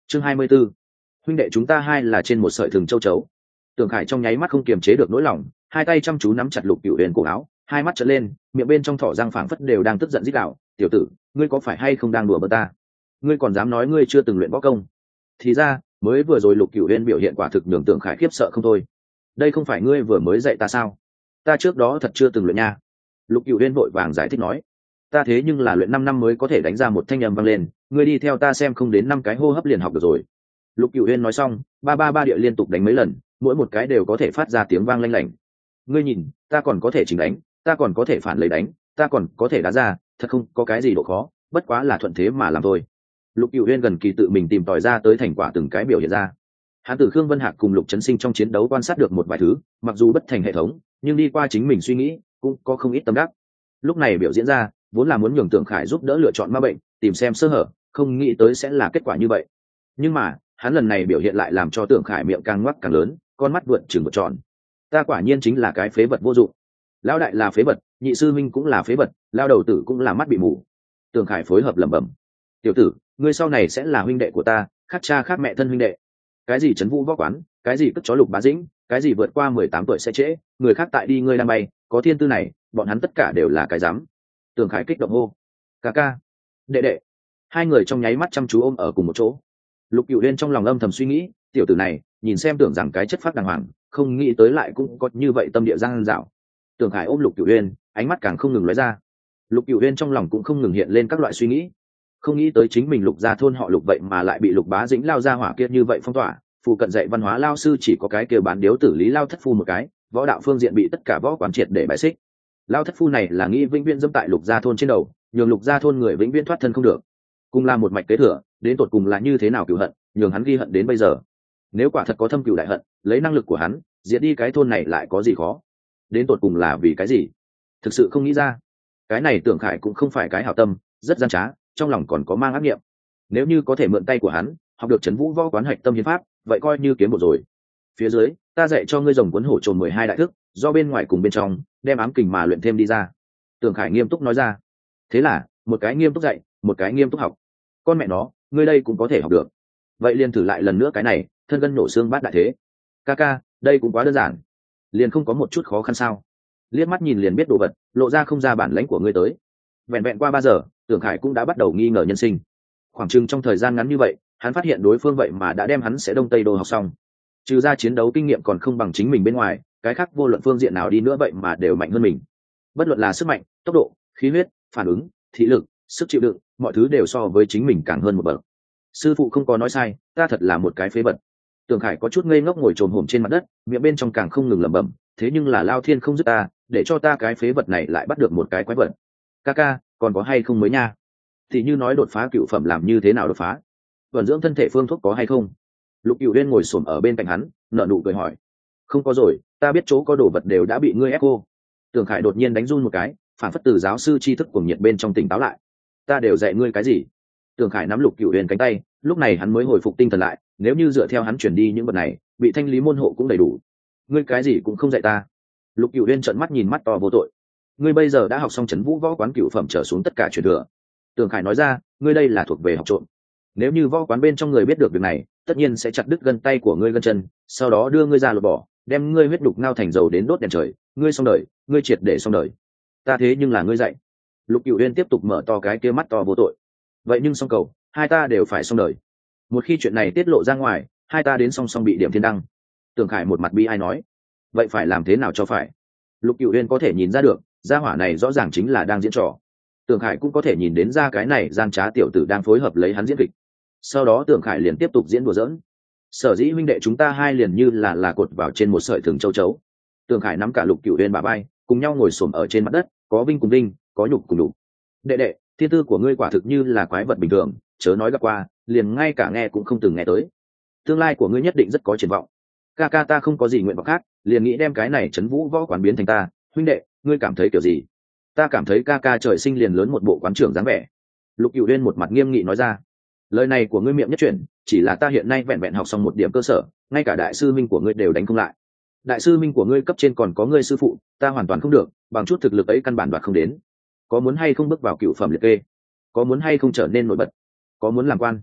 Chương 24. Huynh đệ chúng ta hai là trên một sợi thừng châu chấu. Tưởng Khải trong nháy mắt không kiềm chế được nỗi lòng, hai tay chăm chú nắm chặt Lục Cửu Huyền cổ áo, hai mắt trợn lên, miệng bên trong thỏ răng phảng phất đều đang tức giận rít gào, "Tiểu tử, ngươi có phải hay không đang đùa bỡn ta? Ngươi còn dám nói ngươi chưa từng luyện võ công?" Thì ra, mới vừa rồi Lục Cửu Huyền biểu hiện quả thực nhường Tưởng Khải khiếp sợ không thôi. "Đây không phải ngươi vừa mới dạy ta sao? Ta trước đó thật chưa từng luyện nha." Lục Cửu Huyền vội vàng giải thích nói, "Ta thế nhưng là luyện 5 năm mới có thể đánh ra một thanh âm vang lên, ngươi đi theo ta xem không đến 5 cái hô hấp liền học được rồi." Lục Cửu Huyền nói xong, ba ba ba địa liên tục đánh mấy lần, mỗi một cái đều có thể phát ra tiếng vang lanh lảnh. "Ngươi nhìn, ta còn có thể chỉnh đánh, ta còn có thể phản lấy đánh, ta còn có thể đá ra, thật không có cái gì độ khó, bất quá là thuận thế mà làm thôi." Lục Cửu Huyền gần kỳ tự mình tìm tòi ra tới thành quả từng cái biểu hiện ra. Hắn từ Khương Vân Hạc cùng Lục Chấn Sinh trong chiến đấu quan sát được một vài thứ, mặc dù bất thành hệ thống, nhưng đi qua chính mình suy nghĩ, cũng có không ít tâm đắc. Lúc này biểu diễn ra, vốn là muốn nhường Tưởng Khải giúp đỡ lựa chọn ma bệnh, tìm xem sơ hở, không nghĩ tới sẽ là kết quả như vậy. Nhưng mà, hắn lần này biểu hiện lại làm cho Tưởng Khải miệng càng ngoác càng lớn, con mắt vượn trừng một tròn. "Ta quả nhiên chính là cái phế vật vô dụng. Lão đại là phế vật, nhị sư minh cũng là phế vật, lao đầu tử cũng là mắt bị mù." Tưởng Khải phối hợp lẩm bẩm, "Tiểu tử, ngươi sau này sẽ là huynh đệ của ta, khác cha khác mẹ thân huynh đệ. Cái gì trấn vũ võ quán, cái gì cất chó Lục Bá Dĩnh, cái gì vượt qua 18 tuổi sẽ trễ, người khác tại đi ngươi đang bay, có thiên tư này, bọn hắn tất cả đều là cái dám." Tưởng Khải kích động hô, "Ca ca, đệ đệ." Hai người trong nháy mắt chăm chú ôm ở cùng một chỗ. Lục Cửu Uyên trong lòng âm thầm suy nghĩ, tiểu tử này nhìn xem tưởng rằng cái chất phác đàng hoàng, không nghĩ tới lại cũng có như vậy tâm địa giang dảo. Tưởng Khải ôm Lục Cửu Uyên, ánh mắt càng không ngừng lóe ra. Lục Cửu Uyên trong lòng cũng không ngừng hiện lên các loại suy nghĩ, không nghĩ tới chính mình Lục gia thôn họ Lục vậy mà lại bị Lục Bá Dĩnh lao ra hỏa kia như vậy phong tỏa. Phụ cận dạy văn hóa lao sư chỉ có cái kia bán điếu tử Lý Lao Thất Phu một cái, võ đạo phương diện bị tất cả võ quán triệt để bãi xích. Lao Thất Phu này là nghĩ vĩnh viễn dẫm tại Lục gia thôn trên đầu, nhường Lục gia thôn người vĩnh viễn thoát thân không được. Cùng là một mạch kế thừa, đến tột cùng là như thế nào cửu hận, nhường hắn ghi hận đến bây giờ. Nếu quả thật có thâm cửu đại hận, lấy năng lực của hắn, diệt đi cái thôn này lại có gì khó? Đến tột cùng là vì cái gì? Thực sự không nghĩ ra. Cái này Tưởng Khải cũng không phải cái hảo tâm, rất gian trá, trong lòng còn có mang ác niệm. Nếu như có thể mượn tay của hắn, học được trấn vũ võ quán hạch tâm hiến pháp, vậy coi như kiếm một rồi. Phía dưới, ta dạy cho ngươi rồng cuốn hổ trồn 12 đại thức, do bên ngoài cùng bên trong, đem ám kình mà luyện thêm đi ra. Tưởng Khải nghiêm túc nói ra. Thế là, một cái nghiêm túc dạy, một cái nghiêm túc học. Con mẹ nó, ngươi đây cũng có thể học được. Vậy liền thử lại lần nữa cái này, thân gân nổ xương bát đại thế. Ca ca, đây cũng quá đơn giản. Liền không có một chút khó khăn sao? Liếc mắt nhìn liền biết đồ vật, lộ ra không ra bản lãnh của ngươi tới. Vẹn vẹn qua 3 giờ, Tưởng Khải cũng đã bắt đầu nghi ngờ nhân sinh. Khoảng chừng trong thời gian ngắn như vậy, hắn phát hiện đối phương vậy mà đã đem hắn sẽ đông tây đồ học xong. Trừ ra chiến đấu kinh nghiệm còn không bằng chính mình bên ngoài, cái khác vô luận phương diện nào đi nữa vậy mà đều mạnh hơn mình. Bất luận là sức mạnh, tốc độ, khí huyết, phản ứng, thị lực, sức chịu đựng, mọi thứ đều so với chính mình càng hơn một bậc. Sư phụ không có nói sai, ta thật là một cái phế vật. Tưởng Khải có chút ngây ngốc ngồi trồm hổm trên mặt đất, miệng bên trong càng không ngừng lẩm bẩm, thế nhưng là Lao Thiên không giúp ta, để cho ta cái phế vật này lại bắt được một cái quái vật. Ca ca, còn có hay không mới nha? Thì như nói đột phá cựu phẩm làm như thế nào đột phá? Vận dưỡng thân thể phương thuốc có hay không? Lục Cửu Uyên ngồi xổm ở bên cạnh hắn, nở nụ cười hỏi. Không có rồi, ta biết chỗ có đồ vật đều đã bị ngươi ép cô. Tưởng Khải đột nhiên đánh run một cái, phản phất từ giáo sư tri thức cuồng nhiệt bên trong tỉnh táo lại. Ta đều dạy ngươi cái gì? Tưởng Khải nắm Lục Cửu Uyên cánh tay, lúc này hắn mới hồi phục tinh thần lại, nếu như dựa theo hắn chuyển đi những vật này, bị thanh lý môn hộ cũng đầy đủ. Ngươi cái gì cũng không dạy ta. Lục Cửu Uyên trợn mắt nhìn mắt to vô tội. Ngươi bây giờ đã học xong trấn vũ võ quán cửu phẩm trở xuống tất cả truyền thừa. Tưởng Khải nói ra, ngươi đây là thuộc về học trộm. Nếu như võ quán bên trong người biết được việc này, tất nhiên sẽ chặt đứt gân tay của ngươi gân chân, sau đó đưa ngươi ra lột bỏ, đem ngươi huyết đục ngao thành dầu đến đốt đèn trời, ngươi xong đời, ngươi triệt để xong đời. Ta thế nhưng là ngươi dạy. Lục Cửu Uyên tiếp tục mở to cái kia mắt to vô tội. Vậy nhưng xong cầu, hai ta đều phải xong đời. Một khi chuyện này tiết lộ ra ngoài, hai ta đến song song bị điểm thiên đăng. Tưởng Khải một mặt bi ai nói, vậy phải làm thế nào cho phải? Lục Cửu Uyên có thể nhìn ra được, gia hỏa này rõ ràng chính là đang diễn trò. Tưởng Khải cũng có thể nhìn đến ra cái này gian trá tiểu tử đang phối hợp lấy hắn diễn kịch. Sau đó Tưởng Khải liền tiếp tục diễn đùa giỡn. Sở dĩ huynh đệ chúng ta hai liền như là cột vào trên một sợi thừng châu chấu. Tưởng Khải nắm cả Lục Cửu Uyên bả vai, cùng nhau ngồi xổm ở trên mặt đất, có vinh cùng vinh, có nhục cùng nhục. Đệ đệ, thiên tư của ngươi quả thực như là quái vật bình thường, chớ nói gặp qua, liền ngay cả nghe cũng không từng nghe tới. Tương lai của ngươi nhất định rất có triển vọng. Ca ca ta không có gì nguyện vọng khác, liền nghĩ đem cái này trấn vũ võ quán biến thành ta. Huynh đệ, ngươi cảm thấy kiểu gì? Ta cảm thấy ca ca trời sinh liền lớn một bộ quán trưởng dáng vẻ. Lục Cửu Uyên một mặt nghiêm nghị nói ra. Lời này của ngươi miệng nhất chuyển, chỉ là ta hiện nay vẹn vẹn học xong một điểm cơ sở, ngay cả đại sư minh của ngươi đều đánh không lại. Đại sư minh của ngươi cấp trên còn có ngươi sư phụ, ta hoàn toàn không được, bằng chút thực lực ấy căn bản đoạt không đến. Có muốn hay không bước vào cựu phẩm liệt kê? Có muốn hay không trở nên nổi bật? Có muốn làm quan?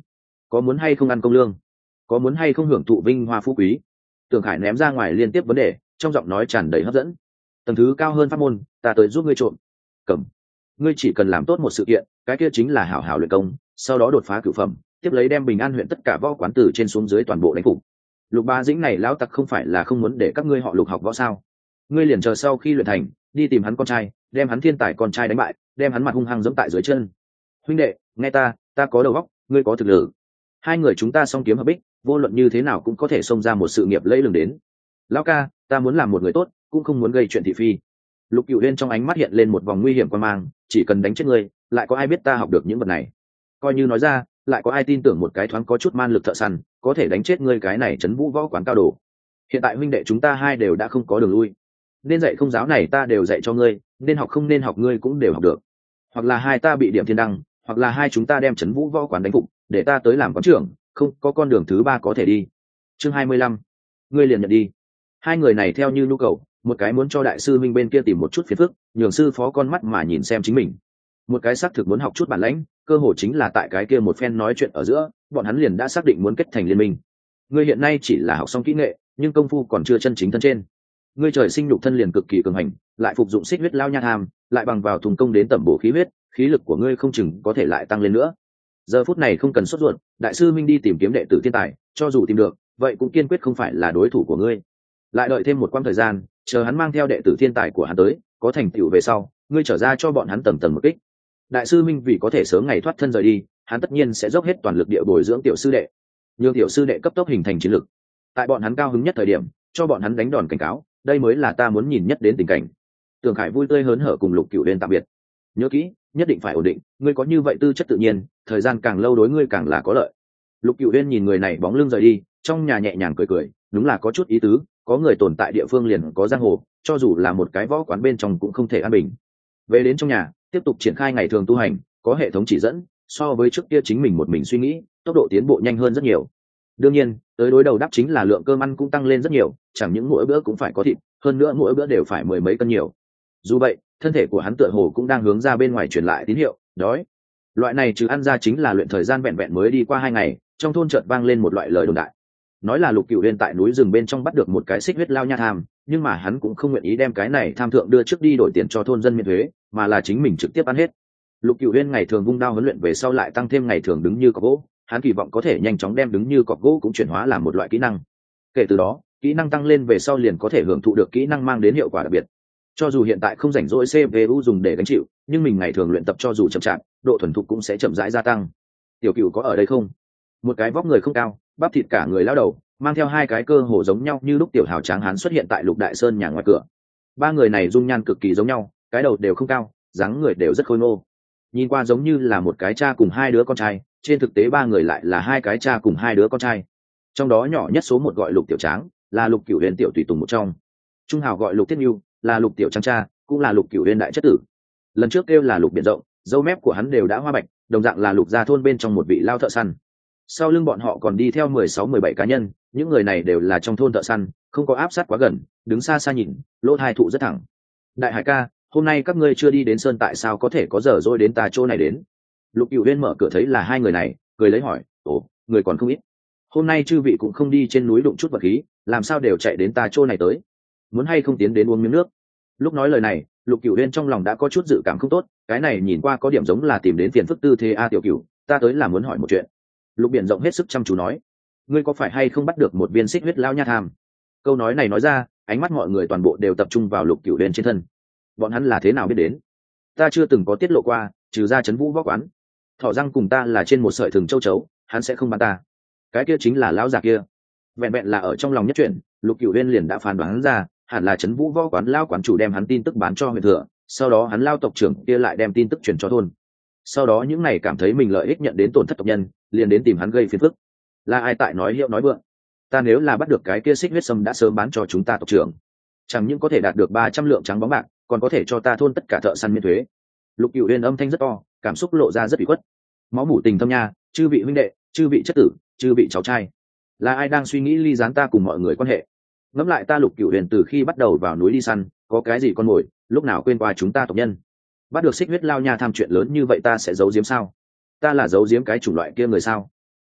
có muốn hay không ăn công lương, có muốn hay không hưởng thụ vinh hoa phú quý. Tưởng Khải ném ra ngoài liên tiếp vấn đề, trong giọng nói tràn đầy hấp dẫn. Tầng thứ cao hơn pháp môn, ta tới giúp ngươi trộm. Cầm, ngươi chỉ cần làm tốt một sự kiện, cái kia chính là hảo hảo luyện công, sau đó đột phá cửu phẩm, tiếp lấy đem Bình An huyện tất cả võ quán từ trên xuống dưới toàn bộ đánh phục. Lục Bá Dĩnh này lão tặc không phải là không muốn để các ngươi họ Lục học võ sao? Ngươi liền chờ sau khi luyện thành, đi tìm hắn con trai, đem hắn thiên tài con trai đánh bại, đem hắn mặt hung hăng giẫm tại dưới chân. Huynh đệ, nghe ta có đầu óc, ngươi có thực lực. Hai người chúng ta song kiếm hợp bích, vô luận như thế nào cũng có thể xông ra một sự nghiệp lẫy lừng đến. Lão ca, ta muốn làm một người tốt, cũng không muốn gây chuyện thị phi. Lục Cửu Uyên trong ánh mắt hiện lên một vòng nguy hiểm quan mang, chỉ cần đánh chết ngươi, lại có ai biết ta học được những vật này? Coi như nói ra, lại có ai tin tưởng một cái thoáng có chút man lực thợ săn, có thể đánh chết ngươi cái này trấn vũ võ quán cao đồ? Hiện tại huynh đệ chúng ta hai đều đã không có đường lui, nên dạy không giáo này ta đều dạy cho ngươi, nên học không nên học ngươi cũng đều học được. Hoặc là hai ta bị điểm thiên đăng, hoặc là hai chúng ta đem trấn vũ võ quán đánh phục, để ta tới làm quán trưởng, không có con đường thứ ba có thể đi. Chương 25, ngươi liền nhận đi. Hai người này theo như nhu cầu, một cái muốn cho đại sư minh bên kia tìm một chút phiền phức, nhường sư phó con mắt mà nhìn xem chính mình. Một cái xác thực muốn học chút bản lãnh, cơ hội chính là tại cái kia một phen nói chuyện ở giữa, bọn hắn liền đã xác định muốn kết thành liên minh. Ngươi hiện nay chỉ là học xong kỹ nghệ, nhưng công phu còn chưa chân chính thân trên. Ngươi trời sinh nhục thân liền cực kỳ cường hành, lại phục dụng xích huyết lao nha tham, lại bằng vào thùng công đến tẩm bổ khí huyết, khí lực của ngươi không chừng có thể lại tăng lên nữa. Giờ phút này không cần sốt ruột, đại sư minh đi tìm kiếm đệ tử thiên tài, cho dù tìm được, vậy cũng kiên quyết không phải là đối thủ của ngươi. Lại đợi thêm một quãng thời gian, chờ hắn mang theo đệ tử thiên tài của hắn tới, có thành tựu về sau, ngươi trở ra cho bọn hắn tầng tầng một kích. Đại sư minh vì có thể sớm ngày thoát thân rời đi, hắn tất nhiên sẽ dốc hết toàn lực địa bồi dưỡng tiểu sư đệ, nhường tiểu sư đệ cấp tốc hình thành chiến lực. Tại bọn hắn cao hứng nhất thời điểm, cho bọn hắn đánh đòn cảnh cáo, đây mới là ta muốn nhìn nhất đến tình cảnh. Tưởng Khải vui tươi hớn hở cùng Lục Cửu Uyên tạm biệt. Nhớ kỹ, nhất định phải ổn định, ngươi có như vậy tư chất tự nhiên, thời gian càng lâu đối ngươi càng là có lợi. Lục Cửu Uyên nhìn người này bóng lưng rời đi, trong nhà nhẹ nhàng cười cười, đúng là có chút ý tứ, có người tồn tại địa phương liền có giang hồ, cho dù là một cái võ quán bên trong cũng không thể an bình. Về đến trong nhà, tiếp tục triển khai ngày thường tu hành, có hệ thống chỉ dẫn, so với trước kia chính mình một mình suy nghĩ, tốc độ tiến bộ nhanh hơn rất nhiều. Đương nhiên, tới đối đầu đáp chính là lượng cơm ăn cũng tăng lên rất nhiều, chẳng những mỗi bữa cũng phải có thịt, hơn nữa mỗi bữa đều phải mười mấy cân nhiều. Dù vậy, thân thể của hắn tựa hồ cũng đang hướng ra bên ngoài truyền lại tín hiệu, đói. Loại này trừ ăn ra chính là luyện thời gian vẹn vẹn mới đi qua 2 ngày, trong thôn chợt vang lên một loại lời đồn đại. Nói là Lục Cửu Uyên tại núi rừng bên trong bắt được một cái xích huyết lao nha tham, nhưng mà hắn cũng không nguyện ý đem cái này tham thượng đưa trước đi đổi tiền cho thôn dân miễn thuế, mà là chính mình trực tiếp ăn hết. Lục Cửu Uyên ngày thường vung đao huấn luyện về sau lại tăng thêm ngày thường đứng như cọc gỗ, hắn kỳ vọng có thể nhanh chóng đem đứng như cọc gỗ cũng chuyển hóa làm một loại kỹ năng. Kể từ đó, kỹ năng tăng lên về sau liền có thể hưởng thụ được kỹ năng mang đến hiệu quả đặc biệt. Cho dù hiện tại không rảnh rỗi CPU dùng để gánh chịu, nhưng mình ngày thường luyện tập cho dù chậm chạp, độ thuần thục cũng sẽ chậm rãi gia tăng. Tiểu Cửu có ở đây không? Một cái vóc người không cao, bắp thịt cả người lao đầu, mang theo 2 cái cơ hồ giống nhau như lúc tiểu hào tráng hán xuất hiện tại Lục Đại Sơn nhà ngoài cửa. 3 người này dung nhan cực kỳ giống nhau, cái đầu đều không cao, dáng người đều rất khôi ngô. Nhìn qua giống như là một cái cha cùng 2 đứa con trai, trên thực tế 3 người lại là 2 cái cha cùng 2 đứa con trai. Trong đó nhỏ nhất số 1 gọi Lục Tiểu Tráng, là Lục Cửu Uyên tiểu tùy tùng một trong. Trung hào gọi Lục Thiết Nhu, là Lục Tiểu Tráng cha, cũng là Lục Cửu Uyên đại chất tử. Lần trước kêu là Lục Biển Rộng, râu mép của hắn đều đã hoa bạch, đồng dạng là Lục gia thôn bên trong một vị lao thợ săn. Sau lưng bọn họ còn đi theo 16-17 cá nhân, những người này đều là trong thôn thợ săn, không có áp sát quá gần, đứng xa xa nhìn, lỗ tai thụ rất thẳng. Đại Hải ca, hôm nay các ngươi chưa đi đến sơn tại sao có thể có giờ rồi đến ta chỗ này đến? Lục Cửu Uyên mở cửa thấy là 2 người này, cười lấy hỏi, ồ, người còn không ít. Hôm nay chư vị cũng không đi trên núi đụng chút vật khí, làm sao đều chạy đến ta chỗ này tới? Muốn hay không tiến đến uống miếng nước? Lúc nói lời này, Lục Cửu Uyên trong lòng đã có chút dự cảm không tốt, cái này nhìn qua có điểm giống là tìm đến phiền phức tư thế a Tiểu Cửu, ta tới là muốn hỏi một chuyện. Lục Biển Rộng hết sức chăm chú nói, ngươi có phải hay không bắt được một viên xích huyết lao nha tham? Câu nói này nói ra, ánh mắt mọi người toàn bộ đều tập trung vào Lục Cửu Uyên trên thân. Bọn hắn là thế nào biết đến? Ta chưa từng có tiết lộ qua, trừ ra trấn vũ võ quán. Thỏ răng cùng ta là trên một sợi thừng châu chấu, hắn sẽ không bắn ta. Cái kia chính là lão già kia. Vẹn vẹn là ở trong lòng nhất chuyện, Lục Cửu Uyên liền đã phán đoán ra, hẳn là trấn vũ võ quán lao quán chủ đem hắn tin tức bán cho huyện thừa, sau đó hắn lao tộc trưởng kia lại đem tin tức truyền cho thôn. Sau đó những này cảm thấy mình lợi ích nhận đến tổn thất tộc nhân, liền đến tìm hắn gây phiền phức. Là ai tại nói hiệu nói vượng? Ta nếu là bắt được cái kia xích huyết sâm đã sớm bán cho chúng ta tộc trưởng, chẳng những có thể đạt được 300 lượng trắng bóng bạc, còn có thể cho ta thôn tất cả thợ săn miễn thuế. Lục Cửu Uyên âm thanh rất to, cảm xúc lộ ra rất ủy khuất. Máu mủ tình thâm nha, chư vị huynh đệ, chư vị chất tử, chư vị cháu trai, là ai đang suy nghĩ ly gián ta cùng mọi người quan hệ? Ngẫm lại ta Lục Cửu Uyên từ khi bắt đầu vào núi đi săn, có cái gì con mồi, lúc nào quên qua chúng ta tộc nhân? Bắt được xích huyết lao nha tham chuyện lớn như vậy ta sẽ giấu giếm sao? Ta là giấu giếm cái chủng loại kia người sao?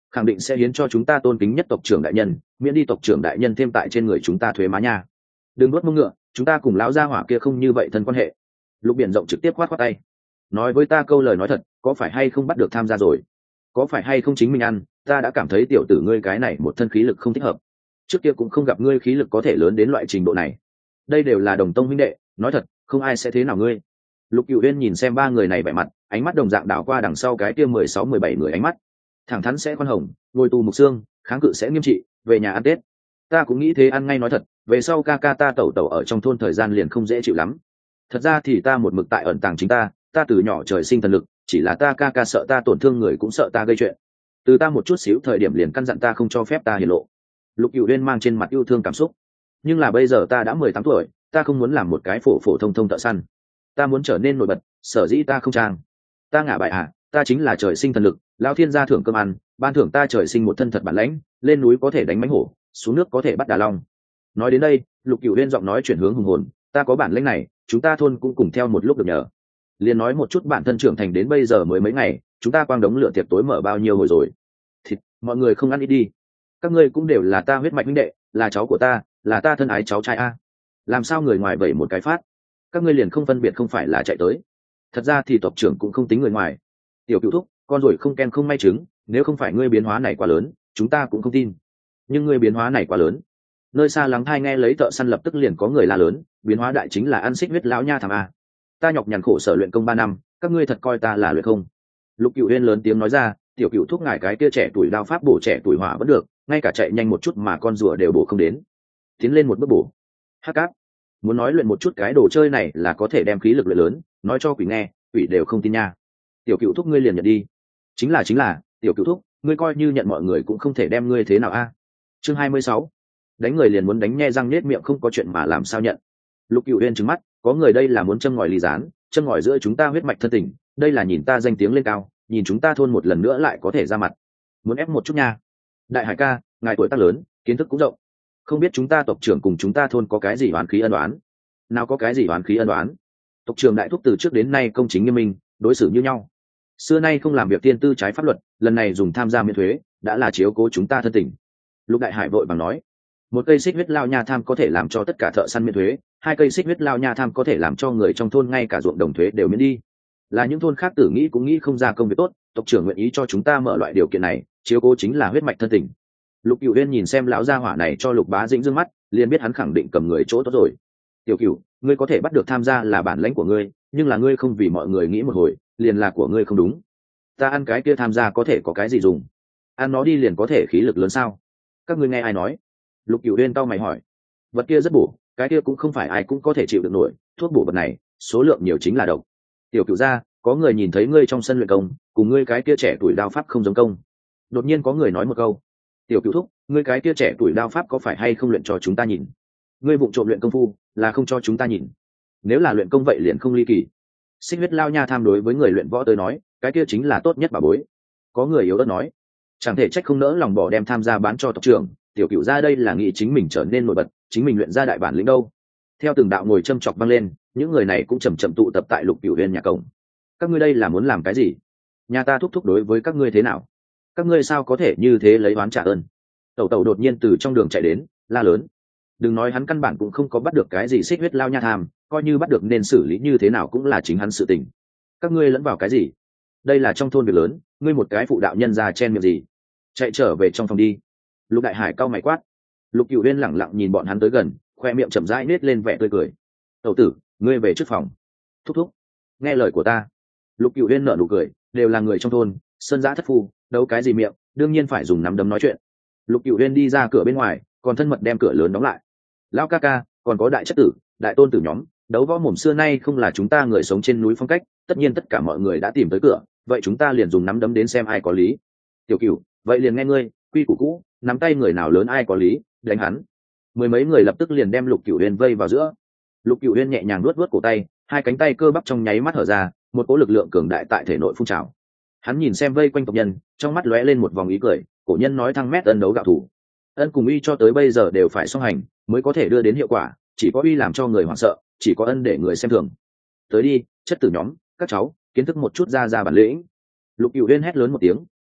khẳng định sẽ hiến cho chúng ta tôn kính nhất tộc trưởng đại nhân, miễn đi tộc trưởng đại nhân thêm tại trên người chúng ta thuế má nha. Đừng nuốt mông ngựa, chúng ta cùng lão gia hỏa kia không như vậy thân quan hệ. Lục Biển Rộng trực tiếp khoát khoát tay, nói với ta câu lời nói thật, có phải hay không bắt được tham gia rồi, có phải hay không chính mình ăn, ta đã cảm thấy tiểu tử ngươi cái này một thân khí lực không thích hợp, trước kia cũng không gặp ngươi khí lực có thể lớn đến loại trình độ này. Đây đều là đồng tông huynh đệ, nói thật không ai sẽ thế nào ngươi. Lục Cửu Uyên nhìn xem ba người này vẻ mặt, ánh mắt đồng dạng đảo qua đằng sau cái kia 16-17 người, ánh mắt thẳng thắn sẽ khoan hồng, ngồi tù mục xương, kháng cự sẽ nghiêm trị, về nhà ăn Tết. Ta cũng nghĩ thế, ăn ngay nói thật, về sau ca ca ta tẩu tẩu ở trong thôn thời gian liền không dễ chịu lắm. Thật ra thì ta một mực tại ẩn tàng chính ta từ nhỏ trời sinh thần lực, chỉ là ta ca ca sợ ta tổn thương người, cũng sợ ta gây chuyện. Từ ta một chút xíu thời điểm liền căn dặn ta không cho phép ta hiển lộ. Lục Cửu Uyên mang trên mặt yêu thương cảm xúc. Nhưng là bây giờ ta đã 18 tuổi, ta không muốn làm một cái phổ phổ thông thông thợ săn, ta muốn trở nên nổi bật, sở dĩ ta không trang. Ta ngả bài ta chính là trời sinh thần lực, lão thiên gia thưởng cơm ăn, ban thưởng ta trời sinh một thân thật bản lãnh, lên núi có thể đánh mãnh hổ, xuống nước có thể bắt đà long. Nói đến đây, Lục Cửu Uyên giọng nói chuyển hướng hùng hồn, ta có bản lĩnh này, chúng ta thôn cũng cùng theo một lúc được nhờ. Liền nói một chút bản thân trưởng thành đến bây giờ mới mấy ngày, chúng ta quang đống lửa tiệc tối mở bao nhiêu hồi rồi. Thịt, mọi người không ăn ít đi. Các ngươi cũng đều là ta huyết mạch huynh đệ, là cháu của ta, là ta thân ái cháu trai a. Làm sao người ngoài vậy một cái phát, các ngươi liền không phân biệt không phải là chạy tới. Thật ra thì tộc trưởng cũng không tính người ngoài. Tiểu Cửu thúc, con rồi không ken không may trứng, nếu không phải ngươi biến hóa này quá lớn, chúng ta cũng không tin. Nhưng ngươi biến hóa này quá lớn. Nơi xa lắng thai nghe lấy thợ săn lập tức liền có người la lớn, biến hóa đại chính là ăn xích huyết lão nha thằng a. Ta nhọc nhằn khổ sở luyện công 3 năm, các ngươi thật coi ta là luyện không? Lục Cửu Uyên lớn tiếng nói ra, tiểu Cửu thúc ngài cái kia trẻ tuổi đao pháp bổ trẻ tuổi hỏa vẫn được, ngay cả chạy nhanh một chút mà con rùa đều bổ không đến. Tiến lên một bước bổ. Hắc áp. Muốn nói luyện một chút cái đồ chơi này là có thể đem khí lực luyện lớn, nói cho quỷ nghe, quỷ đều không tin nha. Tiểu Cửu thúc ngươi liền nhận đi. Chính là tiểu Cửu thúc, ngươi coi như nhận mọi người cũng không thể đem ngươi thế nào a. Chương 26. Đánh người liền muốn đánh, nhe răng nết miệng không có chuyện mà làm sao nhận. Lục Cửu Uyên trừng mắt, có người đây là muốn châm ngòi ly gián, châm ngòi giữa chúng ta huyết mạch thân tình, đây là nhìn ta danh tiếng lên cao, nhìn chúng ta thôn một lần nữa lại có thể ra mặt, muốn ép một chút nha. Đại Hải ca, ngài tuổi tác lớn, kiến thức cũng rộng, không biết chúng ta tộc trưởng cùng chúng ta thôn có cái gì oán khí ân oán? Nào có cái gì oán khí ân oán? Tộc trưởng đại thúc từ trước đến nay công chính nghiêm minh, đối xử như nhau, xưa nay không làm việc tiên tư trái pháp luật, lần này dùng tham gia miễn thuế đã là chiếu cố chúng ta thân tình. Lục Đại Hải vội vàng nói, một cây xích huyết lao nha tham có thể làm cho tất cả thợ săn miễn thuế, 2 cây xích huyết lao nha tham có thể làm cho người trong thôn ngay cả ruộng đồng thuế đều miễn đi. Là những thôn khác tử nghĩ cũng nghĩ không ra công việc tốt, tộc trưởng nguyện ý cho chúng ta mở loại điều kiện này, chiếu cố chính là huyết mạch thân tình. Lục Cửu Uyên nhìn xem lão gia hỏa này cho Lục Bá Dĩnh dương mắt, liền biết hắn khẳng định cầm người chỗ tốt rồi. Tiểu Cửu, ngươi có thể bắt được tham gia là bản lãnh của ngươi, nhưng là ngươi không vì mọi người nghĩ một hồi, liền là của ngươi không đúng. Ta ăn cái kia tham gia có thể có cái gì dùng? Ăn nó đi liền có thể khí lực lớn sao? Các ngươi nghe ai nói? Lục Cửu Uyên cau mày hỏi. Vật kia rất bổ, cái kia cũng không phải ai cũng có thể chịu được nổi, thuốc bổ vật này số lượng nhiều chính là độc. Tiểu Cửu gia, có người nhìn thấy ngươi trong sân luyện công, cùng ngươi cái kia trẻ tuổi đao pháp không giống công. Đột nhiên có người nói một câu, tiểu Cửu thúc, ngươi cái kia trẻ tuổi đao pháp có phải hay không luyện cho chúng ta nhìn? Ngươi vụng trộm luyện công phu là không cho chúng ta nhìn, nếu là luyện công vậy liền không ly kỳ. Xích huyết lao nha tham đối với người luyện võ tới nói, cái kia chính là tốt nhất bà bối. Có người yếu ớt nói, chẳng thể trách không nỡ lòng bỏ đem tham gia bán cho tộc trưởng, tiểu Cửu gia đây là nghĩ chính mình trở nên nổi bật, chính mình luyện ra đại bản lĩnh đâu. Theo từng đạo ngồi châm chọc vang lên, những người này cũng chầm chậm tụ tập tại Lục Cửu Uyên nhà cổng. Các ngươi đây là muốn làm cái gì? Nhà ta thúc thúc đối với các ngươi thế nào? Các ngươi sao có thể như thế lấy oán trả ơn? Tẩu tẩu đột nhiên từ trong đường chạy đến, la lớn. Đừng nói hắn căn bản cũng không có bắt được cái gì xích huyết lao nha tham, coi như bắt được nên xử lý như thế nào cũng là chính hắn sự tình. Các ngươi lẫn vào cái gì? Đây là trong thôn việc lớn, ngươi một cái phụ đạo nhân ra chen miệng gì? Chạy trở về trong phòng đi. Lục Đại Hải cau mày quát. Lục Cửu Uyên lẳng lặng nhìn bọn hắn tới gần, khoe miệng chậm rãi nết lên vẻ tươi cười. Tẩu tử, ngươi về trước phòng. Thúc thúc, nghe lời của ta. Lục Cửu Uyên nở nụ cười, đều là người trong thôn, sơn giã thất phu, đấu cái gì miệng, đương nhiên phải dùng nắm đấm nói chuyện. Lục Cửu Uyên đi ra cửa bên ngoài, còn thân mật đem cửa lớn đóng lại. Lão ca ca, còn có đại chất tử, đại tôn tử nhóm, đấu võ mồm xưa nay không là chúng ta người sống trên núi phong cách, tất nhiên tất cả mọi người đã tìm tới cửa, vậy chúng ta liền dùng nắm đấm đến xem ai có lý. Tiểu Cửu, vậy liền nghe ngươi, quy củ cũ, nắm tay người nào lớn ai có lý, đánh hắn. Mười mấy người lập tức liền đem Lục Cửu Uyên vây vào giữa. Lục Cửu Uyên nhẹ nhàng nuốt nuốt cổ tay, 2 cánh tay cơ bắp trong nháy mắt hở ra, một cỗ lực lượng cường đại tại thể nội phun trào. Hắn nhìn xem vây quanh tộc nhân, trong mắt lóe lên một vòng ý cười, cổ nhân nói thăng mét ân đấu gạo thủ. Ân cùng uy cho tới bây giờ đều phải song hành mới có thể đưa đến hiệu quả, chỉ có uy làm cho người hoảng sợ, chỉ có ân để người xem thường. Tới đi, chất tử nhóm, các cháu, kiến thức một chút ra bản lĩnh. Lục Cửu Uyên hét lớn một tiếng,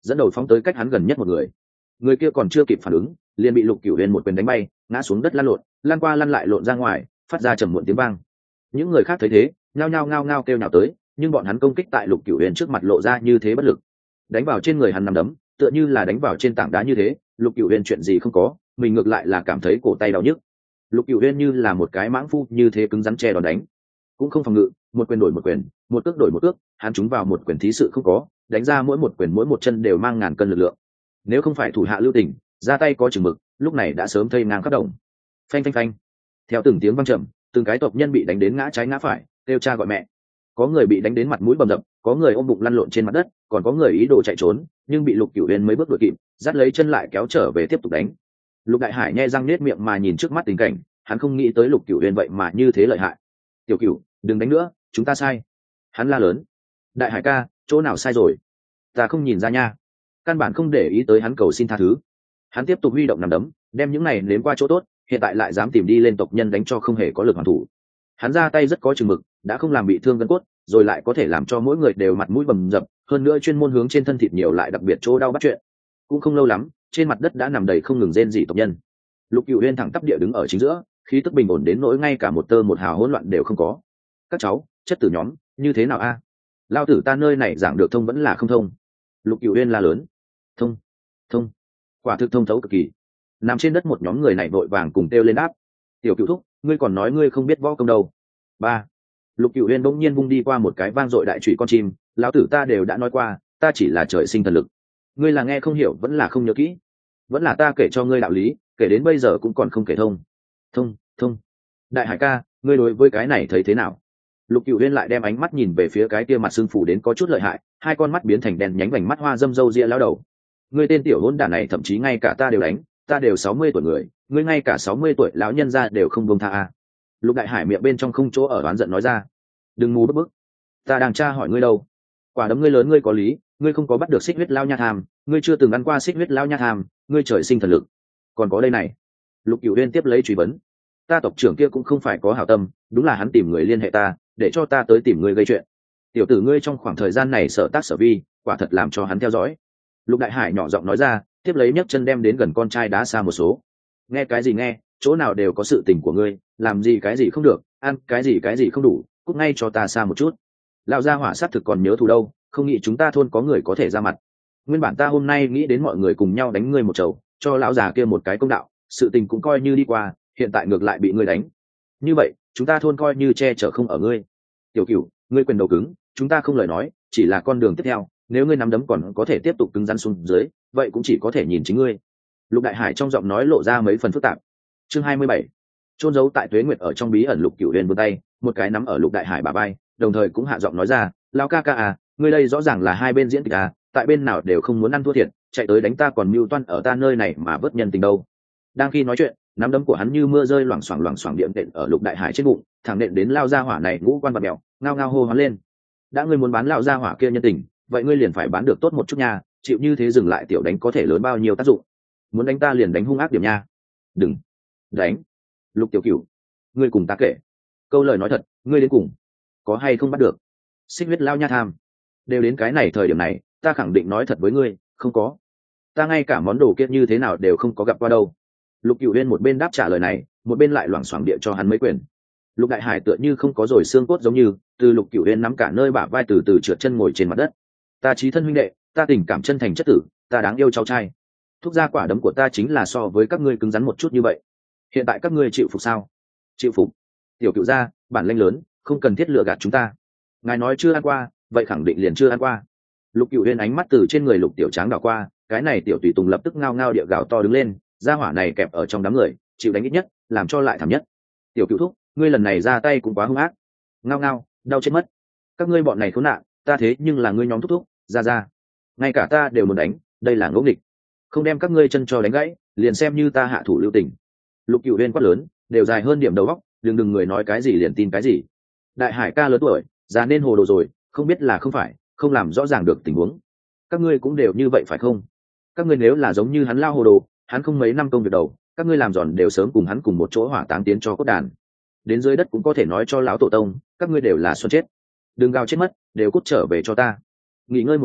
dẫn đầu phóng tới cách hắn gần nhất một người kia còn chưa kịp phản ứng liền bị Lục Cửu Huyền một quyền đánh bay, ngã xuống đất lăn lộn, lăn qua lăn lại lộn ra ngoài, phát ra trầm muộn tiếng vang. Những người khác thấy thế nhao nhao ngao ngao kêu nhào tới, nhưng bọn hắn công kích tại Lục Cửu Huyền trước mặt lộ ra như thế bất lực. Đánh vào trên người hắn nằm đấm tựa như là đánh vào trên tảng đá như thế, Lục Cửu Huyền chuyện gì không có, mình ngược lại là cảm thấy cổ tay đau nhức. Lục Cửu Huyền như là một cái mãng phu như thế cứng rắn che đòn đánh, cũng không phòng ngự, một quyền đổi một quyền, một cước đổi một cước, hắn trúng vào một quyền thí sự không có, đánh ra mỗi một quyền mỗi một chân đều mang ngàn cân lực lượng. Nếu không phải thủ hạ lưu tình, ra tay có chừng mực, lúc này đã sớm thây ngang khắp đồng. Phanh phanh phanh. Theo từng tiếng vang trầm, từng cái tộc nhân bị đánh đến ngã trái ngã phải, kêu cha gọi mẹ. Có người bị đánh đến mặt mũi bầm dập, có người ôm bụng lăn lộn trên mặt đất, còn có người ý đồ chạy trốn, nhưng bị Lục Cửu Huyền mấy bước đuổi kịp, dắt lấy chân lại kéo trở về tiếp tục đánh. Lục Đại Hải nhe răng nết miệng mà nhìn trước mắt tình cảnh, hắn không nghĩ tới Lục Cửu Huyền vậy mà như thế lợi hại. Tiểu Cửu, đừng đánh nữa, chúng ta sai. Hắn la lớn. Đại Hải ca, chỗ nào sai rồi? Ta không nhìn ra nha. Căn bản không để ý tới hắn cầu xin tha thứ. Hắn tiếp tục huy động nằm đấm, đem những này nếm qua chỗ tốt, hiện tại lại dám tìm đi lên tộc nhân đánh cho không hề có lực hoàn thủ. Hắn ra tay rất có chừng mực, đã không làm bị thương gân cốt, rồi lại có thể làm cho mỗi người đều mặt mũi bầm dập, hơn nữa chuyên môn hướng trên thân thịt nhiều lại đặc biệt chỗ đau bắt chuyện. Cũng không lâu lắm, trên mặt đất đã nằm đầy không ngừng rên rỉ tộc nhân. Lục Cửu Huyền thẳng tắp địa đứng ở chính giữa, khí tức bình ổn đến nỗi ngay cả một tơ một hào hỗn loạn đều không có. Các cháu, chất tử nhóm, như thế nào a? Lao tử ta nơi này giảng được thông vẫn là không thông? Lục Cửu Huyền la lớn. Thông, thông, quả thực thông thấu cực kỳ. Nằm trên đất một nhóm người này vội vàng cùng kêu lên đáp. Tiểu Cửu thúc, ngươi còn nói ngươi không biết võ công đâu. Ba. Lục Cửu Huyền bỗng nhiên vung đi qua một cái vang dội đại chùy con chim, lão tử ta đều đã nói qua, ta chỉ là trời sinh thần lực. Ngươi là nghe không hiểu vẫn là không nhớ kỹ, vẫn là ta kể cho ngươi đạo lý, kể đến bây giờ cũng còn không kể thông. Thông, thông. Đại Hải ca, ngươi đối với cái này thấy thế nào? Lục Cửu Huyền lại đem ánh mắt nhìn về phía cái kia mặt sưng phủ đến có chút lợi hại, hai con mắt biến thành đèn nhánh vành mắt hoa dâm râu ria lão đầu. Ngươi tên tiểu hỗn đản này thậm chí ngay cả ta đều đánh, ta đều 60 tuổi người, ngươi ngay cả 60 tuổi lão nhân gia đều không buông tha a. Lục Đại Hải miệng bên trong không chỗ ở oán giận nói ra. Đừng mù bức bức, ta đang tra hỏi ngươi đâu. Quả đấm ngươi lớn ngươi có lý, ngươi không có bắt được xích huyết lao nha tham, ngươi chưa từng ăn qua xích huyết lao nha tham, ngươi trời sinh thần lực. Còn có đây này. Lục Cửu Huyền tiếp lấy truy vấn. Ta tộc trưởng kia cũng không phải có hảo tâm, đúng là hắn tìm người liên hệ ta, để cho ta tới tìm ngươi gây chuyện. Tiểu tử ngươi trong khoảng thời gian này sở tác sở vi, quả thật làm cho hắn theo dõi. Lục Đại Hải nhỏ giọng nói ra, tiếp lấy nhấc chân đem đến gần con trai đá xa một số. Nghe cái gì nghe, chỗ nào đều có sự tình của ngươi, làm gì cái gì không được, ăn cái gì không đủ, cút ngay cho ta xa một chút. Lão gia hỏa sát thực còn nhớ thù đâu, không nghĩ chúng ta thôn có người có thể ra mặt. Nguyên bản ta hôm nay nghĩ đến mọi người cùng nhau đánh ngươi một chầu, cho lão già kia một cái công đạo, sự tình cũng coi như đi qua, hiện tại ngược lại bị ngươi đánh. Như vậy, chúng ta thôn coi như che chở không ở ngươi. Tiểu Cửu, ngươi quyền đầu cứng, chúng ta không lời nói, chỉ là con đường tiếp theo, nếu ngươi nắm đấm còn có thể tiếp tục cứng rắn xuống dưới, vậy cũng chỉ có thể nhìn chính ngươi. Lục Đại Hải trong giọng nói lộ ra mấy phần phức tạp. Chương 27. Trôn giấu tại Tuế Nguyệt ở trong bí ẩn. Lục Cửu Huyền vươn tay, một cái nắm ở Lục Đại Hải bả vai, đồng thời cũng hạ giọng nói ra, lão ca ca à, ngươi đây rõ ràng là hai bên diễn kịch à, tại bên nào đều không muốn ăn thua thiệt, chạy tới đánh ta còn mưu toan ở ta nơi này mà vớt nhân tình đâu. Đang khi nói chuyện, nắm đấm của hắn như mưa rơi loảng xoảng điện đện ở Lục Đại Hải trên bụng, thẳng nện đến lao gia hỏa này ngũ quan bạt mèo, ngao ngao hô hoán lên. Đã ngươi muốn bán lão gia hỏa kia nhân tình, vậy ngươi liền phải bán được tốt một chút nha, chịu như thế dừng lại tiểu đánh có thể lớn bao nhiêu tác dụng. Muốn đánh ta liền đánh hung ác điểm nha. Đừng đánh. Lục Tiểu Cửu, ngươi cùng ta kể câu lời nói thật, ngươi đến cùng có hay không bắt được xích huyết lao nha tham? Đều đến cái này thời điểm này, ta khẳng định nói thật với ngươi, không có. Ta ngay cả món đồ kia như thế nào đều không có gặp qua đâu. Lục Cửu Huyền một bên đáp trả lời này, một bên lại loảng xoảng địa cho hắn mấy quyền. Lục Đại Hải tựa như không có rồi xương cốt giống như, từ Lục Cửu Huyền nắm cả nơi bả vai từ từ trượt chân ngồi trên mặt đất. Ta chí thân huynh đệ, ta tình cảm chân thành chất tử, ta đáng yêu cháu trai. Thúc gia quả đấm của ta chính là so với các ngươi cứng rắn một chút như vậy. Hiện tại các ngươi chịu phục sao? Chịu phục. Tiểu Cửu gia, bản lĩnh lớn, không cần thiết lừa gạt chúng ta. Ngài nói chưa ăn qua, vậy khẳng định liền chưa ăn qua. Lục Cửu Huyền ánh mắt từ trên người Lục Tiểu Tráng đảo qua, cái này tiểu tùy tùng lập tức ngao ngao địa gào to đứng lên, gia hỏa này kẹp ở trong đám người, chịu đánh ít nhất, làm cho lại thảm nhất. Tiểu Cửu thúc, ngươi lần này ra tay cũng quá hung ác. Ngao ngao, đau chết mất. Các ngươi bọn này khốn nạn, ta thế nhưng là ngươi nhóm thúc thúc, ra. Ngay cả ta đều muốn đánh, đây là ngỗ nghịch. Không đem các ngươi chân cho đánh gãy, liền xem như ta hạ thủ lưu tình. Lục Cửu Huyền quát lớn, đều dài hơn điểm đầu óc, đừng người nói cái gì liền tin cái gì. Đại Hải ca lớn tuổi, già nên hồ đồ rồi, không biết là không phải, không làm rõ ràng được tình huống. Các ngươi cũng đều như vậy phải không? Các ngươi nếu là giống như hắn lao hồ đồ, hắn không mấy năm công việc đầu, các ngươi làm giòn đều sớm cùng hắn cùng một chỗ hỏa táng tiến cho cốt đàn. Đến dưới đất cũng có thể nói cho lão tổ tông, các ngươi đều là xuân chết. Đừng gào chết mất, đều cút trở về cho ta. Nghỉ ngơi một đêm,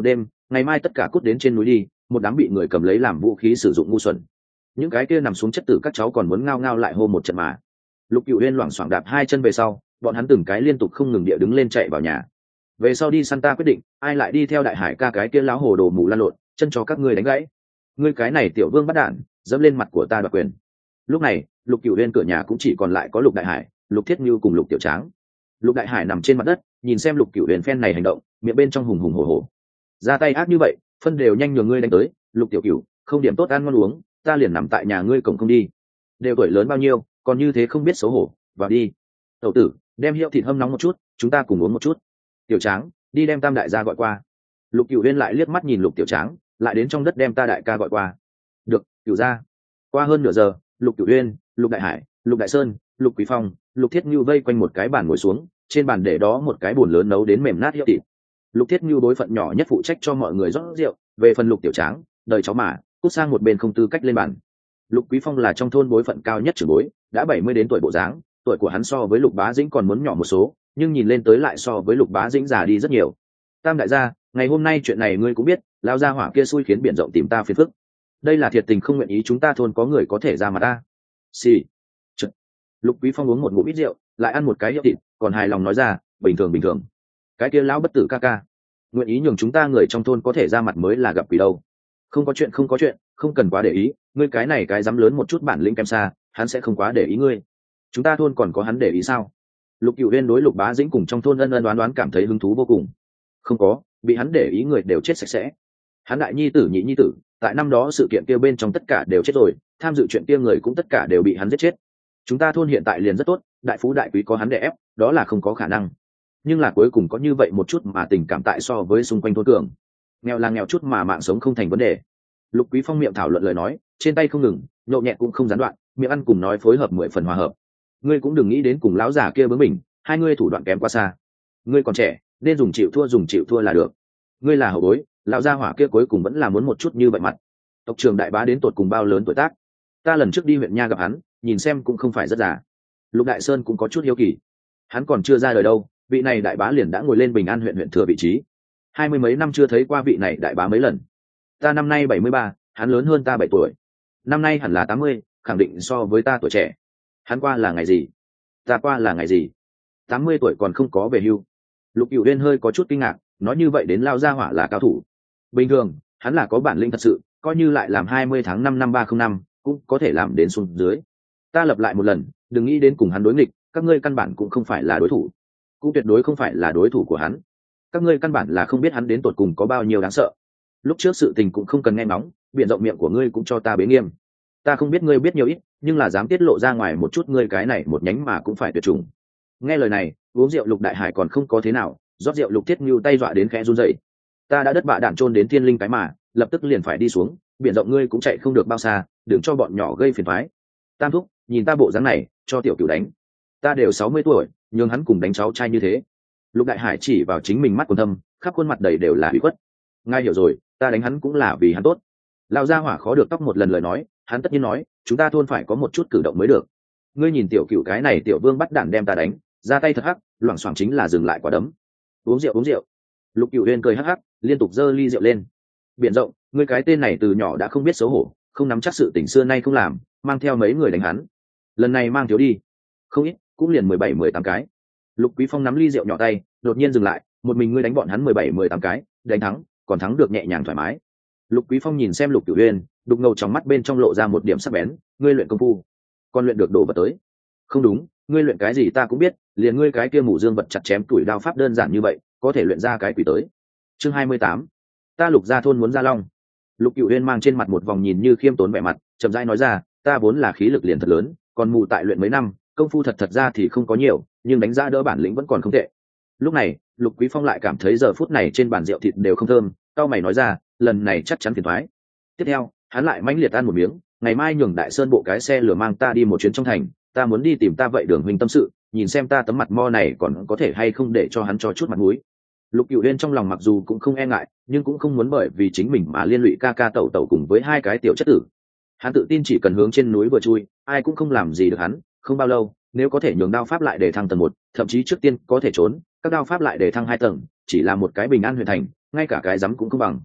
ngày mai tất cả cút đến trên núi đi, một đám bị người cầm lấy làm vũ khí sử dụng ngu xuẩn. Những cái kia nằm xuống chất tử các cháu còn muốn ngao ngao lại hô một trận mà. Lục Cửu Uyên loảng xoảng đạp hai chân về sau, bọn hắn từng cái liên tục không ngừng địa đứng lên chạy vào nhà. Về sau đi săn ta quyết định, ai lại đi theo đại hải ca cái kia láo hồ đồ mù lăn lộn, chân cho các ngươi đánh gãy. Ngươi cái này tiểu vương bắt đạn, dẫm lên mặt của ta đoạt quyền. Lúc này, Lục Cửu Uyên cửa nhà cũng chỉ còn lại có Lục Đại Hải, Lục Thiết Như cùng Lục Tiểu Tráng. Lục Đại Hải nằm trên mặt đất, nhìn xem Lục Cửu Uyên phen này hành động, miệng bên trong hùng hùng hổ hổ. Ra tay ác như vậy, phân đều nhanh nhường ngươi đánh tới, Lục Tiểu Cửu, không điểm tốt ăn ngon uống, ta liền nằm tại nhà ngươi cổng không đi. Đều tuổi lớn bao nhiêu, còn như thế không biết xấu hổ, vào đi. Tẩu tử, đem hiệu thịt hâm nóng một chút, chúng ta cùng uống một chút. Tiểu Tráng, đi đem Tam đại gia gọi qua. Lục Cửu Uyên lại liếc mắt nhìn Lục Tiểu Tráng, lại đến trong đất đem ta đại ca gọi qua. Được, Cửu gia. Qua hơn nửa giờ, Lục Cửu Uyên, Lục Đại Hải, Lục Đại Sơn, Lục Quý Phong, Lục Thiết Như vây quanh một cái bàn ngồi xuống, trên bàn để đó một cái bồn lớn nấu đến mềm nát hiệu thịt. Lục Thiết Như đối phận nhỏ nhất phụ trách cho mọi người rót rượu, về phần Lục Tiểu Tráng, đời cháu mà, cút sang một bên không tư cách lên bàn. Lục Quý Phong là trong thôn bối phận cao nhất trưởng bối, đã 70 đến tuổi bộ dáng, tuổi của hắn so với Lục Bá Dĩnh còn muốn nhỏ một số, nhưng nhìn lên tới lại so với Lục Bá Dĩnh già đi rất nhiều. Tam đại gia, ngày hôm nay chuyện này ngươi cũng biết, lao gia hỏa kia xui khiến biển rộng tìm ta phiền phức. Đây là thiệt tình không nguyện ý chúng ta thôn có người có thể ra mà ta. Xì. Chật. Lục Quý Phong uống một ngụm ít rượu, lại ăn một cái hiệu thịt, còn hài lòng nói ra, bình thường. Cái kia lão bất tử ca ca, nguyện ý nhường chúng ta người trong thôn có thể ra mặt mới là gặp quỷ đâu. Không có chuyện, không cần quá để ý, ngươi cái này cái dám lớn một chút bản lĩnh kém xa, hắn sẽ không quá để ý ngươi. Chúng ta thôn còn có hắn để ý sao? Lục Cửu Uyên đối Lục Bá Dĩnh cùng trong thôn ân ân đoán đoán cảm thấy hứng thú vô cùng. Không có, bị hắn để ý người đều chết sạch sẽ. Hắn đại nhi tử nhị nhi tử, tại năm đó sự kiện kia bên trong tất cả đều chết rồi, tham dự chuyện kia người cũng tất cả đều bị hắn giết chết. Chúng ta thôn hiện tại liền rất tốt, đại phú đại quý có hắn đè ép, đó là không có khả năng. Nhưng là cuối cùng có như vậy một chút mà tình cảm tại so với xung quanh thôn cường. Nghèo là nghèo chút mà mạng sống không thành vấn đề. Lục Quý Phong miệng thảo luận lời nói, trên tay không ngừng, nhộn nhẹ cũng không gián đoạn, miệng ăn cùng nói phối hợp 10 phần hòa hợp. Ngươi cũng đừng nghĩ đến cùng lão già kia bướng mình, hai ngươi thủ đoạn kém quá xa. Ngươi còn trẻ, nên dùng chịu thua là được. Ngươi là hậu bối, lão gia hỏa kia cuối cùng vẫn là muốn một chút như vậy mặt. Tộc trưởng đại bá đến tột cùng bao lớn tuổi tác? Ta lần trước đi huyện nha gặp hắn, nhìn xem cũng không phải rất già. Lục Đại Sơn cũng có chút hiếu kỳ. Hắn còn chưa ra đời đâu, vị này đại bá liền đã ngồi lên Bình An huyện thừa vị trí. 20 mấy năm chưa thấy qua vị này đại bá mấy lần. Ta năm nay 73, hắn lớn hơn ta 7 tuổi. Năm nay hẳn là 80, khẳng định so với ta tuổi trẻ. Hắn qua là ngày gì? Ta qua là ngày gì? 80 tuổi còn không có về hưu. Lục Cửu Uyên hơi có chút kinh ngạc, nói như vậy đến lao gia hỏa là cao thủ. Bình thường, hắn là có bản lĩnh thật sự, coi như lại làm 20 tháng 5 năm 305, cũng có thể làm đến xuống dưới. Ta lập lại một lần, đừng nghĩ đến cùng hắn đối nghịch, các ngươi căn bản cũng không phải là đối thủ, cũng tuyệt đối không phải là đối thủ của hắn. Các ngươi căn bản là không biết hắn đến tột cùng có bao nhiêu đáng sợ. Lúc trước sự tình cũng không cần nghe ngóng, biển rộng miệng của ngươi cũng cho ta bế nghiêm. Ta không biết ngươi biết nhiều ít, nhưng là dám tiết lộ ra ngoài một chút ngươi cái này một nhánh mà cũng phải tuyệt chủng. Nghe lời này, uống rượu Lục Đại Hải còn không có thế nào, rót rượu Lục Thiết Như tay dọa đến khẽ run rẩy. Ta đã đất bạ đạn trôn đến thiên linh cái mà, lập tức liền phải đi xuống, biển rộng ngươi cũng chạy không được bao xa, đừng cho bọn nhỏ gây phiền toái. Tam thúc, nhìn ta bộ dáng này, cho tiểu Cửu đánh. Ta đều 60 tuổi, nhưng hắn cùng đánh cháu trai như thế. Lục Đại Hải chỉ vào chính mình mắt quần thâm, khắp khuôn mặt đầy đều là ủy khuất. Ngài hiểu rồi, ta đánh hắn cũng là vì hắn tốt. Lão gia hỏa khó được tóc một lần lời nói, hắn tất nhiên nói, chúng ta thôn phải có một chút cử động mới được. Ngươi nhìn tiểu Cửu cái này tiểu vương bắt đản đem ta đánh, ra tay thật hắc, loảng xoảng chính là dừng lại quả đấm. Uống rượu. Lục Cửu Uyên cười hắc hắc, liên tục giơ ly rượu lên. Biển rộng, ngươi cái tên này từ nhỏ đã không biết xấu hổ, không nắm chắc sự tình xưa nay không làm, mang theo mấy người đánh hắn. Lần này mang thiếu đi, không ít, cũng liền 17-18 cái. Lục Quý Phong nắm ly rượu nhỏ tay, đột nhiên dừng lại, một mình ngươi đánh bọn hắn 17-18 cái, đánh thắng, còn thắng được nhẹ nhàng thoải mái. Lục Quý Phong nhìn xem Lục Cửu Uyên, đục ngầu trong mắt bên trong lộ ra một điểm sắc bén, ngươi luyện công phu, còn luyện được đồ vật tới. Không đúng, ngươi luyện cái gì ta cũng biết, liền ngươi cái kia mù dương vật chặt chém tuổi đao pháp đơn giản như vậy, có thể luyện ra cái quỷ tới. Chương 28. Ta Lục gia thôn muốn ra long. Lục Cửu Uyên mang trên mặt một vòng nhìn như khiêm tốn vẻ mặt, chậm rãi nói ra, ta vốn là khí lực liền thật lớn, còn mù tại luyện mấy năm, công phu thật ra thì không có nhiều, nhưng đánh ra đỡ bản lĩnh vẫn còn không tệ. Lúc này, Lục Quý Phong lại cảm thấy giờ phút này trên bàn rượu thịt đều không thơm, cao mày nói ra, lần này chắc chắn phiền toái. Tiếp theo, hắn lại mãnh liệt ăn một miếng, ngày mai nhường Đại Sơn bộ cái xe lửa mang ta đi một chuyến trong thành, ta muốn đi tìm ta vậy Đường huynh tâm sự, nhìn xem ta tấm mặt mo này còn có thể hay không để cho hắn cho chút mặt mũi. Lục Cửu Uyên trong lòng mặc dù cũng không e ngại, nhưng cũng không muốn bởi vì chính mình mà liên lụy ca ca tẩu tẩu cùng với hai cái tiểu chất tử. Hắn tự tin chỉ cần hướng trên núi vừa chui, ai cũng không làm gì được hắn. Không bao lâu, nếu có thể nhường đao pháp lại để thăng tầng 1, thậm chí trước tiên có thể trốn, các đao pháp lại để thăng 2 tầng, chỉ là một cái Bình An huyện thành, ngay cả cái rắm cũng không bằng.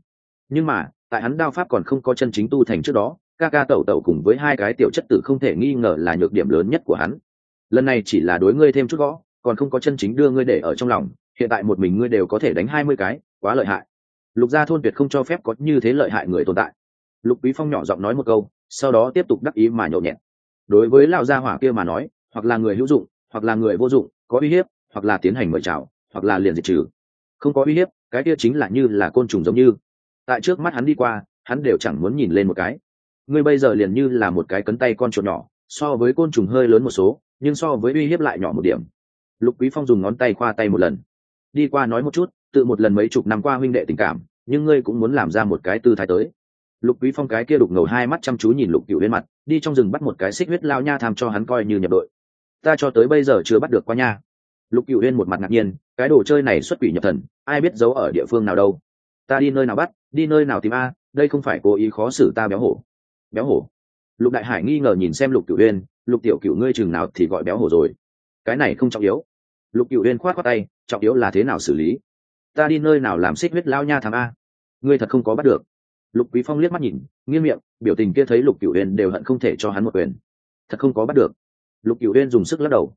Nhưng mà tại hắn đao pháp còn không có chân chính tu thành trước đó, ca ca tẩu tẩu cùng với hai cái tiểu chất tử không thể nghi ngờ là nhược điểm lớn nhất của hắn. Lần này chỉ là đối ngươi thêm chút gõ, còn không có chân chính đưa ngươi để ở trong lòng, hiện tại một mình ngươi đều có thể đánh 20 cái, quá lợi hại. Lục gia thôn tuyệt không cho phép có như thế lợi hại người tồn tại. Lục Quý Phong nhỏ giọng nói một câu, sau đó tiếp tục đắc ý mà nhậu nhẹt. Đối với lão gia hỏa kia mà nói, hoặc là người hữu dụng, hoặc là người vô dụng, có uy hiếp, hoặc là tiến hành mời chào, hoặc là liền diệt trừ. Không có uy hiếp, cái kia chính là như là côn trùng giống như. Tại trước mắt hắn đi qua, hắn đều chẳng muốn nhìn lên một cái. Ngươi bây giờ liền như là một cái cấn tay con chuột nhỏ, so với côn trùng hơi lớn một số, nhưng so với uy hiếp lại nhỏ một điểm. Lục Quý Phong dùng ngón tay khoa tay một lần, đi qua nói một chút, tự một lần mấy chục năm qua huynh đệ tình cảm, nhưng ngươi cũng muốn làm ra một cái tư thái tới. Lục Quý Phong cái kia đục ngầu hai mắt chăm chú nhìn Lục Cửu Uyên mặt, đi trong rừng bắt một cái xích huyết lao nha tham cho hắn coi như nhập đội. Ta cho tới bây giờ chưa bắt được qua nha. Lục Cửu Uyên một mặt ngạc nhiên, cái đồ chơi này xuất quỷ nhập thần, ai biết giấu ở địa phương nào đâu. Ta đi nơi nào bắt, đi nơi nào tìm a, đây không phải cố ý khó xử ta béo hổ. Béo hổ? Lục Đại Hải nghi ngờ nhìn xem Lục Cửu Uyên, Lục tiểu Cửu ngươi chừng nào thì gọi béo hổ rồi? Cái này không trọng yếu. Lục Cửu Uyên khoát tay, trọng yếu là thế nào xử lý. Ta đi nơi nào làm xích huyết lao nha tham a? Ngươi thật không có bắt được. Lục Quý Phong liếc mắt nhìn, nghiêng miệng, biểu tình kia thấy Lục Cửu Uyên đều hận không thể cho hắn một quyền. Thật không có bắt được. Lục Cửu Uyên dùng sức lắc đầu.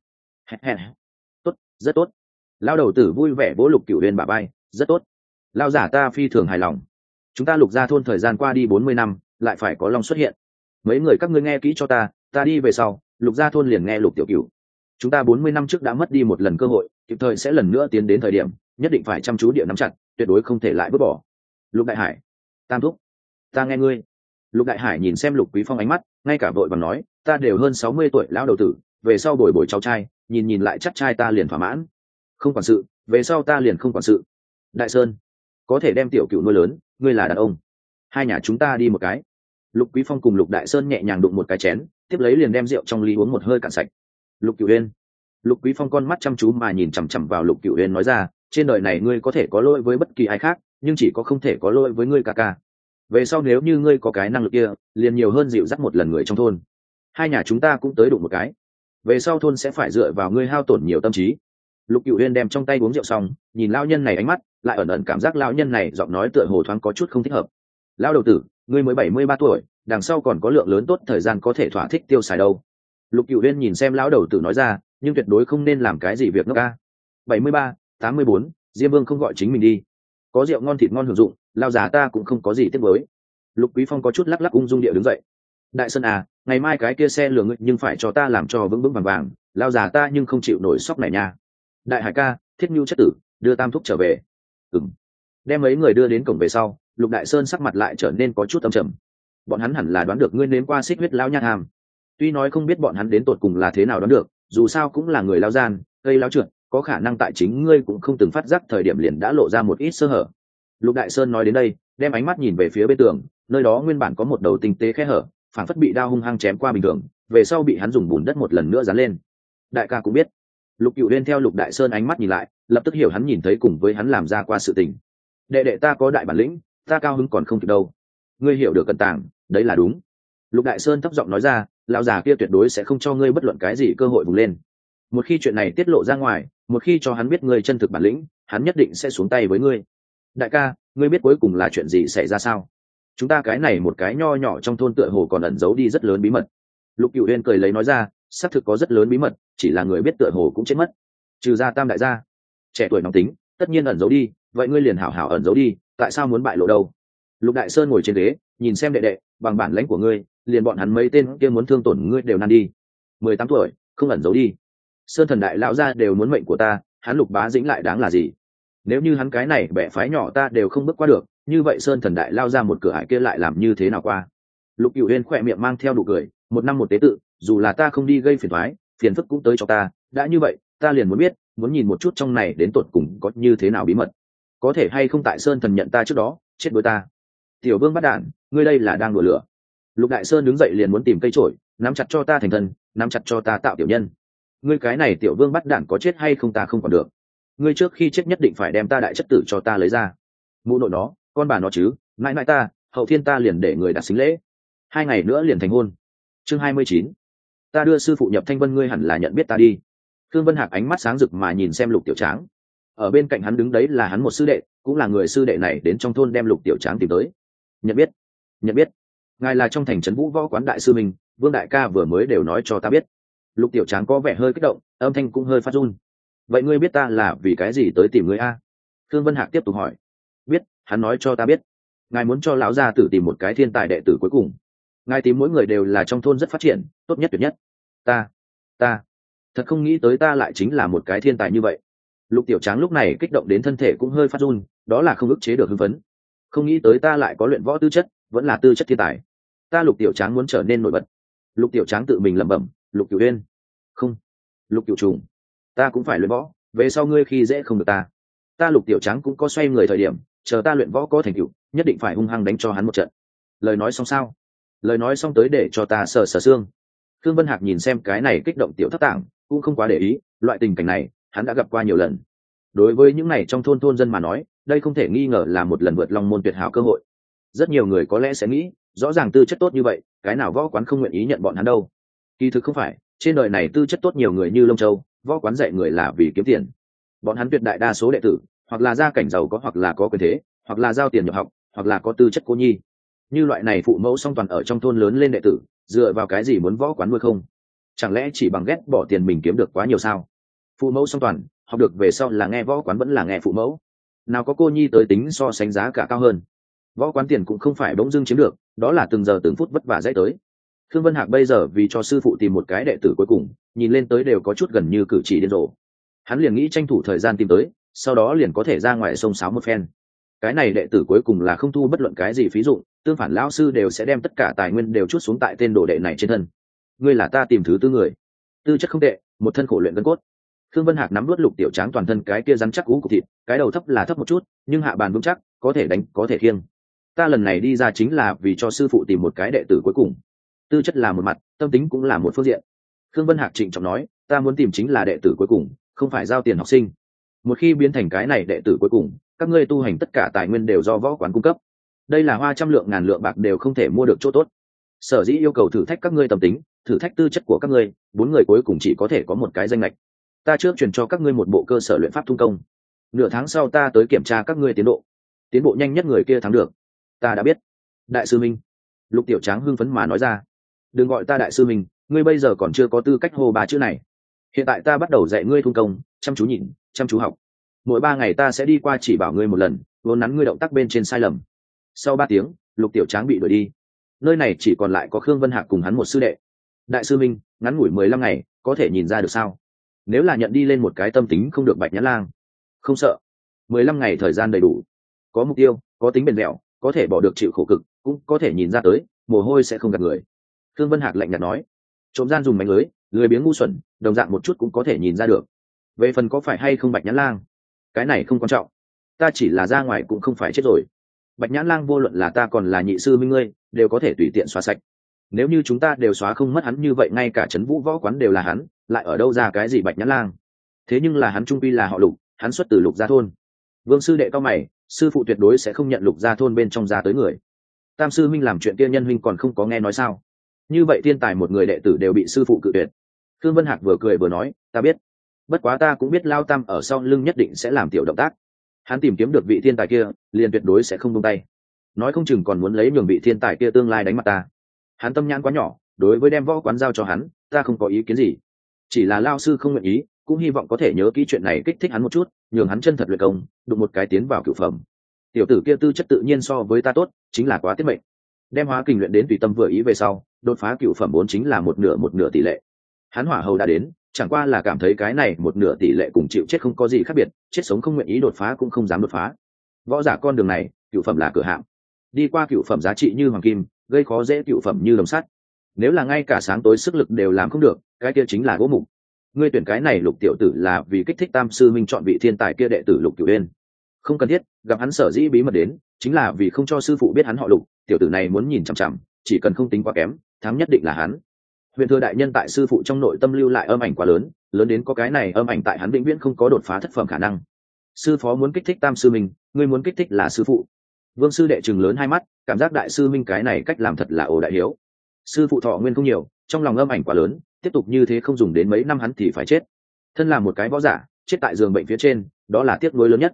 Tốt, rất tốt. Lao đầu tử vui vẻ vỗ Lục Cửu Uyên bả vai, rất tốt. Lao giả ta phi thường hài lòng. Chúng ta Lục gia thôn thời gian qua đi 40 năm, lại phải có long xuất hiện. Mấy người các ngươi nghe kỹ cho ta đi về sau, Lục gia thôn liền nghe Lục tiểu Cửu. Chúng ta 40 năm trước đã mất đi một lần cơ hội, kịp thời sẽ lần nữa tiến đến thời điểm, nhất định phải chăm chú địa nắm chặt, tuyệt đối không thể lại vứt bỏ. Lục Đại Hải, Tam thúc, ta nghe ngươi. Lục Đại Hải nhìn xem Lục Quý Phong ánh mắt, ngay cả vội vàng nói, ta đều hơn 60 tuổi lão đầu tử, về sau bồi bồi cháu trai, nhìn lại chắc trai ta liền thỏa mãn. Không quản sự, về sau ta liền không quản sự. Đại Sơn, có thể đem tiểu Cửu nuôi lớn, ngươi là đàn ông, hai nhà chúng ta đi một cái. Lục Quý Phong cùng Lục Đại Sơn nhẹ nhàng đụng một cái chén, tiếp lấy liền đem rượu trong ly uống một hơi cạn sạch. Lục Cửu Uyên, Lục Quý Phong con mắt chăm chú mà nhìn chằm chằm vào Lục Cửu Uyên nói ra, trên đời này ngươi có thể có lỗi với bất kỳ ai khác, nhưng chỉ có không thể có lỗi với ngươi ca ca. Về sau nếu như ngươi có cái năng lực kia, liền nhiều hơn dịu dắt một lần người trong thôn. Hai nhà chúng ta cũng tới đụng một cái. Về sau thôn sẽ phải dựa vào ngươi hao tổn nhiều tâm trí. Lục Cửu Uyên đem trong tay uống rượu xong, nhìn lão nhân này ánh mắt, lại ẩn ẩn cảm giác lão nhân này giọng nói tựa hồ thoáng có chút không thích hợp. Lão đầu tử, ngươi mới 73 tuổi, đằng sau còn có lượng lớn tốt thời gian có thể thỏa thích tiêu xài đâu. Lục Cửu Uyên nhìn xem lão đầu tử nói ra, nhưng tuyệt đối không nên làm cái gì việc ngốc ca. 73, 84, Diêm Vương không gọi chính mình đi. Có rượu ngon thịt ngon hưởng dụng, lao già ta cũng không có gì tiếc với. Lục Quý Phong có chút lắc lắc ung dung địa đứng dậy. Đại Sơn à, ngày mai cái kia xe lừa ngươi nhưng phải cho ta làm cho vững vững vàng vàng, lao già ta nhưng không chịu nổi sóc này nha. Đại Hải ca, Thiết Nhu chất tử, đưa Tam thúc trở về. Ừm. Đem mấy người đưa đến cổng về sau, Lục Đại Sơn sắc mặt lại trở nên có chút âm trầm. Bọn hắn hẳn là đoán được ngươi nếm qua xích huyết lão nha tham. Tuy nói không biết bọn hắn đến tột cùng là thế nào đoán được, dù sao cũng là người lao gian, gây lao trượt, có khả năng tại chính ngươi cũng không từng phát giác thời điểm liền đã lộ ra một ít sơ hở. Lục Đại Sơn nói đến đây, đem ánh mắt nhìn về phía bên tường, nơi đó nguyên bản có một đầu tinh tế khe hở, phản phất bị đao hung hăng chém qua bình thường, về sau bị hắn dùng bùn đất một lần nữa dán lên. Đại ca cũng biết. Lục Cửu Uyên theo Lục Đại Sơn ánh mắt nhìn lại, lập tức hiểu hắn nhìn thấy cùng với hắn làm ra qua sự tình. Đệ đệ ta có đại bản lĩnh, ta cao hứng còn không kịp đâu. Ngươi hiểu được cẩn tàng, đấy là đúng. Lục Đại Sơn thấp giọng nói ra, lão già kia tuyệt đối sẽ không cho ngươi bất luận cái gì cơ hội vùng lên. Một khi chuyện này tiết lộ ra ngoài, một khi cho hắn biết ngươi chân thực bản lĩnh, hắn nhất định sẽ xuống tay với ngươi. Đại ca, ngươi biết cuối cùng là chuyện gì xảy ra sao? Chúng ta cái này một cái nho nhỏ trong thôn tựa hồ còn ẩn giấu đi rất lớn bí mật. Lục Cửu Uyên cười lấy nói ra, xác thực có rất lớn bí mật, chỉ là người biết tựa hồ cũng chết mất. Trừ ra Tam đại gia, trẻ tuổi nóng tính, tất nhiên ẩn giấu đi, vậy ngươi liền hảo hảo ẩn giấu đi, tại sao muốn bại lộ đâu? Lục Đại Sơn ngồi trên ghế, nhìn xem đệ đệ, bằng bản lãnh của ngươi, liền bọn hắn mấy tên kia muốn thương tổn ngươi đều nan đi. 18 tuổi, không ẩn giấu đi. Sơn Thần đại lão gia đều muốn mệnh của ta, hắn Lục Bá Dĩnh lại đáng là gì? Nếu như hắn cái này bẻ phái nhỏ ta đều không bước qua được, như vậy Sơn Thần đại lao ra một cửa ải kia lại làm như thế nào qua? Lục Cửu Uyên khỏe miệng mang theo nụ cười, một năm một tế tự, dù là ta không đi gây phiền toái, phiền phức cũng tới cho ta, đã như vậy, ta liền muốn biết, muốn nhìn một chút trong này đến tột cùng có như thế nào bí mật. Có thể hay không tại Sơn Thần nhận ta trước đó, chết đối ta. Tiểu Vương bắt đạn, ngươi đây là đang đùa lửa. Lục Đại Sơn đứng dậy liền muốn tìm cây chổi, nắm chặt cho ta thành thân, nắm chặt cho ta tạo tiểu nhân. Ngươi cái này Tiểu Vương bắt đạn có chết hay không ta không còn được. Ngươi trước khi chết nhất định phải đem ta đại chất tử cho ta lấy ra. Mụ nội nó, con bà nó chứ, mãi mãi ta, hậu thiên ta liền để người đặt xính lễ. 2 ngày nữa liền thành hôn. Chương 29. Ta đưa sư phụ nhập Thanh Vân, ngươi hẳn là nhận biết ta đi. Thương Vân Hạc ánh mắt sáng rực mà nhìn xem Lục Tiểu Tráng. Ở bên cạnh hắn đứng đấy là hắn một sư đệ, cũng là người sư đệ này đến trong thôn đem Lục Tiểu Tráng tìm tới. Nhận biết ngài là trong thành trấn Vũ Võ quán đại sư mình, Vương đại ca vừa mới đều nói cho ta biết. Lục Tiểu Tráng có vẻ hơi kích động, âm thanh cũng hơi phát run. Vậy ngươi biết ta là vì cái gì tới tìm ngươi a? Thương Vân Hạc tiếp tục hỏi. Biết, hắn nói cho ta biết. Ngài muốn cho lão gia tử tìm một cái thiên tài đệ tử cuối cùng. Ngài tìm mỗi người đều là trong thôn rất phát triển, tốt nhất tuyệt nhất. Ta thật không nghĩ tới ta lại chính là một cái thiên tài như vậy. Lục Tiểu Tráng lúc này kích động đến thân thể cũng hơi phát run, đó là không ức chế được hưng phấn. Không nghĩ tới ta lại có luyện võ tư chất, vẫn là tư chất thiên tài. Ta Lục Tiểu Tráng muốn trở nên nổi bật. Lục Tiểu Tráng tự mình lẩm bẩm, Lục Cửu Uyên, không, Lục Cửu Trùng, ta cũng phải luyện võ, về sau ngươi khi dễ không được ta. Ta Lục Tiểu Tráng cũng có xoay người thời điểm, chờ ta luyện võ có thành tựu, nhất định phải hung hăng đánh cho hắn một trận. Lời nói xong sao? Lời nói xong tới để cho ta sờ xương. Thương Vân Hạc nhìn xem cái này kích động tiểu thất tạng, cũng không quá để ý, loại tình cảnh này hắn đã gặp qua nhiều lần. Đối với những này trong thôn dân mà nói, đây không thể nghi ngờ là một lần vượt long môn tuyệt hảo cơ hội. Rất nhiều người có lẽ sẽ nghĩ, rõ ràng tư chất tốt như vậy, cái nào võ quán không nguyện ý nhận bọn hắn đâu. Kỳ thực không phải, trên đời này tư chất tốt nhiều người như Lông Châu, võ quán dạy người là vì kiếm tiền. Bọn hắn tuyệt đại đa số đệ tử, hoặc là gia cảnh giàu có, hoặc là có quyền thế, hoặc là giao tiền nhập học, hoặc là có tư chất cô nhi. Như loại này phụ mẫu song toàn ở trong thôn lớn lên đệ tử, dựa vào cái gì muốn võ quán nuôi không? Chẳng lẽ chỉ bằng ghét bỏ tiền mình kiếm được quá nhiều sao? Phụ mẫu song toàn, học được về sau là nghe võ quán vẫn là nghe phụ mẫu. Nào có cô nhi tới tính so sánh giá cả cao hơn. Võ quán tiền cũng không phải bỗng dưng chiếm được, đó là từng giờ từng phút vất vả dãy tới. Khương Vân Hạc bây giờ vì cho sư phụ tìm một cái đệ tử cuối cùng, nhìn lên tới đều có chút gần như cử chỉ điên rồ. Hắn liền nghĩ tranh thủ thời gian tìm tới, sau đó liền có thể ra ngoài sông sáo một phen. Cái này đệ tử cuối cùng là không thu bất luận cái gì phí dụng, tương phản lão sư đều sẽ đem tất cả tài nguyên đều chút xuống tại tên đồ đệ này trên thân. Ngươi là ta tìm thứ tư người, tư chất không tệ, một thân khổ luyện gân cốt. Khương Vân Hạc nắm nuốt Lục Tiểu Tráng toàn thân cái kia rắn chắc cú cục thịt, cái đầu thấp là thấp một chút, nhưng hạ bàn vững chắc, có thể đánh, có thể khiêng. Ta lần này đi ra chính là vì cho sư phụ tìm một cái đệ tử cuối cùng. Tư chất là một mặt, tâm tính cũng là một phương diện. Khương Vân Hạc trịnh trọng nói, ta muốn tìm chính là đệ tử cuối cùng, không phải giao tiền học sinh. Một khi biến thành cái này đệ tử cuối cùng, các ngươi tu hành tất cả tài nguyên đều do võ quán cung cấp. Đây là hoa trăm lượng ngàn lượng bạc đều không thể mua được chỗ tốt. Sở dĩ yêu cầu thử thách các ngươi tâm tính, thử thách tư chất của các ngươi, 4 người cuối cùng chỉ có thể có một cái danh lệch. Ta trước truyền cho các ngươi một bộ cơ sở luyện pháp thung công. Nửa tháng sau ta tới kiểm tra các ngươi tiến độ. Tiến bộ nhanh nhất người kia thắng được. Ta đã biết. Đại sư Minh. Lục Tiểu Tráng hưng phấn mà nói ra. Đừng gọi ta đại sư Minh, ngươi bây giờ còn chưa có tư cách hô 3 chữ này. Hiện tại ta bắt đầu dạy ngươi thung công, chăm chú nhìn, chăm chú học. Mỗi 3 ngày ta sẽ đi qua chỉ bảo ngươi một lần, vốn nắn ngươi động tác bên trên sai lầm. Sau 3 tiếng, Lục Tiểu Tráng bị đuổi đi. Nơi này chỉ còn lại có Khương Vân Hạc cùng hắn một sư đệ. Đại sư Minh, ngắn ngủi 15 ngày, có thể nhìn ra được sao? Nếu là nhận đi lên một cái tâm tính không được Bạch Nhã Lang, không sợ. 15 ngày thời gian đầy đủ. Có mục tiêu, có tính bền bỉ, có thể bỏ được chịu khổ cực, cũng có thể nhìn ra tới, mồ hôi sẽ không gạt người. Khương Vân Hạc lạnh nhạt nói, trộm gian dùng mánh lưới, lười biếng ngu xuẩn, đồng dạng một chút cũng có thể nhìn ra được. Về phần có phải hay không Bạch Nhã Lang, cái này không quan trọng. Ta chỉ là ra ngoài cũng không phải chết rồi. Bạch Nhã Lang vô luận là ta còn là nhị sư Minh ngươi, đều có thể tùy tiện xóa sạch. Nếu như chúng ta đều xóa không mất hắn như vậy, ngay cả trấn Vũ Võ quán đều là hắn, lại ở đâu ra cái gì Bạch Nhã Lang? Thế nhưng là hắn trung quy là họ Lục, hắn xuất từ Lục gia thôn. Vương sư đệ cao mày, sư phụ tuyệt đối sẽ không nhận Lục gia thôn bên trong ra tới người. Tam sư Minh làm chuyện tiên nhân huynh còn không có nghe nói sao? Như vậy thiên tài một người đệ tử đều bị sư phụ cự tuyệt. Khương Vân Hạc vừa cười vừa nói, ta biết. Bất quá ta cũng biết Lao Tam ở sau lưng nhất định sẽ làm tiểu động tác. Hắn tìm kiếm được vị thiên tài kia, liền tuyệt đối sẽ không buông tay. Nói không chừng còn muốn lấy nhường vị thiên tài kia tương lai đánh mặt ta. Hắn tâm nhãn quá nhỏ, đối với đem võ quán giao cho hắn, ta không có ý kiến gì. Chỉ là Lao sư không nguyện ý, cũng hy vọng có thể nhớ kỹ chuyện này kích thích hắn một chút, nhường hắn chân thật luyện công, đụng một cái tiến vào cửu phẩm. Tiểu tử kia tư chất tự nhiên so với ta tốt, chính là quá tiết mệnh. Đem hóa kình luyện đến tùy tâm vừa ý về sau, đột phá cửu phẩm 4 chính là một nửa tỷ lệ. Hắn hỏa hầu đã đến, chẳng qua là cảm thấy cái này một nửa tỷ lệ cùng chịu chết không có gì khác biệt, chết sống không nguyện ý đột phá cũng không dám đột phá. Võ giả con đường này, cửu phẩm là cửa hạng. Đi qua cửu phẩm giá trị như hoàng kim, gây khó dễ cửu phẩm như đồng sắt. Nếu là ngay cả sáng tối sức lực đều làm không được, cái kia chính là gỗ mục. Ngươi tuyển cái này Lục tiểu tử là vì kích thích Tam sư Minh chọn vị thiên tài kia đệ tử Lục Cửu Uyên. Không cần thiết, gặp hắn sở dĩ bí mật đến, chính là vì không cho sư phụ biết hắn họ Lục, tiểu tử này muốn nhìn chằm chằm, chỉ cần không tính quá kém, thắng nhất định là hắn. Huyền Thừa đại nhân tại sư phụ trong nội tâm lưu lại âm ảnh quá lớn, lớn đến có cái này âm ảnh tại hắn vĩnh viễn không có đột phá thất phẩm khả năng. Sư phó muốn kích thích Tam sư Minh, ngươi muốn kích thích là sư phụ. Vương sư đệ trừng lớn hai mắt, cảm giác đại sư Minh cái này cách làm thật là ồ đại hiếu. Sư phụ thọ nguyên không nhiều, trong lòng âm ảnh quá lớn, tiếp tục như thế không dùng đến mấy năm hắn thì phải chết. Thân là một cái võ giả, chết tại giường bệnh phía trên, đó là tiếc nuối lớn nhất.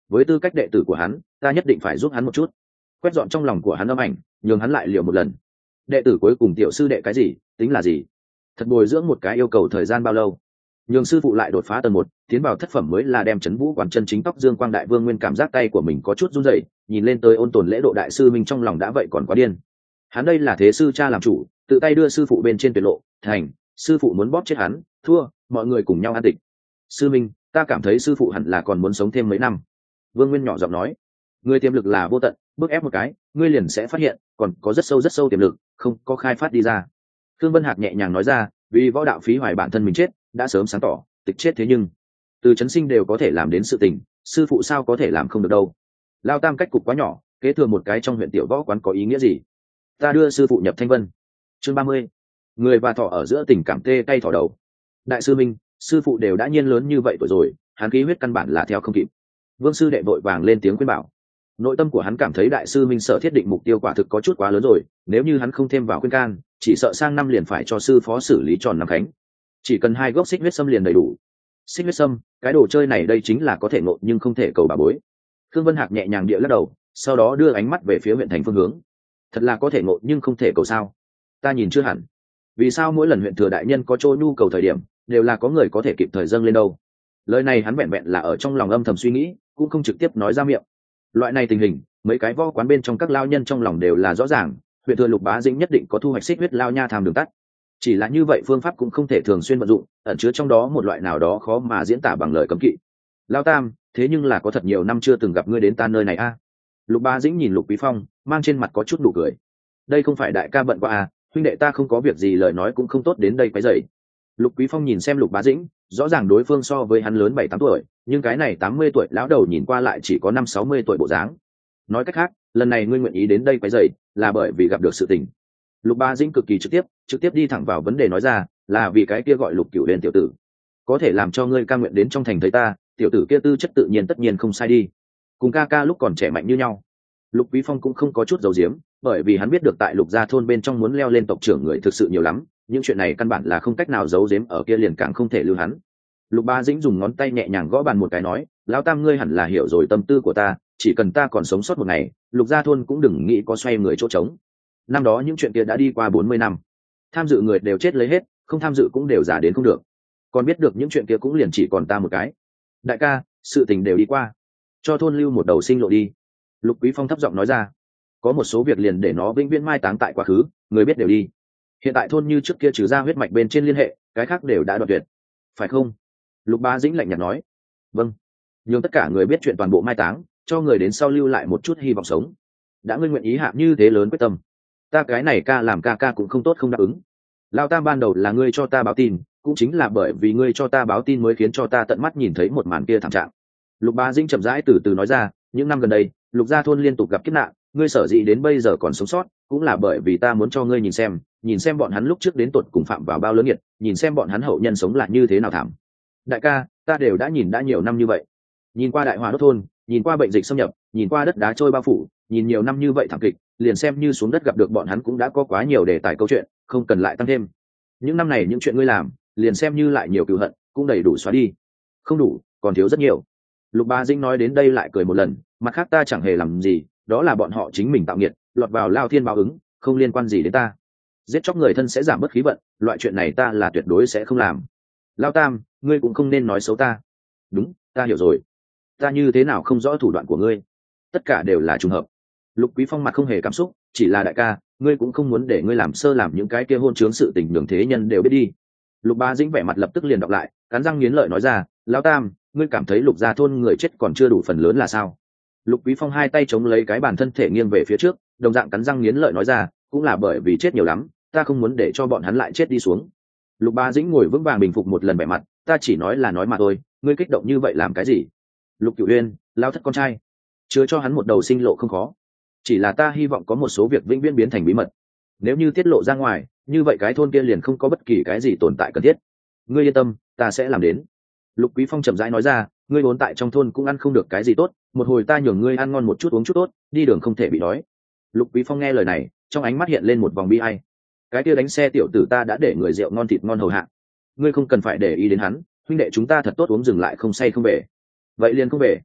với tư cách đệ tử của hắn, ta nhất định phải giúp hắn một chút, quét dọn trong lòng của hắn âm ảnh, nhường hắn lại liều một lần. Đệ tử cuối cùng tiểu sư đệ cái gì tính là gì? Thật bồi dưỡng một cái yêu cầu thời gian bao lâu? Nhường sư phụ lại đột phá tầng 1, tiến vào thất phẩm mới là đem chấn vũ quán chân chính tóc dương quang đại vương nguyên cảm giác tay của mình có chút run rẩy, nhìn lên tới ôn tồn lễ độ đại sư minh trong lòng đã vậy còn quá điên. Hắn đây là thế sư cha làm chủ, tự tay đưa sư phụ bên trên tuyệt lộ, thành, sư phụ muốn bóp chết hắn, thua, mọi người cùng nhau an tịch. Sư minh, ta cảm thấy sư phụ hẳn là còn muốn sống thêm mấy năm. Vương Nguyên nhỏ giọng nói, ngươi tiềm lực là vô tận, bước ép một cái, ngươi liền sẽ phát hiện, còn có rất sâu tiềm lực, không có khai phát đi ra. Thương Vân Hạc nhẹ nhàng nói ra, vì võ đạo phí hoài bản thân mình chết, đã sớm sáng tỏ, tịch chết thế nhưng từ chấn sinh đều có thể làm đến sự tình, sư phụ sao có thể làm không được đâu? Lao Tam cách cục quá nhỏ, kế thừa một cái trong huyện tiểu võ quán có ý nghĩa gì? Ta đưa sư phụ nhập Thanh Vân. Chương 30. Người và thỏ ở giữa tình cảm tê cay thỏ đầu. Đại sư minh, sư phụ đều đã nhiên lớn như vậy tuổi rồi, hắn khí huyết căn bản là theo không kịp. Vương sư đệ vội vàng lên tiếng khuyên bảo. Nội tâm của hắn cảm thấy đại sư minh sở thiết định mục tiêu quả thực có chút quá lớn rồi, nếu như hắn không thêm vào khuyên can, chỉ sợ sang năm liền phải cho sư phó xử lý tròn năm khánh. Chỉ cần 2 gốc xích huyết sâm liền đầy đủ. Xích huyết sâm, cái đồ chơi này đây chính là có thể ngộ nhưng không thể cầu bà bối. Khương Vân Hạc nhẹ nhàng địa lắc đầu, sau đó đưa ánh mắt về phía huyện thành phương hướng. Thật là có thể ngộ nhưng không thể cầu sao? Ta nhìn chưa hẳn. Vì sao mỗi lần huyện thừa đại nhân có chỗ nhu cầu thời điểm, đều là có người có thể kịp thời dâng lên đâu? Lời này hắn vẹn vẹn là ở trong lòng âm thầm suy nghĩ, cũng không trực tiếp nói ra miệng. Loại này tình hình, mấy cái võ quán bên trong các lao nhân trong lòng đều là rõ ràng, huyện thừa Lục Bá Dĩnh nhất định có thu hoạch xích huyết lao nha tham đường tắt. Chỉ là như vậy phương pháp cũng không thể thường xuyên vận dụng, ẩn chứa trong đó một loại nào đó khó mà diễn tả bằng lời cấm kỵ. Lao Tam, thế nhưng là có thật nhiều năm chưa từng gặp ngươi đến ta nơi này a. Lục Bá Dĩnh nhìn Lục Quý Phong, mang trên mặt có chút nụ cười. Đây không phải đại ca bận quá à, huynh đệ ta không có việc gì lời nói cũng không tốt đến đây quấy rầy. Lục Quý Phong nhìn xem Lục Bá Dĩnh, rõ ràng đối phương so với hắn lớn 7-8 tuổi, nhưng cái này 80 tuổi lão đầu nhìn qua lại chỉ có 5-60 tuổi bộ dáng. Nói cách khác, lần này ngươi nguyện ý đến đây quấy rầy, là bởi vì gặp được sự tình. Lục Bá Dĩnh cực kỳ trực tiếp đi thẳng vào vấn đề nói ra, là vì cái kia gọi Lục Cửu Huyền tiểu tử, có thể làm cho ngươi ca nguyện đến trong thành thấy ta, tiểu tử kia tư chất tự nhiên tất nhiên không sai đi, cùng ca ca lúc còn trẻ mạnh như nhau. Lục Quý Phong cũng không có chút dầu diếm, bởi vì hắn biết được tại Lục gia thôn bên trong muốn leo lên tộc trưởng người thực sự nhiều lắm, những chuyện này căn bản là không cách nào giấu giếm ở kia liền càng không thể lưu hắn. Lục Bá Dĩnh dùng ngón tay nhẹ nhàng gõ bàn một cái nói, lão Tam ngươi hẳn là hiểu rồi tâm tư của ta, chỉ cần ta còn sống sót một ngày, Lục gia thôn cũng đừng nghĩ có xoay người chỗ trống. Năm đó những chuyện kia đã đi qua 40 năm, tham dự người đều chết lấy hết, không tham dự cũng đều giả đến không được, còn biết được những chuyện kia cũng liền chỉ còn ta một cái. Đại ca, sự tình đều đi qua, cho thôn lưu một đầu sinh lộ đi. Lục Quý Phong thấp giọng nói ra, có một số việc liền để nó vĩnh viễn mai táng tại quá khứ, người biết đều đi. Hiện tại thôn như trước kia trừ ra huyết mạch bên trên liên hệ, cái khác đều đã đoạn tuyệt, phải không? Lục Bá Dĩnh lạnh nhạt nói, vâng. Nhưng tất cả người biết chuyện toàn bộ mai táng, cho người đến sau lưu lại một chút hy vọng sống. Đã ngươi nguyện ý hạ như thế lớn quyết tâm, ta cái này ca làm ca ca cũng không tốt không đáp ứng. Lao Tam ban đầu là ngươi cho ta báo tin, cũng chính là bởi vì ngươi cho ta báo tin mới khiến cho ta tận mắt nhìn thấy một màn kia thảm trạng. Lục Bá Dĩnh chậm rãi từ từ nói ra, những năm gần đây Lục gia thôn liên tục gặp kiếp nạn, ngươi sở dĩ đến bây giờ còn sống sót cũng là bởi vì ta muốn cho ngươi nhìn xem bọn hắn lúc trước đến tột cùng phạm vào bao lớn nghiệt, nhìn xem bọn hắn hậu nhân sống lại như thế nào thảm. Đại ca, ta đều đã nhìn đã nhiều năm như vậy, nhìn qua đại hỏa đốt thôn, nhìn qua bệnh dịch xâm nhập, nhìn qua đất đá trôi bao phủ, nhìn nhiều năm như vậy thảm kịch, liền xem như xuống đất gặp được bọn hắn cũng đã có quá nhiều đề tài câu chuyện, không cần lại tăng thêm. Những năm này những chuyện ngươi làm, liền xem như lại nhiều cừu hận cũng đầy đủ xóa đi. Không đủ, còn thiếu rất nhiều. Lục Bá Dĩnh nói đến đây lại cười một lần, mặt khác ta chẳng hề làm gì, đó là bọn họ chính mình tạo nghiệt, lọt vào lao thiên báo ứng, không liên quan gì đến ta. Giết chóc người thân sẽ giảm bớt khí vận, loại chuyện này ta là tuyệt đối sẽ không làm. Lao Tam, ngươi cũng không nên nói xấu ta. Đúng, ta hiểu rồi. Ta như thế nào không rõ thủ đoạn của ngươi, tất cả đều là trùng hợp. Lục Quý Phong mặt không hề cảm xúc, chỉ là đại ca, ngươi cũng không muốn để ngươi làm sơ làm những cái kia hôn chướng sự tình nhường thế nhân đều biết đi. Lục Bá Dĩnh vẻ mặt lập tức liền đọc lại, cắn răng nghiến lợi nói ra, lão Tam, ngươi cảm thấy Lục gia thôn người chết còn chưa đủ phần lớn là sao? Lục Quý Phong hai tay chống lấy cái bàn thân thể nghiêng về phía trước, đồng dạng cắn răng nghiến lợi nói ra, cũng là bởi vì chết nhiều lắm, ta không muốn để cho bọn hắn lại chết đi xuống. Lục Bá Dĩnh ngồi vững vàng bình phục một lần vẻ mặt, ta chỉ nói là nói mà thôi, ngươi kích động như vậy làm cái gì? Lục Cửu Uyên, lão thất con trai, chứa cho hắn một đầu sinh lộ không khó, chỉ là ta hy vọng có một số việc vĩnh viễn biến thành bí mật, nếu như tiết lộ ra ngoài, như vậy cái thôn kia liền không có bất kỳ cái gì tồn tại cần thiết. Ngươi yên tâm, ta sẽ làm đến. Lục Quý Phong chậm rãi nói ra, ngươi vốn tại trong thôn cũng ăn không được cái gì tốt, một hồi ta nhường ngươi ăn ngon một chút uống chút tốt, đi đường không thể bị đói. Lục Quý Phong nghe lời này, trong ánh mắt hiện lên một vòng bi ai. Cái kia đánh xe tiểu tử ta đã để người rượu ngon thịt ngon hầu hạ, ngươi không cần phải để ý đến hắn, huynh đệ chúng ta thật tốt uống dừng lại không say không về. Vậy liền không về.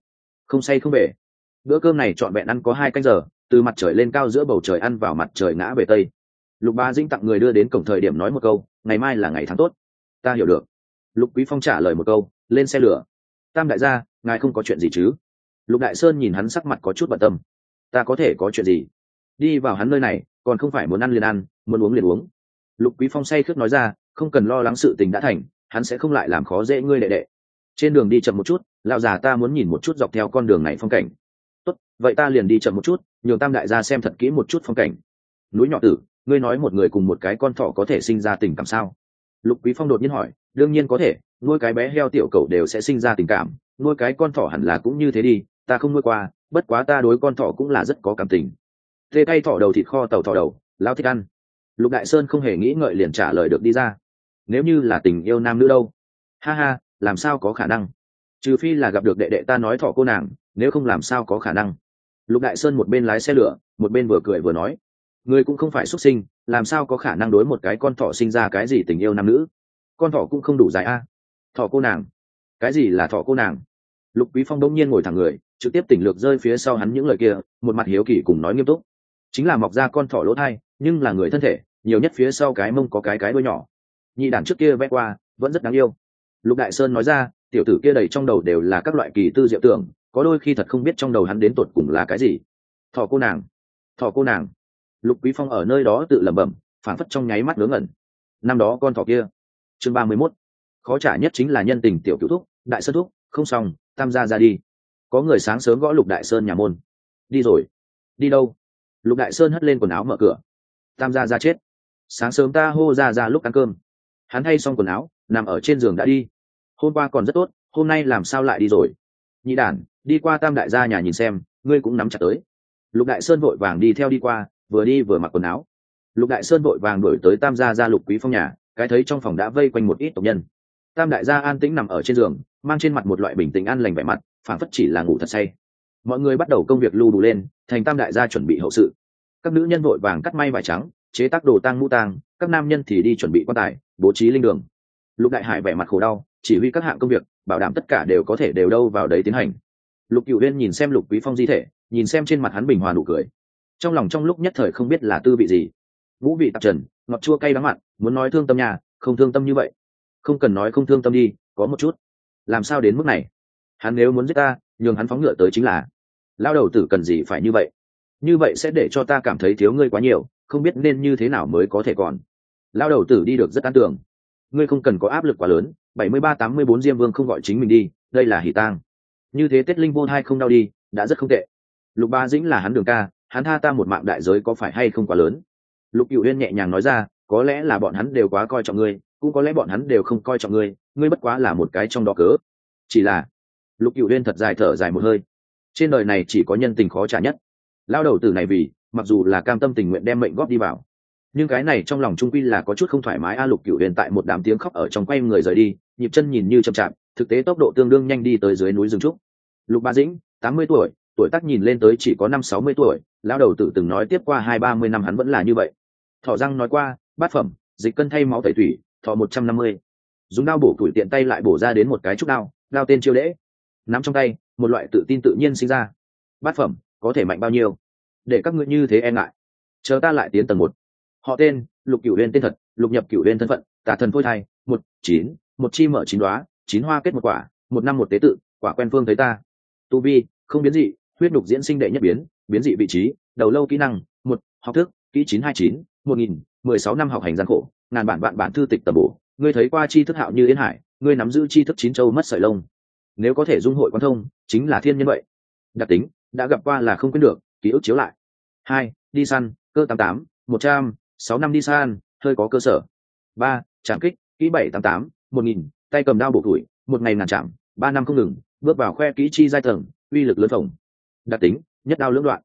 không say không về. Bữa cơm này trọn vẹn ăn có 2 canh giờ, từ mặt trời lên cao giữa bầu trời ăn vào mặt trời ngã về tây. Lục Bá Dĩnh tặng người đưa đến cổng thời điểm nói một câu, ngày mai là ngày tháng tốt. Ta hiểu được. Lục Quý Phong trả lời một câu, lên xe lửa. Tam đại gia, ngài không có chuyện gì chứ? Lục Đại Sơn nhìn hắn sắc mặt có chút bận tâm. Ta có thể có chuyện gì? Đi vào hắn nơi này, còn không phải muốn ăn liền ăn, muốn uống liền uống. Lục Quý Phong say khướt nói ra, không cần lo lắng, sự tình đã thành, hắn sẽ không lại làm khó dễ ngươi đệ đệ. Trên đường đi chậm một chút, lão già ta muốn nhìn một chút dọc theo con đường này phong cảnh. Tốt, vậy ta liền đi chậm một chút, nhường Tam đại gia xem thật kỹ một chút phong cảnh. Núi nhỏ tử, ngươi nói một người cùng một cái con thỏ có thể sinh ra tình cảm sao? Lục Quý Phong đột nhiên hỏi. Đương nhiên có thể, nuôi cái bé heo tiểu cẩu đều sẽ sinh ra tình cảm, nuôi cái con thỏ hẳn là cũng như thế đi. Ta không nuôi qua, bất quá ta đối con thỏ cũng là rất có cảm tình. Tê tay thỏ đầu thịt kho tàu thỏ đầu, lão thích ăn. Lục Đại Sơn không hề nghĩ ngợi liền trả lời được đi ra. Nếu như là tình yêu nam nữ đâu? Ha ha, làm sao có khả năng? Trừ phi là gặp được đệ đệ ta nói thỏ cô nàng, nếu không làm sao có khả năng. Lục Đại Sơn một bên lái xe lửa, một bên vừa cười vừa nói. Người cũng không phải xuất sinh, làm sao có khả năng đối một cái con thỏ sinh ra cái gì tình yêu nam nữ? Con thỏ cũng không đủ dài a. Thỏ cô nàng? Cái gì là thỏ cô nàng? Lục Quý Phong đông nhiên ngồi thẳng người, trực tiếp tỉnh lược rơi phía sau hắn những lời kia, một mặt hiếu kỳ cùng nói nghiêm túc. Chính là mọc ra con thỏ lỗ thai, nhưng là người thân thể, nhiều nhất phía sau cái mông có cái đuôi nhỏ. Nhị đản trước kia vẽ qua, vẫn rất đáng yêu. Lục Đại Sơn nói ra, tiểu tử kia đầy trong đầu đều là các loại kỳ tư diệu tưởng, có đôi khi thật không biết trong đầu hắn đến tột cùng là cái gì. Thỏ cô nàng, thỏ cô nàng. Lục Quý Phong ở nơi đó tự lẩm bẩm, phảng phất trong nháy mắt ngớ ngẩn. Năm đó con thỏ kia. Chương 31. Khó trả nhất chính là nhân tình tiểu cửu thúc, Đại Sơn thúc, không xong, Tam gia ra đi. Có người sáng sớm gõ Lục Đại Sơn nhà môn. Đi rồi. Đi đâu? Lục Đại Sơn hất lên quần áo mở cửa. Tam gia ra chết. Sáng sớm ta hô ra lúc ăn cơm. Hắn thay xong quần áo, nằm ở trên giường đã đi. Hôm qua còn rất tốt, hôm nay làm sao lại đi rồi? Nhị đản, đi qua Tam đại gia nhà nhìn xem, ngươi cũng nắm chặt tới. Lục Đại Sơn vội vàng đi theo đi qua, vừa đi vừa mặc quần áo. Lục Đại Sơn vội vàng đuổi tới Tam gia Lục Quý Phong nhà, cái thấy trong phòng đã vây quanh một ít tộc nhân. Tam đại gia an tĩnh nằm ở trên giường, mang trên mặt một loại bình tĩnh an lành vẻ mặt, phảng phất chỉ là ngủ thật say. Mọi người bắt đầu công việc lưu đủ lên, thành Tam đại gia chuẩn bị hậu sự. Các nữ nhân vội vàng cắt may vải trắng, chế tác đồ tang mũ tang, các nam nhân thì đi chuẩn bị quan tài, bố trí linh đường. Lục Đại Hải vẻ mặt khổ đau, chỉ huy các hạng công việc, bảo đảm tất cả đều có thể đều đâu vào đấy tiến hành. Lục Cửu Uyên nhìn xem Lục Quý Phong di thể, nhìn xem trên mặt hắn bình hòa nụ cười, trong lòng trong lúc nhất thời không biết là tư vị gì. Ngũ vị tạp trần, ngọt chua cay đắng mặn, muốn nói thương tâm nhà, không thương tâm như vậy. Không cần nói không thương tâm đi, có một chút. Làm sao đến mức này? Hắn nếu muốn giết ta, nhường hắn phóng ngựa tới chính là. Lao đầu tử cần gì phải như vậy? Như vậy sẽ để cho ta cảm thấy thiếu ngươi quá nhiều, không biết nên như thế nào mới có thể còn. Lao đầu tử đi được rất an tưởng. Ngươi không cần có áp lực quá lớn, 73-84 Diêm Vương không gọi chính mình đi, đây là hỉ tang. Như thế Tết Linh vô thai không đau đi, đã rất không tệ. Lục Bá Dĩnh là hắn đường ca, hắn tha ta một mạng đại giới có phải hay không quá lớn? Lục Cửu Uyên nhẹ nhàng nói ra, có lẽ là bọn hắn đều quá coi trọng ngươi, cũng có lẽ bọn hắn đều không coi trọng ngươi, ngươi bất quá là một cái trong đó cớ. Chỉ là. Lục Cửu Uyên thật dài thở dài một hơi. Trên đời này chỉ có nhân tình khó trả nhất. Lao đầu tử này vì, mặc dù là cam tâm tình nguyện đem mệnh góp đi vào, nhưng cái này trong lòng trung quy là có chút không thoải mái. Lục Cửu Uyên tại một đám tiếng khóc ở trong quay người rời đi, nhịp chân nhìn như chậm chạp, thực tế tốc độ tương đương nhanh đi tới dưới núi rừng trúc. Lục Bá Dĩnh, 80 tuổi, tuổi tác nhìn lên tới chỉ có 50-60 tuổi, lão đầu tử từng nói tiếp qua 20-30 năm hắn vẫn là như vậy. Thọ răng nói qua, bát phẩm, dịch cân thay máu tẩy thủy, thọ 150. Dùng đao bổ tuổi tiện tay lại bổ ra đến một cái trúc đao, đao tên chiêu đễ. Nắm trong tay, một loại tự tin tự nhiên sinh ra. Bát phẩm, có thể mạnh bao nhiêu? Để các ngươi như thế e ngại. Chờ ta lại tiến tầng 1. Họ tên, Lục Cửu Uyên tên thật, Lục Nhập Cửu Uyên thân phận, tà thần phôi thai, 19, một chi mở 9 đóa, 9 hoa kết một quả, 1 năm 1 tế tự, quả quen phương thấy ta. Tu vi, không biến dị, huyết nhục diễn sinh đệ nhất biến, biến dị vị trí, đầu lâu kỹ năng, 1, học thức, kỹ 929, 1000, 16 năm học hành gian khổ, ngàn bản vạn bản thư tịch tầm bổ, ngươi thấy qua chi thức hạo như yên hải, ngươi nắm giữ chi thức 9 châu mất sợi lông. Nếu có thể dung hội quan thông, chính là thiên nhân vậy. Đặc tính, đã gặp qua là không quên được, ký ức chiếu lại. 2, đi săn, cơ 88, 100, 6 năm đi săn, hơi có cơ sở. 3, trảm kích, kỹ 788, 1000, tay cầm đao bổ tuổi, một ngày ngàn trảm, 3 năm không ngừng, bước vào khoe kỹ chi giai tầng, uy lực lớn phồng. Đặc tính, nhất đao lưỡng đoạn.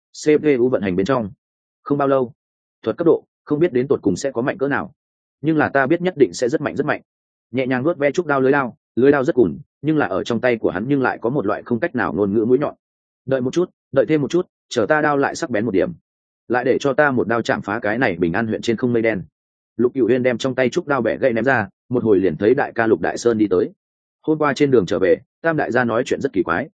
CPU vận hành bên trong. Không bao lâu, thuật cấp độ không biết đến tột cùng sẽ có mạnh cỡ nào, nhưng là ta biết nhất định sẽ rất mạnh rất mạnh. Nhẹ nhàng nuốt ve trúc đao, lưới đao rất cùn, nhưng là ở trong tay của hắn nhưng lại có một loại không cách nào ngôn ngữ mũi nhọn. Đợi một chút, đợi thêm một chút, chờ ta đao lại sắc bén một điểm, lại để cho ta một đao chạm phá cái này bình an huyện trên không mây đen. Lục Cửu Uyên đem trong tay trúc đao bẻ gãy ném ra, một hồi liền thấy đại ca Lục Đại Sơn đi tới. Hôm qua trên đường trở về, Tam đại gia nói chuyện rất kỳ quái.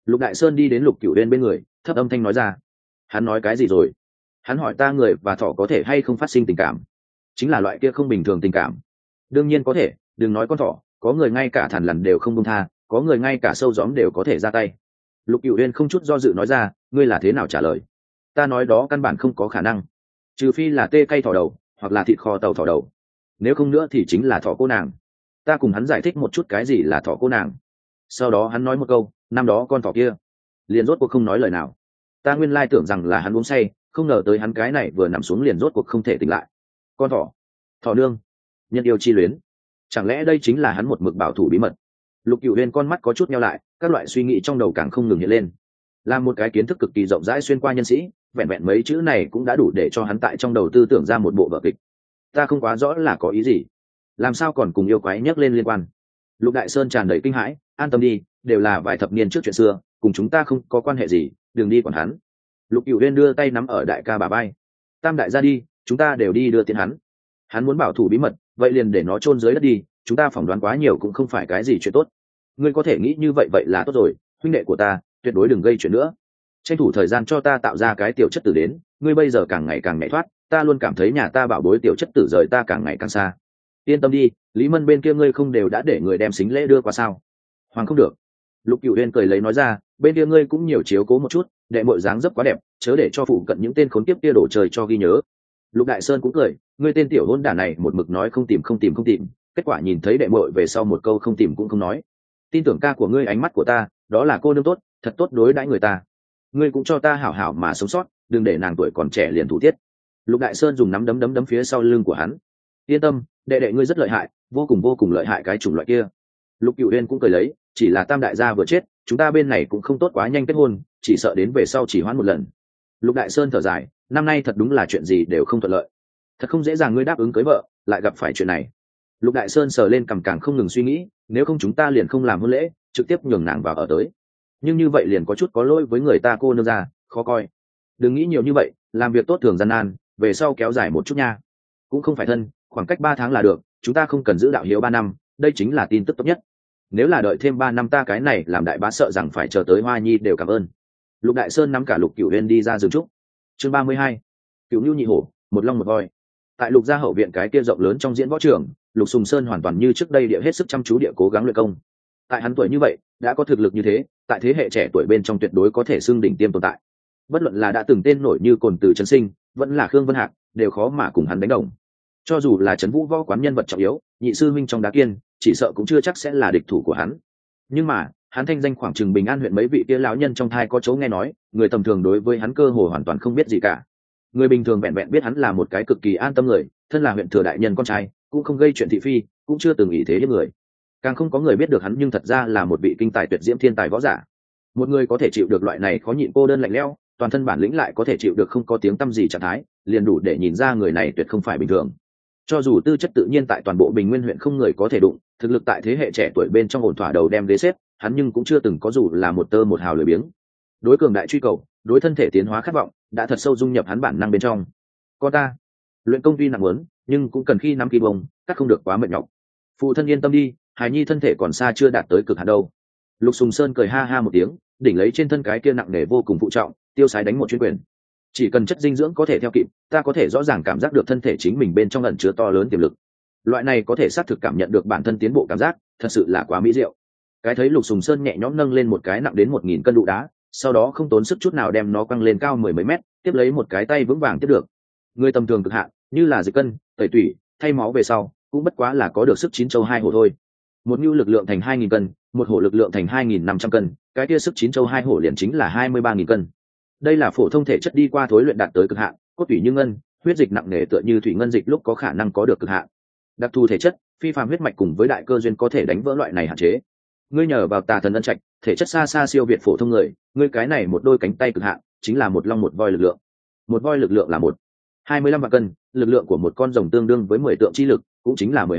Lục Đại Sơn đi đến Lục Cửu Uyên bên người, thấp âm thanh nói ra. Hắn nói cái gì rồi? Hắn hỏi ta người và thỏ có thể hay không phát sinh tình cảm, chính là loại kia không bình thường tình cảm. Đương nhiên có thể, đừng nói con thỏ, có người ngay cả thằn lằn đều không buông tha, có người ngay cả sâu gióm đều có thể ra tay. Lục Cửu Uyên không chút do dự nói ra, ngươi là thế nào trả lời? Ta nói đó căn bản không có khả năng, trừ phi là tê cay thỏ đầu hoặc là thịt kho tàu thỏ đầu, nếu không nữa thì chính là thỏ cô nàng. Ta cùng hắn giải thích một chút cái gì là thỏ cô nàng, sau đó hắn nói một câu, năm đó con thỏ kia, liền rốt cuộc không nói lời nào. Ta nguyên lai tưởng rằng là hắn uống say, không ngờ tới hắn cái này vừa nằm xuống liền rốt cuộc không thể tỉnh lại. Con thỏ, thỏ nương, nhân yêu chi luyến, chẳng lẽ đây chính là hắn một mực bảo thủ bí mật? Lục Cửu Uyên con mắt có chút nheo lại, các loại suy nghĩ trong đầu càng không ngừng hiện lên. Là một cái kiến thức cực kỳ rộng rãi xuyên qua nhân sĩ, vẹn vẹn mấy chữ này cũng đã đủ để cho hắn tại trong đầu tư tưởng ra một bộ vở kịch. Ta không quá rõ là có ý gì, làm sao còn cùng yêu quái nhắc lên liên quan? Lục Đại Sơn tràn đầy kinh hãi, an tâm đi, đều là vài thập niên trước chuyện xưa, cùng chúng ta không có quan hệ gì, đừng đi quản hắn. Lục Cửu Uyên đưa tay nắm ở đại ca bà bay. Tam đại gia đi, chúng ta đều đi đưa tiền hắn. Hắn muốn bảo thủ bí mật, vậy liền để nó chôn dưới đất đi, chúng ta phỏng đoán quá nhiều cũng không phải cái gì chuyện tốt. Ngươi có thể nghĩ như vậy vậy là tốt rồi, huynh đệ của ta, tuyệt đối đừng gây chuyện nữa. Tranh thủ thời gian cho ta tạo ra cái tiểu chất tử đến, ngươi bây giờ càng ngày càng nhảy thoát, ta luôn cảm thấy nhà ta bảo bối tiểu chất tử rời ta càng ngày càng xa. Yên tâm đi, Lý Mân bên kia ngươi không đều đã để người đem xính lễ đưa qua sao? Hoàng không được. Lục Cửu Uyên cười lấy nói ra, bên kia ngươi cũng nhiều chiếu cố một chút, đệ muội dáng dấp quá đẹp, chớ để cho phụ cận những tên khốn kiếp kia đổ trời cho ghi nhớ. Lục Đại Sơn cũng cười, ngươi tên tiểu hôn đản này một mực nói không tìm, kết quả nhìn thấy đệ muội về sau một câu không tìm cũng không nói. Tin tưởng ca của ngươi ánh mắt của ta, đó là cô nương tốt, thật tốt đối đãi người ta. Ngươi cũng cho ta hảo hảo mà sống sót, đừng để nàng tuổi còn trẻ liền thủ tiết. Lục Đại Sơn dùng nắm đấm phía sau lưng của hắn. Yên tâm, đệ đệ ngươi rất lợi hại, vô cùng lợi hại cái chủng loại kia. Lục Cửu Uyên cũng cười lấy, chỉ là tam đại gia vừa chết, chúng ta bên này cũng không tốt quá nhanh kết hôn, chỉ sợ đến về sau chỉ hoãn một lần. Lục Đại Sơn thở dài, năm nay thật đúng là chuyện gì đều không thuận lợi, thật không dễ dàng ngươi đáp ứng cưới vợ lại gặp phải chuyện này. Lục Đại Sơn sờ lên cằm càng không ngừng suy nghĩ, nếu không chúng ta liền không làm hôn lễ, trực tiếp nhường nàng vào ở tới, nhưng như vậy liền có chút có lỗi với người ta cô nương ra, khó coi. Đừng nghĩ nhiều như vậy, làm việc tốt thường gian nan, về sau kéo dài một chút nha. Cũng không phải thân, khoảng cách 3 tháng là được, chúng ta không cần giữ đạo hiếu 3 năm, đây chính là tin tức tốt nhất. Nếu là đợi thêm 3 năm ta cái này làm đại bá sợ rằng phải chờ tới Hoa Nhi đều cảm ơn. Lục Đại Sơn nắm cả Lục Cửu Uyên đi ra rừng trúc. Chương 32. Cửu Nưu nhị hổ, một long một voi. Tại Lục gia hậu viện cái kia rộng lớn trong diễn võ trường, Lục Sùng Sơn hoàn toàn như trước đây địa hết sức chăm chú địa cố gắng luyện công. Tại hắn tuổi như vậy, đã có thực lực như thế, tại thế hệ trẻ tuổi bên trong tuyệt đối có thể xưng đỉnh tiêm tồn tại. Bất luận là đã từng tên nổi như Cồn Tử Trấn Sinh, vẫn là Khương Vân Hạc, đều khó mà cùng hắn đánh đồng. Cho dù là Trấn Vũ võ quán nhân vật trọng yếu, nhị sư huynh trong Đá Kiên, chỉ sợ cũng chưa chắc sẽ là địch thủ của hắn. Nhưng mà, hắn thanh danh khoảng chừng Bình An huyện mấy vị kia lão nhân trong thai có chỗ nghe nói, người tầm thường đối với hắn cơ hồ hoàn toàn không biết gì cả. Người bình thường vẹn vẹn biết hắn là một cái cực kỳ an tâm người, thân là huyện thừa đại nhân con trai, cũng không gây chuyện thị phi, cũng chưa từng ý thế hiếp người. Càng không có người biết được hắn nhưng thật ra là một vị kinh tài tuyệt diễm thiên tài võ giả. Một người có thể chịu được loại này khó nhịn cô đơn lạnh lẽo, toàn thân bản lĩnh lại có thể chịu được không có tiếng tăm gì trạng thái, liền đủ để nhìn ra người này tuyệt không phải bình thường. Cho dù tư chất tự nhiên tại toàn bộ Bình Nguyên huyện không người có thể đụng, thực lực tại thế hệ trẻ tuổi bên trong ổn thỏa đầu đem ghế xếp, hắn nhưng cũng chưa từng có dù là một tơ một hào lười biếng. Đối cường đại truy cầu, đối thân thể tiến hóa khát vọng, đã thật sâu dung nhập hắn bản năng bên trong. Con ta, luyện công tuy nặng muốn, nhưng cũng cần khi nắm kỳ bông, các không được quá mệt nhọc. Phụ thân yên tâm đi, hài nhi thân thể còn xa chưa đạt tới cực hạn đâu. Lục Sùng Sơn cười ha ha một tiếng, đỉnh lấy trên thân cái kia nặng nề vô cùng phụ trọng, tiêu sái đánh một chuyến quyền. Chỉ cần chất dinh dưỡng có thể theo kịp, ta có thể rõ ràng cảm giác được thân thể chính mình bên trong ẩn chứa to lớn tiềm lực. Loại này có thể xác thực cảm nhận được bản thân tiến bộ cảm giác, thật sự là quá mỹ diệu. Cái thấy Lục Sùng Sơn nhẹ nhõm nâng lên một cái nặng đến 1000 cân đụ đá, sau đó không tốn sức chút nào đem nó quăng lên cao 10 mấy mét, tiếp lấy một cái tay vững vàng tiếp được. Người tầm thường cực hạn, như là dịch cân, tẩy tủy, thay máu về sau, cũng bất quá là có được sức 9 châu 2 hổ thôi. Một nhu lực lượng thành 2000 cân, một hổ lực lượng thành 2500 cân, cái kia sức 9 châu 2 hổ liền chính là 23000 cân. Đây là phổ thông thể chất đi qua thối luyện đạt tới cực hạn, cốt tủy như ngân, huyết dịch nặng nề tựa như thủy ngân dịch lúc có khả năng có được cực hạn. Đặc thù thể chất, phi phàm huyết mạch cùng với đại cơ duyên có thể đánh vỡ loại này hạn chế. Ngươi nhờ vào Tà Thần ân trạch, thể chất xa xa siêu việt phổ thông người, ngươi cái này một đôi cánh tay cực hạn, chính là một long một voi lực lượng. Một voi lực lượng là 25 vạn cân, lực lượng của một con rồng tương đương với 10 tượng chi lực, cũng chính là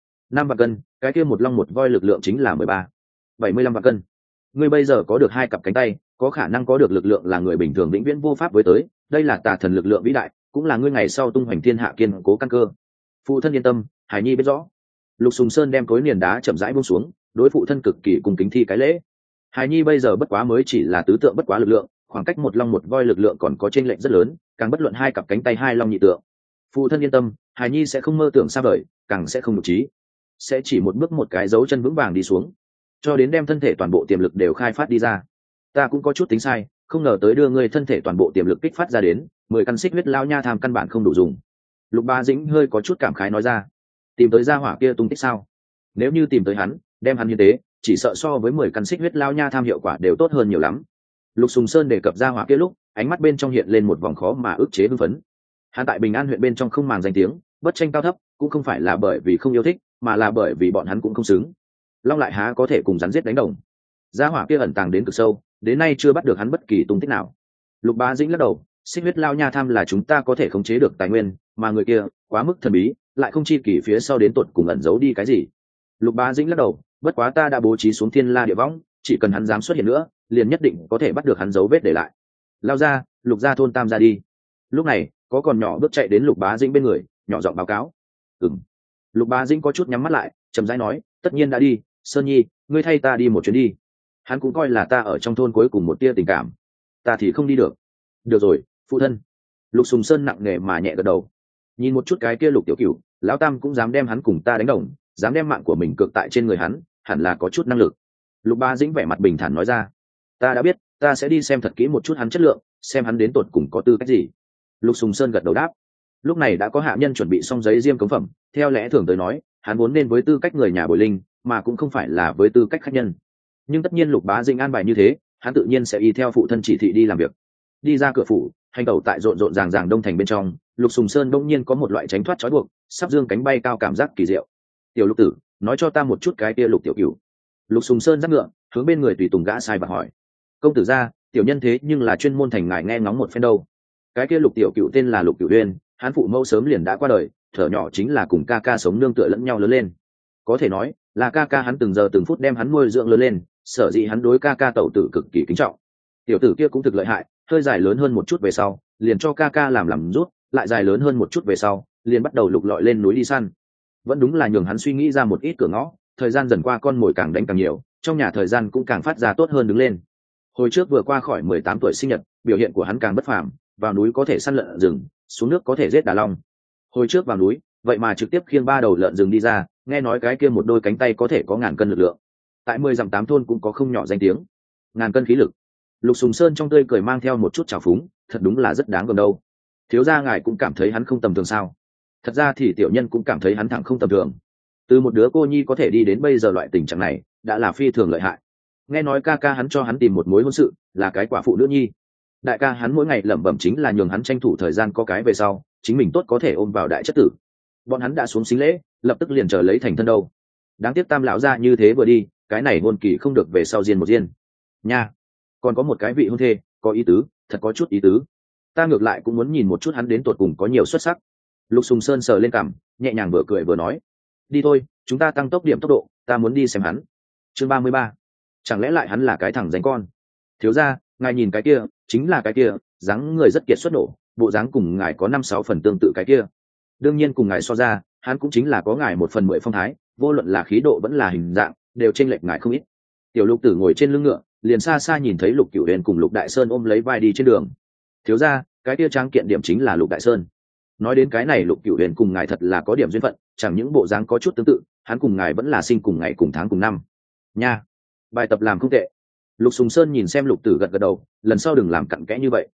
5 vạn cân, cái kia một long một voi lực lượng chính là 75 vạn cân. Ngươi bây giờ có được 2 cặp cánh tay, có khả năng có được lực lượng là người bình thường vĩnh viễn vô pháp với tới, đây là Tà Thần lực lượng vĩ đại, cũng là ngươi ngày sau tung hoành thiên hạ kiên cố căn cơ. Phụ thân yên tâm, hải nhi biết rõ. Lục Sùng Sơn đem cối niền đá chậm rãi buông xuống, đối phụ thân cực kỳ cung kính thi cái lễ. hài nhi bây giờ bất quá mới chỉ là tứ tượng bất quá lực lượng, khoảng cách một long một voi lực lượng còn có chênh lệch rất lớn, càng bất luận hai cặp cánh tay hai long nhị tượng. Phụ thân yên tâm, hài nhi sẽ không mơ tưởng xa vời, càng sẽ không nhục trí, sẽ chỉ một bước một cái dấu chân vững vàng đi xuống, cho đến đem thân thể toàn bộ tiềm lực đều khai phát đi ra. Ta cũng có chút tính sai, không ngờ tới đưa ngươi thân thể toàn bộ tiềm lực kích phát ra đến 10 căn xích huyết lao nha tham căn bản không đủ dùng. Lục Bá Dĩnh hơi có chút cảm khái nói ra. Tìm tới gia hỏa kia tung tích sao? Nếu như tìm tới hắn, đem hắn như thế, chỉ sợ so với 10 căn xích huyết lao nha tham hiệu quả đều tốt hơn nhiều lắm. Lục Sùng Sơn đề cập gia hỏa kia lúc, ánh mắt bên trong hiện lên một vòng khó mà ức chế hưng phấn. Hắn tại Bình An huyện bên trong không màng danh tiếng, bất tranh cao thấp, cũng không phải là bởi vì không yêu thích, mà là bởi vì bọn hắn cũng không xứng. Long lại há có thể cùng rắn giết đánh đồng. Gia hỏa kia ẩn tàng đến cực sâu, đến nay chưa bắt được hắn bất kỳ tung tích nào. Lục Bá Dĩnh lắc đầu, xích huyết lao nha tham là chúng ta có thể khống chế được tài nguyên, mà người kia quá mức thần bí, lại không chi kỷ phía sau đến tột cùng ẩn giấu đi cái gì. Lục Bá Dĩnh lắc đầu, bất quá ta đã bố trí xuống thiên la địa võng, chỉ cần hắn dám xuất hiện nữa, liền nhất định có thể bắt được hắn dấu vết để lại. Lao ra, Lục gia thôn tam ra đi. Lúc này, có con nhỏ bước chạy đến Lục Bá Dĩnh bên người, nhỏ giọng báo cáo. Lục Bá Dĩnh có chút nhắm mắt lại, chậm rãi nói, tất nhiên đã đi, Sơn Nhi, ngươi thay ta đi một chuyến đi. Hắn cũng coi là ta ở trong thôn cuối cùng một tia tình cảm, ta thì không đi được. Được rồi, phụ thân. Lục Sùng Sơn nặng nề mà nhẹ gật đầu. Nhìn một chút cái kia Lục tiểu cửu, lão tam cũng dám đem hắn cùng ta đánh đồng, dám đem mạng của mình cược tại trên người hắn, hẳn là có chút năng lực. Lục Bá Dĩnh vẻ mặt bình thản nói ra, ta đã biết, ta sẽ đi xem thật kỹ một chút hắn chất lượng, xem hắn đến tột cùng có tư cách gì. Lục Sùng Sơn gật đầu đáp. Lúc này đã có hạ nhân chuẩn bị xong giấy diêm cống phẩm, theo lẽ thường tới nói, hắn vốn nên với tư cách người nhà bồi linh, mà cũng không phải là với tư cách khách nhân. Nhưng tất nhiên Lục Bá Dĩnh an bài như thế, hắn tự nhiên sẽ y theo phụ thân chỉ thị đi làm việc. Đi ra cửa phủ, hành tẩu tại rộn rộn ràng ràng đông thành bên trong, Lục Sùng Sơn bỗng nhiên có một loại tránh thoát trói buộc, sắp dương cánh bay cao cảm giác kỳ diệu. Tiểu Lục tử, nói cho ta một chút cái kia Lục tiểu cửu. Lục Sùng Sơn dắt ngựa, hướng bên người tùy tùng gã sai và hỏi. Công tử gia, tiểu nhân thế nhưng là chuyên môn thành ngài nghe ngóng một phen đâu. Cái kia Lục tiểu cửu tên là Lục Cửu Uyên, hắn phụ mẫu sớm liền đã qua đời, thở nhỏ chính là cùng ca ca sống nương tựa lẫn nhau lớn lên. Có thể nói là ca ca hắn từng giờ từng phút đem hắn nuôi dưỡng lớn lên, sở dĩ hắn đối ca ca tẩu tử cực kỳ kính trọng. Tiểu tử kia cũng thực lợi hại, hơi dài lớn hơn một chút về sau, liền cho ca ca làm rút, lại dài lớn hơn một chút về sau, liền bắt đầu lục lọi lên núi đi săn. Vẫn đúng là nhường hắn suy nghĩ ra một ít cửa ngõ, thời gian dần qua con mồi càng đánh càng nhiều, trong nhà thời gian cũng càng phát ra tốt hơn đứng lên. Hồi trước vừa qua khỏi 18 tuổi sinh nhật, biểu hiện của hắn càng bất phàm, vào núi có thể săn lợn rừng, xuống nước có thể giết đà long. Hồi trước vào núi, vậy mà trực tiếp khiêng 3 đầu lợn rừng đi ra, nghe nói cái kia một đôi cánh tay có thể có ngàn cân lực lượng. Tại 10 dặm 8 thôn cũng có không nhỏ danh tiếng. Ngàn cân khí lực. Lục Sùng Sơn trong tươi cười mang theo một chút trào phúng, thật đúng là rất đáng gờm đâu. Thiếu gia ngài cũng cảm thấy hắn không tầm thường sao? Thật ra thì tiểu nhân cũng cảm thấy hắn thẳng không tầm thường. Từ một đứa cô nhi có thể đi đến bây giờ loại tình trạng này, đã là phi thường lợi hại. Nghe nói ca ca hắn cho hắn tìm một mối hôn sự, là cái quả phụ nữ nhi. Đại ca hắn mỗi ngày lẩm bẩm chính là nhường hắn tranh thủ thời gian có cái về sau, chính mình tốt có thể ôm vào đại chất tử. Bọn hắn đã xuống xính lễ, lập tức liền chờ lấy thành thân đâu. Đáng tiếc Tam lão gia như thế vừa đi, cái này hôn kỳ không được về sau diên một diên. Nha, còn có một cái vị hôn thê, có ý tứ, thật có chút ý tứ. Ta ngược lại cũng muốn nhìn một chút hắn đến tột cùng có nhiều xuất sắc. Lục Sùng Sơn sờ lên cằm, nhẹ nhàng vừa cười vừa nói, đi thôi, chúng ta tăng tốc điểm tốc độ, ta muốn đi xem hắn. Chương 33. Chẳng lẽ lại hắn là cái thằng ránh con? Thiếu gia, ngài nhìn cái kia, chính là cái kia, dáng người rất kiệt xuất nổ, bộ dáng cùng ngài có 5-6 phần tương tự cái kia. Đương nhiên cùng ngài so ra, hắn cũng chính là có ngài 1/10 phong thái, vô luận là khí độ vẫn là hình dạng, đều chênh lệch ngài không ít. Tiểu Lục Tử ngồi trên lưng ngựa, liền xa xa nhìn thấy Lục Cửu Huyền cùng Lục Đại Sơn ôm lấy vai đi trên đường. Thiếu gia, cái kia tráng kiện điểm chính là Lục Đại Sơn. Nói đến cái này, Lục Cửu Huyền cùng ngài thật là có điểm duyên phận, chẳng những bộ dáng có chút tương tự, hắn cùng ngài vẫn là sinh cùng ngày cùng tháng cùng năm. Nha, bài tập làm không tệ. Lục Sùng Sơn nhìn xem Lục Tử gật gật đầu, lần sau đừng làm cặn kẽ như vậy.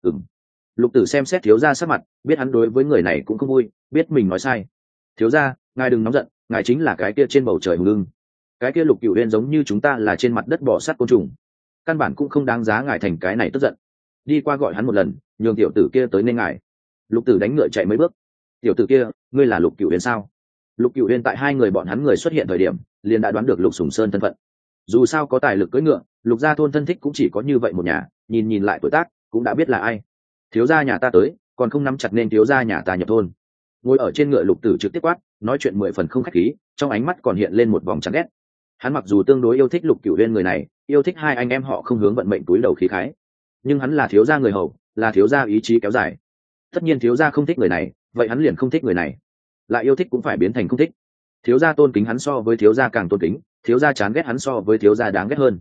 Lục Tử xem xét thiếu gia sắc mặt, biết hắn đối với người này cũng không vui, biết mình nói sai. Thiếu gia, ngài đừng nóng giận, ngài chính là cái kia trên bầu trời hùng lưng. Cái kia Lục Cửu Uyên giống như chúng ta là trên mặt đất bò sát côn trùng, căn bản cũng không đáng giá ngài thành cái này tức giận. Đi qua gọi hắn một lần, nhường tiểu tử kia tới nên ngài. Lục Tử đánh ngựa chạy mấy bước. Tiểu tử kia, ngươi là Lục Cửu Uyên sao? Lục Cửu Uyên tại hai người bọn hắn người xuất hiện thời điểm, liền đã đoán được Lục Sùng Sơn thân phận. Dù sao có tài lực cưỡi ngựa, Lục gia thôn thân thích cũng chỉ có như vậy một nhà, nhìn lại tuổi tác, cũng đã biết là ai. Thiếu gia nhà ta tới, còn không nắm chặt nên thiếu gia nhà ta nhập thôn. Ngồi ở trên ngựa Lục Tử trực tiếp quát, nói chuyện 10 phần không khách khí, trong ánh mắt còn hiện lên một vòng chán ghét. Hắn mặc dù tương đối yêu thích Lục Cửu Uyên người này, yêu thích hai anh em họ không hướng vận mệnh túi đầu khí khái, nhưng hắn là thiếu gia người hầu, là thiếu gia ý chí kéo dài. Tất nhiên thiếu gia không thích người này, vậy hắn liền không thích người này. Lại yêu thích cũng phải biến thành không thích. Thiếu gia tôn kính hắn so với thiếu gia càng tôn kính, thiếu gia chán ghét hắn so với thiếu gia đáng ghét hơn.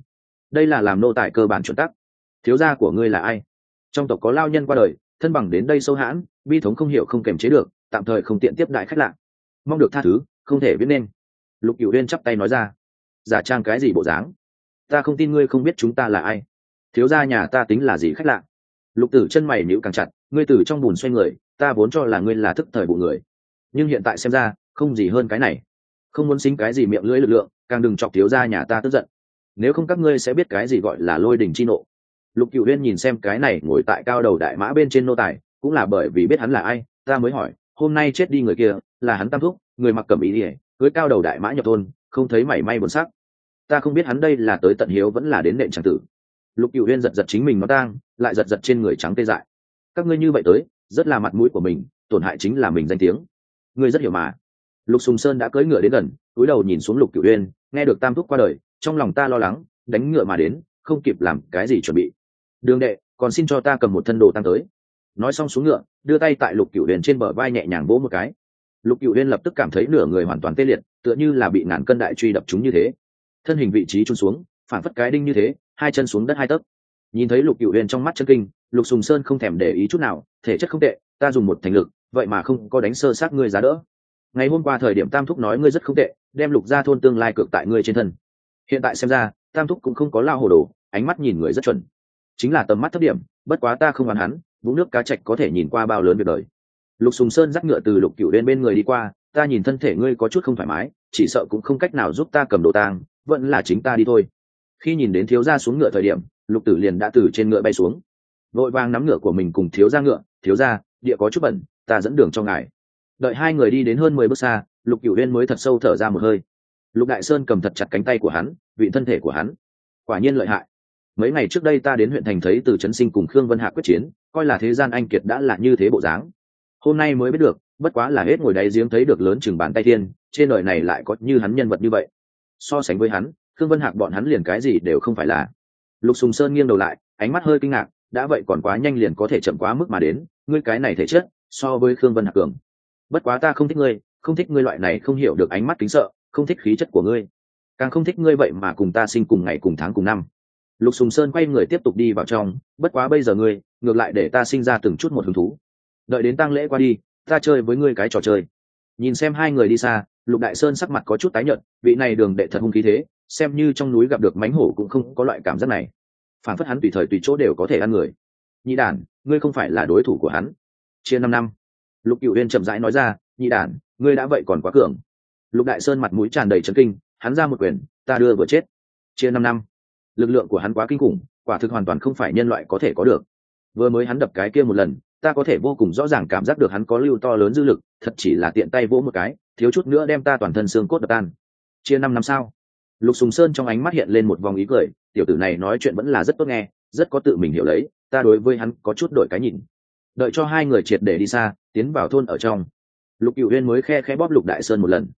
đây là làm nô tài cơ bản chuẩn tắc. Thiếu gia của ngươi là ai? Trong tộc có lao nhân qua đời, thân bằng đến đây sâu hãn, bi thống không hiểu không kềm chế được, tạm thời không tiện tiếp đại khách lạ, mong được tha thứ, không thể viết nên. Lục Cửu Uyên chắp tay nói ra. Giả trang cái gì bộ dáng? Ta không tin ngươi không biết chúng ta là ai. Thiếu gia nhà ta tính là gì khách lạ? Lục Tử chân mày nhíu càng chặt, ngươi từ trong bùn xoay người, ta vốn cho là ngươi là thức thời bộ người, nhưng hiện tại xem ra không gì hơn cái này. Không muốn xính cái gì miệng lưỡi lực lượng, càng đừng chọc thiếu gia nhà ta tức giận, nếu không các ngươi sẽ biết cái gì gọi là lôi đình chi nộ. Lục Cửu Uyên nhìn xem cái này ngồi tại cao đầu đại mã bên trên nô tài, cũng là bởi vì biết hắn là ai ta mới hỏi, hôm nay chết đi người kia là hắn tam thúc, người mặc cẩm y ỉa, cưới cao đầu đại mã nhập thôn, không thấy mảy may buồn sắc. Ta không biết hắn đây là tới tận hiếu vẫn là đến nện tràng tử. Lục Cửu Uyên giật giật chính mình nó tang, lại giật giật trên người trắng tê dại. Các ngươi như vậy tới, rất là mặt mũi của mình, tổn hại chính là mình danh tiếng. Ngươi rất hiểu mà. Lục Sùng Sơn đã cưỡi ngựa đến gần, cúi đầu nhìn xuống Lục Cửu Uyên, nghe được tam thúc qua đời, trong lòng ta lo lắng, đánh ngựa mà đến, không kịp làm cái gì chuẩn bị. Đường đệ, còn xin cho ta cầm một thân đồ tăng tới. Nói xong xuống ngựa, đưa tay tại Lục Cửu Uyên trên bờ vai nhẹ nhàng vỗ một cái. Lục Cửu Uyên lập tức cảm thấy nửa người hoàn toàn tê liệt, tựa như là bị ngàn cân đại truy đập trúng như thế, thân hình vị trí chôn xuống, phản phất cái đinh như thế, hai chân xuống đất hai tấc. Nhìn thấy Lục Cửu Uyên trong mắt chân kinh, Lục Sùng Sơn không thèm để ý chút nào, thể chất không tệ, ta dùng một thành lực, vậy mà không có đánh sơ sát ngươi giá đỡ. Ngày hôm qua thời điểm tam thúc nói ngươi rất không tệ, đem Lục gia thôn tương lai cược tại ngươi trên thân. Hiện tại xem ra, tam thúc cũng không có lao hồ đồ, ánh mắt nhìn người rất chuẩn, chính là tầm mắt thấp điểm, bất quá ta không oán hắn, vũng nước cá trạch có thể nhìn qua bao lớn việc đời. Lục Sùng Sơn dắt ngựa từ Lục Cửu Uyên bên người đi qua, ta nhìn thân thể ngươi có chút không thoải mái, chỉ sợ cũng không cách nào giúp ta cầm đồ tang, vẫn là chính ta đi thôi. Khi nhìn đến thiếu gia xuống ngựa thời điểm, Lục Tử liền đã từ trên ngựa bay xuống, vội vàng nắm ngựa của mình cùng thiếu gia ngựa, thiếu gia, địa có chút bẩn, ta dẫn đường cho ngài. Đợi hai người đi đến hơn 10 bước xa, Lục Cửu Uyên mới thật sâu thở ra một hơi. Lục Đại Sơn cầm thật chặt cánh tay của hắn, vịn thân thể của hắn, quả nhiên lợi hại. Mấy ngày trước đây ta đến huyện thành thấy Từ Chấn Sinh cùng Khương Vân Hạ quyết chiến, coi là thế gian anh kiệt đã là như thế bộ dáng, hôm nay mới biết được, bất quá là hết ngồi đáy giếng thấy được lớn chừng bàn tay thiên, trên đời này lại có như hắn nhân vật như vậy. So sánh với hắn, Khương Vân Hạc bọn hắn liền cái gì đều không phải là. Lục Sùng Sơn nghiêng đầu lại, ánh mắt hơi kinh ngạc, đã vậy còn quá nhanh liền có thể chậm quá mức mà đến, ngươi cái này thể chất so với Khương Vân Hạc cường. Bất quá ta không thích ngươi, không thích ngươi loại này không hiểu được ánh mắt kính sợ, không thích khí chất của ngươi, càng không thích ngươi vậy mà cùng ta sinh cùng ngày cùng tháng cùng năm. Lục Sùng Sơn quay người tiếp tục đi vào trong, bất quá bây giờ ngươi ngược lại để ta sinh ra từng chút một hứng thú, đợi đến tang lễ qua đi, ta chơi với ngươi cái trò chơi. Nhìn xem hai người đi xa, Lục Đại Sơn sắc mặt có chút tái nhợt, vị này đường đệ thật hung khí thế, xem như trong núi gặp được mãnh hổ cũng không có loại cảm giác này, phản phất hắn tùy thời tùy chỗ đều có thể ăn người. Nhị đản, ngươi không phải là đối thủ của hắn. Chia 5 năm. Lục Cửu Uyên chậm rãi nói ra, nhị đản, ngươi đã vậy còn quá cường. Lục Đại Sơn mặt mũi tràn đầy chấn kinh, hắn ra một quyền, ta đưa vừa chết. Chia 5 năm. Lực lượng của hắn quá kinh khủng, quả thực hoàn toàn không phải nhân loại có thể có được. Vừa mới hắn đập cái kia một lần, ta có thể vô cùng rõ ràng cảm giác được hắn có lưu to lớn dư lực, thật chỉ là tiện tay vỗ một cái, thiếu chút nữa đem ta toàn thân xương cốt đập tan. Chia 5 năm sao? Lục Sùng Sơn trong ánh mắt hiện lên một vòng ý cười, tiểu tử này nói chuyện vẫn là rất tốt nghe, rất có tự mình hiểu lấy, ta đối với hắn có chút đổi cái nhìn. Đợi cho hai người triệt để đi xa, tiến vào thôn ở trong, Lục Cửu Uyên mới khe khẽ bóp Lục Đại Sơn một lần.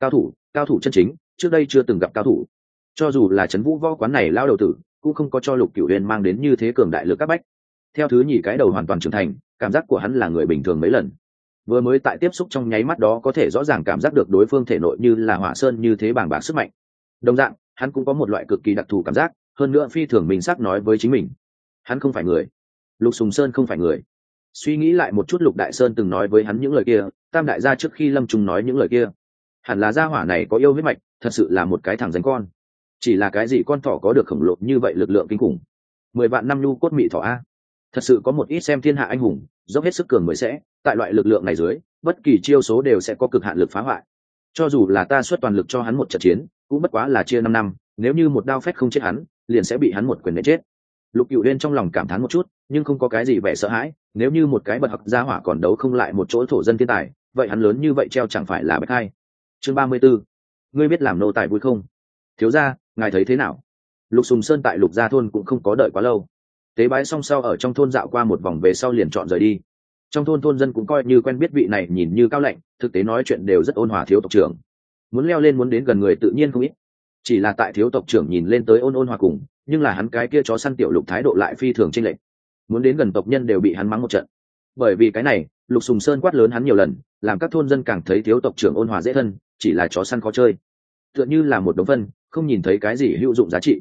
Cao thủ chân chính, trước đây chưa từng gặp cao thủ. Cho dù là trấn vũ võ quán này lao đầu tử, cũng không có cho Lục Cửu Uyên mang đến như thế cường đại lực các bách. Theo thứ nhì cái đầu hoàn toàn trưởng thành, cảm giác của hắn là người bình thường mấy lần. Vừa mới tại tiếp xúc trong nháy mắt đó có thể rõ ràng cảm giác được đối phương thể nội như là hỏa sơn như thế bàng bạc sức mạnh. Đồng dạng, hắn cũng có một loại cực kỳ đặc thù cảm giác, hơn nữa phi thường mình sắc nói với chính mình, hắn không phải người. Lục Sùng Sơn không phải người. Suy nghĩ lại một chút Lục Đại Sơn từng nói với hắn những lời kia, Tam đại gia trước khi lâm trùng nói những lời kia, hẳn là gia hỏa này có yêu huyết mạch, thật sự là một cái thằng ránh con. Chỉ là cái gì con thỏ có được khổng lồ như vậy lực lượng kinh khủng, 10 vạn năm nhu cốt mị thỏ a. Thật sự có một ít xem thiên hạ anh hùng dốc hết sức cường mới sẽ tại loại lực lượng này dưới, bất kỳ chiêu số đều sẽ có cực hạn lực phá hoại. Cho dù là ta xuất toàn lực cho hắn một trận chiến, cũng bất quá là chia 5 năm, nếu như một đao phách không chết hắn, liền sẽ bị hắn một quyền đánh chết. Lục Cửu Uyên trong lòng cảm thán một chút, nhưng không có cái gì vẻ sợ hãi, nếu như một cái bậc học gia hỏa còn đấu không lại một chỗ thổ dân thiên tài, vậy hắn lớn như vậy treo chẳng phải là bạch hai. Chương 34. Ngươi biết làm nô tài vui không? Thiếu gia, ngài thấy thế nào? Lục Sùng Sơn tại Lục gia thôn cũng không có đợi quá lâu. Tế bái xong sau ở trong thôn dạo qua một vòng về sau liền chọn rời đi. Trong thôn dân cũng coi như quen biết vị này nhìn như cao lạnh, thực tế nói chuyện đều rất ôn hòa thiếu tộc trưởng. Muốn leo lên muốn đến gần người tự nhiên không ít. Chỉ là tại thiếu tộc trưởng nhìn lên tới ôn hòa cùng, nhưng là hắn cái kia chó săn tiểu Lục thái độ lại phi thường chênh lệch. Muốn đến gần tộc nhân đều bị hắn mắng một trận. Bởi vì cái này, Lục Sùng Sơn quát lớn hắn nhiều lần, làm các thôn dân càng thấy thiếu tộc trưởng ôn hòa dễ thân, chỉ là chó săn khó chơi. Tựa như là một đống phân, không nhìn thấy cái gì hữu dụng giá trị.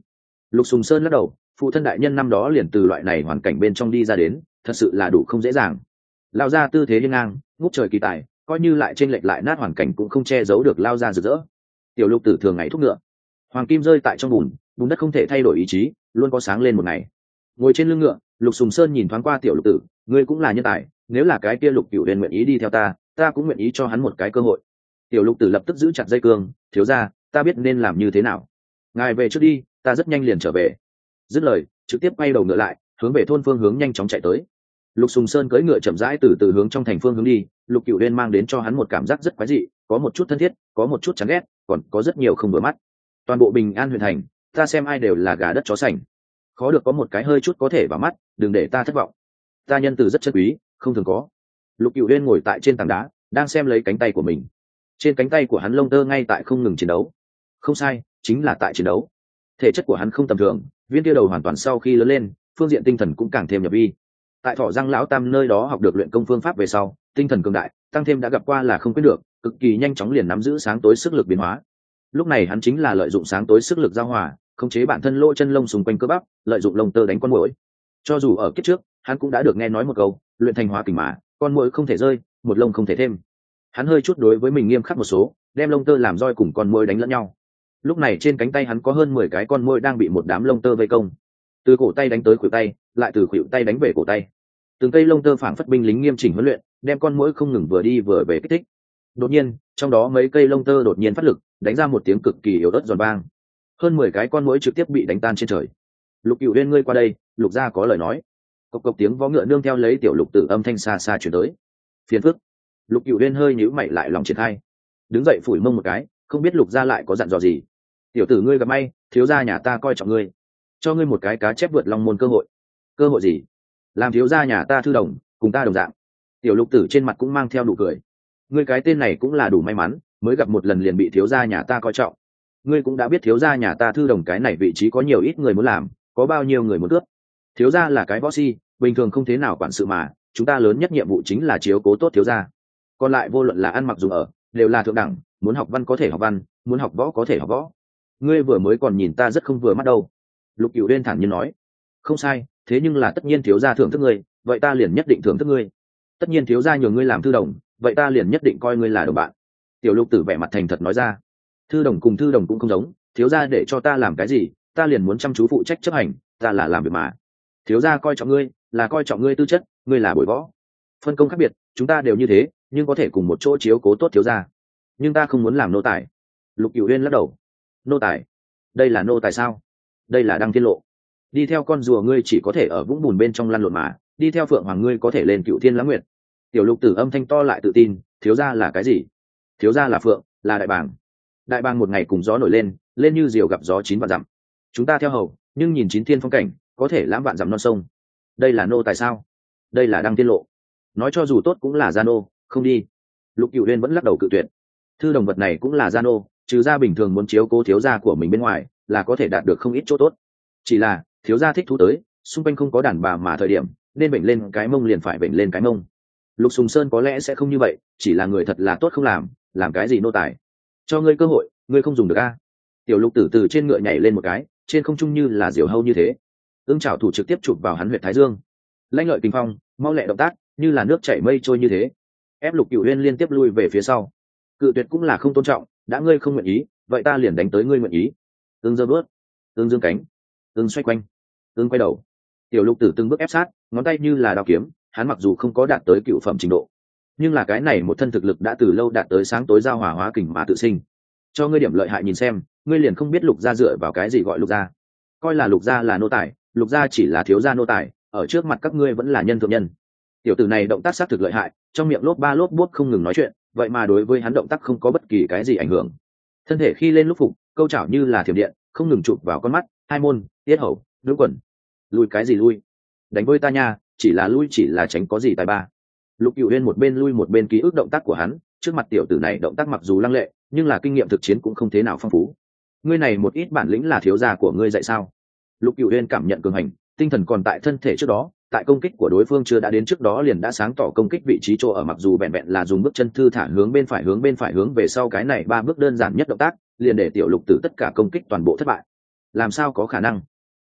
Lục Sùng Sơn lắc đầu, phụ thân đại nhân năm đó liền từ loại này hoàn cảnh bên trong đi ra đến, thật sự là đủ không dễ dàng. Lao ra tư thế hiên ngang, ngút trời kỳ tài, coi như lại trên lệch lại nát hoàn cảnh cũng không che giấu được lao ra rực rỡ. Tiểu Lục Tử thường ngày thúc ngựa, hoàng kim rơi tại trong bùn, bùn đất không thể thay đổi ý chí, luôn có sáng lên một ngày. Ngồi trên lưng ngựa, Lục Sùng Sơn nhìn thoáng qua Tiểu Lục Tử, ngươi cũng là nhân tài, nếu là cái kia Lục Cửu Huyền nguyện ý đi theo ta cũng nguyện ý cho hắn một cái cơ hội. Tiểu Lục Tử lập tức giữ chặt dây cương, thiếu gia, ta biết nên làm như thế nào. Ngài về trước đi, ta rất nhanh liền trở về. Dứt lời, trực tiếp quay đầu ngựa lại, hướng về thôn phương hướng nhanh chóng chạy tới. Lục Sùng Sơn cưỡi ngựa chậm rãi từ từ hướng trong thành phương hướng đi, Lục Cửu Uyên mang đến cho hắn một cảm giác rất quái dị, có một chút thân thiết, có một chút chán ghét, còn có rất nhiều không vừa mắt. Toàn bộ Bình An huyện thành, ta xem ai đều là gà đất chó sành. Khó được có một cái hơi chút có thể vào mắt, đừng để ta thất vọng. Ta nhân từ rất chất quý, không thường có. Lục Cửu Uyên ngồi tại trên tảng đá, đang xem lấy cánh tay của mình. Trên cánh tay của hắn lông tơ ngay tại không ngừng chiến đấu. Không sai, chính là tại chiến đấu. Thể chất của hắn không tầm thường, viên kia đầu hoàn toàn sau khi lớn lên, phương diện tinh thần cũng càng thêm nhập vi. Tại Thọ Giang lão tam nơi đó học được luyện công phương pháp về sau, tinh thần cường đại, tăng thêm đã gặp qua là không quyết được, cực kỳ nhanh chóng liền nắm giữ sáng tối sức lực biến hóa. Lúc này hắn chính là lợi dụng sáng tối sức lực giao hòa, khống chế bản thân lỗ chân lông xung quanh cơ bắp, lợi dụng lông tơ đánh con muỗi. Cho dù ở kiếp trước, hắn cũng đã được nghe nói một câu, luyện thành hóa kình mà, con muỗi không thể rơi, một lông không thể thêm. Hắn hơi chút đối với mình nghiêm khắc một số, đem lông tơ làm roi cùng con muỗi đánh lẫn nhau. Lúc này trên cánh tay hắn có hơn 10 cái con muỗi đang bị một đám lông tơ vây công. Từ cổ tay đánh tới khuỷu tay, lại từ khuỷu tay đánh về cổ tay. Từng cây lông tơ phảng phất binh lính nghiêm chỉnh huấn luyện, đem con muỗi không ngừng vừa đi vừa về kích thích. Đột nhiên, trong đó mấy cây lông tơ đột nhiên phát lực, đánh ra một tiếng cực kỳ yếu ớt giòn vang. Hơn 10 cái con muỗi trực tiếp bị đánh tan trên trời. Lục Cửu Uyên, ngươi qua đây, Lục gia có lời nói. Cộc cộc tiếng vó ngựa nương theo lấy tiểu Lục Tử âm thanh xa xa truyền tới. Phiền phức. Lục Cửu Uyên hơi nhíu mày lại lòng triển khai. Đứng dậy phủi mông một cái, không biết Lục gia lại có dặn dò gì. Tiểu tử ngươi gặp may, thiếu gia nhà ta coi trọng ngươi, cho ngươi một cái cá chép vượt long môn cơ hội. Cơ hội gì? Làm thiếu gia nhà ta thư đồng, cùng ta đồng dạng. Tiểu Lục Tử trên mặt cũng mang theo nụ cười. Ngươi cái tên này cũng là đủ may mắn, mới gặp một lần liền bị thiếu gia nhà ta coi trọng. Ngươi cũng đã biết thiếu gia nhà ta thư đồng cái này vị trí có nhiều ít người muốn làm, có bao nhiêu người muốn cướp. Thiếu gia là cái võ si, bình thường không thế nào quản sự mà, chúng ta lớn nhất nhiệm vụ chính là chiếu cố tốt thiếu gia. Còn lại vô luận là ăn mặc dùng ở, đều là thượng đẳng, muốn học văn có thể học văn, muốn học võ có thể học võ. Ngươi vừa mới còn nhìn ta rất không vừa mắt đâu. Lục Cửu Uyên thản nhiên nói. Không sai, thế nhưng là tất nhiên thiếu gia thưởng thức ngươi, vậy ta liền nhất định thưởng thức ngươi. Tất nhiên thiếu gia nhường ngươi làm thư đồng, vậy ta liền nhất định coi ngươi là đồng bạn. Tiểu Lục Tử vẻ mặt thành thật nói ra. Thư đồng cùng thư đồng cũng không giống, thiếu gia để cho ta làm cái gì, ta liền muốn chăm chú phụ trách chấp hành, ta là làm việc mà. Thiếu gia coi trọng ngươi, là coi trọng ngươi tư chất, ngươi là bồi võ. Phân công khác biệt, chúng ta đều như thế, nhưng có thể cùng một chỗ chiếu cố tốt thiếu gia. Nhưng ta không muốn làm nô tài. Lục Cửu Uyên lắc đầu. Nô tài? Đây là nô tài sao? Đây là Đăng Thiên Lộ. Đi theo con rùa ngươi chỉ có thể ở vũng bùn bên trong lăn lộn mà, đi theo Phượng Hoàng ngươi có thể lên Cựu Thiên Lãng Nguyệt. Tiểu Lục Tử âm thanh to lại tự tin, thiếu gia là cái gì? Thiếu gia là Phượng, là đại bàng. Đại bàng một ngày cùng gió nổi lên, lên như diều gặp gió 9 vạn dặm. Chúng ta theo hầu, nhưng nhìn 9 thiên phong cảnh, có thể lãm vạn dặm non sông. Đây là nô tài sao? Đây là Đăng Thiên Lộ. Nói cho dù tốt cũng là gia nô, không đi. Lục Cửu Uyên vẫn lắc đầu cự tuyệt. Thư đồng vật này cũng là gia nô, trừ ra bình thường muốn chiếu cố thiếu gia của mình bên ngoài, là có thể đạt được không ít chỗ tốt. Chỉ là thiếu gia thích thú tới, xung quanh không có đàn bà mà thời điểm, nên bệnh lên cái mông liền phải bệnh lên cái mông. Lục Sùng Sơn có lẽ sẽ không như vậy, chỉ là người thật là tốt không làm cái gì nô tài. Cho ngươi cơ hội, ngươi không dùng được a. Tiểu Lục Tử từ trên ngựa nhảy lên một cái, trên không trung như là diều hâu như thế. Ưng chảo thủ trực tiếp chụp vào hắn huyệt thái dương. Lanh lợi kinh phong, mau lẹ động tác, như là nước chảy mây trôi như thế. Ép Lục Cửu Uyên liên tiếp lui về phía sau. Cự tuyệt cũng là không tôn trọng, đã ngươi không nguyện ý, vậy ta liền đánh tới ngươi nguyện ý. Ưng giơ bước, ưng dương cánh, ưng xoay quanh, ưng quay đầu. Tiểu Lục Tử từng bước ép sát, ngón tay như là đao kiếm, hắn mặc dù không có đạt tới cựu phẩm trình độ, nhưng là cái này một thân thực lực đã từ lâu đạt tới sáng tối giao hòa hóa kình mà tự sinh. Cho ngươi điểm lợi hại nhìn xem, ngươi liền không biết Lục gia dựa vào cái gì gọi Lục gia. Coi là Lục gia là nô tài, Lục gia chỉ là thiếu gia nô tài, ở trước mặt các ngươi vẫn là nhân thượng nhân. Tiểu tử này động tác xác thực lợi hại, trong miệng lốp ba lốp bút không ngừng nói chuyện, vậy mà đối với hắn động tác không có bất kỳ cái gì ảnh hưởng. Thân thể khi lên lúc phục, câu chảo như là thiểm điện, không ngừng chụp vào con mắt, hai môn, tiết hầu, nữ quần. Lui cái gì lui? Đánh với ta nha, chỉ là lui chỉ là tránh có gì tài ba. Lục Cửu Uyên một bên lui một bên ký ức động tác của hắn, trước mặt tiểu tử này động tác mặc dù lăng lệ, nhưng là kinh nghiệm thực chiến cũng không thế nào phong phú. Ngươi này một ít bản lĩnh là thiếu gia của ngươi dạy sao? Lục Cửu Uyên cảm nhận cường hành, tinh thần còn tại thân thể trước đó, tại công kích của đối phương chưa đã đến trước đó liền đã sáng tỏ công kích vị trí chỗ ở, mặc dù vẹn vẹn là dùng bước chân thư thả hướng bên phải hướng về sau, cái này ba bước đơn giản nhất động tác liền để tiểu Lục Tử tất cả công kích toàn bộ thất bại. Làm sao có khả năng?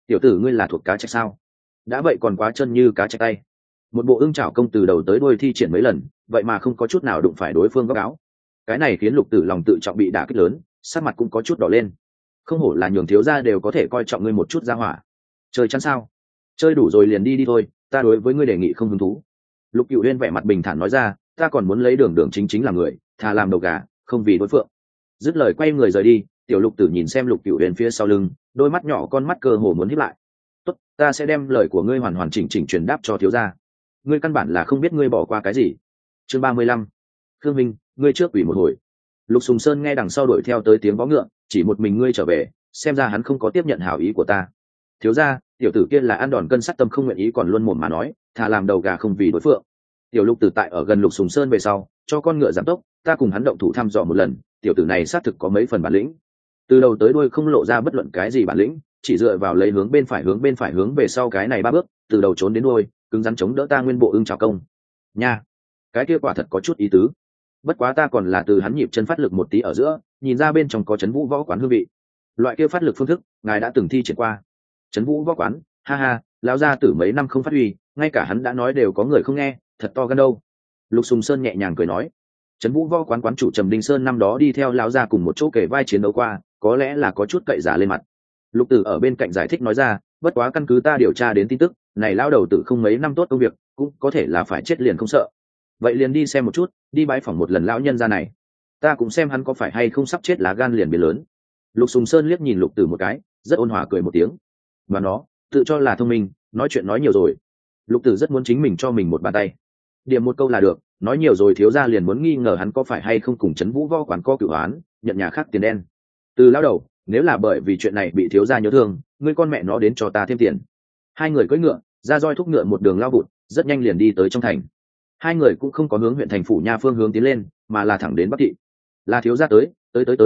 tiểu tử ngươi là thuộc cá trạch sao? Đã vậy còn quá chân như cá trạch tay. Một bộ ưng chảo công từ đầu tới đuôi thi triển mấy lần, vậy mà không có chút nào đụng phải đối phương góc áo. Cái này khiến Lục Tử lòng tự trọng bị đả kích lớn, sắc mặt cũng có chút đỏ lên. Không hổ là nhường thiếu gia đều có thể coi trọng ngươi một chút ra hỏa. Chơi chắn sao? Chơi đủ rồi liền đi đi thôi, ta đối với ngươi đề nghị không hứng thú. Lục Cửu Uyên vẻ mặt bình thản nói ra, ta còn muốn lấy đường đường chính chính làm người, thà làm đầu gà, không vì đối phượng. Dứt lời quay người rời đi. Tiểu Lục Tử nhìn xem Lục Cửu Uyên phía sau lưng, đôi mắt nhỏ con mắt cơ hồ muốn híp lại. Tốt, ta sẽ đem lời của ngươi hoàn hoàn chỉnh chỉnh truyền đáp cho thiếu gia. Ngươi căn bản là không biết ngươi bỏ qua cái gì. Chương 35. Khương Minh, ngươi trước quỷ một hồi. Lục Sùng Sơn nghe đằng sau đuổi theo tới tiếng vó ngựa, chỉ một mình ngươi trở về, xem ra hắn không có tiếp nhận hảo ý của ta. Thiếu gia, tiểu tử kia là ăn đòn cân sắt tâm không nguyện ý còn luôn mồm mà nói, thà làm đầu gà không vì đối phượng. Tiểu Lục Tử tại ở gần Lục Sùng Sơn về sau, cho con ngựa giảm tốc, ta cùng hắn động thủ thăm dò một lần, tiểu tử này xác thực có mấy phần bản lĩnh. Từ đầu tới đuôi không lộ ra bất luận cái gì bản lĩnh, chỉ dựa vào lấy hướng bên phải hướng về sau cái này 3 bước, từ đầu trốn đến đuôi, cứng rắn chống đỡ ta nguyên bộ ưng chảo công. Nha, cái kia quả thật có chút ý tứ. Bất quá ta còn là từ hắn nhịp chân phát lực một tí ở giữa, nhìn ra bên trong có Trấn Vũ Võ Quán hương vị. Loại kia phát lực phương thức, ngài đã từng thi triển qua. Trấn Vũ Võ Quán, ha ha, lão gia tử mấy năm không phát huy, ngay cả hắn đã nói đều có người không nghe, thật to gan đâu. Lục Sùng Sơn nhẹ nhàng cười nói, Trấn Vũ Võ Quán quán chủ Trầm Đinh Sơn năm đó đi theo lão gia cùng một chỗ kể vai chiến đấu qua, có lẽ là có chút cậy giả lên mặt. Lục Tử ở bên cạnh giải thích nói ra, bất quá căn cứ ta điều tra đến tin tức, này lão đầu tử không mấy năm tốt công việc, cũng có thể là phải chết liền không sợ. Vậy liền đi xem một chút, đi bãi phỏng một lần lão nhân gia này, ta cũng xem hắn có phải hay không sắp chết lá gan liền biến lớn. Lục Sùng Sơn liếc nhìn Lục Tử một cái, rất ôn hòa cười một tiếng. Và nó, tự cho là thông minh, nói chuyện nói nhiều rồi. Lục Tử rất muốn chính mình cho mình một bàn tay. Điểm một câu là được, nói nhiều rồi thiếu gia liền muốn nghi ngờ hắn có phải hay không cùng Trấn Vũ Võ Quán co cửu oán, nhận nhà khác tiền đen. Từ lão đầu, nếu là bởi vì chuyện này bị thiếu gia nhớ thương, ngươi con mẹ nó đến cho ta thêm tiền. Hai người cưỡi ngựa, ra roi thúc ngựa một đường lao vụt, rất nhanh liền đi tới trong thành. Hai người cũng không có hướng huyện thành phủ nha phương hướng tiến lên, mà là thẳng đến Bắc thị. Là thiếu gia tới,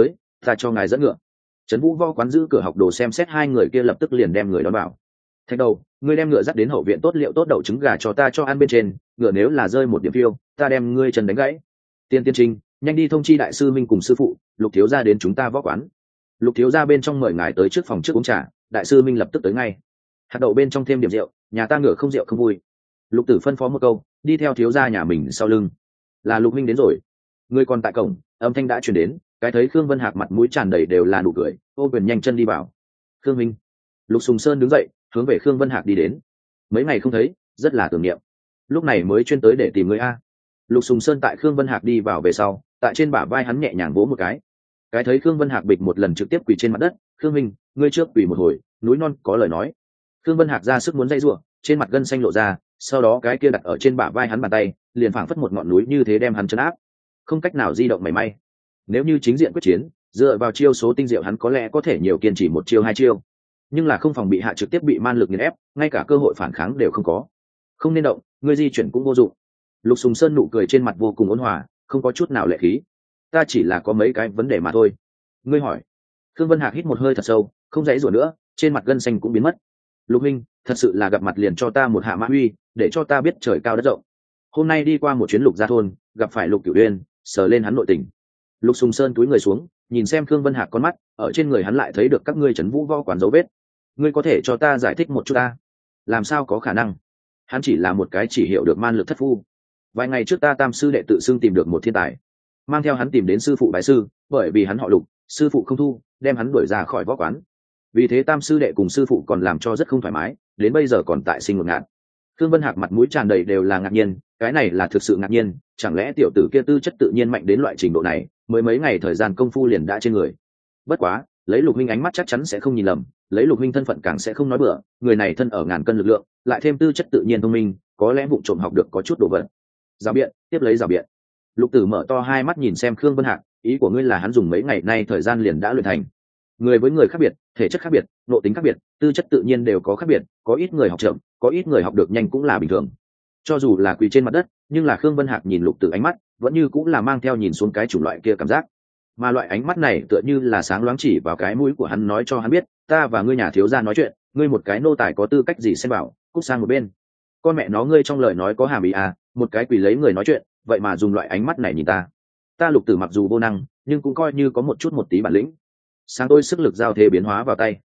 ta cho ngài dẫn ngựa. Trấn Vũ Võ Quán giữ cửa học đồ xem xét hai người kia lập tức liền đem người đón vào. Thạch đầu, ngươi đem ngựa dắt đến hậu viện tốt liệu tốt đậu trứng gà cho ta cho ăn bên trên, ngựa nếu là rơi một điểm phiêu, ta đem ngươi chân đánh gãy. Tiên Tiên Trinh, nhanh đi thông chi đại sư Minh cùng sư phụ, Lục thiếu gia đến chúng ta võ quán. Lục thiếu gia bên trong mời ngài tới trước phòng trước uống trà, đại sư Minh lập tức tới ngay. Hạt đậu bên trong thêm điểm rượu, nhà ta ngựa không rượu không vui. Lục Tử phân phó một câu, đi theo thiếu gia nhà mình sau lưng. Là Lục Minh đến rồi. Ngươi còn tại cổng, âm thanh đã truyền đến, cái thấy Khương Vân Hạc mặt mũi tràn đầy đều là nụ cười, ô quyền nhanh chân đi vào. Khương Minh. Lục Sùng Sơn đứng dậy, hướng về Khương Vân Hạc đi đến. Mấy ngày không thấy, rất là tưởng niệm. Lúc này mới chuyên tới để tìm ngươi a. Lục Sùng Sơn tại Khương Vân Hạc đi vào về sau, tại trên bả vai hắn nhẹ nhàng vỗ một cái. Cái thấy Khương Vân Hạc bịch một lần trực tiếp quỳ trên mặt đất. Khương Minh, ngươi trước quỳ một hồi, núi non có lời nói. Khương Vân Hạc ra sức muốn dây rủa, trên mặt gân xanh lộ ra, sau đó cái kia đặt ở trên bả vai hắn bàn tay, liền phảng phất một ngọn núi như thế đem hắn trấn áp, không cách nào di động mảy may. Nếu như chính diện quyết chiến, dựa vào chiêu số tinh diệu hắn có lẽ có thể nhiều kiên trì một chiêu hai chiêu, nhưng là không phòng bị hạ trực tiếp bị man lực nghiền ép, ngay cả cơ hội phản kháng đều không có. Không nên động, ngươi di chuyển cũng vô dụng. Lục Sùng Sơn nụ cười trên mặt vô cùng ôn hòa, không có chút nào lệ khí. Ta chỉ là có mấy cái vấn đề mà thôi. Ngươi hỏi. Khương Vân Hạc hít một hơi thật sâu, không dãy rủa nữa, trên mặt gân xanh cũng biến mất. Lục Minh, thật sự là gặp mặt liền cho ta một hạ mã uy, để cho ta biết trời cao đất rộng. Hôm nay đi qua một chuyến Lục gia thôn, gặp phải Lục Cửu Uyên, sờ lên hắn nội tình. Lục Sùng Sơn túi người xuống, nhìn xem Khương Vân Hạc con mắt, ở trên người hắn lại thấy được các ngươi Trấn Vũ Võ Quán dấu vết. Ngươi có thể cho ta giải thích một chút ta? Làm sao có khả năng? Hắn chỉ là một cái chỉ hiểu được man lực thất phu. Vài ngày trước ta tam sư đệ tự xưng tìm được một thiên tài, mang theo hắn tìm đến sư phụ bái sư, bởi vì hắn họ Lục, sư phụ không thu, đem hắn đuổi ra khỏi võ quán. Vì thế tam sư đệ cùng sư phụ còn làm cho rất không thoải mái, đến bây giờ còn tại sinh ngột ngạt. Khương Vân Hạc mặt mũi tràn đầy đều là ngạc nhiên, cái này là thực sự ngạc nhiên, chẳng lẽ tiểu tử kia tư chất tự nhiên mạnh đến loại trình độ này, mới mấy ngày thời gian công phu liền đã trên người. Bất quá, lấy Lục Minh ánh mắt chắc chắn sẽ không nhìn lầm, lấy Lục Minh thân phận càng sẽ không nói bừa, người này thân ở ngàn cân lực lượng, lại thêm tư chất tự nhiên thông minh, có lẽ vụ trộm học được có chút đồ vật. Rào biện, tiếp lấy rào biện. Lục Tử mở to hai mắt nhìn xem Khương Vân Hạc, ý của ngươi là hắn dùng mấy ngày nay thời gian liền đã luyện thành. Người với người khác biệt, thể chất khác biệt, nội tính khác biệt, tư chất tự nhiên đều có khác biệt, có ít người học chậm, có ít người học được nhanh cũng là bình thường. Cho dù là quỳ trên mặt đất, nhưng là Khương Vân Hạc nhìn Lục Tử ánh mắt, vẫn như cũng là mang theo nhìn xuống cái chủng loại kia cảm giác. Mà loại ánh mắt này tựa như là sáng loáng chỉ vào cái mũi của hắn nói cho hắn biết, ta và ngươi nhà thiếu gia nói chuyện, ngươi một cái nô tài có tư cách gì xen vào, cút sang một bên. Con mẹ nó ngươi trong lời nói có hàm ý à, một cái quỳ lấy người nói chuyện, vậy mà dùng loại ánh mắt này nhìn ta. Ta Lục Tử mặc dù vô năng, nhưng cũng coi như có một chút một tí bản lĩnh. Sáng tôi sức lực giao thế biến hóa vào tay.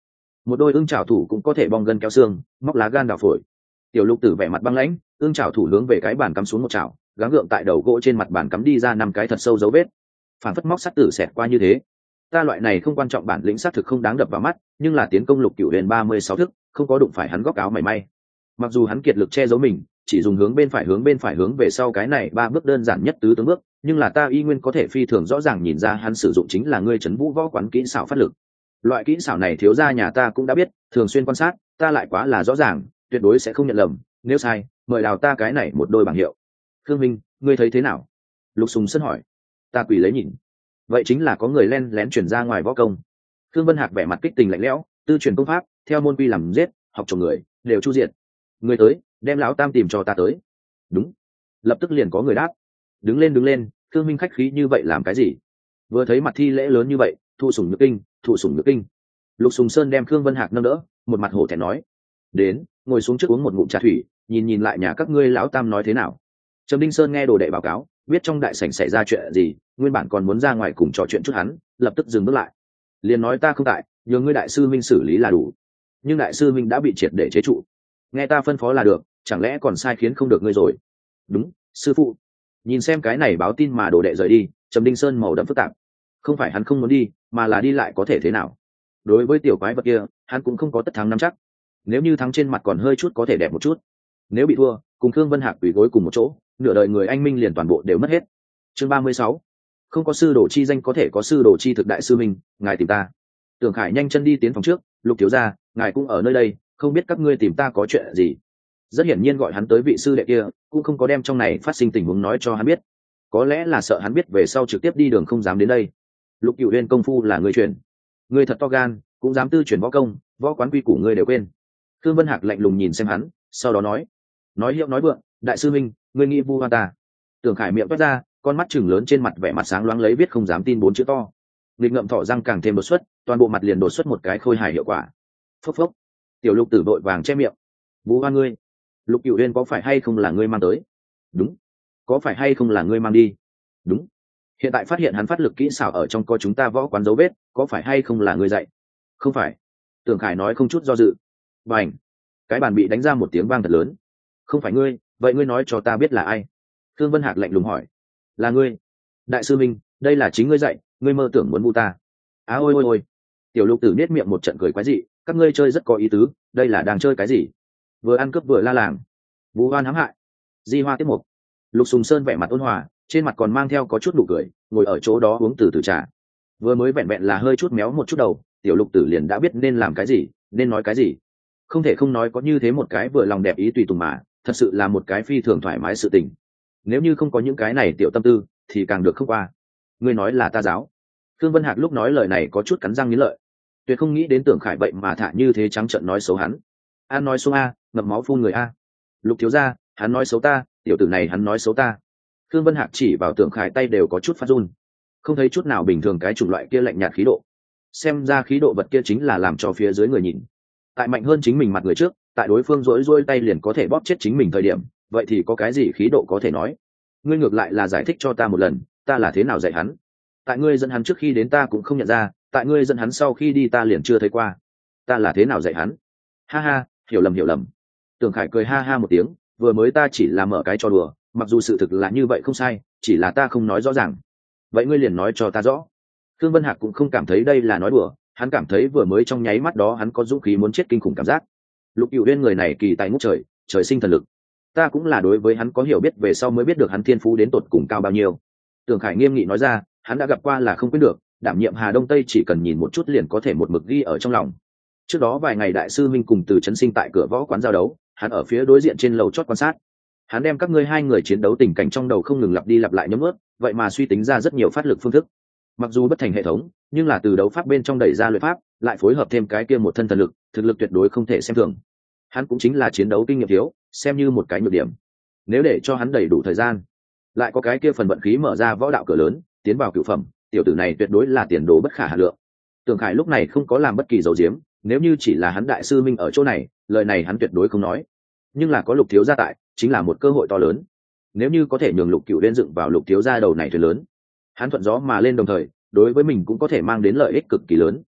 một đôi ưng chảo thủ cũng có thể bong gân kéo xương, móc lá gan đào phổi. Tiểu Lục Tử vẻ mặt băng lãnh, ưng chảo thủ hướng về cái bàn cắm xuống một chảo, gắng gượng tại đầu gỗ trên mặt bàn cắm đi ra 5 cái thật sâu dấu vết, phản phất móc sắt tử xẹt qua như thế. Ta loại này không quan trọng bản lĩnh xác thực không đáng đập vào mắt, nhưng là tiến công Lục Cửu Huyền 36 thức, không có đụng phải hắn góc áo mảy may. Mặc dù hắn kiệt lực che giấu mình, chỉ dùng hướng bên phải hướng về sau cái này 3 bước đơn giản nhất tứ tướng bước, nhưng là ta y nguyên có thể phi thường rõ ràng nhìn ra hắn sử dụng chính là ngươi trấn vũ võ quán kỹ xảo phát lực. Loại kỹ xảo này thiếu gia nhà ta cũng đã biết, thường xuyên quan sát, ta lại quá là rõ ràng, tuyệt đối sẽ không nhận lầm, nếu sai, mời đào ta cái này một đôi bảng hiệu. Khương Minh, ngươi thấy thế nào? Lục Sùng Sơn hỏi. Ta quỳ lấy nhìn. Vậy chính là có người len lén truyền ra ngoài võ công. Khương Vân Hạc vẻ mặt kích tình lạnh lẽo, tư truyền công pháp, theo môn quy làm giết, học trồng người, đều chu diệt. Người tới, đem lão tam tìm cho ta tới. Đúng. Lập tức liền có người đáp. Đứng lên, Khương Minh khách khí như vậy làm cái gì? Vừa thấy mặt thi lễ lớn như vậy, thụ sủng nhược kinh. Lục Sùng Sơn đem Khương Vân Hạc nâng đỡ, một mặt hổ thẹn nói: đến, ngồi xuống trước uống một ngụm trà thủy, nhìn lại nhà các ngươi lão tam nói thế nào. Trầm Đinh Sơn nghe đồ đệ báo cáo, biết trong đại sảnh xảy ra chuyện gì, nguyên bản còn muốn ra ngoài cùng trò chuyện chút hắn, lập tức dừng bước lại. Liền nói ta không tại, nhờ ngươi đại sư minh xử lý là đủ. Nhưng đại sư minh đã bị triệt để chế trụ, nghe ta phân phó là được, chẳng lẽ còn sai khiến không được ngươi rồi? Đúng, sư phụ. Nhìn xem cái này báo tin mà đồ đệ rời đi, Trầm Đinh Sơn màu đậm phức tạp. Không phải hắn không muốn đi, mà là đi lại có thể thế nào? Đối với tiểu quái vật kia, hắn cũng không có tất thắng nắm chắc. Nếu như thắng trên mặt còn hơi chút có thể đẹp một chút, nếu bị thua, cùng Khương Vân Hạc quỳ gối cùng một chỗ, nửa đời người anh minh liền toàn bộ đều mất hết. Chương 36. Không có sư đồ chi danh có thể có sư đồ chi thực, đại sư minh, ngài tìm ta. Tưởng Khải nhanh chân đi tiến phòng trước, Lục thiếu gia, ngài cũng ở nơi đây, không biết các ngươi tìm ta có chuyện gì. Rất hiển nhiên gọi hắn tới vị sư đệ kia cũng không có đem trong này phát sinh tình huống nói cho hắn biết, có lẽ là sợ hắn biết về sau trực tiếp đi đường không dám đến đây. Lục Cửu Uyên công phu là người truyền, ngươi thật to gan, cũng dám tư truyền võ công, võ quán quy củ ngươi đều quên. Khương Vân Hạc lạnh lùng nhìn xem hắn, sau đó nói hiệu nói vượng, đại sư minh, ngươi nghĩ vu oan ta? Tưởng Khải miệng toét ra, con mắt chừng lớn trên mặt vẻ mặt sáng loáng lấy viết không dám tin 4 chữ to. Nghịch ngậm thỏ răng càng thêm đột xuất, toàn bộ mặt liền đột xuất một cái khôi hài hiệu quả. Phốc phốc. Tiểu Lục Tử vội vàng che miệng. Vu oan ngươi? Lục Cửu Uyên có phải hay không là ngươi mang tới? Đúng. Có phải hay không là ngươi mang đi? Đúng. Hiện tại phát hiện hắn phát lực kỹ xảo ở trong co chúng ta võ quán dấu vết, có phải hay không là ngươi dạy? Không phải. Tưởng Khải nói không chút do dự. Bành. Cái bàn bị đánh ra một tiếng vang thật lớn. Không phải ngươi, vậy ngươi nói cho ta biết là ai? Thương Vân Hạc lạnh lùng hỏi. Là ngươi. Đại sư minh, đây là chính ngươi dạy, ngươi mơ tưởng muốn vu ta? Á ôi ôi ôi. Tiểu Lục Tử nết miệng một trận cười quái dị, các ngươi chơi rất có ý tứ, đây là đang chơi cái gì? Vừa ăn cướp vừa la làng, vu oan hãm hại. Di Hoa tiếp mục. Lục Sùng Sơn vẻ mặt ôn hòa, trên mặt còn mang theo có chút nụ cười, ngồi ở chỗ đó uống từ từ trà. Vừa mới vẹn vẹn là hơi chút méo một chút đầu, Tiểu Lục Tử liền đã biết nên làm cái gì, nên nói cái gì. Không thể không nói có như thế một cái vừa lòng đẹp ý tùy tùng mà, thật sự là một cái phi thường thoải mái sự tình. Nếu như không có những cái này tiểu tâm tư, thì càng được không qua. Ngươi nói là ta giáo. Thương Vân Hạc lúc nói lời này có chút cắn răng nghiến lợi, tuyệt không nghĩ đến Tưởng Khải vậy mà thả như thế trắng trợn nói xấu hắn. An nói xấu a, ngậm máu phun người a. Lục thiếu gia, hắn nói xấu ta, tiểu tử này hắn nói xấu ta. Thương Vân Hạc chỉ vào Tưởng Khải tay đều có chút phát run, không thấy chút nào bình thường cái chủng loại kia lạnh nhạt khí độ. Xem ra khí độ vật kia chính là làm cho phía dưới người nhìn. Tại mạnh hơn chính mình mặt người trước, tại đối phương rỗi tay liền có thể bóp chết chính mình thời điểm, vậy thì có cái gì khí độ có thể nói? Ngươi ngược lại là giải thích cho ta một lần, ta là thế nào dạy hắn? Tại ngươi dẫn hắn trước khi đến ta cũng không nhận ra, tại ngươi dẫn hắn sau khi đi ta liền chưa thấy qua. Ta là thế nào dạy hắn? Ha ha, hiểu lầm. Tưởng Khải cười ha ha một tiếng, vừa mới ta chỉ là mở cái trò đùa, mặc dù sự thực là như vậy không sai, chỉ là ta không nói rõ ràng. Vậy ngươi liền nói cho ta rõ. Thương Vân Hạc cũng không cảm thấy đây là nói đùa, hắn cảm thấy vừa mới trong nháy mắt đó hắn có dũng khí muốn chết kinh khủng cảm giác. Lục Cửu Uyên người này kỳ tài ngút trời, trời sinh thần lực. Ta cũng là đối với hắn có hiểu biết về sau mới biết được hắn thiên phú đến tột cùng cao bao nhiêu. Tưởng Khải nghiêm nghị nói ra, hắn đã gặp qua là không quên được, đảm nhiệm Hà Đông Tây chỉ cần nhìn một chút liền có thể một mực ghi ở trong lòng. Trước đó vài ngày đại sư Minh cùng Từ Chấn Sinh tại cửa võ quán giao đấu, hắn ở phía đối diện trên lầu chót quan sát. Hắn đem các ngươi hai người chiến đấu tình cảnh trong đầu không ngừng lặp đi lặp lại nhấm ướt, vậy mà suy tính ra rất nhiều phát lực phương thức. Mặc dù bất thành hệ thống, nhưng là từ đấu pháp bên trong đẩy ra luyện pháp, lại phối hợp thêm cái kia một thân thần lực, thực lực tuyệt đối không thể xem thường. Hắn cũng chính là chiến đấu kinh nghiệm thiếu, xem như một cái nhược điểm. Nếu để cho hắn đầy đủ thời gian, lại có cái kia phần vận khí mở ra võ đạo cửa lớn, tiến vào cửu phẩm, tiểu tử này tuyệt đối là tiền đồ bất khả hà lượng. Tưởng Khải lúc này không có làm bất kỳ dấu diếm, nếu như chỉ là hắn đại sư Minh ở chỗ này, lời này hắn tuyệt đối không nói. Nhưng là có Lục thiếu gia tại, chính là một cơ hội to lớn. Nếu như có thể nhường Lục Cửu lên dựng vào Lục thiếu gia đầu này thuyền lớn, hắn thuận gió mà lên, đồng thời đối với mình cũng có thể mang đến lợi ích cực kỳ lớn.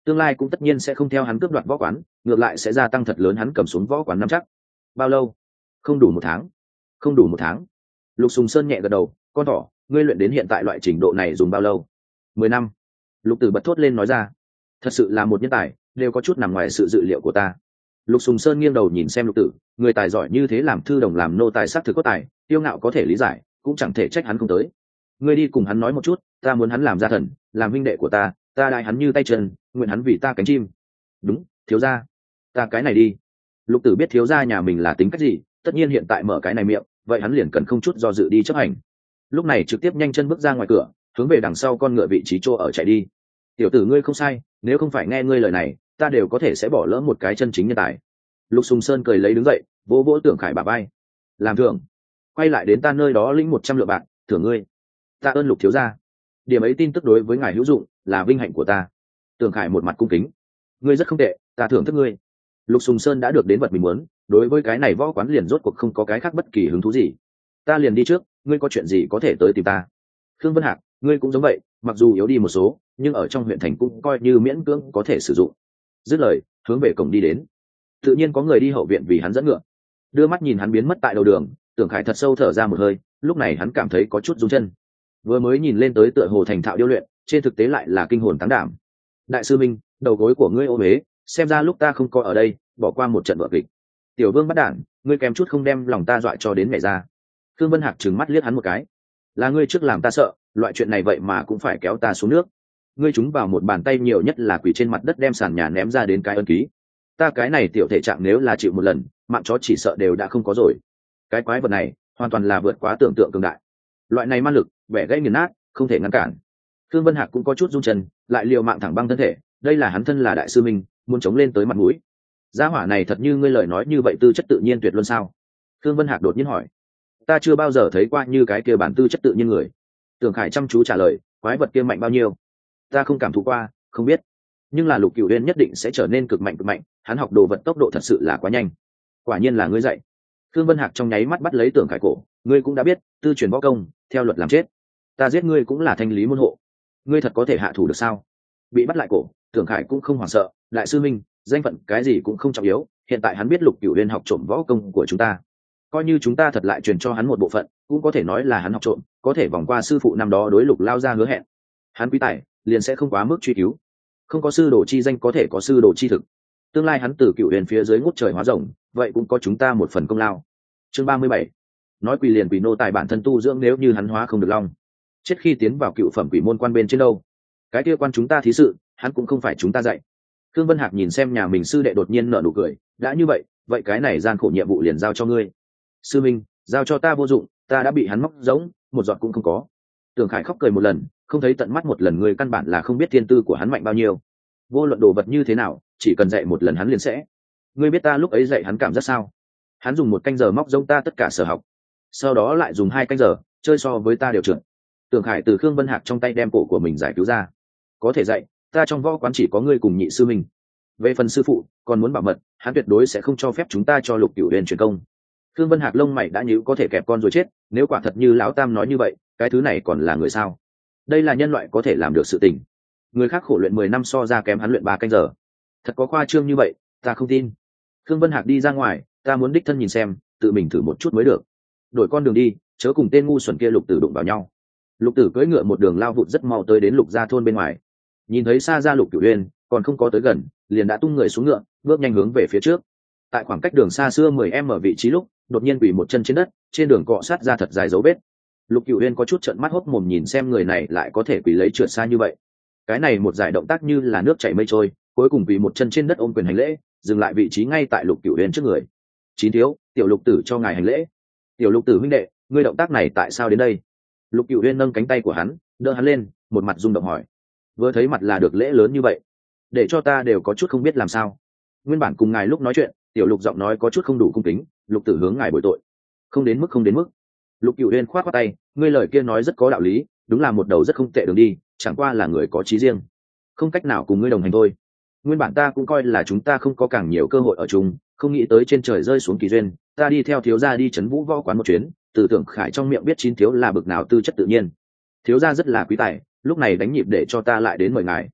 tương lai cũng tất nhiên sẽ không theo hắn cướp đoạt võ quán, ngược lại sẽ gia tăng thật lớn hắn cầm xuống võ quán nắm chắc. Bao lâu? Không đủ 1 tháng. Không đủ 1 tháng. Lục Sùng Sơn nhẹ gật đầu. Con thỏ, ngươi luyện đến hiện tại loại trình độ này dùng bao lâu? 10 năm. Lục Tử bật thốt lên nói ra. Thật sự là một nhân tài, đều có chút nằm ngoài sự dự liệu của ta. Lục Sùng Sơn nghiêng đầu nhìn xem Lục Tử, người tài giỏi như thế làm thư đồng làm nô tài sắc thực có tài, tiêu ngạo có thể lý giải, cũng chẳng thể trách hắn không tới. Ngươi đi cùng hắn nói một chút, ta muốn hắn làm gia thần, làm huynh đệ của ta đại hắn như tay chân, nguyện hắn vì ta cánh chim. Đúng, thiếu gia, ta cái này đi. Lục Tử biết thiếu gia nhà mình là tính cách gì, tất nhiên hiện tại mở cái này miệng, vậy hắn liền cần không chút do dự đi chấp hành. Lúc này trực tiếp nhanh chân bước ra ngoài cửa, hướng về đằng sau con ngựa vị trí chỗ ở chạy đi. Tiểu tử ngươi không sai, nếu không phải nghe ngươi lời này, ta đều có thể sẽ bỏ lỡ một cái chân chính nhân tài. Lục Sùng Sơn cười lấy đứng dậy, vỗ vỗ Tưởng Khải bả vai. Làm thưởng, quay lại đến ta nơi đó lĩnh 100 lượng bạc, thưởng ngươi. Ta ơn Lục thiếu gia. Điểm ấy tin tức đối với ngài hữu dụng, là vinh hạnh của ta. Tưởng Khải một mặt cung kính. Ngươi rất không tệ, ta thưởng thức ngươi. Lục Sùng Sơn đã được đến vật mình muốn, đối với cái này võ quán liền rốt cuộc không có cái khác bất kỳ hứng thú gì. Ta liền đi trước, ngươi có chuyện gì có thể tới tìm ta. Khương Vân Hạc, ngươi cũng giống vậy, mặc dù yếu đi một số, nhưng ở trong huyện thành cũng coi như miễn cưỡng có thể sử dụng. Dứt lời, hướng về cổng đi đến. Tự nhiên có người đi hậu viện vì hắn dẫn ngựa. Đưa mắt nhìn hắn biến mất tại đầu đường, Tưởng Khải thật sâu thở ra một hơi, lúc này hắn cảm thấy có chút run chân. Vừa mới nhìn lên tới tựa hồ thành thạo điêu luyện, trên thực tế lại là kinh hồn táng đảm. Đại sư Minh, đầu gối của ngươi ôm ế, xem ra lúc ta không có ở đây, bỏ qua một trận vở kịch. Tiểu Vương bắt đản, ngươi kém chút không đem lòng ta dọa cho đến mẹ ra. Khương Vân Hạc trừng mắt liếc hắn một cái. Là ngươi trước làm ta sợ, loại chuyện này vậy mà cũng phải kéo ta xuống nước. Ngươi trúng vào một bàn tay nhiều nhất là quỳ trên mặt đất đem sàn nhà ném ra đến cái ân ký. Ta cái này tiểu thể trạng nếu là chịu một lần, mạng chó chỉ sợ đều đã không có rồi. Cái quái vật này hoàn toàn là vượt quá tưởng tượng cường đại. Loại này man lực, vẻ gãy nghiền nát, không thể ngăn cản. Khương Vân Hạc cũng có chút run chân, lại liều mạng thẳng băng thân thể. Đây là hắn thân là đại sư minh, muốn chống lên tới mặt mũi. Gia hỏa này thật như ngươi lời nói như vậy tư chất tự nhiên tuyệt luôn sao? Khương Vân Hạc đột nhiên hỏi. Ta chưa bao giờ thấy qua như cái kia bản tư chất tự nhiên người. Tưởng Khải chăm chú trả lời, quái vật kia mạnh bao nhiêu? Ta không cảm thụ qua, không biết. Nhưng là Lục Cửu Uyên nhất định sẽ trở nên cực mạnh, hắn học đồ vật tốc độ thật sự là quá nhanh. Quả nhiên là ngươi dạy. Khương Vân Hạc trong nháy mắt bắt lấy Tưởng Khải cổ, ngươi cũng đã biết, tư truyền võ công, theo luật làm chết. Ta giết ngươi cũng là thanh lý môn hộ. Ngươi thật có thể hạ thủ được sao? Bị bắt lại cổ, Tưởng Khải cũng không hoảng sợ, đại sư minh, danh phận cái gì cũng không trọng yếu, hiện tại hắn biết Lục Cửu Uyên học trộm võ công của chúng ta. Coi như chúng ta thật lại truyền cho hắn một bộ phận, cũng có thể nói là hắn học trộm, có thể vòng qua sư phụ năm đó đối Lục lao ra hứa hẹn. Hắn quý tài, liền sẽ không quá mức truy cứu. Không có sư đồ chi danh có thể có sư đồ chi thực. Tương lai hắn từ Cửu Huyền phía dưới ngút trời hóa rồng, vậy cũng có chúng ta một phần công lao. Chương 37. Nói quỷ liền quỷ nô tài bản thân tu dưỡng, nếu như hắn hóa không được long, chết khi tiến vào cựu phẩm quỷ môn quan bên trên đâu. Cái kia quan chúng ta thí sự, hắn cũng không phải chúng ta dạy. Khương Vân Hạc nhìn xem nhà mình sư đệ đột nhiên nở nụ cười, đã như vậy, vậy cái này gian khổ nhiệm vụ liền giao cho ngươi. Sư minh, giao cho ta vô dụng, ta đã bị hắn móc giống, một giọt cũng không có. Tưởng Khải khóc cười một lần, không thấy tận mắt một lần, người căn bản là không biết thiên tư của hắn mạnh bao nhiêu. Vô luận đồ vật như thế nào, chỉ cần dạy một lần hắn liền sẽ. Ngươi biết ta lúc ấy dạy hắn cảm giác sao? Hắn dùng 1 canh giờ móc giống ta tất cả sở học, sau đó lại dùng 2 canh giờ chơi so với ta đều trượt. Tưởng Khải từ Khương Vân Hạc trong tay đem cổ của mình giải cứu ra. Có thể dạy, ta trong võ quán chỉ có ngươi cùng nhị sư mình. Về phần sư phụ, còn muốn bảo mật, hắn tuyệt đối sẽ không cho phép chúng ta cho Lục Cửu Huyền truyền công. Khương Vân Hạc lông mày đã nhíu, có thể kẹp con rồi chết, nếu quả thật như lão tam nói như vậy, cái thứ này còn là người sao? Đây là nhân loại có thể làm được sự tình. Người khác khổ luyện 10 năm so ra kém hắn luyện 3 canh giờ. Thật có khoa trương như vậy, ta không tin. Khương Vân Hạc đi ra ngoài, ta muốn đích thân nhìn xem, tự mình thử một chút mới được. Đổi con đường đi, chớ cùng tên ngu xuẩn kia Lục Tử đụng vào nhau. Lục Tử cưỡi ngựa một đường lao vụt rất mau tới đến Lục gia thôn bên ngoài. Nhìn thấy xa ra Lục Cửu Uyên, còn không có tới gần, liền đã tung người xuống ngựa, bước nhanh hướng về phía trước. Tại khoảng cách đường xa xưa 10m ở vị trí lúc, đột nhiên quỳ một chân trên đất, trên đường cọ sát ra thật dài dấu vết. Lục Cửu Uyên có chút trợn mắt hốt mồm nhìn xem người này lại có thể quỳ lấy trượt xa như vậy. Cái này một giải động tác như là nước chảy mây trôi, cuối cùng quỳ một chân trên đất ôm quyền hành lễ, dừng lại vị trí ngay tại Lục Cửu Uyên trước người. Chín thiếu, tiểu Lục Tử cho ngài hành lễ. Tiểu Lục Tử huynh đệ, ngươi động tác này tại sao đến đây? Lục Cửu Uyên nâng cánh tay của hắn, đỡ hắn lên, một mặt rung động hỏi. Vừa thấy mặt là được lễ lớn như vậy, để cho ta đều có chút không biết làm sao. Nguyên bản cùng ngài lúc nói chuyện, tiểu Lục giọng nói có chút không đủ cung kính, Lục Tử hướng ngài bồi tội. Không đến mức, không đến mức. Lục Cửu Uyên khoát khoát tay, ngươi lời kia nói rất có đạo lý, đúng là một đầu rất không tệ đường đi, chẳng qua là người có chí riêng, không cách nào cùng ngươi đồng hành thôi. Nguyên bản ta cũng coi là chúng ta không có càng nhiều cơ hội ở chung, không nghĩ tới trên trời rơi xuống kỳ duyên, ta đi theo thiếu gia đi trấn Vũ võ quán một chuyến, từ Tưởng Khải trong miệng biết Chín thiếu là bực nào tư chất tự nhiên. Thiếu gia rất là quý tài, lúc này đánh nhịp để cho ta lại đến mời ngài.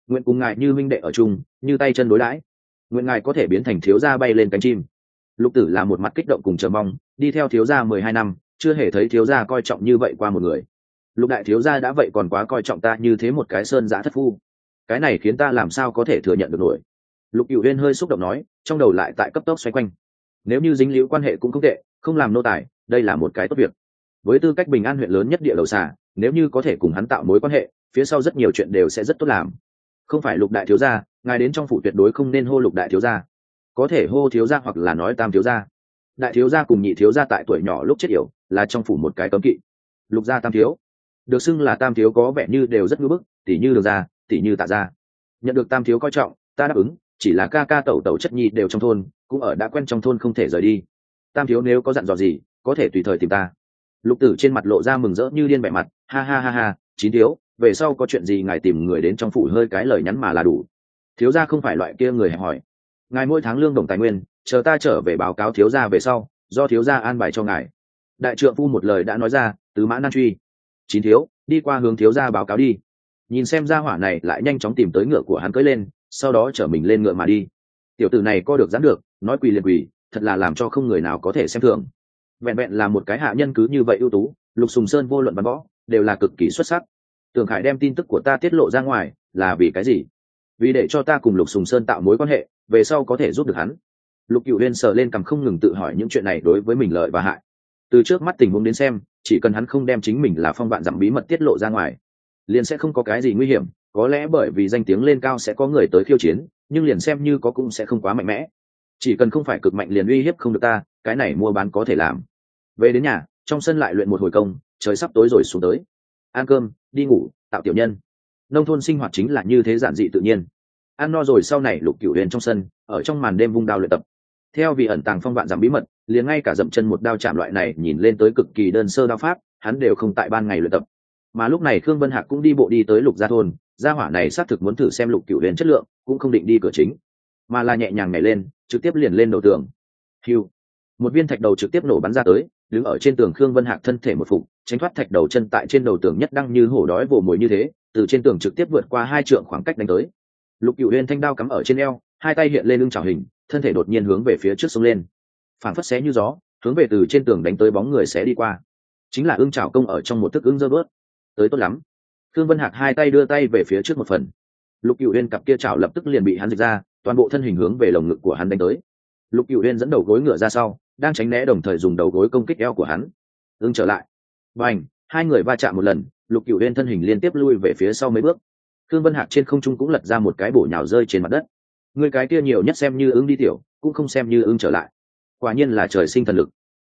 nguyện cùng ngài như huynh đệ ở chung, như tay chân đối đãi. Nguyện ngài có thể biến thành thiếu gia bay lên cánh chim. Lục Tử là một mặt kích động cùng chờ mong, đi theo thiếu gia 12 năm, chưa hề thấy thiếu gia coi trọng như vậy qua một người. Lục đại thiếu gia đã vậy còn quá coi trọng ta như thế một cái sơn giã thất phu, cái này khiến ta làm sao có thể thừa nhận được nổi. Lục Cửu Huyên hơi xúc động nói, trong đầu lại tại cấp tốc xoay quanh. Nếu như dính liễu quan hệ cũng không tệ, không làm nô tài, đây là một cái tốt việc. Với tư cách Bình An huyện lớn nhất địa đầu xà, nếu như có thể cùng hắn tạo mối quan hệ, phía sau rất nhiều chuyện đều sẽ rất tốt làm. Không phải Lục đại thiếu gia, ngài đến trong phủ tuyệt đối không nên hô Lục đại thiếu gia, có thể hô thiếu gia hoặc là nói Tam thiếu gia. Đại thiếu gia cùng nhị thiếu gia tại tuổi nhỏ lúc chết yểu, là trong phủ một cái cấm kỵ. Lục gia Tam thiếu, được xưng là Tam thiếu có vẻ như đều rất ngưỡng bức, tỷ như Đường gia, tỷ như Tạ gia. Nhận được Tam thiếu coi trọng, ta đáp ứng, chỉ là ca ca tẩu tẩu chất nhi đều trong thôn, cũng ở đã quen trong thôn không thể rời đi. Tam thiếu nếu có dặn dò gì, có thể tùy thời tìm ta. Lục Tử trên mặt lộ ra mừng rỡ như điên vẻ mặt, ha ha ha ha, Chín thiếu, về sau có chuyện gì ngài tìm người đến trong phủ hơi cái lời nhắn mà là đủ. Thiếu gia không phải loại kia người hẹp hỏi. Ngài mỗi tháng lương đồng tài nguyên, chờ ta trở về báo cáo thiếu gia về sau, do thiếu gia an bài cho ngài. Đại trượng phu một lời đã nói ra, tứ mã nan truy. Chín thiếu, đi qua hướng thiếu gia báo cáo đi. Nhìn xem gia hỏa này lại nhanh chóng tìm tới ngựa của hắn cưỡi lên, sau đó chở mình lên ngựa mà đi. Tiểu tử này co được dám được, nói quỳ liền quỳ, thật là làm cho không người nào có thể xem thường. Vẹn vẹn là một cái hạ nhân cứ như vậy ưu tú, Lục Sùng Sơn vô luận văn võ đều là cực kỳ xuất sắc. Tưởng Khải đem tin tức của ta tiết lộ ra ngoài là vì cái gì? Vì để cho ta cùng Lục Sùng Sơn tạo mối quan hệ, về sau có thể giúp được hắn. Lục Cửu Huyên sờ lên cằm không ngừng tự hỏi những chuyện này đối với mình lợi và hại. Từ trước mắt tình huống đến xem, chỉ cần hắn không đem chính mình là phong vạn dặm bí mật tiết lộ ra ngoài, liền sẽ không có cái gì nguy hiểm. Có lẽ bởi vì danh tiếng lên cao sẽ có người tới khiêu chiến, nhưng liền xem như có cũng sẽ không quá mạnh mẽ. Chỉ cần không phải cực mạnh liền uy hiếp không được ta, cái này mua bán có thể làm. Về đến nhà, trong sân lại luyện một hồi công, trời sắp tối rồi xuống tới. Ăn cơm, đi ngủ, tạo tiểu nhân. Nông thôn sinh hoạt chính là như thế giản dị tự nhiên. Ăn no rồi sau này Lục Cửu Huyền trong sân, ở trong màn đêm vung đao luyện tập. Theo vì ẩn tàng phong vạn dặm bí mật, liền ngay cả dậm chân một đao chạm loại này nhìn lên tới cực kỳ đơn sơ đao pháp, hắn đều không tại ban ngày luyện tập. Mà lúc này Khương Vân Hạc cũng đi bộ đi tới Lục gia thôn, gia hỏa này xác thực muốn thử xem Lục Cửu Huyền chất lượng, cũng không định đi cửa chính, mà là nhẹ nhàng nhảy lên, trực tiếp liền lên đầu tường. Hưu, một viên thạch đầu trực tiếp nổ bắn ra tới, đứng ở trên tường Khương Vân Hạc thân thể một phục, tránh thoát thạch đầu chân tại trên đầu tường nhất đăng như hổ đói vồ mồi như thế, từ trên tường trực tiếp vượt qua 2 trượng khoảng cách đánh tới. Lục Cửu Huyền thanh đao cắm ở trên eo, hai tay hiện lên lưng chảo hình, thân thể đột nhiên hướng về phía trước xông lên, phảng phất xé như gió, hướng về từ trên tường đánh tới bóng người sẽ đi qua. Chính là ưng chảo công ở trong một thức ưng dơ bớt. Tới tốt lắm. Khương Vân Hạc hai tay đưa tay về phía trước một phần. Lục Cửu Huyền cặp kia chảo lập tức liền bị hắn dịch ra, toàn bộ thân hình hướng về lồng ngực của hắn đánh tới. Lục Cửu Huyền dẫn đầu gối ngựa ra sau, đang tránh né đồng thời dùng đầu gối công kích eo của hắn. Ưng trở lại. Bành, hai người va chạm một lần, Lục Cửu Huyền thân hình liên tiếp lui về phía sau mấy bước. Khương Vân Hạc trên không trung cũng lật ra một cái bổ nhào rơi trên mặt đất. Người cái kia nhiều nhất xem như ưng đi tiểu, cũng không xem như ưng trở lại. Quả nhiên là trời sinh thần lực.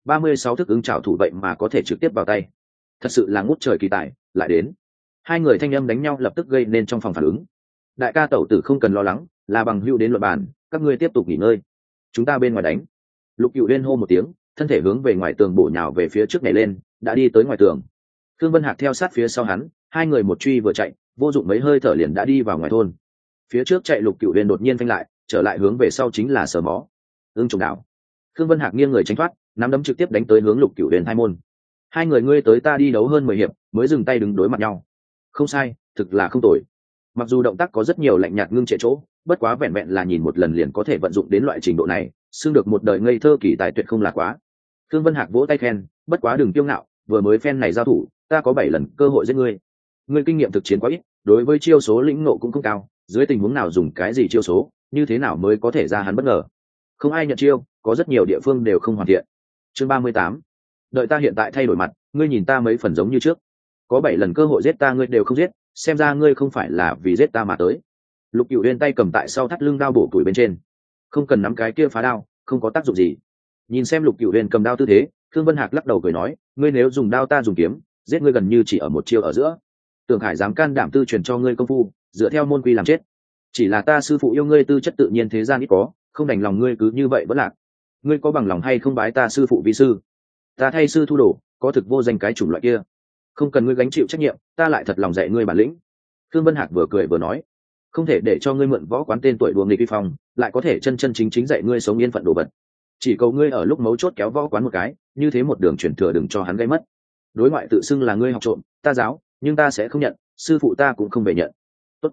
36 thức ưng chảo thủ vậy mà có thể trực tiếp vào tay. Thật sự là ngút trời kỳ tài, lại đến. Hai người thanh âm đánh nhau lập tức gây nên trong phòng phản ứng. Đại ca tẩu tử không cần lo lắng, là bằng hữu đến luận bàn, các ngươi tiếp tục nghỉ ngơi. Chúng ta bên ngoài đánh. Lục Cửu Huyên hô một tiếng, thân thể hướng về ngoài tường bổ nhào về phía trước nhảy lên, đã đi tới ngoài tường. Khương Vân Hạc theo sát phía sau hắn, hai người một truy vừa chạy, vô dụng mấy hơi thở liền đã đi vào ngoài thôn. Phía trước chạy Lục Cửu Huyên đột nhiên phanh lại, trở lại hướng về sau chính là Sở Mó. Ưng trùng đảo. Khương Vân Hạc nghiêng người tránh thoát, nắm đấm trực tiếp đánh tới hướng Lục Cửu Huyền hai môn. Hai người ngươi tới ta đi đấu hơn 10 hiệp, mới dừng tay đứng đối mặt nhau. Không sai, thực là không tồi. Mặc dù động tác có rất nhiều lạnh nhạt ngưng trệ chỗ, bất quá vẹn vẹn là nhìn một lần liền có thể vận dụng đến loại trình độ này, xưng được một đời ngây thơ kỳ tài tuyệt không là quá. Khương Vân Hạc vỗ tay khen, bất quá đừng kiêu ngạo, vừa mới phen này giao thủ, ta có 7 lần cơ hội giết ngươi. Ngươi kinh nghiệm thực chiến quá ít, đối với chiêu số lĩnh ngộ cũng không cao, dưới tình huống nào dùng cái gì chiêu số, như thế nào mới có thể ra hắn bất ngờ. Không ai nhận chiêu, có rất nhiều địa phương đều không hoàn thiện. Chương 38. Đợi ta hiện tại thay đổi mặt, ngươi nhìn ta mấy phần giống như trước. Có 7 lần cơ hội giết ta ngươi đều không giết, xem ra ngươi không phải là vì giết ta mà tới. Lục Cửu Huyền tay cầm tại sau thắt lưng đao bổ tuổi bên trên. Không cần nắm cái kia phá đao, không có tác dụng gì. Nhìn xem Lục Cửu Huyền cầm đao tư thế, Thương Vân Hạc lắc đầu cười nói, ngươi nếu dùng đao ta dùng kiếm, giết ngươi gần như chỉ ở một chiêu ở giữa. Tưởng Hải dám can đảm tư truyền cho ngươi công phu, dựa theo môn quy làm chết. Chỉ là ta sư phụ yêu ngươi tư chất tự nhiên thế gian ít có, không đành lòng ngươi cứ như vậy vẫn lạc. Ngươi có bằng lòng hay không bái ta sư phụ vi sư? Ta thay sư thu đồ, có thực vô danh cái chủng loại kia. Không cần ngươi gánh chịu trách nhiệm, ta lại thật lòng dạy ngươi bản lĩnh. Khương Vân Hạc vừa cười vừa nói, không thể để cho ngươi mượn võ quán tên tuổi đùa nghịch vi phong, lại có thể chân chân chính chính dạy ngươi sống yên phận đồ vật. Chỉ cầu ngươi ở lúc mấu chốt kéo võ quán một cái, như thế một đường truyền thừa đừng cho hắn gây mất. Đối ngoại tự xưng là ngươi học trộm, ta giáo, nhưng ta sẽ không nhận, sư phụ ta cũng không về nhận. Tốt.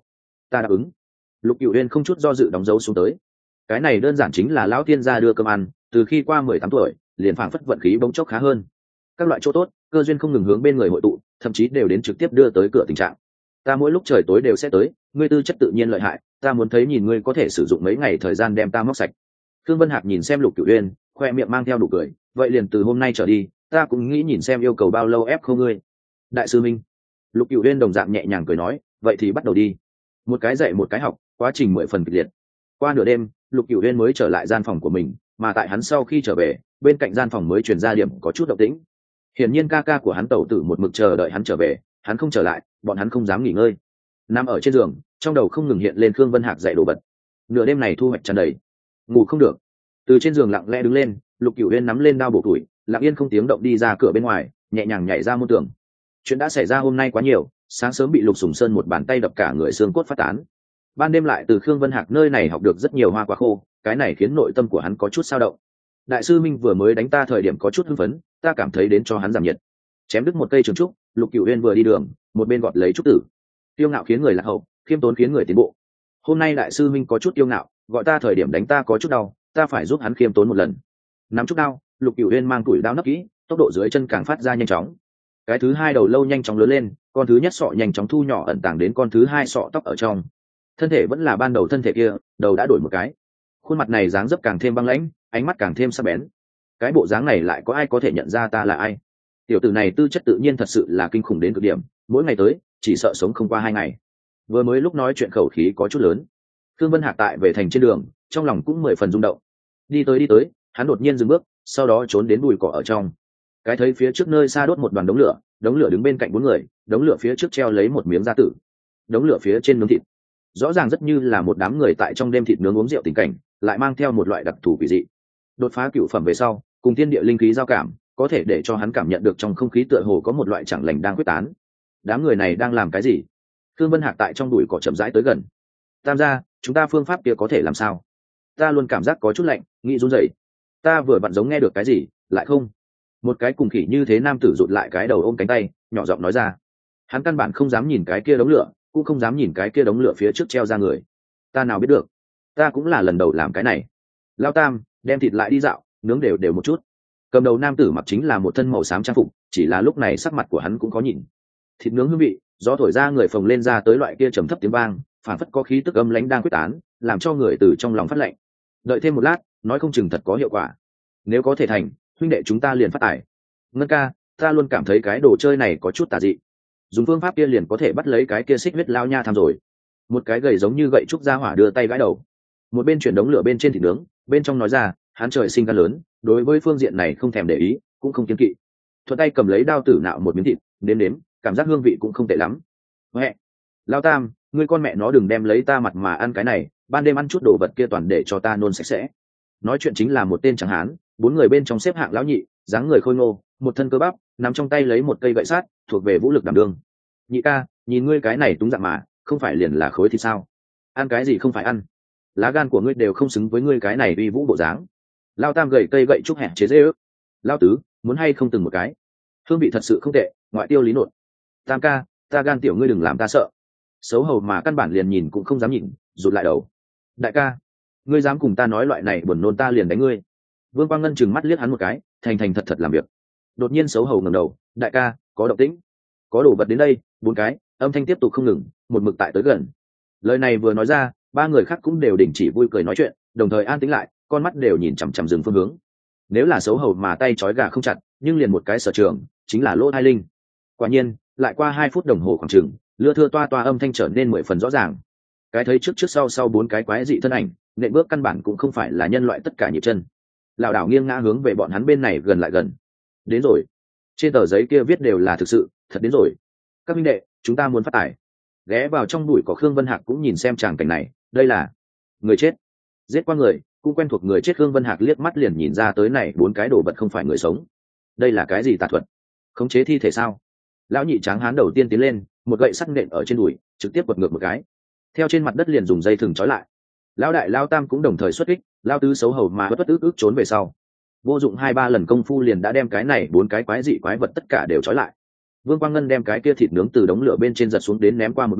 Ta đáp ứng. Lục Cửu Uyên không chút do dự đóng dấu xuống tới. Cái này đơn giản chính là lão tiên gia đưa cơm ăn, từ khi qua 18 tuổi liền phảng phất vận khí bỗng chốc khá hơn, các loại chỗ tốt cơ duyên không ngừng hướng bên người hội tụ, thậm chí đều đến trực tiếp đưa tới cửa tình trạng. Ta mỗi lúc trời tối đều sẽ tới, ngươi tư chất tự nhiên lợi hại, ta muốn thấy nhìn ngươi có thể sử dụng mấy ngày thời gian đem ta móc sạch. Thương Vân Hạc nhìn xem Lục Cửu Uyên, khoe miệng mang theo nụ cười, vậy liền từ hôm nay trở đi ta cũng nghĩ nhìn xem yêu cầu bao lâu ép không ngươi. Đại sư Minh. Lục Cửu Uyên đồng dạng nhẹ nhàng cười nói, vậy thì bắt đầu đi. Một cái dạy một cái học, quá trình 10 phần kịch liệt. Qua nửa đêm Lục Cửu Uyên mới trở lại gian phòng của mình, mà tại hắn sau khi trở về bên cạnh gian phòng mới truyền ra điểm có chút động tĩnh. Hiển nhiên ca ca của hắn tẩu tử một mực chờ đợi hắn trở về, hắn không trở lại bọn hắn không dám nghỉ ngơi. Nằm ở trên giường trong đầu không ngừng hiện lên Khương Vân Hạc dạy đồ vật. Nửa đêm này thu hoạch tràn đầy, ngủ không được. Từ trên giường lặng lẽ đứng lên, Lục Cửu Uyên nắm lên đao bổ tuổi, lặng yên không tiếng động đi ra cửa bên ngoài, nhẹ nhàng nhảy ra môn tường. Chuyện đã xảy ra hôm nay quá nhiều, sáng sớm bị Lục Sùng Sơn một bàn tay đập cả người xương cốt phát tán, ban đêm lại từ Khương Vân Hạc nơi này học được rất nhiều hoa quả khô, cái này khiến nội tâm của hắn có chút dao động. Đại sư Minh vừa mới đánh ta thời điểm có chút hưng phấn, ta cảm thấy đến cho hắn giảm nhiệt. Chém đứt một cây trường trúc, Lục Cửu Uyên vừa đi đường một bên gọt lấy trúc tử. Kiêu ngạo khiến người lạc hậu, khiêm tốn khiến người tiến bộ. Hôm nay đại sư Minh có chút kiêu ngạo, gọi ta thời điểm đánh ta có chút đau, ta phải giúp hắn khiêm tốn một lần. Nắm trúc đao, Lục Cửu Uyên mang tuổi đao nấp kỹ, tốc độ dưới chân càng phát ra nhanh chóng. Cái thứ hai đầu lâu nhanh chóng lớn lên, con thứ nhất sọ nhanh chóng thu nhỏ ẩn tàng đến con thứ hai sọ tóc ở trong. Thân thể vẫn là ban đầu thân thể kia, đầu đã đổi một cái. Khuôn mặt này dáng dấp càng thêm băng lãnh, ánh mắt càng thêm sắc bén. Cái bộ dáng này lại có ai có thể nhận ra ta là ai? Tiểu tử này tư chất tự nhiên thật sự là kinh khủng đến cực điểm, mỗi ngày tới chỉ sợ sống không qua 2 ngày. Vừa mới lúc nói chuyện khẩu khí có chút lớn. Thương Vân Hạc tại về thành trên đường trong lòng cũng 10 phần rung động. Đi tới hắn đột nhiên dừng bước, sau đó trốn đến bụi cỏ ở trong. Cái thấy phía trước nơi xa đốt một đoàn đống lửa đứng bên cạnh 4 người, đống lửa phía trước treo lấy một miếng da tử, đống lửa phía trên nướng thịt. Rõ ràng rất như là một đám người tại trong đêm thịt nướng uống rượu tình cảnh, lại mang theo một loại đặc thù kỳ dị. Đột phá cựu phẩm về sau, cùng thiên địa linh khí giao cảm, có thể để cho hắn cảm nhận được trong không khí tựa hồ có một loại chẳng lành đang quyết tán. Đám người này đang làm cái gì? Thương Vân Hạc tại trong bụi cỏ chậm rãi tới gần. Tam gia, chúng ta phương pháp kia có thể làm sao? Ta luôn cảm giác có chút lạnh, nghĩ run rẩy. Ta vừa vặn giống nghe được cái gì, lại không. Một cái cùng khỉ như thế nam tử rụt lại cái đầu ôm cánh tay, nhỏ giọng nói ra. Hắn căn bản không dám nhìn cái kia đống lửa, cũng không dám nhìn cái kia đống lửa phía trước treo ra người. Ta nào biết được, ta cũng là lần đầu làm cái này. Lao Tam, đem thịt lại đi dạo, nướng đều đều một chút. Cầm đầu nam tử mặc chính là một thân màu xám trang phục, chỉ là lúc này sắc mặt của hắn cũng có nhìn. Thịt nướng hương vị, gió thổi ra người phồng lên ra tới loại kia trầm thấp tiếng vang, phản phất có khí tức âm lãnh đang quyết tán, làm cho người từ trong lòng phát lạnh. Đợi thêm một lát, nói không chừng thật có hiệu quả. Nếu có thể thành, huynh đệ chúng ta liền phát tài. Ngân ca, ta luôn cảm thấy cái đồ chơi này có chút tà dị. Dùng phương pháp kia liền có thể bắt lấy cái kia xích huyết lao nha tham rồi. Một cái gầy giống như gậy trúc ra hỏa đưa tay gãi đầu. Một bên chuyển đống lửa bên trên thịt nướng, bên trong nói ra, hắn trời sinh gan lớn, đối với phương diện này không thèm để ý, cũng không kiêng kỵ. Thuận tay cầm lấy đao tử nạo một miếng thịt, nếm, cảm giác hương vị cũng không tệ lắm. Mẹ, Lao Tam, ngươi con mẹ nó đừng đem lấy ta mặt mà ăn cái này, ban đêm ăn chút đồ vật kia toàn để cho ta nôn sạch sẽ. Nói chuyện chính là một tên tráng hán, 4 người bên trong xếp hạng lão nhị, dáng người khôi ngô, một thân cơ bắp, nắm trong tay lấy một cây gậy sắt, thuộc về vũ lực đảm đương. Nhị ca, nhìn ngươi cái này túng dạng mà, không phải liền là khối thì sao? Ăn cái gì không phải ăn? Lá gan của ngươi đều không xứng với ngươi cái này uy vũ bộ dáng. Lao Tam gậy cây gậy trúc hẹn chế dê ước. Lao Tứ, muốn hay không từng một cái? Hương vị thật sự không tệ, ngoại tiêu lý nột. Tam ca, ta gan tiểu ngươi đừng làm ta sợ. Xấu hầu mà căn bản liền nhìn cũng không dám nhìn, rụt lại đầu. Đại ca, ngươi dám cùng ta nói loại này buồn nôn ta liền đánh ngươi. Vương Quang Ngân trừng mắt liếc hắn một cái, thành thật thật làm việc. Đột nhiên xấu hầu ngẩng đầu, đại ca, có động tĩnh, có đồ vật đến đây. 4 cái, âm thanh tiếp tục không ngừng, một mực tại tới gần. Lời này vừa nói ra, 3 người khác cũng đều đình chỉ vui cười nói chuyện, đồng thời an tĩnh lại, con mắt đều nhìn chằm chằm rừng phương hướng. Nếu là xấu hầu mà tay trói gà không chặt, nhưng liền một cái sở trường, chính là lỗ hai linh. Quả nhiên, lại qua 2 phút đồng hồ khoảng chừng, lưa thưa toa toa âm thanh trở nên 10 phần rõ ràng. Cái thấy trước sau 4 cái quái dị thân ảnh, nện bước căn bản cũng không phải là nhân loại tất cả nhịp chân. Lảo đảo nghiêng ngã hướng về bọn hắn bên này gần lại gần. Đến rồi. Trên tờ giấy kia viết đều là thực sự, thật đến rồi. Các huynh đệ, chúng ta muốn phát tài. Ghé vào trong bụi có Khương Vân Hạc cũng nhìn xem tràng cảnh này, đây là người chết. Giết qua người, cũng quen thuộc người chết. Khương Vân Hạc liếc mắt liền nhìn ra tới này 4 cái đồ vật không phải người sống. Đây là cái gì tà thuật? Khống chế thi thể sao? Lão nhị tráng hán đầu tiên tiến lên, một gậy sắt nện ở trên đùi, trực tiếp quật ngược một cái. Theo trên mặt đất liền dùng dây thừng trói lại. Lão đại Lão Tam cũng đồng thời xuất kích, Lão Tứ xấu hầu mà bất ức trốn về sau. Vô dụng 2-3 lần công phu liền đã đem cái này 4 cái quái dị quái vật tất cả đều trói lại. Vương Quang Ngân đem cái kia thịt nướng từ đống lửa bên trên giật xuống đến ném qua một bên,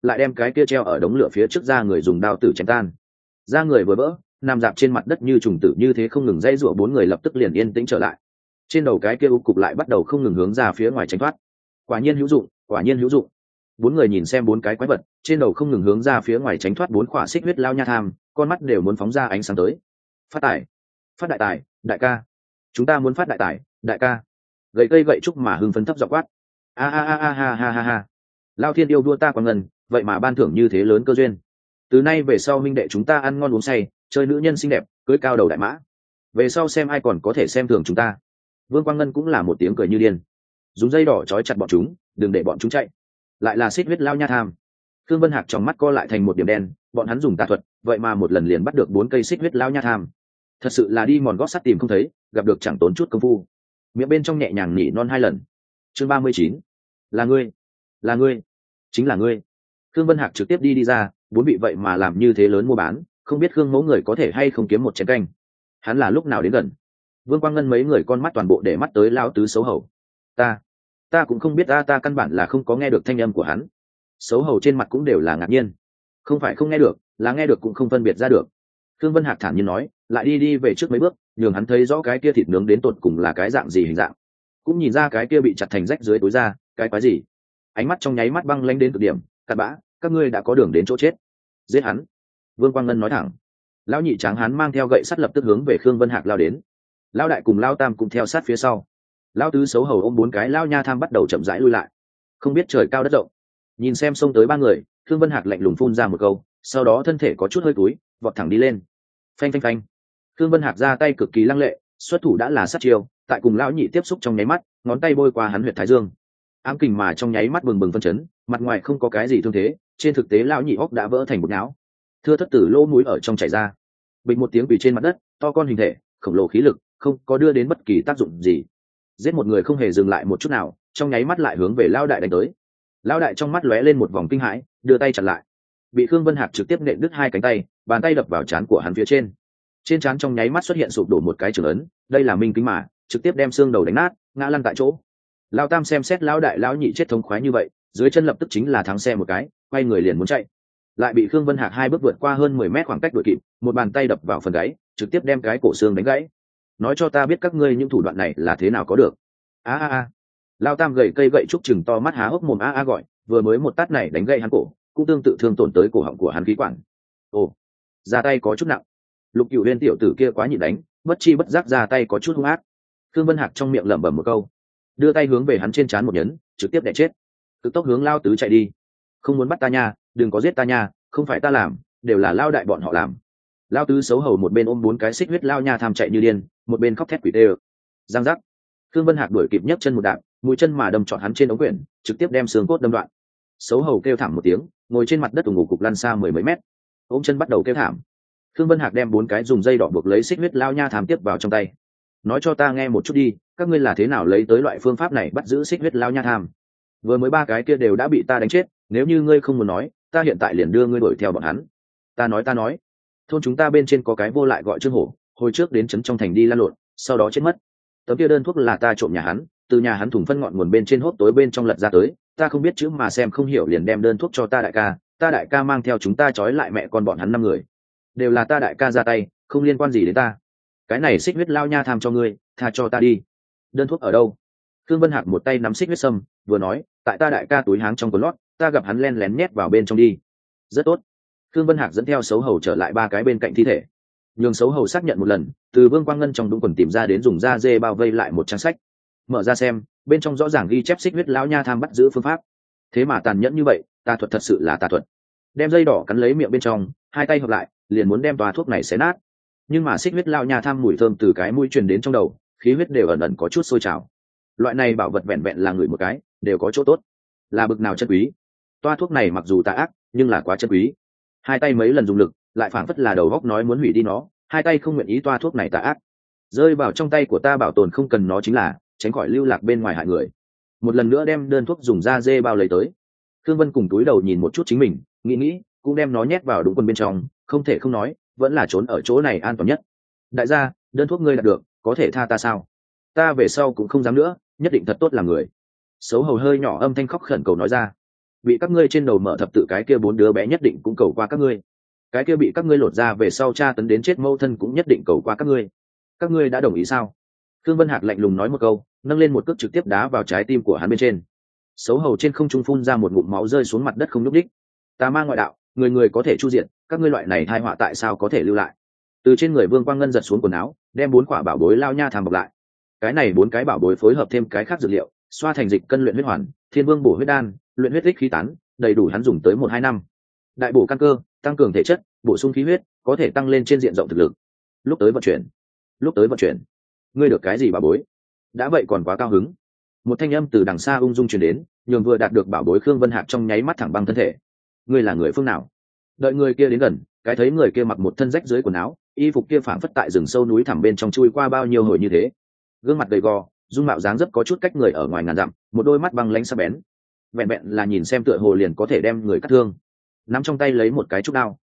lại đem cái kia treo ở đống lửa phía trước ra người dùng đao tử chém tan. Ra người vừa vỡ, nằm dạp trên mặt đất như trùng tử như thế không ngừng dây rủa, bốn người lập tức liền yên tĩnh trở lại. Trên đầu cái kia u cục lại bắt đầu không ngừng hướng ra phía ngoài tránh thoát. Quả nhiên hữu dụng, quả nhiên hữu dụng. Bốn người nhìn xem bốn cái quái vật trên đầu không ngừng hướng ra phía ngoài tránh thoát bốn khỏa xích huyết lao nha tham, con mắt đều muốn phóng ra ánh sáng tới. Phát tài, phát đại tài, đại ca, chúng ta muốn phát đại tài, đại ca. Gậy cây gậy trúc mà hưng phấn thấp giọng quát. A ha ha ha ha ha ha ha. Lao thiên yêu đua ta quang ngân, vậy mà ban thưởng như thế lớn cơ duyên. Từ nay về sau minh đệ chúng ta ăn ngon uống say, chơi nữ nhân xinh đẹp, cưới cao đầu đại mã. Về sau xem ai còn có thể xem thường chúng ta. Vương Quang Ngân cũng là một tiếng cười như điên, dùng dây đỏ trói chặt bọn chúng, đừng để bọn chúng chạy. Lại là xích huyết lao nha tham. Thương Vân Hạc trong mắt co lại thành một điểm đen, bọn hắn dùng tà thuật, vậy mà một lần liền bắt được 4 cây xích huyết lao nha tham. Thật sự là đi mòn gót sắt tìm không thấy, gặp được chẳng tốn chút công phu. Miệng bên trong nhẹ nhàng nỉ non 2 lần. Chương 39. Là ngươi, là ngươi, chính là ngươi. Thương Vân Hạc trực tiếp đi ra, 4 vị vậy mà làm như thế lớn mua bán, không biết Khương Mẫu người có thể hay không kiếm một chén canh. Hắn là lúc nào đến gần? Vương Quang Ngân mấy người con mắt toàn bộ để mắt tới lão tứ xấu hầu. Ta cũng không biết, ta căn bản là không có nghe được thanh âm của hắn. Xấu hầu trên mặt cũng đều là ngạc nhiên. Không phải không nghe được, là nghe được cũng không phân biệt ra được. Thương Vân Hạc thản nhiên nói, lại đi về trước mấy bước, nhường hắn thấy rõ cái kia thịt nướng đến tột cùng là cái dạng gì hình dạng. Cũng nhìn ra cái kia bị chặt thành rách dưới túi da, cái quái gì. Ánh mắt trong nháy mắt băng lãnh đến cực điểm, cặn bã, các ngươi đã có đường đến chỗ chết. Giết hắn. Vương Quang Ngân nói thẳng. Lão nhị tráng hắn mang theo gậy sắt lập tức hướng về Khương Vân Hạc lao đến. Lão đại cùng Lão tam cũng theo sát phía sau. Lão tứ xấu hầu ôm 4 cái lao nha tham bắt đầu chậm rãi lui lại. Không biết trời cao đất rộng, nhìn xem xông tới 3 người, Khương Vân Hạc lạnh lùng phun ra một câu, sau đó thân thể có chút hơi cúi, vọt thẳng đi lên. Phanh phanh phanh. Khương Vân Hạc ra tay cực kỳ lăng lệ, xuất thủ đã là sát chiêu, tại cùng lão nhị tiếp xúc trong nháy mắt, ngón tay bôi qua hắn huyệt thái dương. Ám kình mà trong nháy mắt bừng bừng phân chấn, mặt ngoài không có cái gì thương thế, trên thực tế lão nhị hốc đã vỡ thành bột não. Thưa thất tử lỗ mũi ở trong chảy ra. Bình một tiếng quỳ trên mặt đất, to con hình thể, khổng lồ khí lực, không có đưa đến bất kỳ tác dụng gì. Giết một người không hề dừng lại một chút nào, trong nháy mắt lại hướng về lão đại đánh tới. Lão đại trong mắt lóe lên một vòng kinh hãi, đưa tay chặn lại. Bị Khương Vân Hạc trực tiếp nện đứt 2 cánh tay, bàn tay đập vào trán của hắn phía trên. Trên trán trong nháy mắt xuất hiện sụp đổ một cái trường ấn, đây là minh kính mà, trực tiếp đem xương đầu đánh nát, ngã lăn tại chỗ. Lão tam xem xét lão đại lão nhị chết thống khoái như vậy, dưới chân lập tức chính là thắng xe một cái, quay người liền muốn chạy. Lại bị Khương Vân Hạc 2 bước vượt qua hơn 10 mét khoảng cách đuổi kịp, một bàn tay đập vào phần gáy, trực tiếp đem cái cổ xương đánh gãy. Nói cho ta biết các ngươi những thủ đoạn này là thế nào có được. A. Lão tam gậy cây gậy trúc chừng to mắt há hốc mồm a gọi, vừa mới một tát này đánh gãy hắn cổ, cũng tương tự thương tổn tới cổ họng của hắn khí quản. Ồ, ra tay có chút nặng. Lục Cửu Uyên tiểu tử kia quá nhịn đánh, bất chi bất giác ra tay có chút hung ác. Khương Vân Hạc trong miệng lẩm bẩm một câu, đưa tay hướng về hắn trên trán một nhấn, trực tiếp đè chết. Cực tốc hướng lao tứ chạy đi. Không muốn bắt ta nha, đừng có giết ta nha, không phải ta làm, đều là lao đại bọn họ làm. Lao tứ xấu hầu một bên ôm 4 cái xích huyết lao nha tham chạy như điên, một bên khóc thét quỷ tê. Giang giác. Khương Vân Hạc đuổi kịp nhấc chân một đạp, mũi chân mà đâm trọn hắn trên ống quyển, trực tiếp đem xương cốt đâm đoạn. Xấu hầu kêu thảm một tiếng, ngồi trên mặt đất ủng ngủ cục lăn xa 10 mấy mét. Ôm chân bắt đầu kêu thảm. Khương Vân Hạc đem 4 cái dùng dây đỏ buộc lấy xích huyết lao nha tham tiếp vào trong tay. Nói cho ta nghe một chút đi, các ngươi là thế nào lấy tới loại phương pháp này bắt giữ xích huyết lao nha tham? Vừa mới 3 cái kia đều đã bị ta đánh chết, nếu như ngươi không muốn nói, ta hiện tại liền đưa ngươi đuổi theo bọn hắn. Ta nói, thôn chúng ta bên trên có cái vô lại gọi Trương Hổ, hồi trước đến trấn trong thành đi lăn lộn, sau đó chết mất. Tấm kia đơn thuốc là ta trộm nhà hắn, từ nhà hắn thùng phân ngọn nguồn bên trên hốt tối bên trong lật ra tới, ta không biết chữ mà xem không hiểu liền đem đơn thuốc cho ta đại ca mang theo chúng ta trói lại mẹ con bọn hắn 5 người. Đều là ta đại ca ra tay, không liên quan gì đến ta. Cái này xích huyết lao nha tham cho ngươi, tha cho ta đi. Đơn thuốc ở đâu? Khương Vân Hạc một tay nắm xích huyết sâm, vừa nói, tại ta đại ca túi háng trong quần lót, ta gặp hắn len lén nhét vào bên trong đi. Rất tốt. Khương Vân Hạc dẫn theo xấu hầu trở lại 3 cái bên cạnh thi thể. Nhường xấu hầu xác nhận một lần, từ Vương Quang Ngân trong đúng quần tìm ra đến dùng da dê bao vây lại một trang sách. Mở ra xem, bên trong rõ ràng ghi chép xích huyết lão nha tham bắt giữ phương pháp. Thế mà tàn nhẫn như vậy, tà thuật thật sự là tà thuật. Đem dây đỏ cắn lấy miệng bên trong, 2 tay hợp lại, liền muốn đem tòa thuốc này xé nát. Nhưng mà xích huyết lão nha tham mùi thơm từ cái mũi truyền đến trong đầu, khí huyết đều ẩn ẩn có chút sôi trào. Loại này bảo vật vẹn vẹn là người một cái, đều có chỗ tốt. Là bực nào chân quý. Toa thuốc này mặc dù tà ác, nhưng là quá chân quý. 2 tay mấy lần dùng lực, lại phảng phất là đầu góc nói muốn hủy đi nó, 2 tay không nguyện ý toa thuốc này tà ác. Rơi vào trong tay của ta bảo tồn không cần nó chính là tránh khỏi lưu lạc bên ngoài hại người. Một lần nữa đem đơn thuốc dùng da dê bao lấy tới. Thương Vân cùng túi đầu nhìn một chút chính mình, nghĩ, cũng đem nó nhét vào đúng quần bên trong, không thể không nói, vẫn là trốn ở chỗ này an toàn nhất. Đại gia, đơn thuốc ngươi đạt được, có thể tha ta sao? Ta về sau cũng không dám nữa, nhất định thật tốt làm người. Xấu hầu hơi nhỏ âm thanh khóc khẩn cầu nói ra. bị các ngươi trên đầu mở thập tự cái kia 4 đứa bé nhất định cũng cầu qua các ngươi, cái kia bị các ngươi lột ra về sau tra tấn đến chết mâu thân cũng nhất định cầu qua các ngươi đã đồng ý sao? Khương Vân Hạc lạnh lùng nói một câu, nâng lên một cước trực tiếp đá vào trái tim của hắn bên trên. Xấu hầu trên không trung phun ra một ngụm máu rơi xuống mặt đất không nhúc nhích. Tà ma ngoại đạo, người người có thể chu diện, các ngươi loại này tai họa tại sao có thể lưu lại? Từ trên người Vương Quang Ngân giật xuống quần áo, đem 4 quả bảo bối lao nha tham bọc lại. Cái này 4 cái bảo bối phối hợp thêm cái khác dược liệu, xoa thành dịch cân luyện huyết hoàn, thiên vương bổ huyết đan, luyện huyết ích khí tán, đầy đủ hắn dùng tới 1-2 năm. Đại bổ căn cơ, tăng cường thể chất, bổ sung khí huyết, có thể tăng lên trên diện rộng thực lực. Lúc tới vận chuyển, ngươi được cái gì bảo bối? Đã vậy còn quá cao hứng. Một thanh âm từ đằng xa ung dung truyền đến, nhường vừa đạt được bảo bối Khương Vân Hạc trong nháy mắt thẳng băng thân thể. Ngươi là người phương nào? Đợi người kia đến gần, cái thấy người kia mặc một thân rách dưới quần áo, y phục kia phảng phất tại rừng sâu núi thẳm bên trong chui qua bao nhiêu hồi như thế. Gương mặt gầy gò, dung mạo dáng dấp có chút cách người ở ngoài ngàn dặm, một đôi mắt băng lãnh sắc bén, vẹn vẹn là nhìn xem tựa hồ liền có thể đem người cắt thương. Nắm trong tay lấy một cái trúc đao.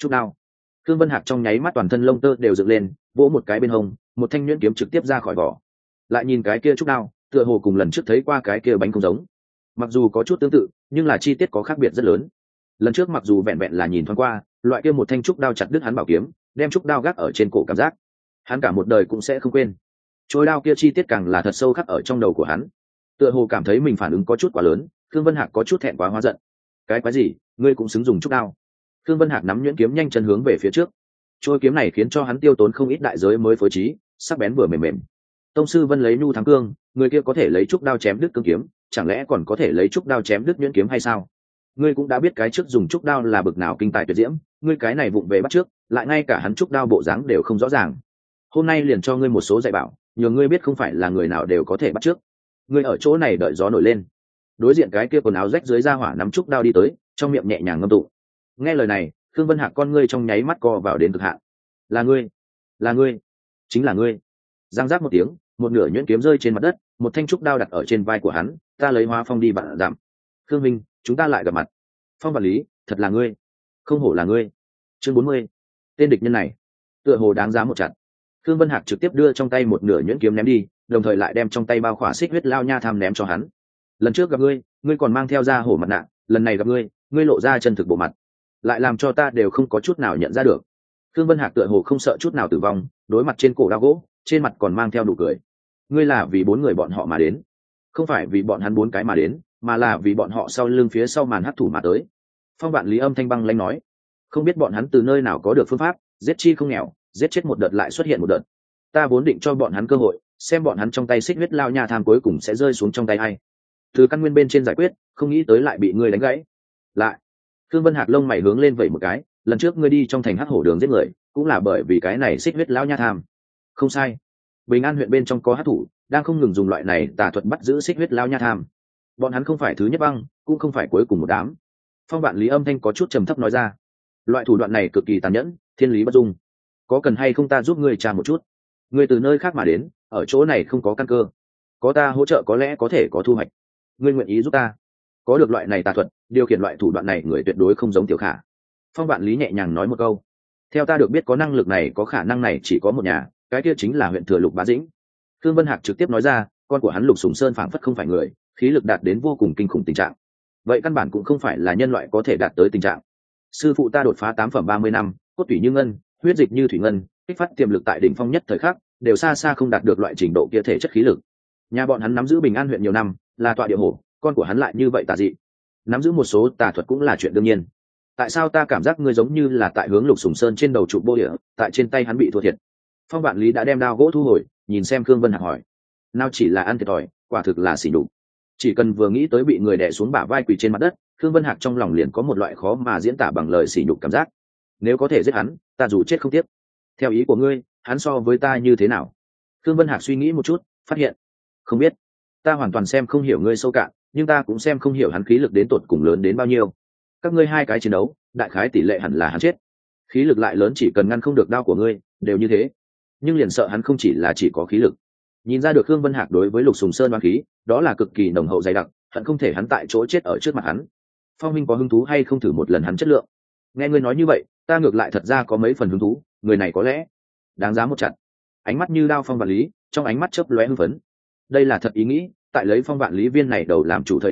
Khương Vân Hạc trong nháy mắt toàn thân lông tơ đều dựng lên, vỗ một cái bên hông, một thanh nhuyễn kiếm trực tiếp ra khỏi vỏ. Lại nhìn cái kia trúc đao, tựa hồ cùng lần trước thấy qua cái kia bánh không giống. Mặc dù có chút tương tự, nhưng là chi tiết có khác biệt rất lớn. Lần trước mặc dù vẹn vẹn là nhìn thoáng qua, loại kia một thanh trúc đao chặt đứt hắn bảo kiếm, đem trúc đao gác ở trên cổ cảm giác, hắn cả một đời cũng sẽ không quên. Trôi đao kia chi tiết càng là thật sâu khắc ở trong đầu của hắn. Tựa hồ cảm thấy mình phản ứng có chút quá lớn, Khương Vân Hạc có chút thẹn quá hóa giận. Cái quái gì, ngươi cũng xứng dùng trúc đao? Khương Vân Hạc nắm nhuyễn kiếm nhanh chân hướng về phía trước. Trôi kiếm này khiến cho hắn tiêu tốn không ít đại giới mới phối trí, sắc bén vừa mềm mềm. Tông sư Vân lấy nhu thắng cương, người kia có thể lấy trúc đao chém đứt cương kiếm, chẳng lẽ còn có thể lấy trúc đao chém đứt nhuyễn kiếm hay sao? Ngươi cũng đã biết cái trước dùng trúc đao là bực nào kinh tài tuyệt diễm, ngươi cái này vụng về bắt trước, lại ngay cả hắn trúc đao bộ dáng đều không rõ ràng. Hôm nay liền cho ngươi một số dạy bảo, nhờ ngươi biết không phải là người nào đều có thể bắt trước. Ngươi ở chỗ này đợi gió nổi lên. Đối diện cái kia quần áo rách dưới da hỏa nắm trúc đao đi tới, trong miệng nhẹ nhàng ngâm tụng. Nghe lời này, Khương Vân Hạc con ngươi trong nháy mắt co vào đến cực hạn. Là ngươi, chính là ngươi. Giang giác một tiếng, một nửa nhuyễn kiếm rơi trên mặt đất, một thanh trúc đao đặt ở trên vai của hắn. Ta lấy hóa phong đi bạn giảm. Khương Minh, chúng ta lại gặp mặt. Phong Vạn Lý, thật là ngươi, không hổ là ngươi. Chương 40. Tên địch nhân này tựa hồ đáng giá một trận. Khương Vân Hạc trực tiếp đưa trong tay một nửa nhuyễn kiếm ném đi, đồng thời lại đem trong tay bao khỏa xích huyết lao nha tham ném cho hắn. Lần trước gặp ngươi còn mang theo da hổ mặt nạ, lần này gặp ngươi lộ ra chân thực bộ mặt, lại làm cho ta đều không có chút nào nhận ra được. Khương Vân Hạc tựa hồ không sợ chút nào tử vong, đối mặt trên cổ đao gỗ, trên mặt còn mang theo nụ cười. Ngươi là vì 4 người bọn họ mà đến, không phải vì bọn hắn 4 cái mà đến, mà là vì bọn họ sau lưng phía sau màn hắc thủ mà tới. Phong Vạn Lý âm thanh băng lãnh nói, không biết bọn hắn từ nơi nào có được phương pháp giết chi không nghèo, giết chết một đợt lại xuất hiện một đợt. Ta vốn định cho bọn hắn cơ hội, xem bọn hắn trong tay xích huyết lao nha tham cuối cùng sẽ rơi xuống trong tay ai. Từ căn nguyên bên trên giải quyết, không nghĩ tới lại bị ngươi đánh gãy. Lại, Khương Vân Hạc lông mày hướng lên vẩy một cái, lần trước ngươi đi trong thành hắc hổ đường giết người, cũng là bởi vì cái này xích huyết lao nha tham. Không sai, Bình An huyện bên trong có hắc thủ, đang không ngừng dùng loại này tà thuật bắt giữ xích huyết lao nha tham. Bọn hắn không phải thứ nhất băng, cũng không phải cuối cùng một đám. Phong Vạn Lý âm thanh có chút trầm thấp nói ra, loại thủ đoạn này cực kỳ tàn nhẫn, thiên lý bất dung. Có cần hay không ta giúp ngươi tra một chút? Ngươi từ nơi khác mà đến, ở chỗ này không có căn cơ, có ta hỗ trợ có lẽ có thể có thu hoạch. Ngươi nguyện ý giúp ta? Có được loại này tà thuật, điều khiển loại thủ đoạn này người tuyệt đối không giống Tiểu Khả. Phong Vạn Lý nhẹ nhàng nói một câu. Theo ta được biết có năng lực này, có khả năng này chỉ có một nhà, cái kia chính là huyện Thừa Lục Bá Dĩnh. Khương Vân Hạc trực tiếp nói ra, con của hắn Lục Sùng Sơn phảng phất không phải người, khí lực đạt đến vô cùng kinh khủng tình trạng. Vậy căn bản cũng không phải là nhân loại có thể đạt tới tình trạng. Sư phụ ta đột phá 8 phẩm 30 năm, cốt tủy như ngân, huyết dịch như thủy ngân, kích phát tiềm lực tại đỉnh phong nhất thời khắc, đều xa xa không đạt được loại trình độ kia thể chất khí lực. Nhà bọn hắn nắm giữ Bình An huyện nhiều năm, là tọa địa hổ, con của hắn lại như vậy tà dị, nắm giữ một số tà thuật cũng là chuyện đương nhiên. Tại sao ta cảm giác ngươi giống như là tại hướng Lục Sùng Sơn trên đầu trụ bô địa, tại trên tay hắn bị thua thiệt? Phong Vạn Lý đã đem đao gỗ thu hồi, nhìn xem Khương Vân Hạc hỏi. Nào chỉ là ăn thiệt thòi, quả thực là xỉ nhục. Chỉ cần vừa nghĩ tới bị người đè xuống bả vai quỳ trên mặt đất, Khương Vân Hạc trong lòng liền có một loại khó mà diễn tả bằng lời sỉ nhục cảm giác. Nếu có thể giết hắn, ta dù chết không tiếc. Theo ý của ngươi, hắn so với ta như thế nào? Khương Vân Hạc suy nghĩ một chút, phát hiện, không biết. Ta hoàn toàn xem không hiểu ngươi sâu cạn, nhưng ta cũng xem không hiểu hắn khí lực đến tột cùng lớn đến bao nhiêu. Các ngươi hai cái chiến đấu, đại khái tỷ lệ hẳn là hắn chết. Khí lực lại lớn chỉ cần ngăn không được đao của ngươi, đều như thế. Nhưng liền sợ hắn không chỉ có khí lực. Nhìn ra được Khương Vân Hạc đối với Lục Sùng Sơn oán khí, đó là cực kỳ nồng hậu dày đặc, hận không thể hắn tại chỗ chết ở trước mặt hắn. Phong Minh có hứng thú hay không thử một lần hắn chất lượng? Nghe ngươi nói như vậy, ta ngược lại thật ra có mấy phần hứng thú, người này có lẽ đáng giá một trận. Ánh mắt như đao Phong Vạn Lý, trong ánh mắt chớp lóe hưng phấn. Đây là thật ý nghĩ, tại lấy Phong Vạn Lý viên này đầu làm chủ thời điểm,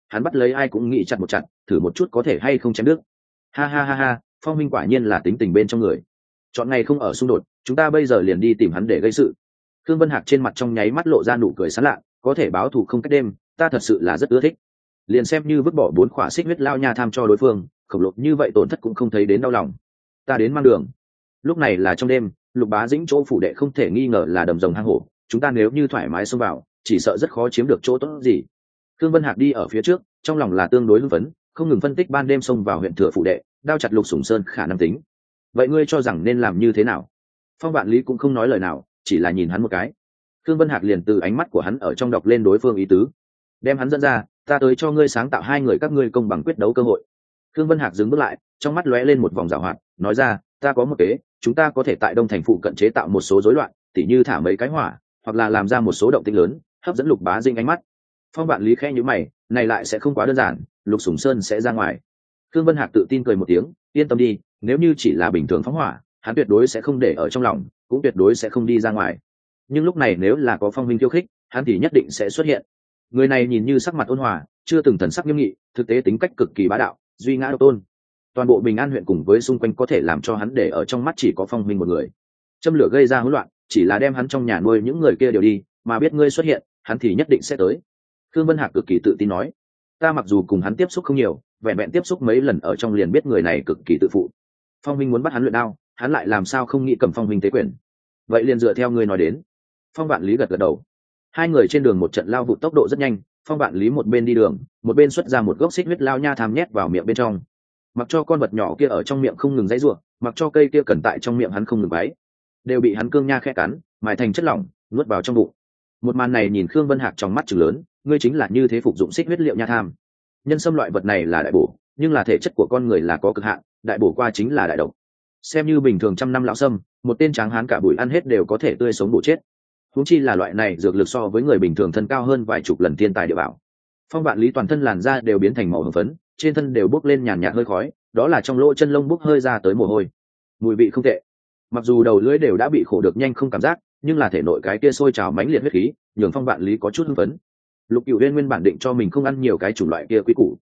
hắn bắt lấy ai cũng nghĩ chặt một chặt, thử một chút có thể hay không chém đứt. Ha ha ha ha, Phong minh quả nhiên là tính tình bên trong người. Chọn ngày không ở xung đột, chúng ta bây giờ liền đi tìm hắn để gây sự. Khương Vân Hạc trên mặt trong nháy mắt lộ ra nụ cười sảng lạ, có thể báo thù không cách đêm, ta thật sự là rất ưa thích. Liền xem như vứt bỏ 4 khỏa xích huyết lao nha tham cho đối phương, khổng lồ như vậy tổn thất cũng không thấy đến đau lòng. Ta đến mang đường. Lúc này là trong đêm, Lục Bá Dĩnh chỗ phủ đệ không thể nghi ngờ là đầm rồng hang hổ, chúng ta nếu như thoải mái xông vào, chỉ sợ rất khó chiếm được chỗ tốt gì. Khương Vân Hạc đi ở phía trước, trong lòng là tương đối hưng phấn, không ngừng phân tích ban đêm xông vào huyện thừa phủ đệ, đao chặt Lục Sùng Sơn khả năng tính. Vậy ngươi cho rằng nên làm như thế nào? Phong Vạn Lý cũng không nói lời nào, chỉ là nhìn hắn một cái. Khương Vân Hạc liền từ ánh mắt của hắn ở trong đọc lên đối phương ý tứ, đem hắn dẫn ra, ta tới cho ngươi sáng tạo 2 người các ngươi công bằng quyết đấu cơ hội. Khương Vân Hạc dừng bước lại, trong mắt lóe lên một vòng giảo hoạt, nói ra, ta có một kế, chúng ta có thể tại Đông thành phụ cận chế tạo một số rối loạn, tỉ như thả mấy cái hỏa, hoặc là làm ra một số động tĩnh lớn, hấp dẫn Lục Bá Dĩnh ánh mắt. Phong Vạn Lý khẽ nhíu mày, này lại sẽ không quá đơn giản, Lục Sùng Sơn sẽ ra ngoài. Khương Vân Hạc tự tin cười một tiếng, yên tâm đi, nếu như chỉ là bình thường phóng hỏa, hắn tuyệt đối sẽ không để ở trong lòng, cũng tuyệt đối sẽ không đi ra ngoài. Nhưng lúc này nếu là có phong minh khiêu khích, hắn thì nhất định sẽ xuất hiện. Người này nhìn như sắc mặt ôn hòa, chưa từng thần sắc nghiêm nghị, thực tế tính cách cực kỳ bá đạo, duy ngã độc tôn. Toàn bộ Bình An huyện cùng với xung quanh có thể làm cho hắn để ở trong mắt chỉ có phong minh một người. Châm lửa gây ra hỗn loạn, chỉ là đem hắn trong nhà nuôi những người kia đều đi, mà biết ngươi xuất hiện, hắn thì nhất định sẽ tới. Khương Vân Hạc cực kỳ tự tin nói, ta mặc dù cùng hắn tiếp xúc không nhiều, vẹn vẹn tiếp xúc mấy lần ở trong liền biết người này cực kỳ tự phụ. Phong minh muốn bắt hắn luyện đao, hắn lại làm sao không nghĩ cầm phong minh tế quyền. Vậy liền dựa theo ngươi nói đến. Phong Vạn Lý gật gật đầu. 2 người trên đường một trận lao vụt tốc độ rất nhanh, Phong Vạn Lý một bên đi đường, một bên xuất ra một gốc xích huyết lao nha tham nhét vào miệng bên trong. Mặc cho con vật nhỏ kia ở trong miệng không ngừng giãy giụa, mặc cho cây kia cần tại trong miệng hắn không ngừng bái, đều bị hắn cương nha khẽ cắn, mài thành chất lỏng, nuốt vào trong bụng. Một màn này nhìn Khương Vân Hạc trong mắt trừng lớn, ngươi chính là như thế phục dụng xích huyết liệu nha tham. Nhân sâm loại vật này là đại bổ, nhưng là thể chất của con người là có cực hạn, đại bổ qua chính là đại độc. Xem như bình thường trăm năm lão sâm, một tên tráng hán cả bụi ăn hết đều có thể tươi sống bổ chết. Huống chi là loại này dược lực so với người bình thường thân cao hơn vài chục lần thiên tài địa bảo. Phong Vạn Lý toàn thân làn da đều biến thành màu hồng phấn, trên thân đều bốc lên nhàn nhạt hơi khói, đó là trong lỗ chân lông bốc hơi ra tới mồ hôi. Mùi vị không tệ. Mặc dù đầu lưỡi đều đã bị khổ được nhanh không cảm giác, nhưng là thể nội cái kia sôi trào mãnh liệt huyết khí, nhường Phong Vạn Lý có chút hưng phấn. Lục Cửu Uyên nguyên bản định cho mình không ăn nhiều cái chủng loại kia quý củ.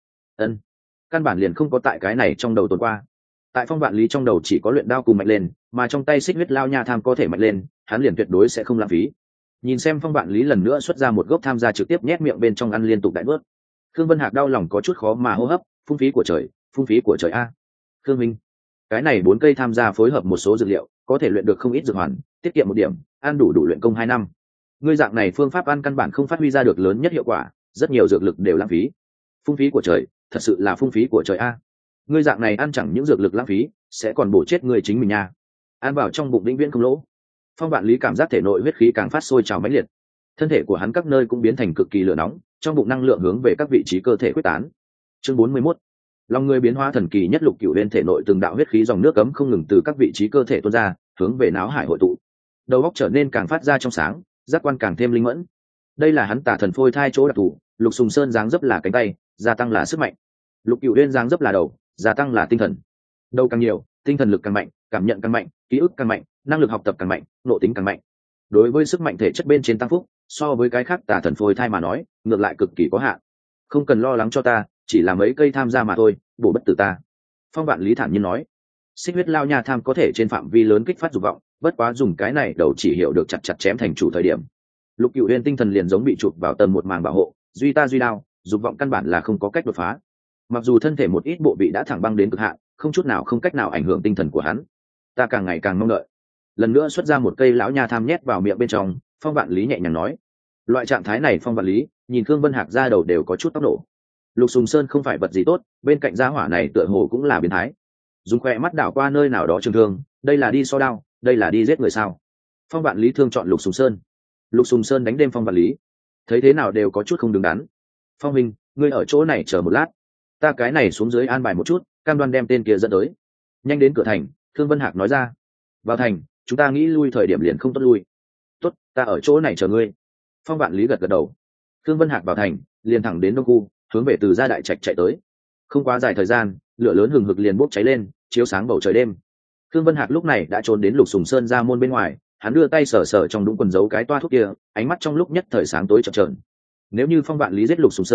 Căn bản liền không có tại cái này trong đầu tồn qua. Tại Phong Vạn Lý trong đầu chỉ có luyện đao cùng mạnh lên, mà trong tay xích huyết lao nha tham có thể mạnh lên, hắn liền tuyệt đối sẽ không lãng phí. Nhìn xem Phong Vạn Lý lần nữa xuất ra một gốc tham gia trực tiếp nhét miệng bên trong ăn liên tục đại bớt. Khương Vân Hạc đau lòng có chút khó mà hô hấp, phung phí của trời a. Khương Minh, cái này 4 cây tham gia phối hợp một số dược liệu, có thể luyện được không ít dược hoàn, tiết kiệm 1 điểm, ăn đủ luyện công 2 năm. Ngươi dạng này phương pháp ăn căn bản không phát huy ra được lớn nhất hiệu quả, rất nhiều dược lực đều lãng phí. Phung phí của trời, thật sự là phung phí của trời a. Ngươi dạng này ăn chẳng những dược lực lãng phí, sẽ còn bổ chết ngươi chính mình nha. Ăn vào trong bụng vĩnh viễn không lỗ. Phong Vạn Lý cảm giác thể nội huyết khí càng phát sôi trào mãnh liệt, thân thể của hắn các nơi cũng biến thành cực kỳ lửa nóng, trong bụng năng lượng hướng về các vị trí cơ thể quyết tán. Chương 41. Lòng người biến hóa thần kỳ nhất, Lục Cửu Uyên thể nội từng đạo huyết khí dòng nước cấm không ngừng từ các vị trí cơ thể tuôn ra, hướng về não hải hội tụ. Đầu óc trở nên càng phát ra trong sáng, giác quan càng thêm linh mẫn. Đây là hắn Tà Thần phôi thai chỗ đặc thù, Lục Sùng Sơn dáng dấp là cánh tay, gia tăng là sức mạnh. Lục Cửu Uyên dáng dấp là đầu, gia tăng là tinh thần. Đầu càng nhiều, tinh thần lực càng mạnh, cảm nhận càng mạnh, ký ức càng mạnh, năng lực học tập càng mạnh, nội tính càng mạnh. Đối với sức mạnh thể chất bên trên tăng phúc, so với cái khác Tà Thần phôi thai mà nói, ngược lại cực kỳ có hạn. Không cần lo lắng cho ta, chỉ là mấy cây tham gia mà thôi, bổ bất tử ta. Phong Vạn Lý thản nhiên nói. Xích huyết lao nha tham có thể trên phạm vi lớn kích phát dục vọng, bất quá dùng cái này đầu chỉ hiểu được chặt chém thành chủ thời điểm. Lục Cửu Uyên tinh thần liền giống bị chụp vào tầng một màng bảo hộ, duy ta duy đao, dục vọng căn bản là không có cách đột phá. Mặc dù thân thể một ít bộ vị đã thẳng băng đến cực hạn, không chút nào không cách nào ảnh hưởng tinh thần của hắn. Ta càng ngày càng mong đợi. Lần nữa xuất ra một cây lão nha tham nhét vào miệng bên trong, Phong Vạn Lý nhẹ nhàng nói. Loại trạng thái này Phong Vạn Lý, nhìn Khương Vân Hạc ra đầu đều có chút tốc độ. Lục Sùng Sơn không phải vật gì tốt, bên cạnh gia hỏa này tựa hồ cũng là biến thái. Dùng khỏe mắt đảo qua nơi nào đó trường thương, đây là đi so đao, đây là đi giết người sao? Phong Vạn Lý thương chọn Lục Sùng Sơn. Lục Sùng Sơn đánh đêm Phong Vạn Lý, thấy thế nào đều có chút không đứng đắn. Phong Minh, ngươi ở chỗ này chờ một lát, ta cái này xuống dưới an bài một chút, cam đoan đem tên kia dẫn tới. Nhanh đến cửa thành, Thương Vân Hạc nói ra. Vào thành, chúng ta nghĩ lui thời điểm liền không tốt lui. Tốt, ta ở chỗ này chờ ngươi. Phong Vạn Lý gật gật đầu. Thương Vân Hạc vào thành, liền thẳng đến đông khu, hướng về Từ Gia đại trạch chạy tới. Không quá dài thời gian, lửa lớn hừng hực liền bốc cháy lên, chiếu sáng bầu trời đêm. Thương Vân Hạc lúc này đã trốn đến Lục Sùng Sơn ra môn bên ngoài, hắn đưa tay sờ sờ trong đũng quần giấu cái toa thuốc kia, ánh mắt trong lúc nhất thời sáng tối chập chờn. Nếu như Phong Vạn Lý giết Lục Sùng Sơn,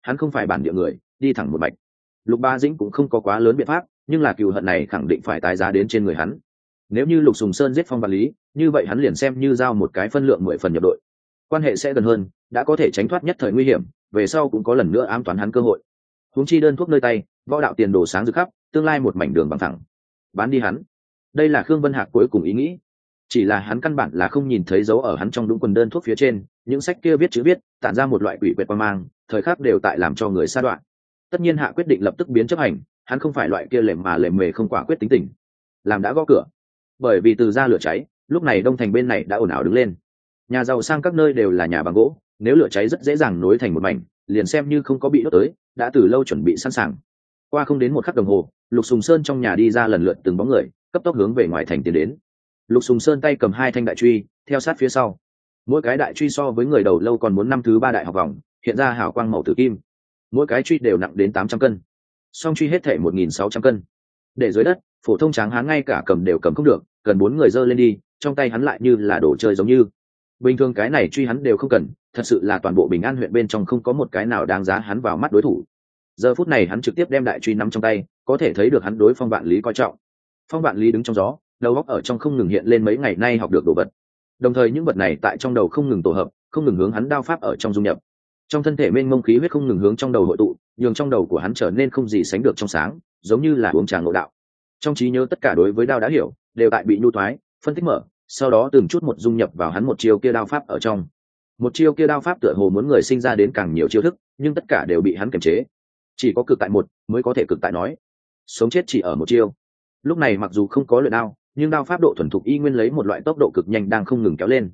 hắn không phải bản địa người, đi thẳng một mạch. Lục Bá Dĩnh cũng không có quá lớn biện pháp, nhưng là cừu hận này khẳng định phải tái giá đến trên người hắn. Nếu như Lục Sùng Sơn giết Phong Vạn Lý, như vậy hắn liền xem như giao một cái phân lượng 10 phần nhập đội, quan hệ sẽ gần hơn, đã có thể tránh thoát nhất thời nguy hiểm, về sau cũng có lần nữa ám toán hắn cơ hội. Huống chi đơn thuốc nơi tay, võ đạo tiền đồ sáng rực khắp, tương lai một mảnh đường bằng thẳng. Bán đi hắn. Đây là Khương Vân Hạc cuối cùng ý nghĩ. Chỉ là hắn căn bản là không nhìn thấy dấu ở hắn trong đúng quần đơn thuốc phía trên, những sách kia viết chữ viết, tản ra một loại quỷ quyệt quang mang, thời khắc đều tại làm cho người sa đoạn. Tất nhiên Hạ quyết định lập tức biến chấp hành, hắn không phải loại kia lềm mà lềm mề không quả quyết tính tình. Làm đã gõ cửa. Bởi vì từ ra lửa cháy, lúc này Đông Thành bên này đã ồn ào đứng lên. Nhà giàu sang các nơi đều là nhà bằng gỗ, nếu lửa cháy rất dễ dàng nối thành một mảnh, liền xem như không có bị đốt tới, đã từ lâu chuẩn bị sẵn sàng. Qua không đến một khắc đồng hồ, Lục Sùng Sơn trong nhà đi ra lần lượt từng bóng người, cấp tốc hướng về ngoài thành tiến đến. Lục Sùng Sơn tay cầm 2 thanh đại truy, theo sát phía sau. Mỗi cái đại truy so với người đầu lâu còn muốn năm thứ 3 đại học vòng, hiện ra hào quang màu tử kim. Mỗi cái truy đều nặng đến 800 cân. Song truy hết thảy 1600 cân. Để dưới đất, phổ thông tráng hán ngay cả cầm đều cầm không được, cần 4 người giơ lên đi, trong tay hắn lại như là đồ chơi giống như. Bình thường cái này truy hắn đều không cần, thật sự là toàn bộ Bình An huyện bên trong không có một cái nào đáng giá hắn vào mắt đối thủ. Giờ phút này hắn trực tiếp đem đại truy nắm trong tay, có thể thấy được hắn đối Phong Vạn Lý coi trọng. Phong Vạn Lý đứng trong gió, đầu óc ở trong không ngừng hiện lên mấy ngày nay học được đồ vật. Đồng thời những vật này tại trong đầu không ngừng tổ hợp, không ngừng hướng hắn đao pháp ở trong dung nhập. Trong thân thể mênh mông khí huyết không ngừng hướng trong đầu hội tụ, nhường trong đầu của hắn trở nên không gì sánh được trong sáng, giống như là uống trà ngộ đạo. Trong trí nhớ tất cả đối với đao đã hiểu, đều tại bị nhu thoái, phân tích mở, sau đó từng chút một dung nhập vào hắn một chiêu kia đao pháp ở trong. Một chiêu kia đao pháp tựa hồ muốn người sinh ra đến càng nhiều chiêu thức, nhưng tất cả đều bị hắn kiềm chế. Chỉ có cực tại một mới có thể cực tại nói. Sống chết chỉ ở một chiêu. Lúc này mặc dù không có luyện đao, nhưng đao pháp độ thuần thục y nguyên lấy một loại tốc độ cực nhanh đang không ngừng kéo lên.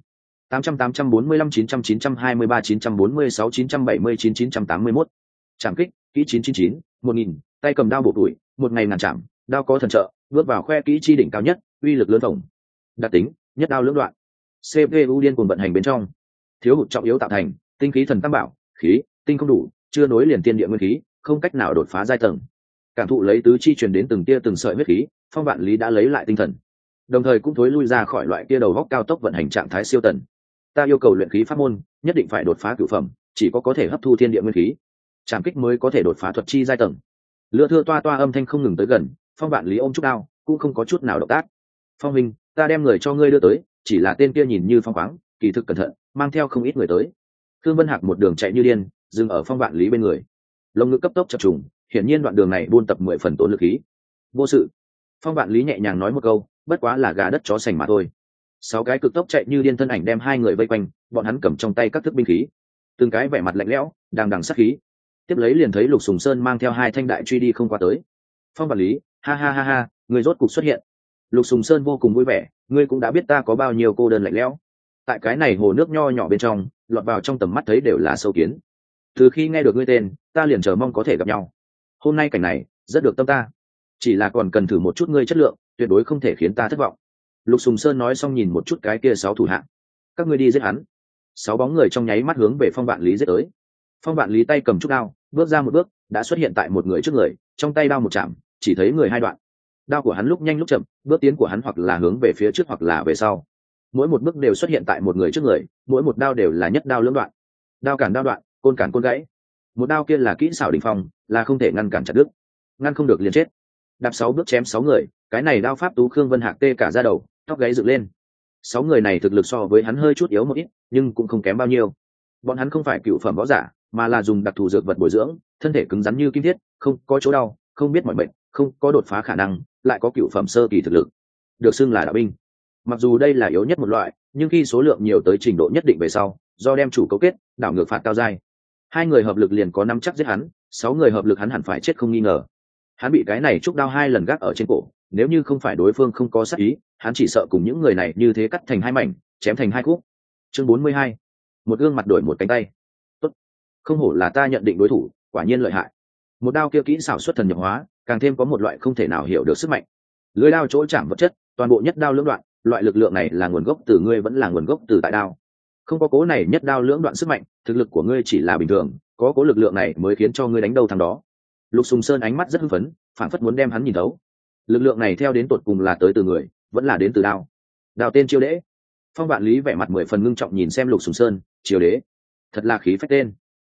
845 900 923 946 979 981. Trảm kích, kỹ 999, 1000, tay cầm đao bộ tuổi, một ngày ngàn trảm, đao có thần trợ, bước vào khoe kỹ chi đỉnh cao nhất, uy lực lớn tổng. Đặc tính, nhất đao lưỡng đoạn. CPU điên cuồng vận hành bên trong. Thiếu hụt trọng yếu tạo thành, tinh khí thần tam bảo, khí, tinh không đủ, chưa nối liền tiên địa nguyên khí, không cách nào đột phá giai tầng. Cảm thụ lấy tứ chi truyền đến từng tia từng sợi huyết khí, Phong Vạn Lý đã lấy lại tinh thần, đồng thời cũng thối lui ra khỏi loại kia đầu góc cao tốc vận hành trạng thái siêu tần. Ta yêu cầu luyện khí pháp môn, nhất định phải đột phá cửu phẩm, chỉ có thể hấp thu thiên địa nguyên khí, trảm kích mới có thể đột phá thuật chi giai tầng. Lựa thưa toa toa âm thanh không ngừng tới gần, Phong Vạn Lý ôm chút đao, cũng không có chút nào động tác. Phong Minh, ta đem người cho ngươi đưa tới, chỉ là tên kia nhìn như phong khoáng, kỳ thực cẩn thận, mang theo không ít người tới. Thương Vân Hạc một đường chạy như điên, dừng ở Phong Vạn Lý bên người. Lồng ngực cấp tốc chập trùng, hiển nhiên đoạn đường này buôn tập 10 phần tốn lực khí. Vô sự. Phong Vạn Lý nhẹ nhàng nói một câu, bất quá là gà đất chó sành mà thôi. 6 cái cực tốc chạy như điên thân ảnh đem 2 người vây quanh, bọn hắn cầm trong tay các thức binh khí, từng cái vẻ mặt lạnh lẽo, đằng đằng sát khí. Tiếp lấy liền thấy Lục Sùng Sơn mang theo 2 thanh đại truy đi không qua tới. Phong Vạn Lý, ha ha ha ha, người rốt cục xuất hiện. Lục Sùng Sơn vô cùng vui vẻ, ngươi cũng đã biết ta có bao nhiêu cô đơn lạnh lẽo. Tại cái này hồ nước nho nhỏ bên trong, lọt vào trong tầm mắt thấy đều là sâu kiến. Từ khi nghe được ngươi tên, ta liền chờ mong có thể gặp nhau. Hôm nay cảnh này rất được tâm ta, chỉ là còn cần thử một chút ngươi chất lượng, tuyệt đối không thể khiến ta thất vọng. Lục Sùng Sơn nói xong nhìn một chút cái kia 6 thủ hạng, các ngươi đi giết hắn. 6 bóng người trong nháy mắt hướng về Phong Vạn Lý giết tới. Phong Vạn Lý tay cầm trúc đao, bước ra một bước, đã xuất hiện tại một người trước người, trong tay đao một chạm, chỉ thấy người 2 đoạn. Đao của hắn lúc nhanh lúc chậm, bước tiến của hắn hoặc là hướng về phía trước hoặc là về sau. Mỗi một bước đều xuất hiện tại một người trước người, mỗi một đao đều là nhất đao lưỡng đoạn. Đao cản đao đoạn, côn cản côn gãy. Một đao kia là kỹ xảo đỉnh phong, là không thể ngăn cản chặt đứt. Ngăn không được liền chết. Đạp 6 bước chém 6 người, cái này đao pháp tú Khương Vân Hạc tê cả da đầu, tóc gáy dựng lên. 6 người này thực lực so với hắn hơi chút yếu một ít, nhưng cũng không kém bao nhiêu. Bọn hắn không phải cựu phẩm võ giả, mà là dùng đặc thù dược vật bồi dưỡng, thân thể cứng rắn như kim thiết, không có chỗ đau, không biết mỏi mệt, không có đột phá khả năng, lại có cựu phẩm sơ kỳ thực lực, được xưng là đạo binh. Mặc dù đây là yếu nhất một loại, nhưng khi số lượng nhiều tới trình độ nhất định về sau, do đem chủ cấu kết, đảo ngược phạt cao giai. 2 người hợp lực liền có nắm chắc giết hắn, 6 người hợp lực hắn hẳn phải chết không nghi ngờ. Hắn bị cái này trúc đao 2 lần gác ở trên cổ, nếu như không phải đối phương không có sát ý, hắn chỉ sợ cùng những người này như thế cắt thành 2 mảnh, chém thành 2 khúc. Chương 42. Một gương mặt đổi một cánh tay. Tốt, không hổ là ta nhận định đối thủ, quả nhiên lợi hại. Một đao kia kỹ xảo xuất thần nhập hóa, càng thêm có một loại không thể nào hiểu được sức mạnh. Lưỡi đao chỗ chạm vật chất, toàn bộ nhất đao lưỡng đoạn, loại lực lượng này là nguồn gốc từ ngươi vẫn là nguồn gốc từ tại đao. Không có cố này nhất đao lưỡng đoạn sức mạnh, thực lực của ngươi chỉ là bình thường, có cố lực lượng này mới khiến cho ngươi đánh đâu thằng đó. Lục Sùng Sơn ánh mắt rất hưng phấn, phảng phất muốn đem hắn nhìn thấu. Lực lượng này theo đến tột cùng là tới từ người, vẫn là đến từ đao. Đao tên Chiêu Đế. Phong Vạn Lý vẻ mặt 10 phần ngưng trọng nhìn xem Lục Sùng Sơn, Chiêu Đế, thật là khí phách tên.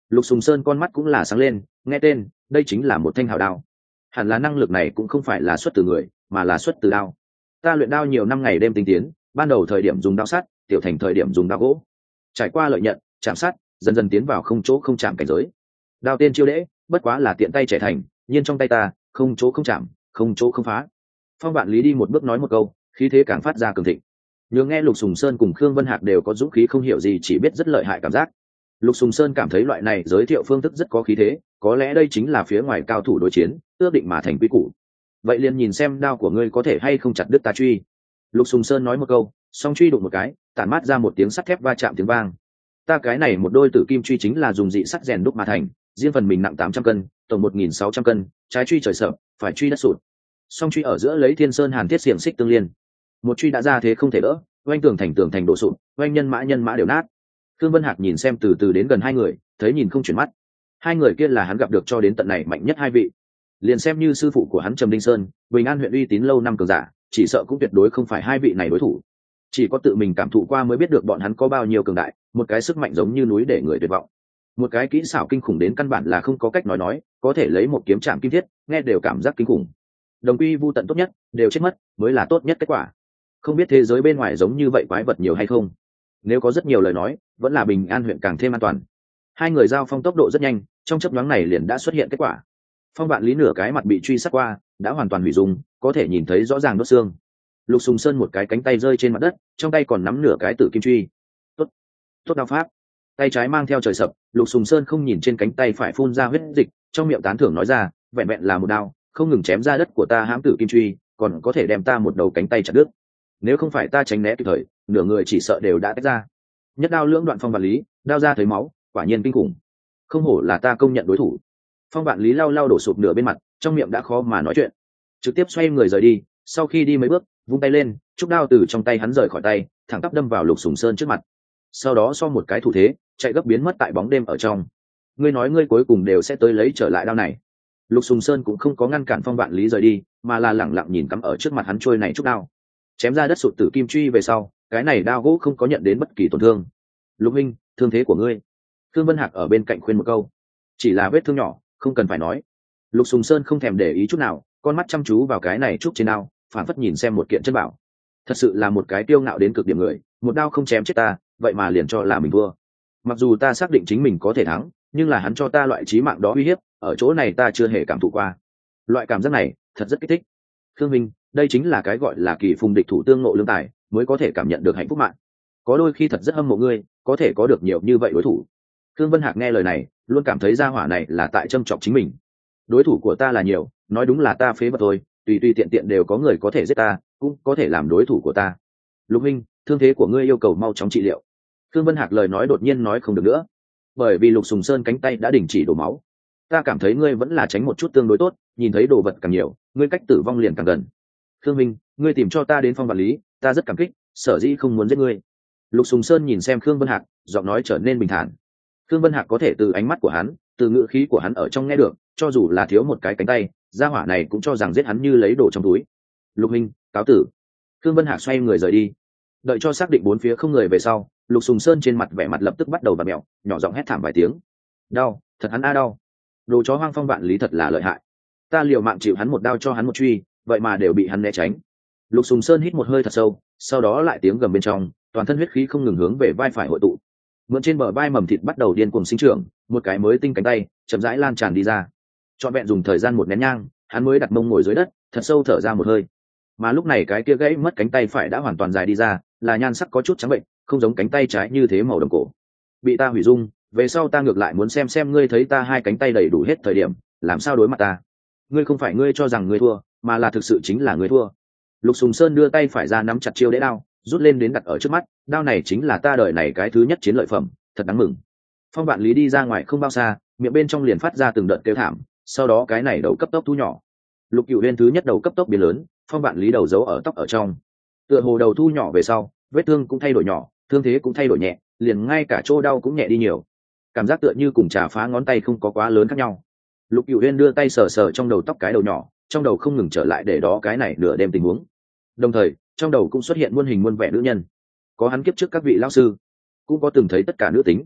Lục Sùng Sơn con mắt cũng là sáng lên, nghe tên, đây chính là một thanh hào đao. Hẳn là năng lực này cũng không phải là xuất từ người, mà là xuất từ đao. Ta luyện đao nhiều năm ngày đêm tinh tiến, ban đầu thời điểm dùng đao sắt, tiểu thành thời điểm dùng đao gỗ. Trải qua lợi nhận, chạm sát, dần dần tiến vào không chỗ không chạm cảnh giới. Đao tên chiêu đễ, bất quá là tiện tay trẻ thành, nhiên trong tay ta, không chỗ không chạm, không chỗ không phá. Phong Vạn Lý đi một bước nói một câu, khí thế càng phát ra cường thịnh. Nhường nghe Lục Sùng Sơn cùng Khương Vân Hạc đều có dũng khí không hiểu gì, chỉ biết rất lợi hại cảm giác. Lục Sùng Sơn cảm thấy loại này giới thiệu phương thức rất có khí thế, có lẽ đây chính là phía ngoài cao thủ đối chiến, ước định mà thành quy củ. Vậy liền nhìn xem đao của ngươi có thể hay không chặt đứt ta truy. Lục Sùng Sơn nói một câu, song truy đụng một cái, tản mát ra một tiếng sắt thép va chạm tiếng vang. Ta cái này một đôi tử kim truy chính là dùng dị sắt rèn đúc mà thành, riêng phần mình nặng 800 cân, tổng 1.600 cân, trái truy trời sập, phải truy đất sụt. Song truy ở giữa lấy Thiên Sơn Hàn Thiết xiềng xích tương liên. Một truy đã ra thế không thể đỡ, oanh tường thành đổ sụp, oanh nhân mã đều nát. Thương Vân Hạc nhìn xem từ từ đến gần hai người, thấy nhìn không chuyển mắt. Hai người kia là hắn gặp được cho đến tận này mạnh nhất hai vị. Liền xem như sư phụ của hắn Trầm Đinh Sơn, Bình An huyện uy tín lâu năm cường giả, chỉ sợ cũng tuyệt đối không phải hai vị này đối thủ. Chỉ có tự mình cảm thụ qua mới biết được bọn hắn có bao nhiêu cường đại, một cái sức mạnh giống như núi để người tuyệt vọng, một cái kỹ xảo kinh khủng đến căn bản là không có cách nói, có thể lấy một kiếm chạm kim thiết, nghe đều cảm giác kinh khủng. Đồng quy vu tận tốt nhất, đều chết mất, mới là tốt nhất kết quả. Không biết thế giới bên ngoài giống như vậy quái vật nhiều hay không? Nếu có rất nhiều lời nói, vẫn là Bình An huyện càng thêm an toàn. Hai người giao phong tốc độ rất nhanh, trong chớp nhoáng này liền đã xuất hiện kết quả. Phong Vạn Lý nửa cái mặt bị truy sát qua, đã hoàn toàn hủy dung, có thể nhìn thấy rõ ràng đốt xương. Lục Sùng Sơn một cái cánh tay rơi trên mặt đất, trong tay còn nắm nửa cái tử kim truy. Tốt đao pháp. Tay trái mang theo trời sập, Lục Sùng Sơn không nhìn trên cánh tay phải phun ra huyết dịch, trong miệng tán thưởng nói ra, vẹn vẹn là một đao, không ngừng chém ra đất của ta hãm tử kim truy, còn có thể đem ta một đầu cánh tay chặt đứt. Nếu không phải ta tránh né kịp thời, nửa người chỉ sợ đều đã tách ra. Nhất đao lưỡng đoạn Phong Vạn Lý, đao ra thấy máu, quả nhiên kinh khủng. Không hổ là ta công nhận đối thủ. Phong Vạn Lý lau lau đổ sụp nửa bên mặt, trong miệng đã khó mà nói chuyện, trực tiếp xoay người rời đi. Sau khi đi mấy bước, vung tay lên, trúc đao từ trong tay hắn rời khỏi tay, thẳng tắp đâm vào Lục Sùng Sơn trước mặt. Sau đó so một cái thủ thế, chạy gấp biến mất tại bóng đêm ở trong. Ngươi nói ngươi cuối cùng đều sẽ tới lấy trở lại đao này. Lục Sùng Sơn cũng không có ngăn cản Phong Vạn Lý rời đi, mà là lẳng lặng nhìn cắm ở trước mặt hắn trôi này trúc đao. Chém ra đất sụt tử kim truy về sau, cái này đao gỗ không có nhận đến bất kỳ tổn thương. Lục minh, thương thế của ngươi. Thương Vân Hạc ở bên cạnh khuyên một câu. Chỉ là vết thương nhỏ, không cần phải nói. Lục Sùng Sơn không thèm để ý chút nào, con mắt chăm chú vào cái này trúc trên đao, phản phất nhìn xem một kiện chân bảo. Thật sự là một cái tiêu ngạo đến cực điểm người, một đao không chém chết ta, vậy mà liền cho là mình thua. Mặc dù ta xác định chính mình có thể thắng, nhưng là hắn cho ta loại chí mạng đó uy hiếp, ở chỗ này ta chưa hề cảm thụ qua. Loại cảm giác này thật rất kích thích. Khương Minh, đây chính là cái gọi là kỳ phùng địch thủ tương ngộ lương tài, mới có thể cảm nhận được hạnh phúc mạng. Có đôi khi thật rất hâm mộ ngươi, có thể có được nhiều như vậy đối thủ. Khương Vân Hạc nghe lời này, luôn cảm thấy gia hỏa này là tại châm chọc chính mình. Đối thủ của ta là nhiều, nói đúng là ta phế vật thôi, tùy tùy tiện tiện đều có người có thể giết ta, cũng có thể làm đối thủ của ta. Lục Minh, thương thế của ngươi yêu cầu mau chóng trị liệu. Khương Vân Hạc lời nói đột nhiên nói không được nữa, bởi vì Lục Sùng Sơn cánh tay đã đình chỉ đổ máu. Ta cảm thấy ngươi vẫn là tránh một chút tương đối tốt, nhìn thấy đồ vật càng nhiều, ngươi cách tử vong liền càng gần. Khương Minh, ngươi tìm cho ta đến Phong Vạn Lý, ta rất cảm kích, sở dĩ không muốn giết ngươi. Lục Sùng Sơn nhìn xem Khương Vân Hạc, giọng nói trở nên bình thản. Khương Vân Hạc có thể từ ánh mắt của hắn, từ ngữ khí của hắn ở trong nghe được, cho dù là thiếu một cái cánh tay, gia hỏa này cũng cho rằng giết hắn như lấy đồ trong túi. Lục Minh, cáo tử. Khương Vân Hạc xoay người rời đi. Đợi cho xác định bốn phía không người về sau, Lục Sùng Sơn trên mặt vẻ mặt lập tức bắt đầu vặn mèo, nhỏ giọng hét thảm vài tiếng. Đau, thật hắn đau. Đồ chó hoang Phong Vạn Lý thật là lợi hại. Ta liều mạng chịu hắn một đao cho hắn một truy, vậy mà đều bị hắn né tránh. Lục Sùng Sơn hít một hơi thật sâu, sau đó lại tiếng gầm bên trong, toàn thân huyết khí không ngừng hướng về vai phải hội tụ. Mượn trên bờ vai mầm thịt bắt đầu điên cuồng sinh trưởng, một cái mới tinh cánh tay chậm rãi lan tràn đi ra. Trọn vẹn dùng thời gian một nén nhang, hắn mới đặt mông ngồi dưới đất, thật sâu thở ra một hơi. Mà lúc này cái kia gãy mất cánh tay phải đã hoàn toàn dài đi ra, là nhan sắc có chút trắng bệnh, không giống cánh tay trái như thế màu đồng cổ. Bị ta hủy dung, về sau ta ngược lại muốn xem ngươi thấy ta hai cánh tay đầy đủ hết thời điểm, làm sao đối mặt ta. Ngươi không phải ngươi cho rằng ngươi thua, mà là thực sự chính là ngươi thua. Lục Sùng Sơn đưa tay phải ra nắm chặt chiêu đế đao, rút lên đến đặt ở trước mắt. Đao này chính là ta đời này cái thứ nhất chiến lợi phẩm, thật đáng mừng. Phong Vạn Lý đi ra ngoài không bao xa, miệng bên trong liền phát ra từng đợt kêu thảm, sau đó cái này đầu cấp tốc thu nhỏ. Lục Cửu Uyên thứ nhất đầu cấp tốc biến lớn, Phong Vạn Lý đầu giấu ở tóc ở trong. Tựa hồ đầu thu nhỏ về sau, vết thương cũng thay đổi nhỏ, thương thế cũng thay đổi nhẹ, liền ngay cả chỗ đau cũng nhẹ đi nhiều. Cảm giác tựa như cùng chà phá ngón tay không có quá lớn khác nhau. Lục Cửu Uyên đưa tay sờ sờ trong đầu tóc cái đầu nhỏ, trong đầu không ngừng trở lại để đó cái này nửa đêm tình huống. Đồng thời, trong đầu cũng xuất hiện muôn hình muôn vẻ nữ nhân. Có hắn kiếp trước các vị lão sư, cũng có từng thấy tất cả nữ tính.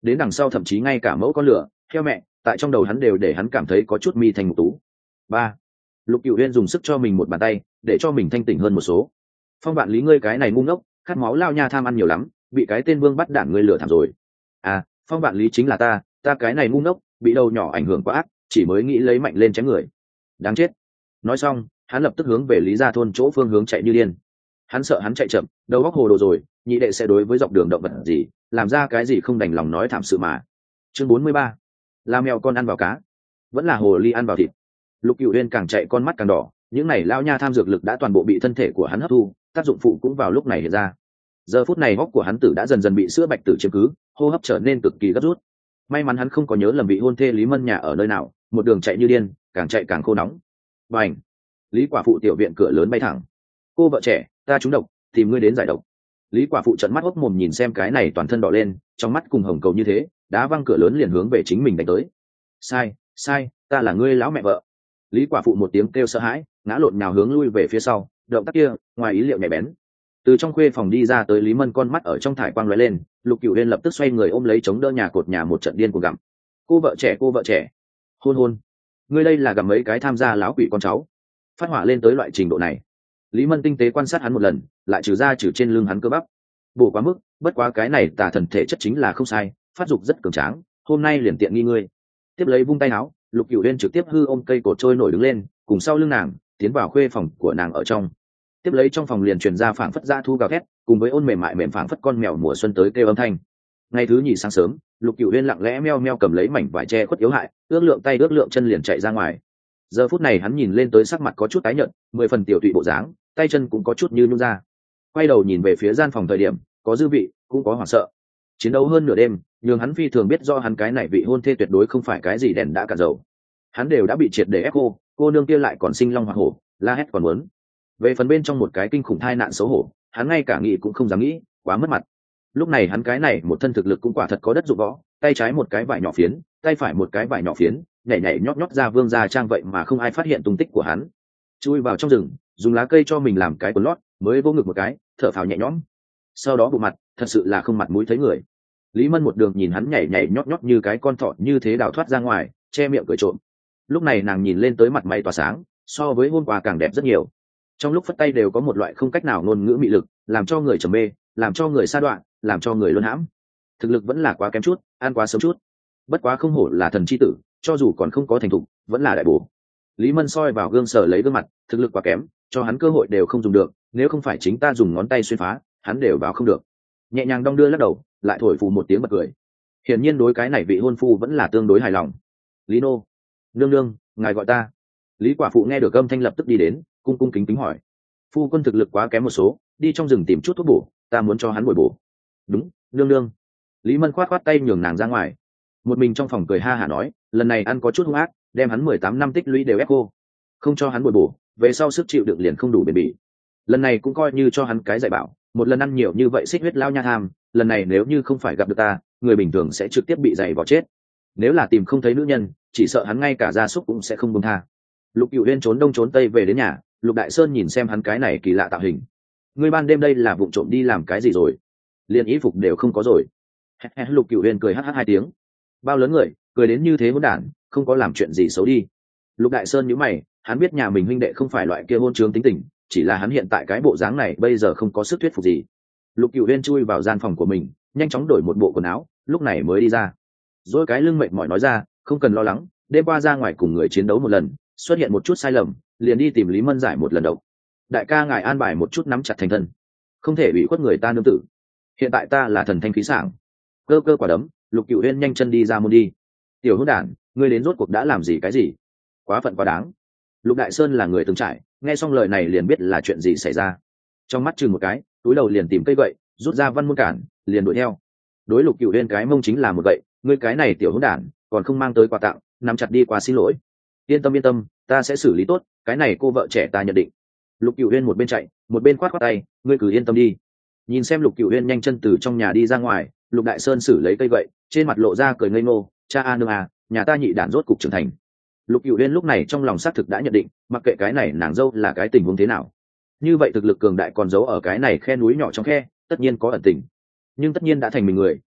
đến đằng sau thậm chí ngay cả mẫu con lửa theo mẹ tại trong đầu hắn đều để hắn cảm thấy có chút mi thành một tú. Ba, Lục Cửu Uyên dùng sức cho mình một bàn tay để cho mình thanh tỉnh hơn một số. Phong Vạn Lý, ngươi cái này ngu ngốc, khát máu lao nha tham ăn nhiều lắm, bị cái tên Vương bắt đản ngươi lừa thảm rồi. À, Phong Vạn Lý chính là ta cái này ngu ngốc, bị đầu nhỏ ảnh hưởng quá ác, chỉ mới nghĩ lấy mạnh lên chém người. Đáng chết. Nói xong, hắn lập tức hướng về Lý Gia thôn chỗ phương hướng chạy như điên. Hắn sợ hắn chạy chậm, đầu óc hồ đồ rồi, nhị đệ sẽ đối với dọc đường động vật gì, làm ra cái gì không đành lòng nói thảm sự mà. Chương 43. Là mèo con ăn vào cá, vẫn là hồ ly ăn vào thịt. Lục Cửu Uyên càng chạy con mắt càng đỏ, những này lao nha tham dược lực đã toàn bộ bị thân thể của hắn hấp thu, tác dụng phụ cũng vào lúc này hiện ra. Giờ phút này hốc của hắn tử đã dần dần bị sữa bạch tử chiếm cứ, hô hấp trở nên cực kỳ gấp rút. May mắn hắn không có nhớ lầm vị hôn thê Lý Mân nhà ở nơi nào, một đường chạy như điên, càng chạy càng khô nóng. Bành! Lý quả phụ tiểu viện cửa lớn bay thẳng. Cô vợ trẻ, ta trúng độc, tìm ngươi đến giải độc. Lý quả phụ trợn mắt hốc mồm nhìn xem cái này toàn thân đỏ lên, trong mắt cùng hồng cầu như thế, đá văng cửa lớn liền hướng về chính mình đánh tới. Sai, ta là ngươi lão mẹ vợ. Lý quả phụ một tiếng kêu sợ hãi, ngã lộn nhào hướng lui về phía sau, động tác kia ngoài ý liệu nhạy bén. Từ trong khuê phòng đi ra tới Lý Mân con mắt ở trong thải quang lóe lên, Lục Cửu Uyên lập tức xoay người ôm lấy chống đỡ nhà cột nhà một trận điên cuồng gặm. Cô vợ trẻ, hôn, ngươi đây là gặm mấy cái tham gia láo quỷ con cháu, phát hỏa lên tới loại trình độ này. Lý Mân tinh tế quan sát hắn một lần, lại trừ trên lưng hắn cơ bắp, bổ quá mức, bất quá cái này tà thần thể chất chính là không sai, phát dục rất cường tráng, hôm nay liền tiện nghi ngươi. Tiếp lấy vung tay áo, Lục Cửu Uyên trực tiếp hư ôm cây cột trôi nổi đứng lên, cùng sau lưng nàng tiến vào khuê phòng của nàng ở trong. Tiếp lấy trong phòng liền truyền ra phảng phất dã thu gào thét, cùng với ôn mềm mại mềm phảng phất con mèo mùa xuân tới kêu âm thanh. Ngày thứ nhì sáng sớm, Lục Cửu Uyên lặng lẽ meo meo cầm lấy mảnh vải che khuất yếu hại, ước lượng tay ước lượng chân liền chạy ra ngoài. Giờ phút này hắn nhìn lên tới sắc mặt có chút tái nhợt, 10 phần tiểu tụy bộ dáng, tay chân cũng có chút như nhũn ra. Quay đầu nhìn về phía gian phòng thời điểm, có dư vị, cũng có hoảng sợ. Chiến đấu hơn nửa đêm, nhưng hắn phi thường biết do hắn cái này vị hôn thê tuyệt đối không phải cái gì đèn đã cả dầu. Hắn đều đã bị triệt để ép cô nương kia lại còn sinh long hỏa hổ, la hét còn muốn. Về phần bên trong một cái kinh khủng thai nạn xấu hổ, hắn ngay cả nghĩ cũng không dám nghĩ, quá mất mặt. Lúc này hắn cái này một thân thực lực cũng quả thật có đất dụng võ, tay trái một cái vải nhỏ phiến, tay phải một cái vải nhỏ phiến, nhảy nhót ra vương gia trang vậy mà không ai phát hiện tung tích của hắn. Chui vào trong rừng, dùng lá cây cho mình làm cái quần lót, mới vô ngực một cái, thở phào nhẹ nhõm. Sau đó bộ mặt, thật sự là không mặt mũi thấy người. Lý Mân một đường nhìn hắn nhảy nhót như cái con thỏ như thế đào thoát ra ngoài, che miệng cười trộm. Lúc này nàng nhìn lên tới mặt mày tỏa sáng, so với hôm qua càng đẹp rất nhiều. Trong lúc phất tay đều có một loại không cách nào ngôn ngữ mị lực, làm cho người trầm mê, làm cho người sa đoạn, làm cho người luân hãm. Thực lực vẫn là quá kém chút, ăn quá sớm chút. Bất quá không hổ là thần chi tử, cho dù còn không có thành thục, vẫn là đại bổ. Lý Mân soi vào gương sờ lấy gương mặt, thực lực quá kém, cho hắn cơ hội đều không dùng được, nếu không phải chính ta dùng ngón tay xuyên phá, hắn đều vào không được. Nhẹ nhàng đong đưa lắc đầu, lại thổi phù một tiếng bật cười. Hiển nhiên đối cái này vị hôn phu vẫn là tương đối hài lòng. Lý nô, nương, ngài gọi ta. Lý quả phụ nghe được âm thanh lập tức đi đến, cung kính hỏi. Phu quân thực lực quá kém một số, đi trong rừng tìm chút thuốc bổ, ta muốn cho hắn bồi bổ. Đúng, nương. Lý Mân khoát tay nhường nàng ra ngoài. Một mình trong phòng cười ha hả nói, lần này ăn có chút hung ác, đem hắn 18 năm tích lũy đều ép cô, không cho hắn bồi bổ, về sau sức chịu đựng liền không đủ bền bỉ. Lần này cũng coi như cho hắn cái dạy bảo, một lần ăn nhiều như vậy xích huyết lao nha tham, lần này nếu như không phải gặp được ta, người bình thường sẽ trực tiếp bị dày vào chết. Nếu là tìm không thấy nữ nhân, chỉ sợ hắn ngay cả gia súc cũng sẽ không buông tha. Lục Cửu Uyên trốn đông trốn tây về đến nhà, Lục Đại Sơn nhìn xem hắn cái này kỳ lạ tạo hình. Ngươi ban đêm đây là vụng trộm đi làm cái gì rồi? Liên y phục đều không có rồi. Lục Cửu Uyên cười hắc hắc 2 tiếng. Bao lớn người, cười đến như thế hỗn đản, không có làm chuyện gì xấu đi. Lục Đại Sơn nhíu mày, hắn biết nhà mình huynh đệ không phải loại kia hôn trướng tính tình, chỉ là hắn hiện tại cái bộ dáng này bây giờ không có sức thuyết phục gì. Lục Cửu Uyên chui vào gian phòng của mình, nhanh chóng đổi một bộ quần áo, lúc này mới đi ra. Rồi cái lưng mệt mỏi nói ra, không cần lo lắng, đêm qua ra ngoài cùng người chiến đấu một lần, xuất hiện một chút sai lầm, liền đi tìm Lý Mân giải một lần đầu. Đại ca ngài an bài một chút nắm chặt thành thân, không thể bị khuất người ta nương tử. Hiện tại ta là thần thanh khí sảng. Cơ quả đấm, Lục Cửu Uyên nhanh chân đi ra môn đi. Tiểu hỗn đản, ngươi đến rốt cuộc đã làm gì cái gì? Quá phận quá đáng. Lục Đại Sơn là người từng trải, nghe xong lời này liền biết là chuyện gì xảy ra. Trong mắt chừng một cái, túi đầu liền tìm cây gậy, rút ra văn môn cản, liền đuổi theo. Đối Lục Cửu Uyên cái mông chính là một gậy, ngươi cái này tiểu hỗn đản, còn không mang tới quà tặng, nắm chặt đi qua xin lỗi. Yên tâm, ta sẽ xử lý tốt, cái này cô vợ trẻ ta nhận định. Lục Cửu Uyên một bên chạy, một bên khoát tay, ngươi cứ yên tâm đi. Nhìn xem Lục Cửu Uyên nhanh chân từ trong nhà đi ra ngoài, Lục Đại Sơn xử lấy cây gậy, trên mặt lộ ra cười ngây ngô, cha a nương à, nhà ta nhị đản rốt cục trưởng thành. Lục Cửu Uyên lúc này trong lòng xác thực đã nhận định, mặc kệ cái này nàng dâu là cái tình huống thế nào, như vậy thực lực cường đại còn giấu ở cái này khe núi nhỏ trong khe, tất nhiên có ẩn tình. Nhưng tất nhiên đã thành mình người,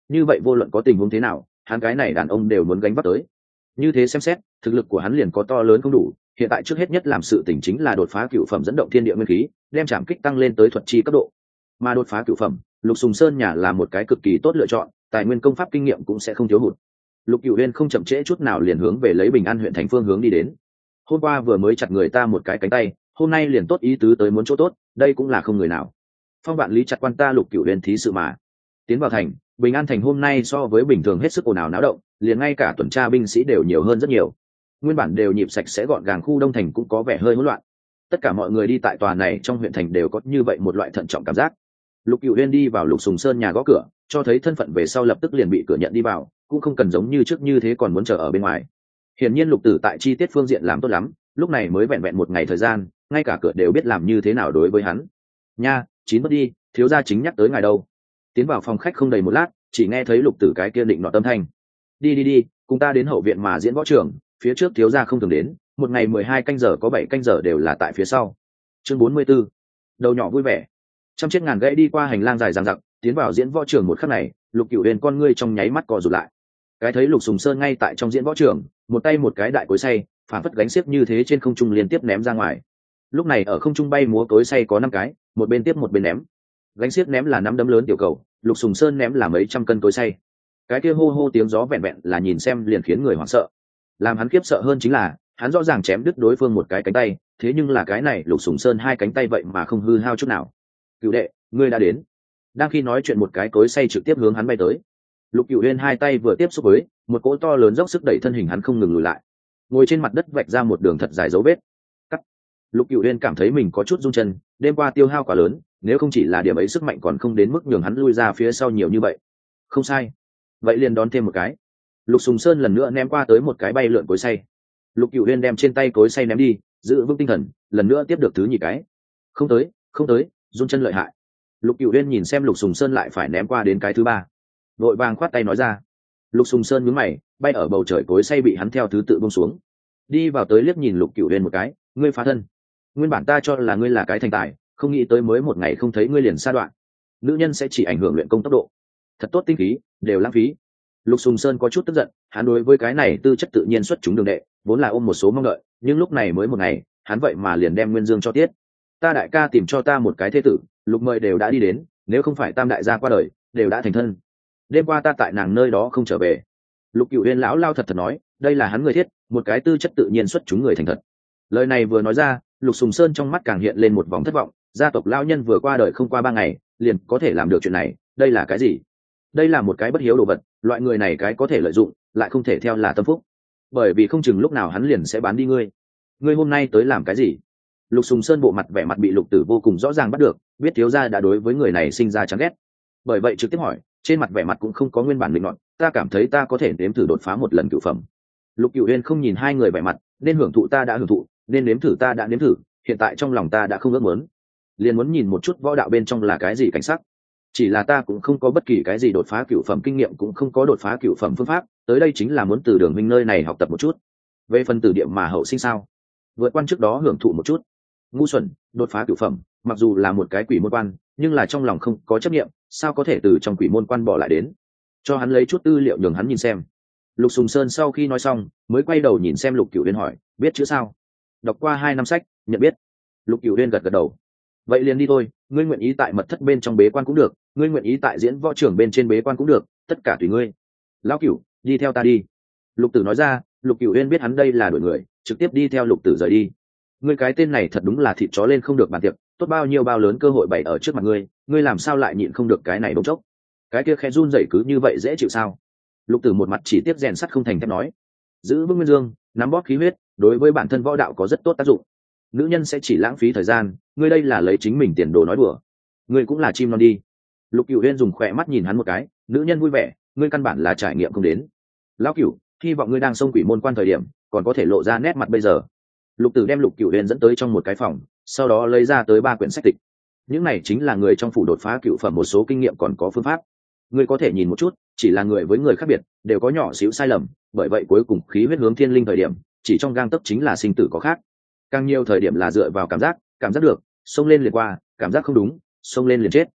như vậy vô luận có tình huống thế nào hắn cái này đàn ông đều muốn gánh vác tới. Như thế xem xét thực lực của hắn liền có to lớn không đủ, hiện tại trước hết nhất làm sự tỉnh chính là đột phá cựu phẩm dẫn động thiên địa nguyên khí, đem trảm kích tăng lên tới thuật chi cấp độ. Mà đột phá cựu phẩm, Lục Sùng Sơn nhà là một cái cực kỳ tốt lựa chọn, tài nguyên công pháp kinh nghiệm cũng sẽ không thiếu hụt. Lục Cửu Uyên không chậm trễ chút nào liền hướng về lấy Bình An huyện thành phương hướng đi đến. Hôm qua vừa mới chặt người ta một cái cánh tay, hôm nay liền tốt ý tứ tới muốn chỗ tốt, đây cũng là không người nào. Phong Vạn Lý chặt quan ta Lục Cửu Uyên thí sự mà. Tiến vào thành, Bình An thành hôm nay so với bình thường hết sức ồn ào náo động, liền ngay cả tuần tra binh sĩ đều nhiều hơn rất nhiều. Nguyên bản đều nhịp sạch sẽ gọn gàng khu đông thành cũng có vẻ hơi hỗn loạn. Tất cả mọi người đi tại tòa này trong huyện thành đều có như vậy một loại thận trọng cảm giác. Lục Cửu Uyên đi vào Lục Sùng Sơn nhà gõ cửa, cho thấy thân phận về sau lập tức liền bị cửa nhận đi vào, cũng không cần giống như trước như thế còn muốn chờ ở bên ngoài. Hiển nhiên Lục Tử tại chi tiết phương diện làm tốt lắm, lúc này mới vẹn vẹn một ngày thời gian, ngay cả cửa đều biết làm như thế nào đối với hắn. Nha, chín bước đi, thiếu gia chính nhắc tới ngài đâu. Tiến vào phòng khách không đầy một lát, chỉ nghe thấy Lục Tử cái kia định nọ tâm thanh. Đi, cùng ta đến hậu viện mà diễn võ trường, phía trước thiếu gia không thường đến, một ngày 12 canh giờ có 7 canh giờ đều là tại phía sau. Chương 44. Đầu nhỏ vui vẻ. Trăm chiếc ngàn gãy đi qua hành lang dài dằng dặc, tiến vào diễn võ trường một khắc này, Lục Cửu Uyên con ngươi trong nháy mắt co rụt lại. Cái thấy Lục Sùng Sơn ngay tại trong diễn võ trường, một tay một cái đại cối xay, phản phất gánh xiếc như thế trên không trung liên tiếp ném ra ngoài. Lúc này ở không trung bay múa cối xay có 5 cái, một bên tiếp một bên ném. Gánh xiếc ném là 5 đấm lớn tiểu cầu, Lục Sùng Sơn ném là mấy trăm cân cối xay. Cái kia hô hô tiếng gió vẹn vẹn là nhìn xem liền khiến người hoảng sợ. Làm hắn khiếp sợ hơn chính là, hắn rõ ràng chém đứt đối phương một cái cánh tay, thế nhưng là cái này Lục Sùng Sơn hai cánh tay vậy mà không hư hao chút nào. Cửu đệ, ngươi đã đến. Đang khi nói chuyện một cái cối xay trực tiếp hướng hắn bay tới. Lục Cửu Uyên hai tay vừa tiếp xúc với một cỗ to lớn dốc sức đẩy thân hình hắn không ngừng lùi lại, ngồi trên mặt đất vạch ra một đường thật dài dấu vết. Cắt. Lục Cửu Uyên cảm thấy mình có chút rung chân, đêm qua tiêu hao quá lớn, nếu không chỉ là điểm ấy sức mạnh còn không đến mức nhường hắn lui ra phía sau nhiều như vậy. Không sai, vậy liền đón thêm một cái. Lục Sùng Sơn lần nữa ném qua tới một cái bay lượn cối xay. Lục Cửu Uyên đem trên tay cối xay ném đi, giữ vững tinh thần, lần nữa tiếp được thứ nhì cái. Không tới, run chân lợi hại. Lục Cửu Uyên nhìn xem Lục Sùng Sơn lại phải ném qua đến cái thứ ba, vội vàng khoát tay nói ra. Lục Sùng Sơn nhướng mày, bay ở bầu trời cối xay bị hắn theo thứ tự buông xuống. Đi vào tới liếc nhìn Lục Cửu Uyên một cái, ngươi phá thân. Nguyên bản ta cho là ngươi là cái thành tài, không nghĩ tới mới một ngày không thấy ngươi liền sa đoạn. Nữ nhân sẽ chỉ ảnh hưởng luyện công tốc độ. Thật tốt tinh khí, đều lãng phí. Lục Sùng Sơn có chút tức giận, hắn đối với cái này tư chất tự nhiên xuất chúng đường đệ, vốn là ôm một số mong đợi, nhưng lúc này mới một ngày, hắn vậy mà liền đem Nguyên Dương cho tiết. Ta đại ca tìm cho ta một cái thế tử, Lục mời đều đã đi đến, nếu không phải Tam đại gia qua đời, đều đã thành thân. Đêm qua ta tại nàng nơi đó không trở về. Lục Cửu Uyên lão lao thật nói, đây là hắn người thiết, một cái tư chất tự nhiên xuất chúng người thành thật. Lời này vừa nói ra, Lục Sùng Sơn trong mắt càng hiện lên một vòng thất vọng, gia tộc lão nhân vừa qua đời không qua 3 ngày, liền có thể làm được chuyện này, đây là cái gì? Đây là một cái bất hiếu đồ vật, loại người này cái có thể lợi dụng, lại không thể theo là tâm phúc. Bởi vì không chừng lúc nào hắn liền sẽ bán đi ngươi. Ngươi hôm nay tới làm cái gì? Lục Sùng Sơn bộ mặt vẻ mặt bị Lục Tử vô cùng rõ ràng bắt được, biết thiếu gia đã đối với người này sinh ra chán ghét. Bởi vậy trực tiếp hỏi, trên mặt vẻ mặt cũng không có nguyên bản định nọt, ta cảm thấy ta có thể nếm thử đột phá một lần cửu phẩm. Lục Cửu Uyên không nhìn hai người vẻ mặt, nên hưởng thụ ta đã hưởng thụ, nên nếm thử ta đã nếm thử, hiện tại trong lòng ta đã không ước muốn, liền muốn nhìn một chút võ đạo bên trong là cái gì cảnh sắc. Chỉ là ta cũng không có bất kỳ cái gì đột phá cửu phẩm kinh nghiệm, cũng không có đột phá cửu phẩm phương pháp, tới đây chính là muốn từ Đường minh nơi này học tập một chút. Về phần tử địa mà hậu sinh sao, vượt quan trước đó hưởng thụ một chút. Ngu xuẩn, đột phá cửu phẩm, mặc dù là một cái quỷ môn quan, nhưng là trong lòng không có chấp niệm, sao có thể từ trong quỷ môn quan bỏ lại đến. Cho hắn lấy chút tư liệu nhường hắn nhìn xem. Lục Sùng Sơn sau khi nói xong, mới quay đầu nhìn xem Lục Cửu Uyên hỏi, biết chữ sao? Đọc qua 2 năm sách, nhận biết. Lục Cửu Uyên gật gật đầu. Vậy liền đi thôi, ngươi nguyện ý tại mật thất bên trong bế quan cũng được, ngươi nguyện ý tại diễn võ trưởng bên trên bế quan cũng được, tất cả tùy ngươi. Lão Cửu, đi theo ta đi. Lục Tử nói ra. Lục Cửu Uyên biết hắn đây là đuổi người, trực tiếp đi theo Lục Tử rời đi. Ngươi cái tên này thật đúng là thịt chó lên không được bàn tiệc, tốt bao nhiêu bao lớn cơ hội bày ở trước mặt ngươi, ngươi làm sao lại nhịn không được cái này bỗng chốc? Cái kia khẽ run rẩy cứ như vậy dễ chịu sao? Lục Tử một mặt chỉ tiếp rèn sắt không thành thép nói, giữ vững nguyên dương, nắm bóp khí huyết, đối với bản thân võ đạo có rất tốt tác dụng. Nữ nhân sẽ chỉ lãng phí thời gian, ngươi đây là lấy chính mình tiền đồ nói đùa. Ngươi cũng là chim non đi. Lục Cửu Uyên dùng khỏe mắt nhìn hắn một cái, nữ nhân vui vẻ, ngươi căn bản là trải nghiệm không đến. Lão Cửu, hy vọng ngươi đang xông quỷ môn quan thời điểm, còn có thể lộ ra nét mặt bây giờ. Lục Tử đem Lục Cửu Uyên dẫn tới trong một cái phòng, sau đó lấy ra tới 3 quyển sách tịch. Những này chính là người trong phủ đột phá cửu phẩm một số kinh nghiệm còn có phương pháp. Ngươi có thể nhìn một chút, chỉ là người với người khác biệt, đều có nhỏ xíu sai lầm, bởi vậy cuối cùng khí huyết hướng thiên linh thời điểm, chỉ trong gang tấc chính là sinh tử có khác. Càng nhiều thời điểm là dựa vào cảm giác được, xông lên liền qua, cảm giác không đúng, xông lên liền chết.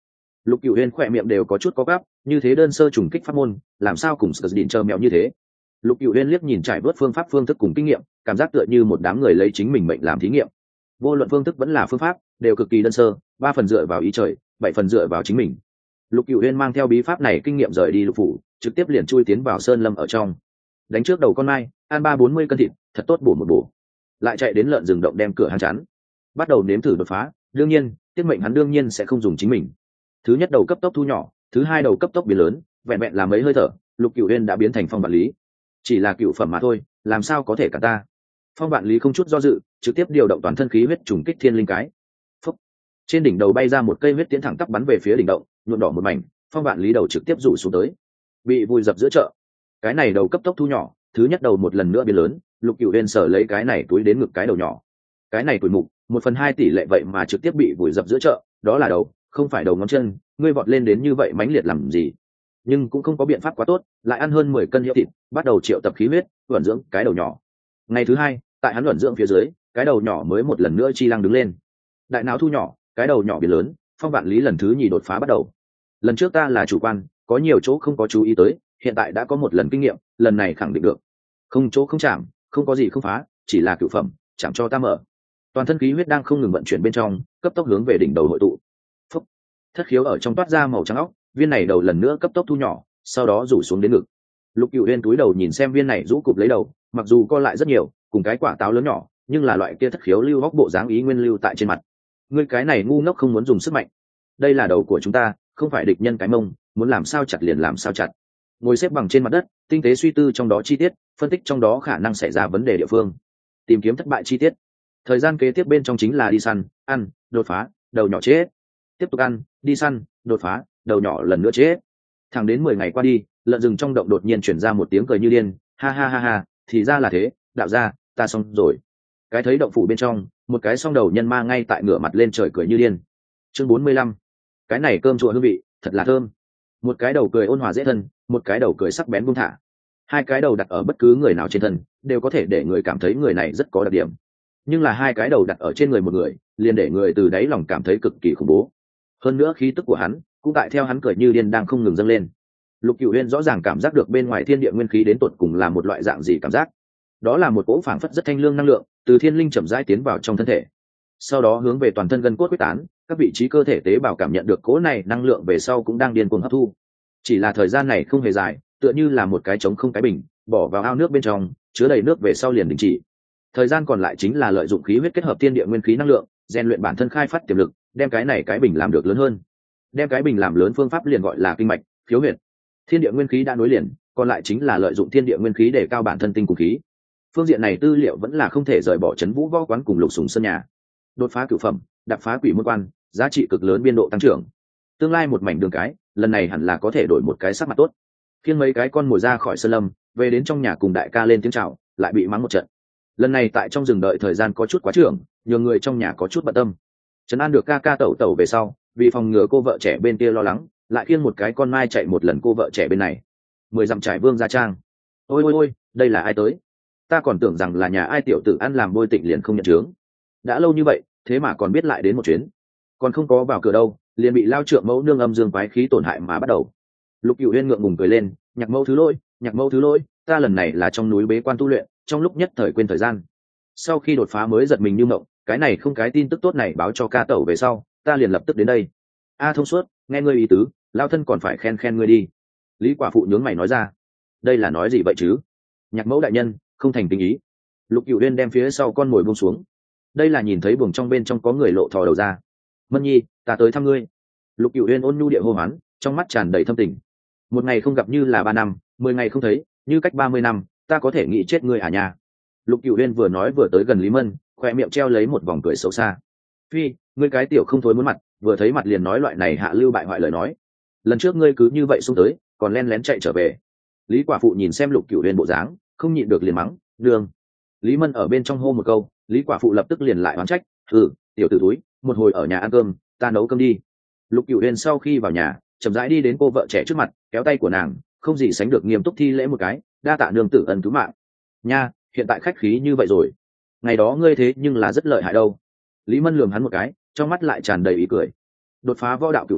Lục Cửu Uyên khỏe miệng đều có chút có gắp, như thế đơn sơ trùng kích pháp môn làm sao cùng Sở Đỉnh chờ mèo như thế. Lục Cửu Uyên liếc nhìn trải bớt phương pháp phương thức cùng kinh nghiệm, cảm giác tựa như một đám người lấy chính mình mệnh làm thí nghiệm. Vô luận phương thức vẫn là phương pháp đều cực kỳ đơn sơ, 3 phần dựa vào ý trời, 7 phần dựa vào chính mình. Lục Cửu Uyên mang theo bí pháp này kinh nghiệm rời đi lục phủ, trực tiếp liền chui tiến vào sơn lâm ở trong. Đánh trước đầu con mai, ăn 30-40 cân thịt, thật tốt bổ một bổ. Lại chạy đến lợn rừng động đem cửa hang chắn, bắt đầu nếm thử đột phá. Đương nhiên, tiết mệnh hắn đương nhiên sẽ không dùng chính mình. Thứ nhất đầu cấp tốc thu nhỏ, thứ hai đầu cấp tốc biến lớn, vẹn vẹn là mấy hơi thở, Lục Cửu Uyên đã biến thành Phong Vạn Lý. Chỉ là cựu phẩm mà thôi, làm sao có thể cả ta. Phong Vạn Lý không chút do dự, trực tiếp điều động toàn thân khí huyết trùng kích thiên linh cái. Phúc. Trên đỉnh đầu bay ra một cây huyết tiến thẳng tắp bắn về phía đỉnh động, nhuộm đỏ một mảnh. Phong Vạn Lý đầu trực tiếp rủ xuống tới, bị vùi dập giữa chợ. Cái này đầu cấp tốc thu nhỏ, thứ nhất đầu một lần nữa biến lớn, Lục Cửu Uyên sở lấy cái này túi đến ngực cái đầu nhỏ. Cái này tuổi mục 1/2 tỷ lệ vậy mà trực tiếp bị vùi dập giữa chợ, đó là đầu, không phải đầu ngón chân, ngươi vọt lên đến như vậy mãnh liệt làm gì. Nhưng cũng không có biện pháp quá tốt, lại ăn hơn 10 cân hiệu thịt, bắt đầu triệu tập khí huyết, luẩn dưỡng cái đầu nhỏ. Ngày thứ hai, tại hắn luẩn dưỡng phía dưới, cái đầu nhỏ mới một lần nữa chi lăng đứng lên. Đại não thu nhỏ, cái đầu nhỏ biến lớn, Phong Vạn Lý lần thứ nhì đột phá bắt đầu. Lần trước ta là chủ quan, có nhiều chỗ không có chú ý tới, hiện tại đã có một lần kinh nghiệm, lần này khẳng định được. Không chỗ không chạm, không có gì không phá, chỉ là cửu phẩm, chạm cho ta mở. Toàn thân khí huyết đang không ngừng vận chuyển bên trong, cấp tốc hướng về đỉnh đầu hội tụ. Phúc. Thất khiếu ở trong toát ra màu trắng óc, viên này đầu lần nữa cấp tốc thu nhỏ, sau đó rủ xuống đến ngực. Lục Cửu Uyên túi đầu nhìn xem viên này rũ cụp lấy đầu, mặc dù co lại rất nhiều, cùng cái quả táo lớn nhỏ, nhưng là loại kia thất khiếu lưu góc bộ dáng ý nguyên lưu tại trên mặt. Ngươi cái này ngu ngốc không muốn dùng sức mạnh. Đây là đầu của chúng ta, không phải địch nhân cái mông, muốn làm sao chặt liền làm sao chặt. Ngồi xếp bằng trên mặt đất, tinh tế suy tư trong đó chi tiết, phân tích trong đó khả năng xảy ra vấn đề địa phương, tìm kiếm thất bại chi tiết. Thời gian kế tiếp bên trong chính là đi săn, ăn, đột phá, đầu nhỏ chết. Tiếp tục ăn, đi săn, đột phá, đầu nhỏ lần nữa chết. Thẳng đến 10 ngày qua đi, lợn rừng trong động đột nhiên chuyển ra một tiếng cười như điên, ha ha ha ha, thì ra là thế, đạo gia, ta xong rồi. Cái thấy động phủ bên trong, một cái song đầu nhân ma ngay tại ngửa mặt lên trời cười như điên. Chương 45. Cái này cơm chùa hương vị, thật là thơm. Một cái đầu cười ôn hòa dễ thân, một cái đầu cười sắc bén buông thả. Hai cái đầu đặt ở bất cứ người nào trên thân, đều có thể để người cảm thấy người này rất có đặc điểm. Nhưng là hai cái đầu đặt ở trên người một người, liền để người từ đáy lòng cảm thấy cực kỳ khủng bố. Hơn nữa khí tức của hắn cũng tại theo hắn cười như điên đang không ngừng dâng lên. Lục Cửu Uyên rõ ràng cảm giác được bên ngoài thiên địa nguyên khí đến tột cùng là một loại dạng gì cảm giác. Đó là một cỗ phảng phất rất thanh lương năng lượng, từ thiên linh chậm rãi tiến vào trong thân thể. Sau đó hướng về toàn thân gân cốt quyết tán, các vị trí cơ thể tế bào cảm nhận được cỗ này năng lượng về sau cũng đang điên cuồng hấp thu. Chỉ là thời gian này không hề dài, tựa như là một cái trống không cái bình, bỏ vào ao nước bên trong, chứa đầy nước về sau liền đình chỉ. Thời gian còn lại chính là lợi dụng khí huyết kết hợp thiên địa nguyên khí năng lượng, rèn luyện bản thân khai phát tiềm lực, đem cái này cái bình làm được lớn hơn. Đem cái bình làm lớn phương pháp liền gọi là kinh mạch, khiếu huyệt. Thiên địa nguyên khí đã nối liền, còn lại chính là lợi dụng thiên địa nguyên khí để cao bản thân tinh cùng khí. Phương diện này tư liệu vẫn là không thể rời bỏ Trấn Vũ Võ Quán cùng Lục Sùng Sơn nhà. Đột phá cửu phẩm, đạp phá quỷ môn quan, giá trị cực lớn biên độ tăng trưởng. Tương lai một mảnh đường cái, lần này hẳn là có thể đổi một cái sắc mặt tốt. Khiêng mấy cái con mồi ra khỏi sơn lâm, về đến trong nhà cùng đại ca lên tiếng chào, lại bị mắng một trận. Lần này tại trong rừng đợi thời gian có chút quá trưởng, nhiều người trong nhà có chút bận tâm. Trấn an được ca ca tẩu tẩu về sau, vì phòng ngừa cô vợ trẻ bên kia lo lắng, lại khiêng một cái con mai chạy một lần cô vợ trẻ bên này. 10 dặm trải vương gia trang. Ôi ôi ôi, đây là ai tới? Ta còn tưởng rằng là nhà ai tiểu tử ăn làm bôi tịnh liền không nhận chướng. Đã lâu như vậy, thế mà còn biết lại đến một chuyến. Còn không có vào cửa đâu, liền bị lao trượng mẫu nương âm dương quái khí tổn hại mà bắt đầu. Lục Cửu Uyên ngượng ngùng cười lên, nhạc mẫu thứ lỗi, nhạc mẫu thứ lỗi, ta lần này là trong núi bế quan tu luyện, trong lúc nhất thời quên thời gian. Sau khi đột phá mới giật mình như mộng, cái này không cái tin tức tốt này báo cho ca tẩu về sau, ta liền lập tức đến đây. A thông suốt, nghe ngươi ý tứ, lao thân còn phải khen khen ngươi đi. Lý quả phụ nhướng mày nói ra. Đây là nói gì vậy chứ? Nhạc mẫu đại nhân, không thành tình ý. Lục Cửu Uyên đem phía sau con mồi buông xuống. Đây là nhìn thấy buồng trong bên trong có người lộ thò đầu ra. Mân nhi, ta tới thăm ngươi. Lục Cửu Uyên ôn nhu địa hô hoán, trong mắt tràn đầy thâm tình. Một ngày không gặp như là 3 năm, 10 ngày không thấy như cách 30 năm, ta có thể nghĩ chết ngươi à nhà. Lục Cửu Uyên vừa nói vừa tới gần Lý Mân, khoe miệng treo lấy một vòng cười xấu xa. Phi, ngươi cái tiểu không thối muốn mặt, vừa thấy mặt liền nói loại này hạ lưu bại hoại lời nói. Lần trước ngươi cứ như vậy xung tới, còn len lén chạy trở về. Lý quả phụ nhìn xem Lục Cửu Uyên bộ dáng, không nhịn được liền mắng, "Đường." Lý Mân ở bên trong hô một câu, Lý quả phụ lập tức liền lại oán trách, tiểu tử túi, một hồi ở nhà ăn cơm, ta nấu cơm đi." Lục Cửu Uyên sau khi vào nhà, chậm rãi đi đến cô vợ trẻ trước mặt, kéo tay của nàng, không gì sánh được nghiêm túc thi lễ một cái, "Đa tạ nương tử ân cứu mạng." "Nha, hiện tại khách khí như vậy rồi. Ngày đó ngươi thế nhưng là rất lợi hại đâu." Lý Mân lườm hắn một cái, trong mắt lại tràn đầy ý cười. Đột phá võ đạo cửu phẩm,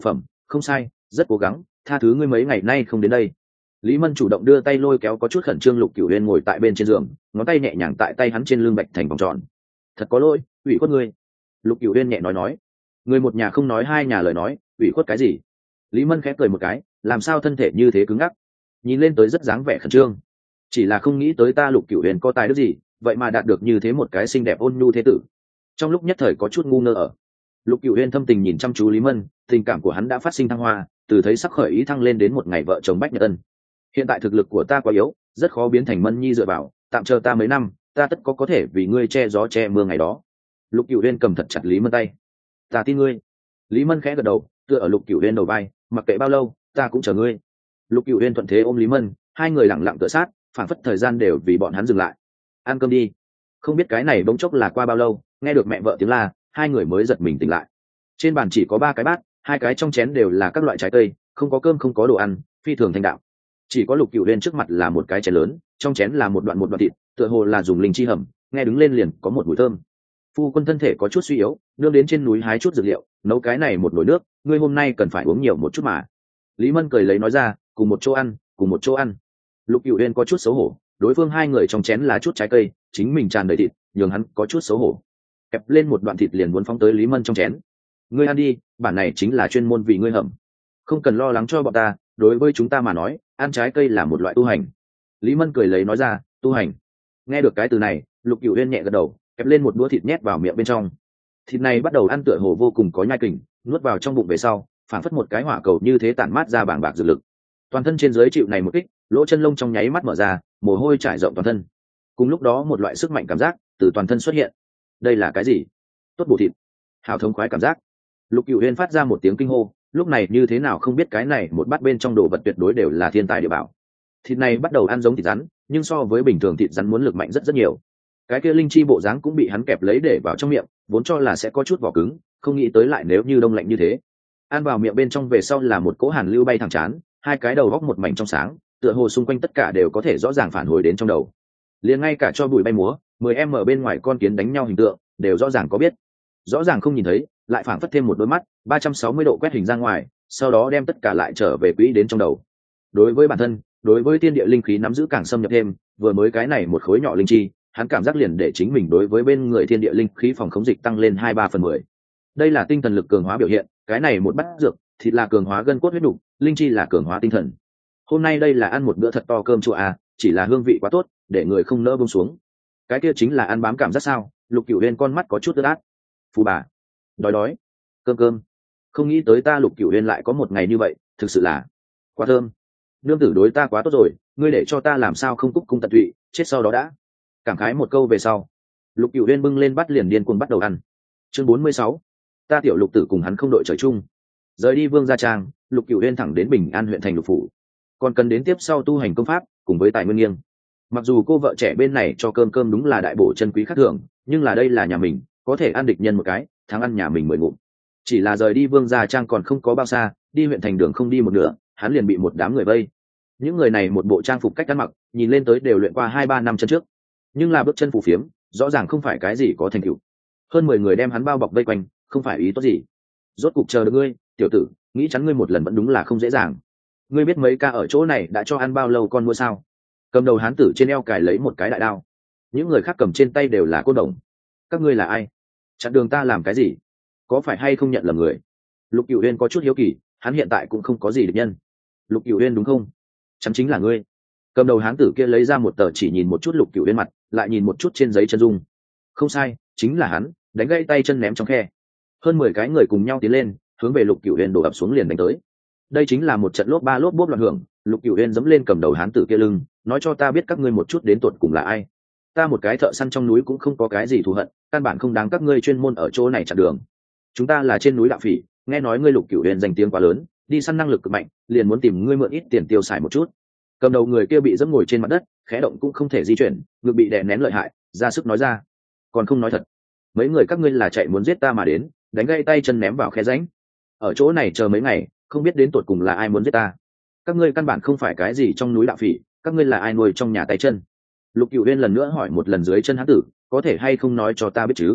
không sai, rất cố gắng, tha thứ ngươi mấy ngày nay không đến đây. Lý Mân chủ động đưa tay lôi kéo có chút khẩn trương Lục Cửu Uyên ngồi tại bên trên giường, ngón tay nhẹ nhàng tại tay hắn trên lưng bạch thành vòng tròn. Thật có lỗi, ủy khuất ngươi. Lục Cửu Uyên nhẹ nói, người một nhà không nói hai nhà lời nói, ủy khuất cái gì? Lý Mân khẽ cười một cái, làm sao thân thể như thế cứng ngắc, nhìn lên tới rất dáng vẻ khẩn trương. Chỉ là không nghĩ tới ta Lục Cửu Uyên có tài đức gì, vậy mà đạt được như thế một cái xinh đẹp ôn nhu thế tử. Trong lúc nhất thời có chút ngu ngơ ở. Lục Cửu Uyên thâm tình nhìn chăm chú Lý Mân, tình cảm của hắn đã phát sinh thăng hoa, từ thấy sắc khởi ý thăng lên đến một ngày vợ chồng bách nhật ân. Hiện tại thực lực của ta quá yếu, rất khó biến thành Mân Nhi dựa vào, tạm chờ ta mấy năm, ta tất có thể vì ngươi che gió che mưa ngày đó. Lục Cửu Uyên cầm thật chặt Lý Mân tay. Ta tin ngươi. Lý Mân khẽ gật đầu, tựa ở Lục Cửu Uyên đầu vai, mặc kệ bao lâu, ta cũng chờ ngươi. Lục Cửu Uyên thuận thế ôm Lý Mân, hai người lặng lặng tựa sát, phản phất thời gian đều vì bọn hắn dừng lại. Ăn cơm đi. Không biết cái này bỗng chốc là qua bao lâu, nghe được mẹ vợ tiếng la, hai người mới giật mình tỉnh lại. Trên bàn chỉ có 3 cái bát, 2 cái trong chén đều là các loại trái cây, không có cơm không có đồ ăn, phi thường thanh đạm. Chỉ có Lục Cửu Uyên trước mặt là một cái chén lớn, trong chén là một đoạn thịt, tựa hồ là dùng linh chi hầm, nghe đứng lên liền có một mùi thơm. Phu quân thân thể có chút suy yếu, nương đến trên núi hái chút dược liệu, nấu cái này một nồi nước, ngươi hôm nay cần phải uống nhiều một chút mà. Lý Mân cười lấy nói ra, cùng một chỗ ăn, cùng một chỗ ăn. Lục Cửu Uyên có chút xấu hổ, đối phương hai người trong chén là chút trái cây, chính mình tràn đầy thịt, nhường hắn có chút xấu hổ. Kẹp lên một đoạn thịt liền muốn phóng tới Lý Mân trong chén. Ngươi ăn đi, bản này chính là chuyên môn vì ngươi hầm, không cần lo lắng cho bọn ta, đối với chúng ta mà nói, ăn trái cây là một loại tu hành. Lý Mân cười lấy nói ra, tu hành. Nghe được cái từ này, Lục Cửu Uyên nhẹ gật đầu, kẹp lên một đũa thịt nhét vào miệng bên trong. Thịt này bắt đầu ăn tựa hồ vô cùng có nhai kình, nuốt vào trong bụng về sau, phản phất một cái hỏa cầu như thế tản mát ra bảng bạc dược lực. Toàn thân trên dưới chịu này một kích, lỗ chân lông trong nháy mắt mở ra, mồ hôi trải rộng toàn thân. Cùng lúc đó một loại sức mạnh cảm giác từ toàn thân xuất hiện. Đây là cái gì? Tốt bổ thịt, hào thống khoái cảm giác. Lục Cửu Uyên phát ra một tiếng kinh hô, lúc này như thế nào không biết cái này một bát bên trong đồ vật tuyệt đối đều là thiên tài địa bảo. Thịt này bắt đầu ăn giống thịt rắn, nhưng so với bình thường thịt rắn muốn lực mạnh rất rất nhiều. Cái kia linh chi bộ dáng cũng bị hắn kẹp lấy để vào trong miệng, vốn cho là sẽ có chút vỏ cứng, không nghĩ tới lại nếu như đông lạnh như thế. Ăn vào miệng bên trong về sau là một cỗ hàn lưu bay thẳng chán, hai cái đầu góc một mảnh trong sáng, tựa hồ xung quanh tất cả đều có thể rõ ràng phản hồi đến trong đầu. Liền ngay cả cho bụi bay múa, 10 ở bên ngoài con kiến đánh nhau hình tượng, đều rõ ràng có biết. Rõ ràng không nhìn thấy, lại phảng phất thêm một đôi mắt, 360 độ quét hình ra ngoài, sau đó đem tất cả lại trở về quỹ đến trong đầu. Đối với bản thân, đối với thiên địa linh khí nắm giữ càng xâm nhập thêm, vừa mới cái này một khối nhỏ linh chi, hắn cảm giác liền để chính mình đối với bên người thiên địa linh khí phòng khống dịch tăng lên 2-3/10. Đây là tinh thần lực cường hóa biểu hiện, cái này một bát dược, thịt là cường hóa gân cốt huyết nục, linh chi là cường hóa tinh thần. Hôm nay đây là ăn một bữa thật to cơm chua à, chỉ là hương vị quá tốt, để người không nỡ buông xuống. Cái kia chính là ăn bám cảm giác sao? Lục Cửu Uyên con mắt có chút ướt át. Phù bà, đói, cơm. Không nghĩ tới ta Lục Cửu Uyên lại có một ngày như vậy, thực sự là quá thơm. Nương tử đối ta quá tốt rồi, ngươi để cho ta làm sao không cúc cung tận tụy, chết sau đó đã. Cảm khái một câu về sau, Lục Cửu Uyên bưng lên bắt liền điên cuồng bắt đầu ăn. Chương 46, ta tiểu Lục tử cùng hắn không đội trời chung. Rời đi Vương gia trang, Lục Cửu Uyên thẳng đến Bình An huyện thành Lục phủ. Còn cần đến tiếp sau tu hành công pháp cùng với tài nguyên nghiêng. Mặc dù cô vợ trẻ bên này cho cơm đúng là đại bổ chân quý khác thường, nhưng là đây là nhà mình, có thể ăn địch nhân một cái, thắng ăn nhà mình 10 ngụm. Chỉ là rời đi Vương gia trang còn không có bao xa, đi huyện thành đường không đi một nửa, hắn liền bị một đám người vây. Những người này một bộ trang phục cách ăn mặc, nhìn lên tới đều luyện qua 2-3 năm chân trước, nhưng là bước chân phù phiếm, rõ ràng không phải cái gì có thành tựu. Hơn 10 người đem hắn bao bọc vây quanh, không phải ý tốt gì. Rốt cục chờ được ngươi, tiểu tử, nghĩ chắn ngươi một lần vẫn đúng là không dễ dàng. Ngươi biết mấy ca ở chỗ này đã cho ăn bao lâu con mua sao? Cầm đầu hán tử trên eo cài lấy một cái đại đao, những người khác cầm trên tay đều là côn đồng. Các ngươi là ai? Chặn đường ta làm cái gì? Có phải hay không nhận lầm người? Lục Cửu Uyên có chút hiếu kỳ, hắn hiện tại cũng không có gì địch nhân. Lục Cửu Uyên đúng không? Chắn chính là ngươi. Cầm đầu hán tử kia lấy ra một tờ chỉ, nhìn một chút Lục Cửu Uyên mặt, lại nhìn một chút trên giấy chân dung. Không sai, chính là hắn, đánh gãy tay chân ném trong khe. Hơn 10 cái người cùng nhau tiến lên, hướng về Lục Cửu Uyên đổ ập xuống liền đánh tới. Đây chính là một trận lốp ba lốp bốp loạn hưởng. Lục Cửu Uyên giẫm lên cầm đầu hán tử kia lưng, nói cho ta biết các ngươi một chút đến tột cùng là ai. Ta một cái thợ săn trong núi cũng không có cái gì thù hận, căn bản không đáng các ngươi chuyên môn ở chỗ này chặn đường. Chúng ta là trên núi đạo phỉ, nghe nói ngươi Lục Cửu Uyên danh tiếng quá lớn, đi săn năng lực cực mạnh, liền muốn tìm ngươi mượn ít tiền tiêu xài một chút. Cầm đầu người kia bị giẫm ngồi trên mặt đất, khẽ động cũng không thể di chuyển, ngực bị đè nén lợi hại, ra sức nói ra. Còn không nói thật, mấy người các ngươi là chạy muốn giết ta mà đến, đánh gãy tay chân ném vào khe rãnh. Ở chỗ này chờ mấy ngày, không biết đến tột cùng là ai muốn giết ta. Các ngươi căn bản không phải cái gì trong núi đạo phỉ, các ngươi là ai nuôi trong nhà tay chân? Lục Cửu Uyên lần nữa hỏi một lần dưới chân hán tử, có thể hay không nói cho ta biết chứ?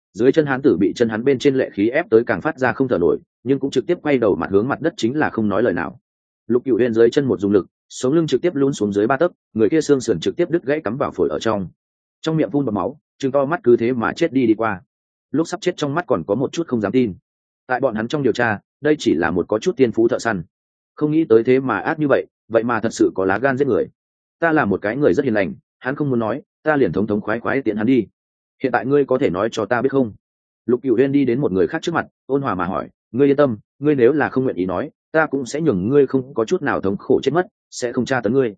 Dưới chân hán tử bị chân hắn bên trên lệ khí ép tới càng phát ra không thở nổi, nhưng cũng trực tiếp quay đầu mặt hướng mặt đất, chính là không nói lời nào. Lục Cửu Uyên dưới chân một dùng lực, sống lưng trực tiếp lún xuống dưới 3 tấc, người kia xương sườn trực tiếp đứt gãy cắm vào phổi ở trong miệng phun bọt máu, trừng to mắt cứ thế mà chết đi qua. Lúc sắp chết trong mắt còn có một chút không dám tin. Tại bọn hắn trong điều tra, đây chỉ là một có chút tiên phú thợ săn, không nghĩ tới thế mà ác như vậy mà thật sự có lá gan giết người. Ta là một cái người rất hiền lành, hắn không muốn nói, ta liền thống thống khoái khoái tiện hắn đi. Hiện tại ngươi có thể nói cho ta biết không? Lục Cửu Uyên đi đến một người khác trước mặt, ôn hòa mà hỏi, ngươi yên tâm, ngươi nếu là không nguyện ý nói, ta cũng sẽ nhường ngươi không có chút nào thống khổ chết mất, sẽ không tra tấn ngươi.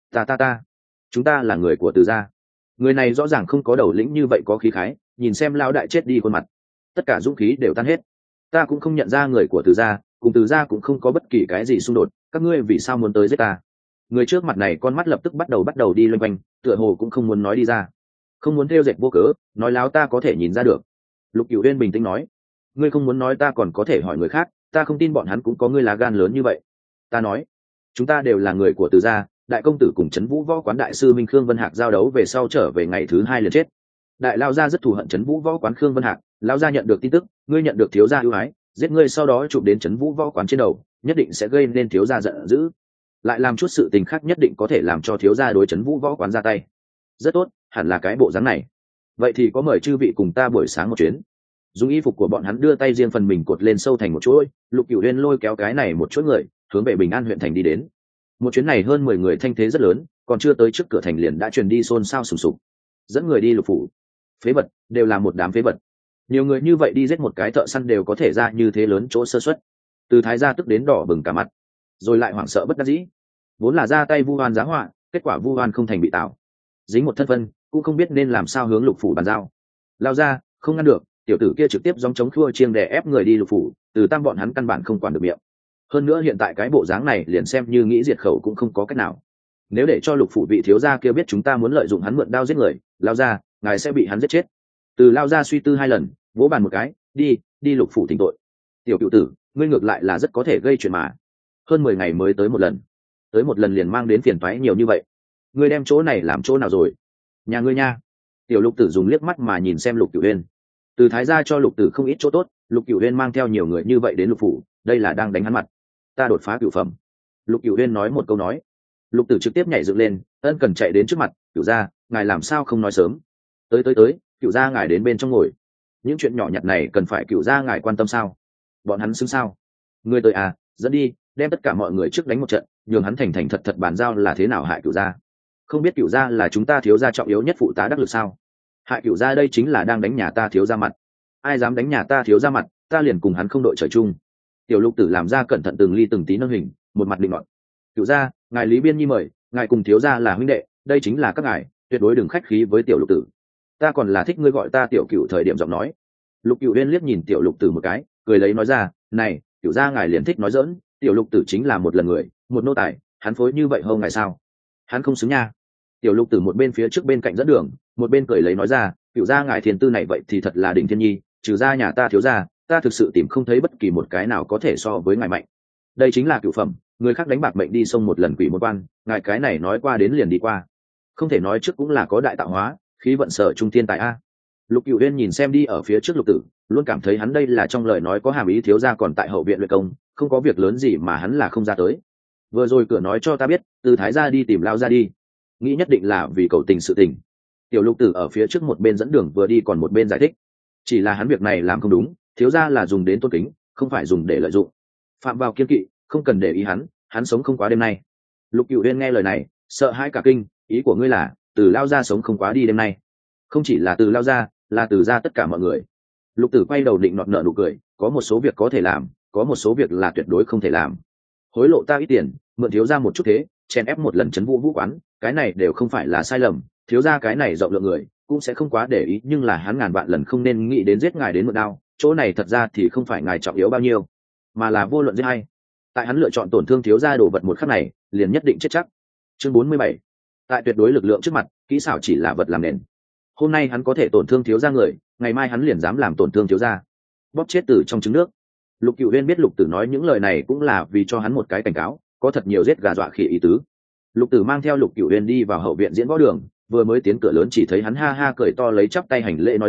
Ta chúng ta là người của Từ gia. Người này rõ ràng không có đầu lĩnh như vậy có khí khái, nhìn xem lão đại chết đi khuôn mặt, tất cả dũng khí đều tan hết. Ta cũng không nhận ra người của Từ gia, cùng Từ gia cũng không có bất kỳ cái gì xung đột, các ngươi vì sao muốn tới giết ta? Người trước mặt này con mắt lập tức bắt đầu đi loanh quanh, tựa hồ cũng không muốn nói đi ra, không muốn thêu dệt vô cớ, nói láo ta có thể nhìn ra được. Lục Cửu Uyên bình tĩnh nói, ngươi không muốn nói ta còn có thể hỏi người khác, ta không tin bọn hắn cũng có ngươi lá gan lớn như vậy. Ta nói, chúng ta đều là người của Từ gia, đại công tử cùng Trấn Vũ Võ quán đại sư Minh Khương Vân Hạc giao đấu về sau trở về ngày thứ 2 liền chết. Đại lao gia rất thù hận Trấn Vũ Võ quán Khương Vân Hạc, lao gia nhận được tin tức, ngươi nhận được thiếu gia ưu ái, giết ngươi sau đó chụp đến Trấn Vũ Võ quán trên đầu, nhất định sẽ gây nên thiếu gia giận dữ, lại làm chút sự tình khác nhất định có thể làm cho thiếu gia đối Trấn Vũ Võ quán ra tay. Rất tốt, hẳn là cái bộ dáng này. Vậy thì có mời chư vị cùng ta buổi sáng một chuyến. Dùng y phục của bọn hắn đưa tay riêng phần mình cột lên sâu thành một chuỗi, Lục Cửu Uyên lôi kéo cái này một chuỗi người, hướng về Bình An huyện thành đi đến. Một chuyến này hơn 10 người thanh thế rất lớn, còn chưa tới trước cửa thành liền đã truyền đi xôn xao sùng sục. Dẫn người đi Lục phủ. Phế vật, đều là một đám phế vật. Nhiều người như vậy đi giết một cái thợ săn đều có thể ra như thế lớn chỗ sơ suất. Từ Thái gia tức đến đỏ bừng cả mặt, rồi lại hoảng sợ bất đắc dĩ. Vốn là ra tay vu oan giá họa, kết quả vu oan không thành bị tạo. Dính một thân phân, cũng không biết nên làm sao hướng Lục phủ bàn giao. Lao ra, không ngăn được, tiểu tử kia trực tiếp gióng chống khua chiêng đè ép người đi Lục phủ, Từ Tam bọn hắn căn bản không quản được miệng. Hơn nữa hiện tại cái bộ dáng này liền xem như nghĩ diệt khẩu cũng không có cách nào. Nếu để cho Lục phủ vị thiếu gia kia biết chúng ta muốn lợi dụng hắn mượn đao giết người, Lao ra, ngài sẽ bị hắn giết chết. Từ Lao ra suy tư 2 lần, vỗ bàn một cái, đi Lục phủ thỉnh tội. Tiểu cửu tử, ngươi ngược lại là rất có thể gây chuyện mà. Hơn 10 ngày mới tới một lần liền mang đến phiền toái nhiều như vậy. Ngươi đem chỗ này làm chỗ nào rồi? Nhà ngươi nha. Tiểu Lục tử dùng liếc mắt mà nhìn xem Lục Cửu Uyên. Từ Thái gia cho Lục tử không ít chỗ tốt, Lục Cửu Uyên mang theo nhiều người như vậy đến Lục phủ, đây là đang đánh hắn mặt. Ta đột phá cửu phẩm. Lục Cửu Uyên nói một câu nói. Lục tử trực tiếp nhảy dựng lên, ân cần chạy đến trước mặt, cửu gia, ngài làm sao không nói sớm? Tới, cửu gia ngài đến bên trong ngồi. Những chuyện nhỏ nhặt này cần phải cửu gia ngài quan tâm sao? Bọn hắn xứng sao? Ngươi tới à, dẫn đi, đem tất cả mọi người trước đánh một trận, nhường hắn thành thật bàn giao là thế nào hại cửu gia. Không biết cửu gia là chúng ta thiếu gia trọng yếu nhất phụ tá đắc lực sao? Hại cửu gia đây chính là đang đánh nhà ta thiếu gia mặt. Ai dám đánh nhà ta thiếu gia mặt, ta liền cùng hắn không đội trời chung. Tiểu Lục tử làm ra cẩn thận từng ly từng tí nâng hình, một mặt định luận. Cửu gia, ngài Lý Biên Nhi mời, ngài cùng thiếu gia là huynh đệ, đây chính là các ngài, tuyệt đối đừng khách khí với tiểu Lục tử. Ta còn là thích ngươi gọi ta tiểu Cửu thời điểm giọng nói. Lục Cửu Uyên liếc nhìn tiểu Lục tử một cái, cười lấy nói ra, này, Cửu gia ngài liền thích nói giỡn, tiểu Lục tử chính là một lần người, một nô tài, hắn phối như vậy hơn ngài sao? Hắn không xứng nha. Tiểu Lục tử một bên phía trước bên cạnh dẫn đường, một bên cười lấy nói ra, Cửu gia ngài thiên tư này vậy thì thật là đỉnh thiên nhi, trừ ra nhà ta thiếu gia, ta thực sự tìm không thấy bất kỳ một cái nào có thể so với ngài mạnh. Đây chính là cửu phẩm, người khác đánh bạc mệnh đi sông một lần quỷ một quan, ngài cái này nói qua đến liền đi qua, không thể nói trước cũng là có đại tạo hóa, khí vận sở trung thiên tại a. Lục Cửu Uyên nhìn xem đi ở phía trước Lục tử, luôn cảm thấy hắn đây là trong lời nói có hàm ý thiếu gia còn tại hậu viện luyện công, không có việc lớn gì mà hắn là không ra tới. Vừa rồi cửa nói cho ta biết, Từ Thái gia đi tìm Lao gia đi, nghĩ nhất định là vì cầu tình sự tình. Tiểu Lục tử ở phía trước một bên dẫn đường vừa đi còn một bên giải thích, chỉ là hắn việc này làm không đúng, thiếu gia là dùng đến tôn kính, không phải dùng để lợi dụng. Phạm vào kiên kỵ, không cần để ý hắn sống không quá đêm nay. Lục Cửu Uyên nghe lời này, sợ hãi cả kinh, ý của ngươi là Từ Lao gia sống không quá đi đêm nay? Không chỉ là Từ Lao gia, là Từ gia tất cả mọi người. Lục tử quay đầu định nọt nợ nụ cười, có một số việc có thể làm, có một số việc là tuyệt đối không thể làm. Hối lộ ta ít tiền, mượn thiếu gia một chút thế, chèn ép một lần Trấn Vũ Vũ quán, cái này đều không phải là sai lầm, thiếu gia cái này rộng lượng người cũng sẽ không quá để ý, nhưng là hắn ngàn vạn lần không nên nghĩ đến giết ngài đến mượn đao, chỗ này thật ra thì không phải ngài trọng yếu bao nhiêu, mà là vô luận giết hay. Tại hắn lựa chọn tổn thương thiếu gia đồ vật một khắc này, liền nhất định chết chắc. Chương 47. Tại tuyệt đối lực lượng trước mặt, kỹ xảo chỉ là vật làm nền. Hôm nay hắn có thể tổn thương thiếu gia người, ngày mai hắn liền dám làm tổn thương thiếu gia, bóp chết từ trong trứng nước. Lục Cửu Uyên biết Lục tử nói những lời này cũng là vì cho hắn một cái cảnh cáo, có thật nhiều giết gà dọa khỉ ý tứ. Lục tử mang theo Lục Cửu Uyên đi vào hậu viện diễn võ đường, vừa mới tiến cửa lớn chỉ thấy hắn ha ha cười to lấy chắp tay hành lễ nói ra,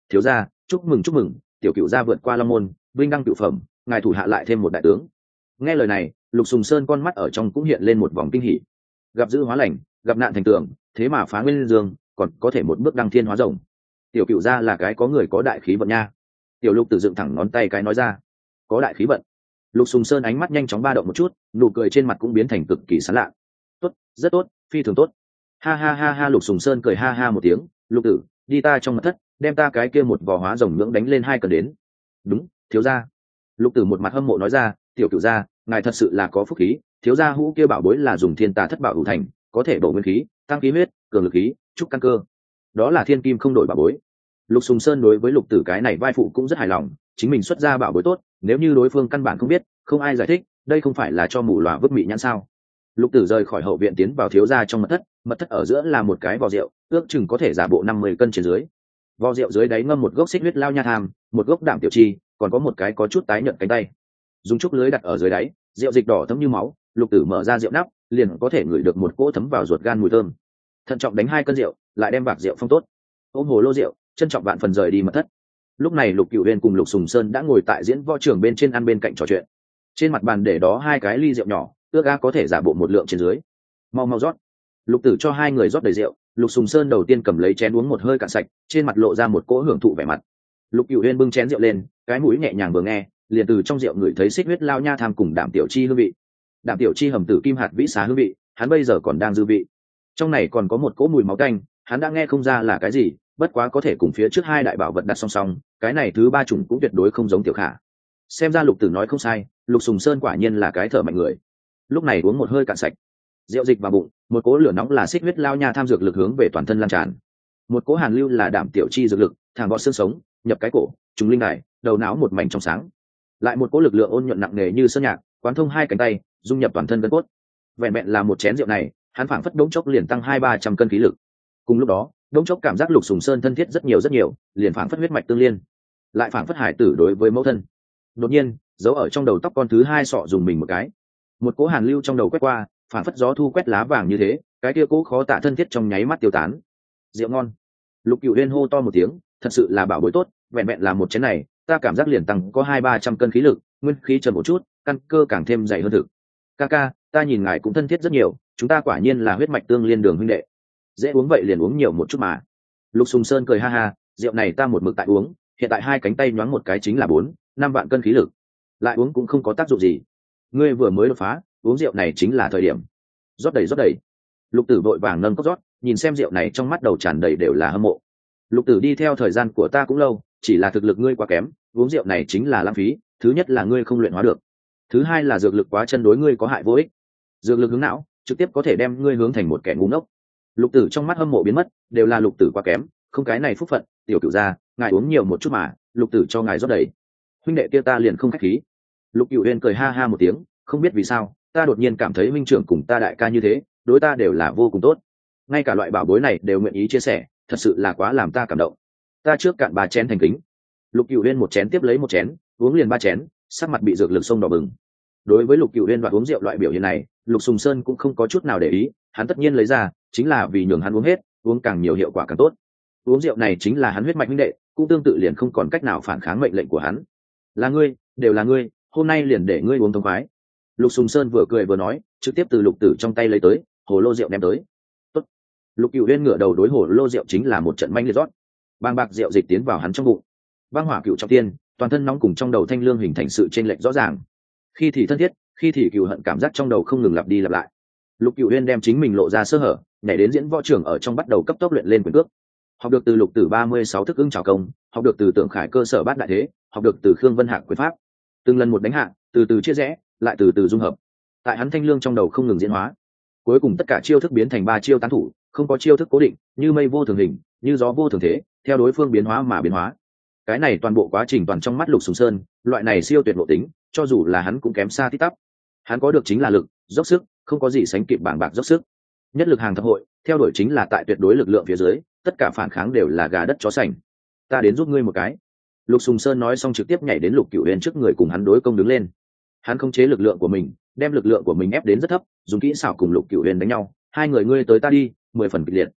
thiếu gia chúc mừng, tiểu cựu gia vượt qua long môn, vinh đăng cựu phẩm, ngài thủ hạ lại thêm một đại tướng. Nghe lời này, Lục Sùng Sơn con mắt ở trong cũng hiện lên một vòng kinh hỉ. Gặp dữ hóa lành, gặp nạn thành tường, thế mà phá nguyên dương, còn có thể một bước đăng thiên hóa rồng. Tiểu cựu gia là cái có người có đại khí vận nha. Tiểu Lục Tử dựng thẳng ngón tay cái nói ra, có đại khí vận. Lục Sùng Sơn ánh mắt nhanh chóng ba động một chút, nụ cười trên mặt cũng biến thành cực kỳ sán lạ. Tốt, rất tốt, phi thường tốt. Ha ha ha ha, Lục Sùng Sơn cười ha ha một tiếng. Lục Tử, đi ta trong mật thất, đem ta cái kia một vò hóa rồng nhưỡng đánh lên 2 cân đến. Đúng, thiếu gia. Lục Tử một mặt hâm mộ nói ra, tiểu cửu gia, ngài thật sự là có phúc khí, thiếu gia hũ kia bảo bối là dùng thiên tà thất bảo hữu thành, có thể bổ nguyên khí, tăng khí huyết, cường lực khí, trúc căn cơ. Đó là thiên kim không đổi bảo bối. Lục Sùng Sơn đối với Lục Tử cái này vai phụ cũng rất hài lòng, chính mình xuất ra bảo bối tốt, nếu như đối phương căn bản không biết, không ai giải thích, đây không phải là cho mù lòa vứt mị nhãn sao? Lục Tử rời khỏi hậu viện tiến vào thiếu gia trong mật thất ở giữa là một cái vò rượu, ước chừng có thể giả bộ 50 cân trên dưới. Vò rượu dưới đáy ngâm một gốc xích huyết lao nha tham, một gốc đạm tiểu chi, còn có một cái có chút tái nhợt cánh tay. Dùng trúc lưới đặt ở dưới đáy, rượu dịch đỏ thấm như máu. Lục Tử mở ra rượu nắp, liền có thể ngửi được một cỗ thấm vào ruột gan mùi thơm. Thận trọng đánh 2 cân rượu, lại đem bạc rượu phong tốt, ôm hồ lô rượu, trân trọng vạn phần rời đi mật thất. Lúc này Lục Cửu Uyên cùng Lục Sùng Sơn đã ngồi tại diễn võ trường bên trên ăn bên cạnh trò chuyện. Trên mặt bàn để đó 2 cái ly rượu nhỏ, ước ga có thể giả bộ một lượng trên dưới. Mau rót. Lục Tử cho 2 người rót đầy rượu. Lục Sùng Sơn đầu tiên cầm lấy chén uống một hơi cạn sạch, trên mặt lộ ra một cỗ hưởng thụ vẻ mặt. Lục Cửu Uyên bưng chén rượu lên, cái mũi nhẹ nhàng vừa nghe, liền từ trong rượu ngửi thấy xích huyết lao nha tham cùng đạm tiểu chi hương vị. Đạm tiểu chi hầm tử kim hạt vĩ xá hương vị, hắn bây giờ còn đang dư vị. Trong này còn có một cỗ mùi máu tanh, hắn đã nghe không ra là cái gì, bất quá có thể cùng phía trước 2 đại bảo vật đặt song song, cái này thứ 3 chủng cũng tuyệt đối không giống tiểu khả. Xem ra Lục Tử nói không sai, Lục Sùng Sơn quả nhiên là cái thở mạnh người. Lúc này uống một hơi cạn sạch, rượu dịch vào bụng, một cỗ lửa nóng là xích huyết lao nha tham dược lực hướng về toàn thân lan tràn, một cỗ hàn lưu là đạm tiểu chi dược lực thẳng vào xương sống, nhập cái cổ, trùng linh đài, đầu não một mảnh trong sáng, lại một cỗ lực lượng ôn nhuận nặng nề như sơn nhạc quán thông 2 cánh tay, dung nhập toàn thân gân cốt. Vẹn vẹn là một chén rượu này, hắn phảng phất đống chốc liền tăng 200-300 cân khí lực. Cùng lúc đó, đống chốc cảm giác Lục Sùng Sơn thân thiết rất nhiều, liền phảng phất huyết mạch tương liên, lại phảng phất hải tử đối với mẫu thân. Đột nhiên, giấu ở trong đầu tóc con thứ 2 sọ dùng mình một cái, một cỗ hàn lưu trong đầu quét qua, phảng phất gió thu quét lá vàng như thế, cái kia cỗ khó tả thân thiết trong nháy mắt tiêu tán. Rượu ngon. Lục Cửu Uyên hô to một tiếng, thật sự là bảo bối tốt, vẹn vẹn là một chén này, ta cảm giác liền tăng có 200-300 cân khí lực, nguyên khí trầm một chút, căn cơ càng thêm dày hơn thực. Ca, ta nhìn ngài cũng thân thiết rất nhiều, chúng ta quả nhiên là huyết mạch tương liên đường huynh đệ. Dễ uống vậy liền uống nhiều một chút mà. Lục Sùng Sơn cười ha ha, rượu này ta một mực tại uống, hiện tại 2 cánh tay nhoáng một cái chính là 4-5 vạn cân khí lực, lại uống cũng không có tác dụng gì. Ngươi vừa mới đột phá, uống rượu này chính là thời điểm. Rót đầy. Lục Tử vội vàng nâng cốc rót, nhìn xem rượu này trong mắt đầu tràn đầy đều là hâm mộ. Lục Tử đi theo thời gian của ta cũng lâu, chỉ là thực lực ngươi quá kém, uống rượu này chính là lãng phí. Thứ nhất là ngươi không luyện hóa được, thứ hai là dược lực quá chân đối ngươi có hại vô ích. Dược lực hướng não, trực tiếp có thể đem ngươi hướng thành một kẻ ngu ngốc. Lục Tử trong mắt hâm mộ biến mất, đều là Lục Tử quá kém, không cái này phúc phận. Tiểu Cửu gia, ngài uống nhiều một chút mà. Lục Tử cho ngài rót đầy. Huynh đệ kia ta liền không khách khí. Lục Cửu Uyên cười ha ha một tiếng, không biết vì sao, ta đột nhiên cảm thấy minh trưởng cùng ta đại ca như thế, đối ta đều là vô cùng tốt, ngay cả loại bảo bối này đều nguyện ý chia sẻ, thật sự là quá làm ta cảm động. Ta trước cạn 3 chén thành kính. Lục Cửu Uyên một chén tiếp lấy một chén, uống liền 3 chén, sắc mặt bị dược lực sông đỏ bừng. Đối với Lục Cửu Uyên đoạt uống rượu loại biểu hiện này, Lục Sùng Sơn cũng không có chút nào để ý, hắn tất nhiên lấy ra, chính là vì nhường hắn uống hết, uống càng nhiều hiệu quả càng tốt. Uống rượu này chính là hắn huyết mạch huynh đệ, cũng tương tự liền không còn cách nào phản kháng mệnh lệnh của hắn. Là ngươi, đều là ngươi, hôm nay liền để ngươi uống thông khoái. Lục Sùng Sơn vừa cười vừa nói, trực tiếp từ Lục Tử trong tay lấy tới hồ lô rượu đem tới. Tốt. Lục Cửu Uyên ngửa đầu đối hồ lô rượu chính là một trận manh liệt rót, bàng bạc rượu dịch tiến vào hắn trong bụng. Băng hỏa cựu trọng tiên, toàn thân nóng cùng trong đầu thanh lương hình thành sự chênh lệch rõ ràng. Khi thì thân thiết, khi thì cừu hận, cảm giác trong đầu không ngừng lặp đi lặp lại. Lục Cửu Uyên đem chính mình lộ ra sơ hở, nhảy đến diễn võ trường ở trong bắt đầu cấp tốc luyện lên quyền cước. Học được từ Lục Tử 36 thức ứng trảo công, học được từ Tượng Khải cơ sở bát đại thế, học được từ Khương Vân Hạc quyền pháp. Từng lần một đánh hạ, từ từ chia rẽ, lại từ từ dung hợp. Tại hắn thanh lương trong đầu không ngừng diễn hóa, cuối cùng tất cả chiêu thức biến thành 3 chiêu tán thủ, không có chiêu thức cố định, như mây vô thường hình, như gió vô thường thế, theo đối phương biến hóa mà biến hóa. Cái này toàn bộ quá trình toàn trong mắt Lục Sùng Sơn, loại này siêu tuyệt ngộ tính, cho dù là hắn cũng kém xa tít tắp. Hắn có được chính là lực, dốc sức, không có gì sánh kịp bảng bạc dốc sức. Nhất lực hàng thập hội, theo đuổi chính là tại tuyệt đối lực lượng phía dưới, tất cả phản kháng đều là gà đất chó sành. Ta đến giúp ngươi một cái. Lục Sùng Sơn nói xong trực tiếp nhảy đến Lục Cửu Uyên trước người cùng hắn đối công đứng lên. Hắn khống chế lực lượng của mình, đem lực lượng của mình ép đến rất thấp, dùng kỹ xảo cùng Lục Cửu Uyên đánh nhau. 2 người ngươi tới ta đi, 10 phần kịch liệt.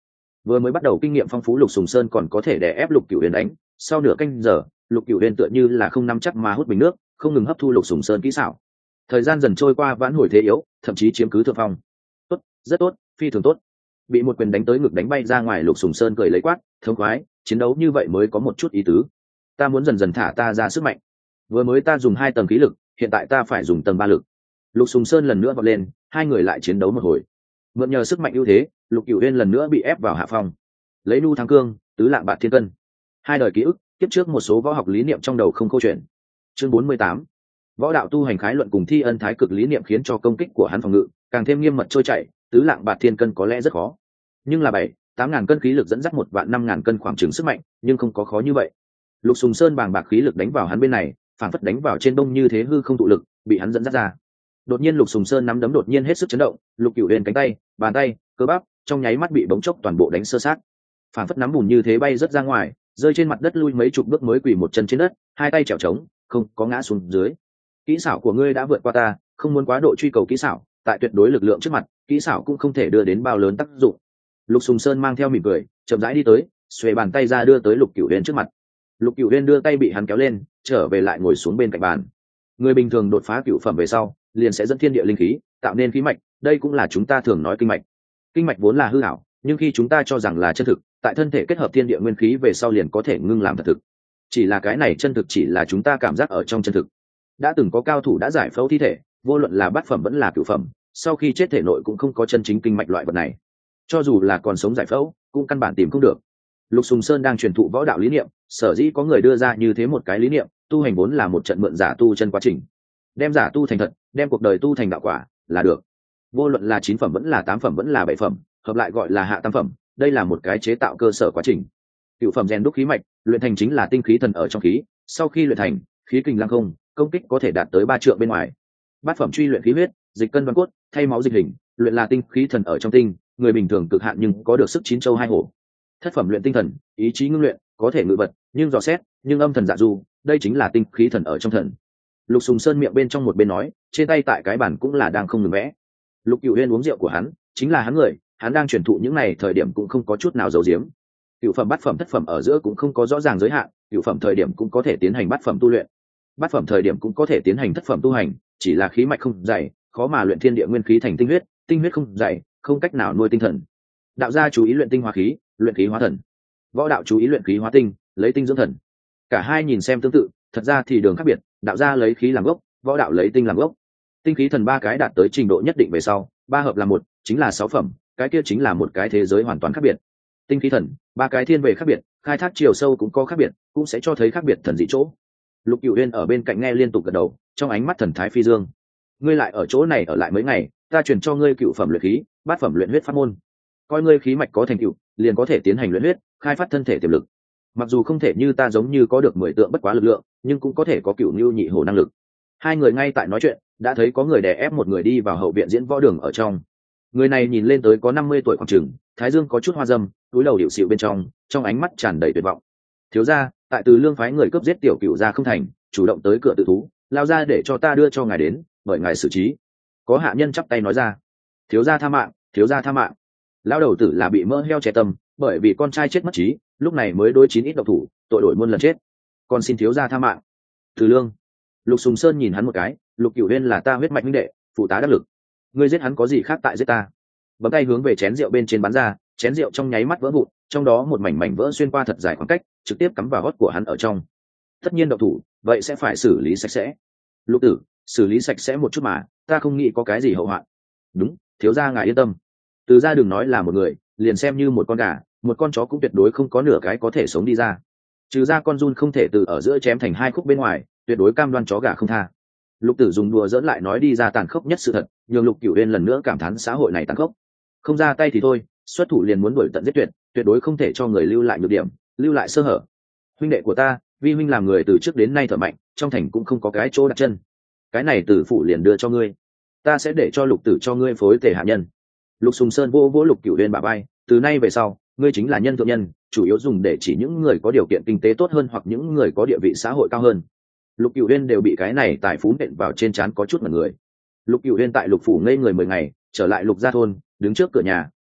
Vừa mới bắt đầu kinh nghiệm phong phú Lục Sùng Sơn còn có thể đè ép Lục Cửu Huyền đánh, sau nửa canh giờ Lục Cửu Huyền tựa như là không nắm chắc mà hút bình nước, không ngừng hấp thu Lục Sùng Sơn kỹ xảo. Thời gian dần trôi qua, vãn hồi thế yếu, thậm chí chiếm cứ thượng phong. Tốt, rất tốt, phi thường tốt. Bị một quyền đánh tới ngực đánh bay ra ngoài, Lục Sùng Sơn cười lấy quát, thống khoái, chiến đấu như vậy mới có một chút ý tứ. Ta muốn dần dần thả ta ra sức mạnh. Vừa mới ta dùng 2 tầng khí lực, hiện tại ta phải dùng tầng 3 lực. Lục Sùng Sơn lần nữa vọt lên, hai người lại chiến đấu một hồi. Mượn nhờ sức mạnh ưu thế, Lục Cửu Uyên lần nữa bị ép vào hạ phong. Lấy nu thắng cương, tứ lạng bạt thiên cân. Hai đời ký ức, tiếp trước một số võ học lý niệm trong đầu không câu chuyện. Chương 48. Võ đạo tu hành khái luận cùng thi ân thái cực lý niệm khiến cho công kích của hắn phòng ngự càng thêm nghiêm mật trôi chảy, tứ lạng bạt thiên cân có lẽ rất khó. Nhưng là 7-8 ngàn cân khí lực dẫn dắt 1.500.000 cân khoảng chừng sức mạnh, nhưng không có khó như vậy. Lục Sùng Sơn bàng bạc khí lực đánh vào hắn bên này, phản phất đánh vào trên đông như thế hư không tụ lực, bị hắn dẫn dắt ra. Đột nhiên Lục Sùng Sơn nắm đấm đột nhiên hết sức chấn động, Lục Cửu Uyên cánh tay, bàn tay, cơ bắp trong nháy mắt bị bỗng chốc toàn bộ đánh sơ sát. Phản phất nắm bùn như thế bay rất ra ngoài, rơi trên mặt đất lui mấy chục bước mới quỳ một chân trên đất, hai tay chèo trống, không có ngã xuống dưới. Kỹ xảo của ngươi đã vượt qua ta, không muốn quá độ truy cầu kỹ xảo, tại tuyệt đối lực lượng trước mặt, kỹ xảo cũng không thể đưa đến bao lớn tác dụng. Lục Sùng Sơn mang theo mỉm cười, chậm rãi đi tới, xuề bàn tay ra đưa tới Lục Cửu Uyên trước mặt. Lục Cửu Uyên đưa tay bị hắn kéo lên, trở về lại ngồi xuống bên cạnh bàn. Người bình thường đột phá cửu phẩm về sau, liền sẽ dẫn thiên địa linh khí, tạo nên khí mạch, đây cũng là chúng ta thường nói kinh mạch. Kinh mạch vốn là hư ảo, nhưng khi chúng ta cho rằng là chân thực, tại thân thể kết hợp thiên địa nguyên khí về sau liền có thể ngưng làm thật thực. Chỉ là cái này chân thực chỉ là chúng ta cảm giác ở trong chân thực. Đã từng có cao thủ đã giải phẫu thi thể, vô luận là bát phẩm vẫn là cửu phẩm, sau khi chết thể nội cũng không có chân chính kinh mạch loại vật này. Cho dù là còn sống giải phẫu, cũng căn bản tìm không được. Lục Sùng Sơn đang truyền thụ võ đạo lý niệm, sở dĩ có người đưa ra như thế một cái lý niệm, tu hành vốn là một trận mượn giả tu chân quá trình. Đem giả tu thành thật, đem cuộc đời tu thành đạo quả, là được. Vô luận là 9 phẩm vẫn là 8 phẩm vẫn là 7 phẩm, hợp lại gọi là hạ tam phẩm, đây là một cái chế tạo cơ sở quá trình. Cửu phẩm rèn đúc khí mạch, luyện thành chính là tinh khí thần ở trong khí, sau khi luyện thành, khí kình lăng không, công kích có thể đạt tới 3 trượng bên ngoài. Bát phẩm truy luyện khí huyết, dịch cân đoán cốt, thay máu dịch hình, luyện là tinh khí thần ở trong tinh, người bình thường cực hạn nhưng có được sức 9 châu 2 hổ. Thất phẩm luyện tinh thần, ý chí ngưng luyện, có thể ngự vật, nhưng dò xét, nhưng âm thần dạ du, đây chính là tinh khí thần ở trong thần. Lục Sùng Sơn miệng bên trong một bên nói, trên tay tại cái bản cũng là đang không ngừng vẽ. Lục Cửu Uyên uống rượu của hắn, chính là hắn người, hắn đang truyền thụ những này thời điểm cũng không có chút nào giấu giếm. Cửu phẩm bát phẩm thất phẩm ở giữa cũng không có rõ ràng giới hạn, cửu phẩm thời điểm cũng có thể tiến hành bát phẩm tu luyện, bát phẩm thời điểm cũng có thể tiến hành thất phẩm tu hành, chỉ là khí mạch không dày, khó mà luyện thiên địa nguyên khí thành tinh huyết, tinh huyết không dày, không cách nào nuôi tinh thần. Đạo gia chú ý luyện tinh hóa khí, luyện khí hóa thần. Võ đạo chú ý luyện khí hóa tinh, lấy tinh dưỡng thần. Cả hai nhìn xem tương tự, thật ra thì đường khác biệt, đạo gia lấy khí làm gốc, võ đạo lấy tinh làm gốc. Tinh khí thần ba cái đạt tới trình độ nhất định về sau, ba hợp là một, chính là 6 phẩm, cái kia chính là một cái thế giới hoàn toàn khác biệt. Tinh khí thần, ba cái thiên về khác biệt, khai thác chiều sâu cũng có khác biệt, cũng sẽ cho thấy khác biệt thần dị chỗ. Lục Cửu Uyên ở bên cạnh nghe liên tục gật đầu, trong ánh mắt thần thái phi dương. Ngươi lại ở chỗ này ở lại mấy ngày, ta truyền cho ngươi cửu phẩm luyện khí, bát phẩm luyện huyết pháp môn. Coi ngươi khí mạch có thành tựu, liền có thể tiến hành luyện huyết, khai phát thân thể tiềm lực. Mặc dù không thể như ta giống như có được 10 tượng bất quá lực lượng, nhưng cũng có thể có cửu nưu nhị hổ năng lực. Hai người ngay tại nói chuyện, đã thấy có người đè ép một người đi vào hậu viện diễn võ đường ở trong. Người này nhìn lên tới có 50 tuổi khoảng chừng, thái dương có chút hoa râm, túi đầu điệu xịu bên trong ánh mắt tràn đầy tuyệt vọng. Thiếu gia, tại Từ Lương phái người cướp giết tiểu cửu gia không thành, chủ động tới cửa tự thú, lao ra để cho ta đưa cho ngài đến, bởi ngài xử trí. Có hạ nhân chắp tay nói ra. Thiếu gia tha mạng, thiếu gia tha mạng. Lão đầu tử là bị mỡ heo che tâm, bởi vì con trai chết mất trí, lúc này mới đối chín ít độc thủ, tội đổi muôn lần chết. Còn xin thiếu gia tha mạng. Từ Lương. Lục Sùng Sơn nhìn hắn một cái, Lục Cửu Uyên là ta huyết mạch minh đệ, phụ tá đắc lực. Ngươi giết hắn có gì khác tại giết ta? Bấm tay hướng về chén rượu bên trên bắn ra, chén rượu trong nháy mắt vỡ vụn, trong đó một mảnh mảnh vỡ xuyên qua thật dài khoảng cách, trực tiếp cắm vào gót của hắn ở trong. Tất nhiên độc thủ, vậy sẽ phải xử lý sạch sẽ. Lục tử, xử lý sạch sẽ một chút mà, ta không nghĩ có cái gì hậu hoạn. Đúng, thiếu gia ngài yên tâm. Từ gia đừng nói là một người, liền xem như một con gà, một con chó cũng tuyệt đối không có nửa cái có thể sống đi ra. Trừ ra con giun không thể từ ở giữa chém thành 2 khúc bên ngoài, tuyệt đối cam đoan chó gà không tha. Lục tử dùng đùa dỡn lại nói đi ra tàn khốc nhất sự thật, nhường Lục Cửu Uyên lần nữa cảm thán xã hội này tàn khốc. Không ra tay thì thôi, xuất thủ liền muốn đuổi tận giết tuyệt, tuyệt đối không thể cho người lưu lại nhược điểm, lưu lại sơ hở. Huynh đệ của ta, vi huynh làm người từ trước đến nay thở mạnh, trong thành cũng không có cái chỗ đặt chân. Cái này tử phụ liền đưa cho ngươi, ta sẽ để cho Lục tử cho ngươi phối tể hạ nhân. Lục Sùng Sơn vỗ vỗ Lục Cửu Uyên bả vai, từ nay về sau, ngươi chính là nhân thượng nhân, chủ yếu dùng để chỉ những người có điều kiện kinh tế tốt hơn hoặc những người có địa vị xã hội cao hơn. Lục Cửu Uyên đều bị cái này tài phú nện vào trên trán có chút mặt người. Lục Cửu Uyên tại Lục phủ ngây người 10 ngày, trở lại Lục gia thôn, đứng trước cửa nhà,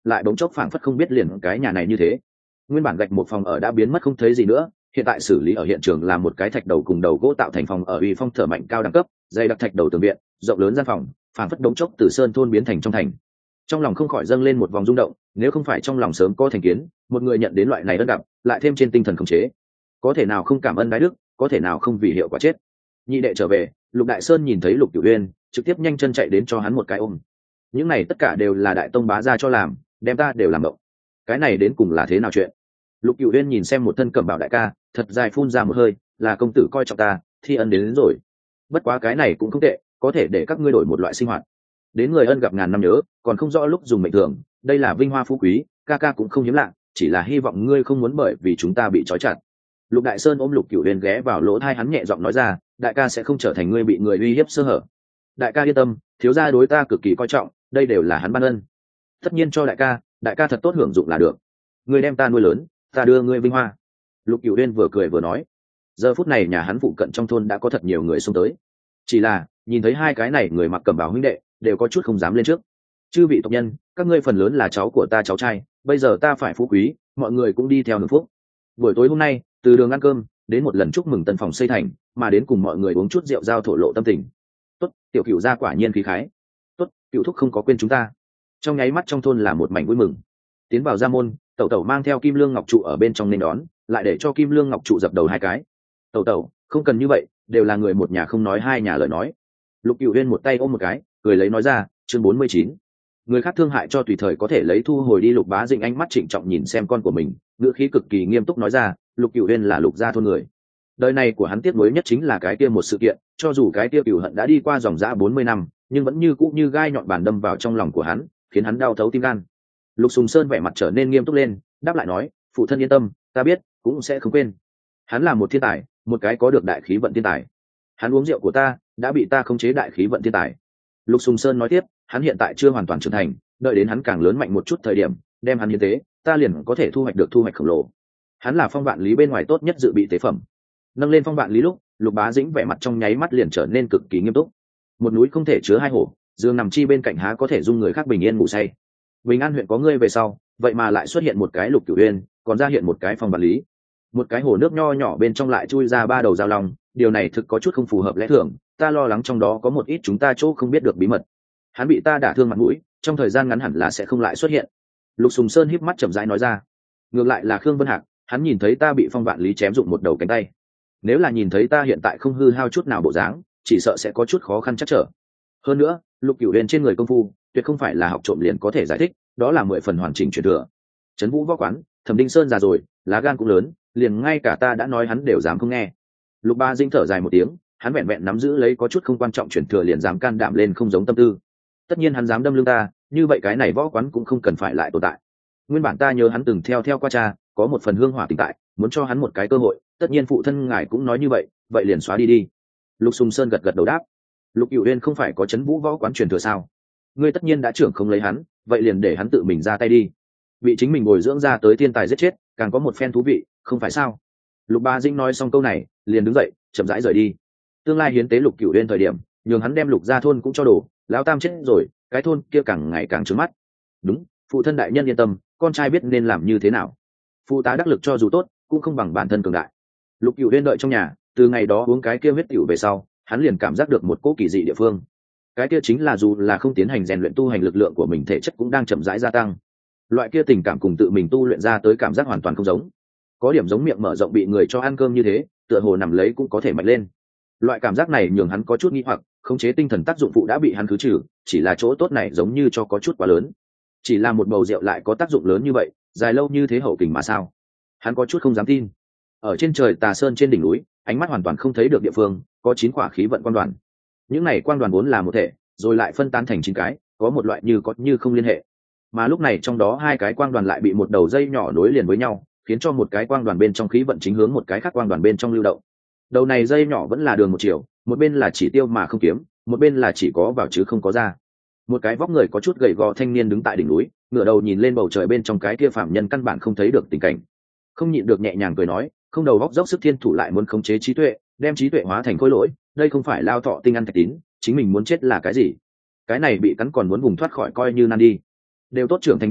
lại bỗng chốc phảng phất không biết liền cái nhà này như thế. Nguyên bản gạch một phòng ở đã biến mất không thấy gì nữa, hiện tại xử lý ở hiện trường là một cái thạch đầu cùng đầu gỗ tạo thành phòng ở uy phong thở mạnh cao đẳng cấp, dày đặc thạch đầu tường viện, rộng lớn gian phòng, phảng phất bỗng chốc từ sơn thôn biến thành trong thành. Trong lòng không khỏi dâng lên một vòng rung động, nếu không phải trong lòng sớm có thành kiến, một người nhận đến loại này ân gặp, lại thêm trên tinh thần khống chế, có thể nào không cảm ơn đái đức, có thể nào không vì hiệu quả chết. Nhị đệ trở về, Lục Đại Sơn nhìn thấy Lục Cửu Uyên, trực tiếp nhanh chân chạy đến cho hắn một cái ôm. Những này tất cả đều là đại tông bá gia cho làm, đem ta đều làm động. Cái này đến cùng là thế nào chuyện? Lục Cửu Uyên nhìn xem một thân cẩm bào đại ca, thật dài phun ra một hơi, là công tử coi trọng ta, thi ân đến rồi. Bất quá cái này cũng không tệ, có thể để các ngươi đổi một loại sinh hoạt. Đến người ân gặp ngàn năm nhớ, còn không rõ lúc dùng mệnh thường, đây là vinh hoa phú quý, ca ca cũng không hiếm lạ, chỉ là hy vọng ngươi không muốn bởi vì chúng ta bị trói chặt. Lục Đại Sơn ôm Lục Cửu Uyên ghé vào lỗ tai hắn nhẹ giọng nói ra, đại ca sẽ không trở thành ngươi bị người uy hiếp sơ hở. Đại ca yên tâm, thiếu gia đối ta cực kỳ coi trọng, đây đều là hắn ban ân. Tất nhiên cho đại ca thật tốt hưởng dụng là được. Ngươi đem ta nuôi lớn, ta đưa ngươi vinh hoa. Lục Cửu Uyên vừa cười vừa nói. Giờ phút này nhà hắn phụ cận trong thôn đã có thật nhiều người xông tới, chỉ là nhìn thấy hai cái này người mặc cẩm bào huynh đệ đều có chút không dám lên trước. Chư vị tộc nhân, các ngươi phần lớn là cháu của ta cháu trai, bây giờ ta phải phú quý, mọi người cũng đi theo hưởng phúc. Buổi tối hôm nay, từ đường ăn cơm đến một lần chúc mừng tân phòng xây thành, mà đến cùng mọi người uống chút rượu giao thổ lộ tâm tình. Tốt, tiểu Cửu gia quả nhiên khí khái. Tốt, Cửu thúc không có quên chúng ta. Trong nháy mắt trong thôn là một mảnh vui mừng. Tiến vào gia môn, tẩu tẩu mang theo Kim Lương Ngọc trụ ở bên trong nên đón, lại để cho Kim Lương Ngọc trụ dập đầu hai cái. Tẩu tẩu, không cần như vậy, đều là người một nhà không nói hai nhà lời nói. Lục Cửu Uyên một tay ôm một cái, cười lấy nói ra, chương 49. Người khác thương hại cho tùy thời có thể lấy thu hồi đi. Lục Bá Dĩnh ánh mắt trịnh trọng nhìn xem con của mình, ngữ khí cực kỳ nghiêm túc nói ra, Lục Cửu Uyên là Lục gia thôn người. Đời này của hắn tiếc nuối nhất chính là cái kia một sự kiện, cho dù cái kia cửu hận đã đi qua dòng dã 40 năm, nhưng vẫn như cũ như gai nhọn bàn đâm vào trong lòng của hắn, khiến hắn đau thấu tim gan. Lục Sùng Sơn vẻ mặt trở nên nghiêm túc lên, đáp lại nói, phụ thân yên tâm, ta biết, cũng sẽ không quên. Hắn là một thiên tài, một cái có được đại khí vận thiên tài. Hắn uống rượu của ta, đã bị ta khống chế đại khí vận thiên tài. Lục Sùng Sơn nói tiếp, hắn hiện tại chưa hoàn toàn trưởng thành, đợi đến hắn càng lớn mạnh một chút thời điểm, đem hắn hiến tế, ta liền có thể thu hoạch được thu hoạch khổng lồ. Hắn là phong vạn lý bên ngoài tốt nhất dự bị tế phẩm. Nâng lên phong vạn lý lúc, Lục Bá Dĩnh vẻ mặt trong nháy mắt liền trở nên cực kỳ nghiêm túc. Một núi không thể chứa hai hổ, dương nằm chi bên cạnh há có thể dung người khác bình yên ngủ say. Bình An huyện có ngươi về sau, vậy mà lại xuất hiện một cái Lục Cửu Uyên, còn ra hiện một cái phong vạn lý. Một cái hồ nước nho nhỏ bên trong lại chui ra ba đầu dao long, điều này thực có chút không phù hợp lẽ thường, ta lo lắng trong đó có một ít chúng ta chỗ không biết được bí mật. Hắn bị ta đả thương mặt mũi, trong thời gian ngắn hẳn là sẽ không lại xuất hiện. Lục Sùng Sơn híp mắt chậm rãi nói ra. Ngược lại là Khương Vân Hạc, hắn nhìn thấy ta bị phong vạn lý chém dụng một đầu cánh tay, nếu là nhìn thấy ta hiện tại không hư hao chút nào bộ dáng, chỉ sợ sẽ có chút khó khăn chắc trở. Hơn nữa, Lục Cửu Uyên trên người công phu tuyệt không phải là học trộm liền có thể giải thích, đó là 10 phần hoàn chỉnh truyền thừa. Trấn Vũ võ quán, Thẩm Đinh Sơn già rồi, lá gan cũng lớn, liền ngay cả ta đã nói hắn đều dám không nghe. Lục Ba Dĩnh thở dài một tiếng, hắn vẹn vẹn nắm giữ lấy có chút không quan trọng truyền thừa liền dám can đảm lên không giống tâm tư. Tất nhiên hắn dám đâm lưng ta, như vậy cái này võ quán cũng không cần phải lại tồn tại. Nguyên bản ta nhớ hắn từng theo qua cha, có một phần hương hỏa tình tại, muốn cho hắn một cái cơ hội, tất nhiên phụ thân ngài cũng nói như vậy, vậy liền xóa đi. Lục Sùng Sơn gật gật đầu đáp. Lục Cửu Uyên không phải có Trấn Vũ võ quán truyền thừa sao? Ngươi tất nhiên đã trưởng không lấy hắn, vậy liền để hắn tự mình ra tay đi. Bị chính mình bồi dưỡng ra tới thiên tài giết chết, càng có một phen thú vị, không phải sao? Lục Ba Dĩnh nói xong câu này, liền đứng dậy, chậm rãi rời đi. Tương lai hiến tế Lục Cửu Uyên thời điểm, nhường hắn đem Lục gia thôn cũng cho đổ, lão tam chết rồi, cái thôn kia càng ngày càng trướng mắt. Đúng, phụ thân đại nhân yên tâm, con trai biết nên làm như thế nào. Phụ tá đắc lực cho dù tốt, cũng không bằng bản thân cường đại. Lục Cửu Uyên đợi trong nhà, từ ngày đó uống cái kia huyết tiểu về sau, hắn liền cảm giác được một cỗ kỳ dị địa phương. Cái kia chính là dù là không tiến hành rèn luyện tu hành, lực lượng của mình thể chất cũng đang chậm rãi gia tăng. Loại kia tình cảm cùng tự mình tu luyện ra tới cảm giác hoàn toàn không giống. Có điểm giống miệng mở rộng bị người cho ăn cơm như thế, tựa hồ nằm lấy cũng có thể mạnh lên. Loại cảm giác này nhường hắn có chút nghi hoặc, khống chế tinh thần tác dụng phụ đã bị hắn khứ trừ, chỉ là chỗ tốt này giống như cho có chút quá lớn. Chỉ là một bầu rượu lại có tác dụng lớn như vậy, dài lâu như thế hậu kình mà sao? Hắn có chút không dám tin. Ở trên trời Tà Sơn trên đỉnh núi, ánh mắt hoàn toàn không thấy được địa phương, có 9 quả khí vận quang đoàn. Những này quang đoàn vốn là một thể, rồi lại phân tán thành 9 cái, có một loại như có như không liên hệ. Mà lúc này trong đó 2 cái quang đoàn lại bị một đầu dây nhỏ nối liền với nhau, khiến cho một cái quang đoàn bên trong khí vận chính hướng một cái khác quang đoàn bên trong lưu động. Đầu này dây nhỏ vẫn là đường một chiều, một bên là chỉ tiêu mà không kiếm, một bên là chỉ có vào chứ không có ra. Một cái vóc người có chút gầy gò thanh niên đứng tại đỉnh núi, ngửa đầu nhìn lên bầu trời bên trong cái kia phạm nhân căn bản không thấy được tình cảnh, không nhịn được nhẹ nhàng cười nói, không đầu vóc dốc sức thiên thủ lại muốn khống chế trí tuệ, đem trí tuệ hóa thành khối lỗi, đây không phải lao thọ tinh ăn thạch tín, chính mình muốn chết là cái gì? Cái này bị cắn còn muốn vùng thoát khỏi coi như nan đi. Đều tốt trưởng thành đi,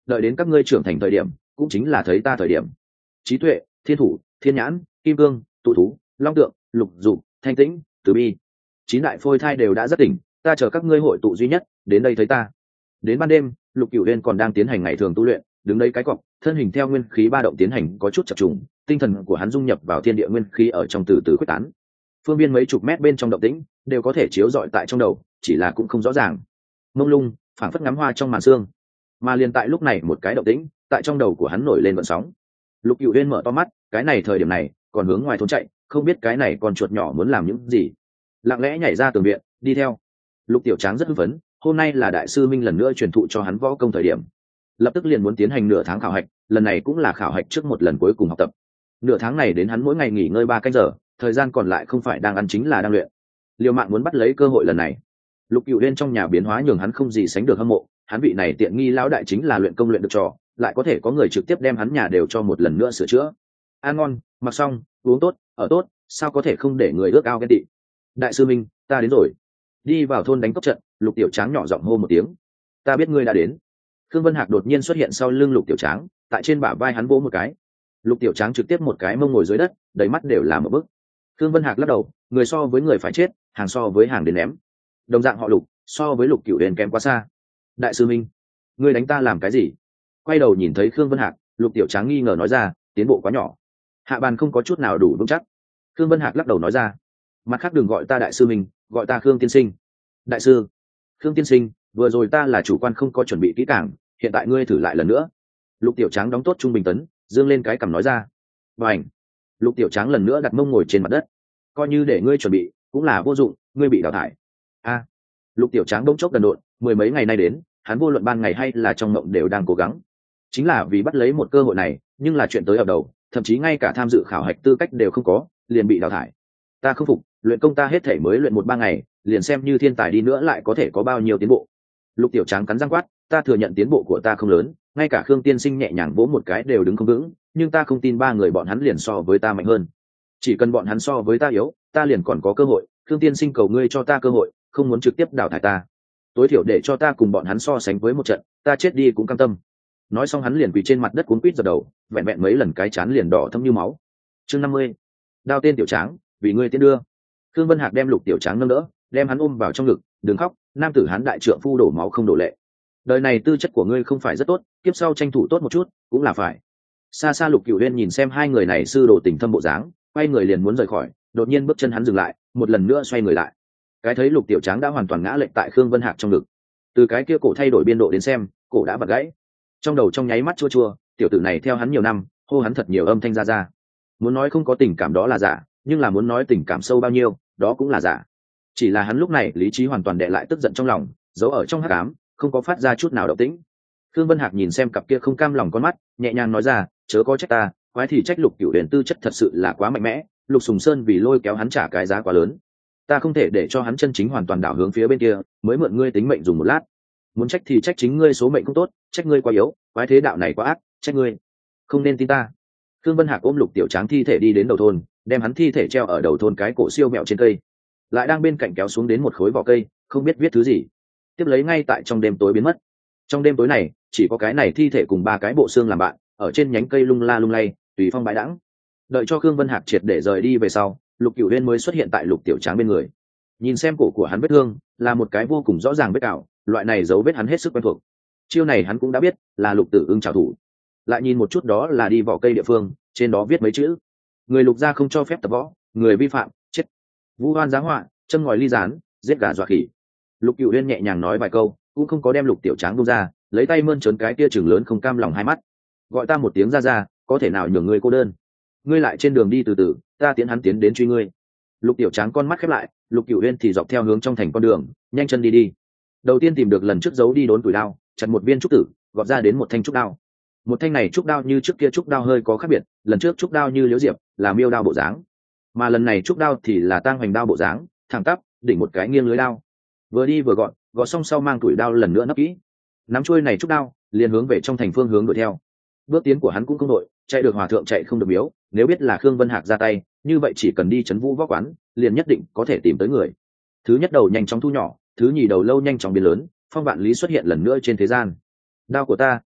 đợi đến các ngươi trưởng thành thời điểm cũng chính là thấy ta thời điểm. Trí tuệ, thiên thủ, thiên nhãn, kim cương, tụ thú, long tượng, lục dục, thanh tĩnh, từ bi, 9 đại phôi thai đều đã rất tỉnh, ta chờ các ngươi hội tụ duy nhất đến đây thấy ta. Đến ban đêm, Lục Cửu Uyên còn đang tiến hành ngày thường tu luyện, đứng đấy cái cọc, thân hình theo nguyên khí ba động tiến hành có chút chập trùng, tinh thần của hắn dung nhập vào thiên địa nguyên khí ở trong từ từ quyết tán. Phương viên mấy chục mét bên trong động tĩnh đều có thể chiếu rọi tại trong đầu, chỉ là cũng không rõ ràng. Mông lung, phảng phất ngắm hoa trong màn sương. Mà liền tại lúc này một cái động tĩnh, tại trong đầu của hắn nổi lên gợn sóng. Lục Cửu Uyên mở to mắt, cái này thời điểm này, còn hướng ngoài thôn chạy, không biết cái này con chuột nhỏ muốn làm những gì. Lặng lẽ nhảy ra tường viện, đi theo. Lục Tiểu Tráng rất hưng phấn, hôm nay là đại sư Minh lần nữa truyền thụ cho hắn võ công thời điểm, lập tức liền muốn tiến hành nửa tháng khảo hạch, lần này cũng là khảo hạch trước một lần cuối cùng học tập. Nửa tháng này đến hắn mỗi ngày nghỉ ngơi 3 canh giờ, thời gian còn lại không phải đang ăn chính là đang luyện. Liều mạng muốn bắt lấy cơ hội lần này. Lục Cửu Uyên trong nhà biến hóa nhường hắn không gì sánh được hâm mộ, hắn vị này tiện nghi lão đại chính là luyện công luyện được trò, lại có thể có người trực tiếp đem hắn nhà đều cho một lần nữa sửa chữa. Ăn ngon, mặc xong, uống tốt, ở tốt, sao có thể không để người ước ao ghen tị. Đại sư Minh, ta đến rồi. Đi vào thôn đánh cốc trận, Lục Tiểu Tráng nhỏ giọng hô một tiếng. Ta biết ngươi đã đến. Khương Vân Hạc đột nhiên xuất hiện sau lưng Lục Tiểu Tráng, tại trên bả vai hắn vỗ một cái. Lục Tiểu Tráng trực tiếp một cái mông ngồi dưới đất, đầy mắt đều là một bức. Khương Vân Hạc lắc đầu, người so với người phải chết, hàng so với hàng đến ném. Đồng dạng họ Lục, so với Lục Cửu Uyên kém quá xa. Đại sư Minh, ngươi đánh ta làm cái gì? Quay đầu nhìn thấy Khương Vân Hạc, Lục Tiểu Tráng nghi ngờ nói ra, tiến bộ quá nhỏ. Hạ bàn không có chút nào đủ vững chắc. Khương Vân Hạc lắc đầu nói ra, mặt khác đừng gọi ta đại sư Minh, gọi ta Khương tiên sinh. Đại sư, Khương tiên sinh, vừa rồi ta là chủ quan không có chuẩn bị kỹ càng, hiện tại ngươi thử lại lần nữa. Lục Tiểu Tráng đóng tốt trung bình tấn, dương lên cái cằm nói ra. Bành. Lục Tiểu Tráng lần nữa đặt mông ngồi trên mặt đất. Coi như để ngươi chuẩn bị, cũng là vô dụng, ngươi bị đào thải. A. Lục Tiểu Tráng bỗng chốc đần độn, mười mấy ngày nay đến, hắn vô luận ban ngày hay là trong mộng đều đang cố gắng. Chính là vì bắt lấy một cơ hội này, nhưng là chuyện tới ập đầu, thậm chí ngay cả tham dự khảo hạch tư cách đều không có, liền bị đào thải. Ta không phục, luyện công ta hết thể mới luyện 1-3 ngày, liền xem như thiên tài đi nữa lại có thể có bao nhiêu tiến bộ. Lục Tiểu Tráng cắn răng quát, ta thừa nhận tiến bộ của ta không lớn, ngay cả Khương tiên sinh nhẹ nhàng vỗ một cái đều đứng không vững, nhưng ta không tin 3 người bọn hắn liền so với ta mạnh hơn. Chỉ cần bọn hắn so với ta yếu, ta liền còn có cơ hội. Khương tiên sinh cầu ngươi cho ta cơ hội, không muốn trực tiếp đào thải ta, tối thiểu để cho ta cùng bọn hắn so sánh với một trận, ta chết đi cũng cam tâm. Nói xong hắn liền quỳ trên mặt đất cuốn quýt giật đầu, vẹn vẹn mấy lần cái chán liền đỏ thâm như máu. Chương 50. Đao tên Tiểu Tráng, vì ngươi tiến đưa. Khương Vân Hạc đem Lục Tiểu Tráng nâng đỡ, đem hắn ôm vào trong ngực, đừng khóc, nam tử hắn đại trượng phu đổ máu không đổ lệ. Đời này tư chất của ngươi không phải rất tốt, kiếp sau tranh thủ tốt một chút cũng là phải. Xa xa Lục Cửu Uyên nhìn xem hai người này sư đồ tình thâm bộ dáng, quay người liền muốn rời khỏi, đột nhiên bước chân hắn dừng lại, một lần nữa xoay người lại. Cái thấy Lục Tiểu Tráng đã hoàn toàn ngã lệch tại Khương Vân Hạc trong ngực. Từ cái kia cổ thay đổi biên độ đến xem, cổ đã bật gãy. Trong đầu trong nháy mắt chua chua, tiểu tử này theo hắn nhiều năm, hô hắn thật nhiều âm thanh ra. Muốn nói không có tình cảm đó là giả, nhưng là muốn nói tình cảm sâu bao nhiêu, đó cũng là giả. Chỉ là hắn lúc này lý trí hoàn toàn đè lại tức giận trong lòng, giấu ở trong hắc ám, không có phát ra chút nào động tĩnh. Khương Vân Hạc nhìn xem cặp kia không cam lòng con mắt, nhẹ nhàng nói ra, chớ có trách ta, quái thì trách Lục Cửu Uyên tư chất thật sự là quá mạnh mẽ, Lục Sùng Sơn vì lôi kéo hắn trả cái giá quá lớn. Ta không thể để cho hắn chân chính hoàn toàn đảo hướng phía bên kia, mới mượn ngươi tính mệnh dùng một lát. Muốn trách thì trách chính ngươi số mệnh không tốt, trách ngươi quá yếu, quái thế đạo này quá ác, trách ngươi không nên tin ta. Khương Vân Hạc ôm Lục Tiểu Tráng thi thể đi đến đầu thôn, đem hắn thi thể treo ở đầu thôn cái cổ siêu mẹo trên cây, lại đang bên cạnh kéo xuống đến một khối vỏ cây, không biết viết thứ gì. Tiếp lấy ngay tại trong đêm tối biến mất. Trong đêm tối này, chỉ có cái này thi thể cùng 3 cái bộ xương làm bạn, ở trên nhánh cây lung la lung lay, tùy phong bãi đãng. Đợi cho Khương Vân Hạc triệt để rời đi về sau, Lục Cửu Uyên mới xuất hiện tại Lục Tiểu Tráng bên người. Nhìn xem cổ của hắn vết thương, là một cái vô cùng rõ ràng vết cào, loại này dấu vết hắn hết sức quen thuộc. Chiêu này hắn cũng đã biết, là Lục Tử Ưng trảo thủ. Lại nhìn một chút đó là đi vỏ cây địa phương, trên đó viết mấy chữ: người Lục gia không cho phép tập võ, người vi phạm chết. Vu oan giá họa, châm ngòi ly gián, giết gà dọa khỉ. Lục Cửu Uyên nhẹ nhàng nói vài câu, cũng không có đem Lục Tiểu Tráng buông ra, lấy tay mơn trớn cái kia chừng lớn không cam lòng hai mắt. Gọi ta một tiếng ra, có thể nào nhường ngươi cô đơn? Ngươi lại trên đường đi từ từ, ta tiến hắn tiến đến truy ngươi. Lục Tiểu Tráng con mắt khép lại, Lục Cửu Uyên thì dọc theo hướng trong thành con đường, nhanh chân đi. Đầu tiên tìm được lần trước giấu đi đốn tuổi đao, chặt một viên trúc tử, gọt ra đến một thanh trúc đao. Một thanh này trúc đao như trước kia trúc đao hơi có khác biệt, lần trước trúc đao như liễu diệp, là miêu đao bộ dáng, mà lần này trúc đao thì là tang hoành đao bộ dáng, thẳng tắp, đỉnh một cái nghiêng lưới đao. Vừa đi vừa gọt xong sau mang tuổi đao lần nữa nấp kỹ. Nắm chuôi này trúc đao, liền hướng về trong thành phương hướng đuổi theo. Bước tiến của hắn cũng không đội, chạy được hòa thượng chạy không được miếu, nếu biết là Khương Vân Hạc ra tay, như vậy chỉ cần đi trấn vũ võ quán, liền nhất định có thể tìm tới người. Thứ nhất đầu nhanh chóng thu nhỏ, thứ nhì đầu lâu nhanh chóng biến lớn, phong vạn lý xuất hiện lần nữa trên thế gian. Đao của ta,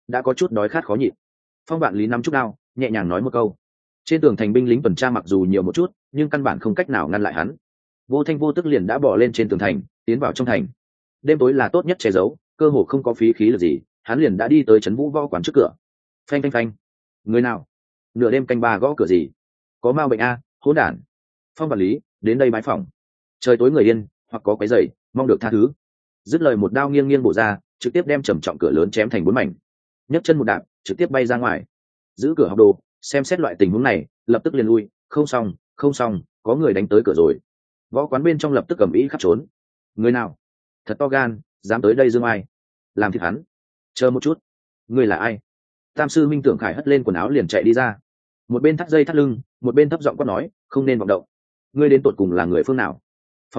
đã có chút đói khát khó nhịn. Phong Vạn Lý nắm trúc đao nhẹ nhàng nói một câu. Trên tường thành binh lính tuần tra mặc dù nhiều một chút nhưng căn bản không cách nào ngăn lại hắn. Vô thanh vô tức liền đã bỏ lên trên tường thành tiến vào trong thành. Đêm tối là tốt nhất che giấu, cơ hồ không có phí khí lực gì, hắn liền đã đi tới trấn vũ võ quán trước cửa. Phanh phanh phanh. Người nào? Nửa đêm canh ba gõ cửa gì? Có ma bệnh a, hỗn đản. Phong Vạn Lý đến đây bái phỏng. Trời tối người yên, hoặc có quấy rầy, mong được tha thứ. Dứt lời một đao nghiêng nghiêng bổ ra, trực tiếp đem trầm trọng cửa lớn chém thành 4 mảnh. Nhấc chân một đạp, trực tiếp bay ra ngoài. Giữ cửa học đồ, xem xét loại tình huống này, lập tức liền lui. Không xong, có người đánh tới cửa rồi. Võ quán bên trong lập tức cầm ý khắp trốn. Người nào? Thật to gan, dám tới đây dương ai? Làm thịt hắn. Chờ một chút, người là ai? Tam sư Minh Tưởng Khải hất lên quần áo liền chạy đi ra. Một bên thắt dây thắt lưng, một bên thấp giọng quát nói, không nên vọng động. Ngươi đến tột cùng là người phương nào? Phong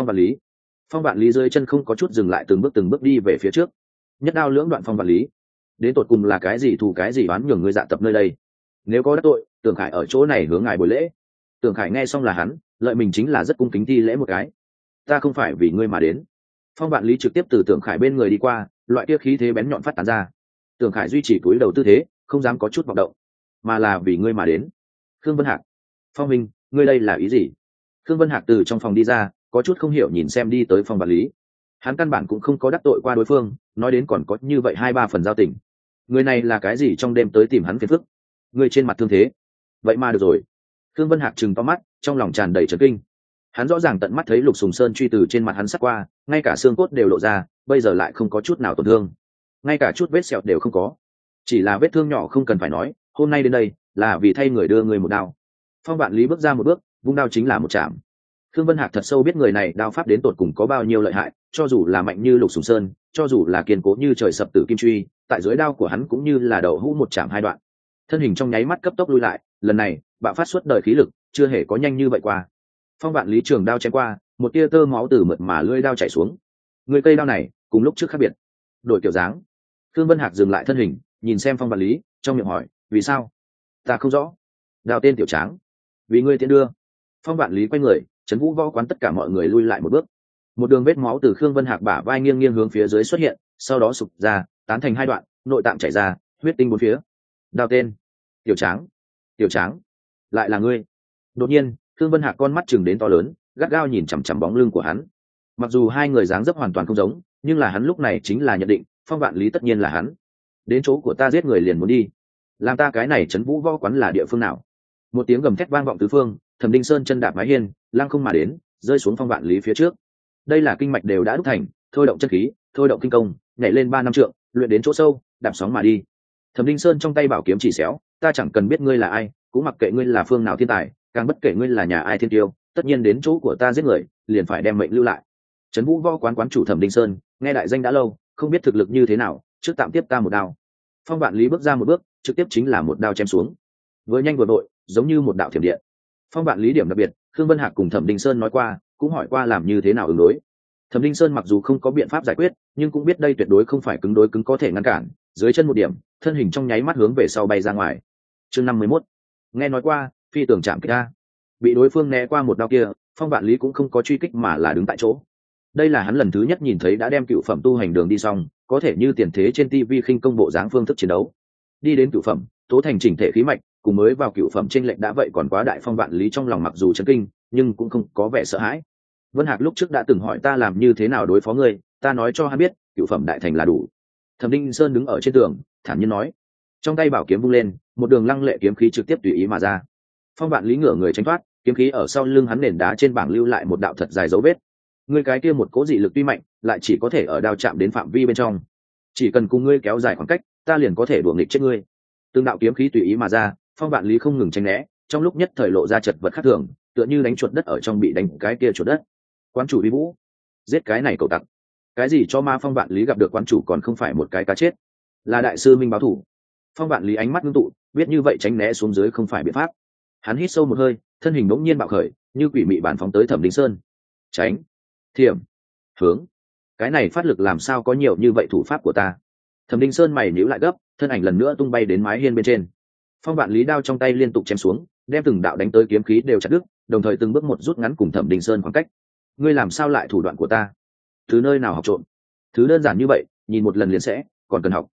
Vạn Lý rơi chân không có chút dừng lại, từng bước đi về phía trước. Nhất đao lưỡng đoạn Phong Vạn Lý. Đến tột cùng là cái gì thù cái gì oán nhường ngươi dạ tập nơi đây? Nếu có đắc tội, Tưởng Khải ở chỗ này hướng ngài buổi lễ. Tưởng Khải nghe xong là hắn, lợi mình chính là rất cung kính thi lễ một cái. Ta không phải vì ngươi mà đến. Phong Vạn Lý trực tiếp từ Tưởng Khải bên người đi qua, loại kia khí thế bén nhọn phát tán ra. Tưởng Khải duy trì cúi đầu tư thế, không dám có chút vọng động, mà là vì ngươi mà đến. Khương Vân Hạc. Phong Minh, ngươi đây là ý gì? Khương Vân Hạc từ trong phòng đi ra, có chút không hiểu nhìn xem đi tới Phong Vạn Lý. Hắn căn bản cũng không có đắc tội qua đối phương, nói đến còn có như vậy 2-3 phần giao tình. Người này là cái gì trong đêm tới tìm hắn phiền phức? Người trên mặt thương thế. Vậy mà được rồi. Khương Vân Hạc trừng to mắt, trong lòng tràn đầy chấn kinh. Hắn rõ ràng tận mắt thấy Lục Sùng Sơn truy từ trên mặt hắn sắt qua, ngay cả xương cốt đều lộ ra, bây giờ lại không có chút nào tổn thương, ngay cả chút vết sẹo đều không có. Chỉ là vết thương nhỏ không cần phải nói, hôm nay đến đây là vì thay người đưa người một đao. Phong Vạn Lý bước ra một bước, vung đao chính là một chạm. Khương Vân Hạc thật sâu biết người này đao pháp đến tột cùng có bao nhiêu lợi hại, cho dù là mạnh như Lục Sùng Sơn, cho dù là kiên cố như trời sập tử kim truy, tại dưới đao của hắn cũng như là đậu hũ một chạm hai đoạn. Thân hình trong nháy mắt cấp tốc lui lại, lần này bạo phát suốt đời khí lực, chưa hề có nhanh như vậy qua. Phong Vạn Lý trường đao chém qua, một tia tơ máu từ mượt mà lưỡi đao chảy xuống. Người cây đao này cùng lúc trước khác biệt, đổi kiểu dáng. Khương Vân Hạc dừng lại thân hình, nhìn xem Phong Vạn Lý, trong miệng hỏi, vì sao? Ta không rõ. Đao tên Tiểu Tráng. Vì ngươi tiễn đưa. Phong Vạn Lý quay người, trấn vũ võ quán tất cả mọi người lui lại một bước. Một đường vết máu từ Khương Vân Hạc bả vai nghiêng nghiêng hướng phía dưới xuất hiện, sau đó sụp ra, tán thành hai đoạn, nội tạng chảy ra, huyết tinh bốn phía. Đao tên Tiểu Tráng. Tiểu Tráng, lại là ngươi? Đột nhiên, Khương Vân Hạc con mắt chừng đến to lớn, gắt gao nhìn chằm chằm bóng lưng của hắn. Mặc dù hai người dáng dấp hoàn toàn không giống, nhưng là hắn lúc này chính là nhận định, Phong Vạn Lý tất nhiên là hắn. Đến chỗ của ta giết người liền muốn đi, làm ta cái này trấn vũ võ quán là địa phương nào? Một tiếng gầm thét vang vọng tứ phương, Thẩm Đinh Sơn chân đạp mái hiên, lăng không mà đến, rơi xuống Phong Vạn Lý phía trước. Đây là kinh mạch đều đã đúc thành, thôi động chân khí, thôi động kinh công, nhảy lên 3 năm trượng, luyện đến chỗ sâu, đạp sóng mà đi. Thẩm Đinh Sơn trong tay bảo kiếm chỉ xéo, ta chẳng cần biết ngươi là ai, cũng mặc kệ ngươi là phương nào thiên tài, càng bất kể ngươi là nhà ai thiên tiêu, tất nhiên đến chỗ của ta giết người, liền phải đem mệnh lưu lại. Trấn vũ võ quán quán chủ Thẩm Đinh Sơn, nghe đại danh đã lâu, không biết thực lực như thế nào, trước tạm tiếp ta một đao. Phong Vạn Lý bước ra một bước, trực tiếp chính là một đao chém xuống, vừa nhanh vừa vội, giống như một đạo thiểm điện. Phong Vạn Lý điểm đặc biệt, Khương Vân Hạc cùng Thẩm Đinh Sơn nói qua, cũng hỏi qua làm như thế nào ứng đối. Thẩm Đinh Sơn mặc dù không có biện pháp giải quyết, nhưng cũng biết đây tuyệt đối không phải cứng đối cứng có thể ngăn cản, dưới chân một điểm, thân hình trong nháy mắt hướng về sau bay ra ngoài. Chương 51. Nghe nói qua, phi tường chạm kích a. Bị đối phương né qua một đao kia, Phong Vạn Lý cũng không có truy kích mà là đứng tại chỗ. Đây là hắn lần thứ nhất nhìn thấy đã đem cựu phẩm tu hành đường đi xong, có thể như tiền thế trên TV khinh công bộ dáng phương thức chiến đấu. Đi đến cựu phẩm, tố thành chỉnh thể khí mạch, cùng mới vào cựu phẩm trên lệnh đã vậy còn quá đại. Phong Vạn Lý trong lòng mặc dù chấn kinh, nhưng cũng không có vẻ sợ hãi. Vân Hạc lúc trước đã từng hỏi ta làm như thế nào đối phó ngươi, ta nói cho hắn biết, cựu phẩm đại thành là đủ. Thẩm Đinh Sơn đứng ở trên tường, thản nhiên nói. Trong tay bảo kiếm vung lên, một đường lăng lệ kiếm khí trực tiếp tùy ý mà ra. Phong Vạn Lý ngửa người tránh thoát, kiếm khí ở sau lưng hắn nền đá trên bảng lưu lại một đạo thật dài dấu vết. Ngươi cái kia một cố dị lực tuy mạnh, lại chỉ có thể ở đao chạm đến phạm vi bên trong. Chỉ cần cùng ngươi kéo dài khoảng cách, ta liền có thể đuổi nghịch chết ngươi. Từng đạo kiếm khí tùy ý mà ra, Phong Vạn Lý không ngừng tránh né, trong lúc nhất thời lộ ra chật vật khác thường, tựa như đánh chuột đất ở trong bị đánh cái kia chuột đất. Quán chủ uy vũ, giết cái này cậu tặc. Cái gì cho ma? Phong Vạn Lý gặp được quán chủ còn không phải một cái cá chết, là đại sư minh báo thủ. Phong Vạn Lý ánh mắt ngưng tụ, biết như vậy tránh né xuống dưới không phải biện pháp. Hắn hít sâu một hơi, thân hình bỗng nhiên bạo khởi, như quỷ mị bản phóng tới Thẩm Đinh Sơn. Tránh, thiểm, hướng. Cái này phát lực làm sao có nhiều như vậy thủ pháp của ta? Thẩm Đinh Sơn mày nhíu lại gấp, thân ảnh lần nữa tung bay đến mái hiên bên trên. Phong Vạn Lý đao trong tay liên tục chém xuống, đem từng đạo đánh tới kiếm khí đều chặt đứt, đồng thời từng bước một rút ngắn cùng Thẩm Đinh Sơn khoảng cách. Ngươi làm sao lại thủ đoạn của ta? Từ nơi nào học trộm? Thứ đơn giản như vậy, nhìn một lần liền sẽ, còn cần học.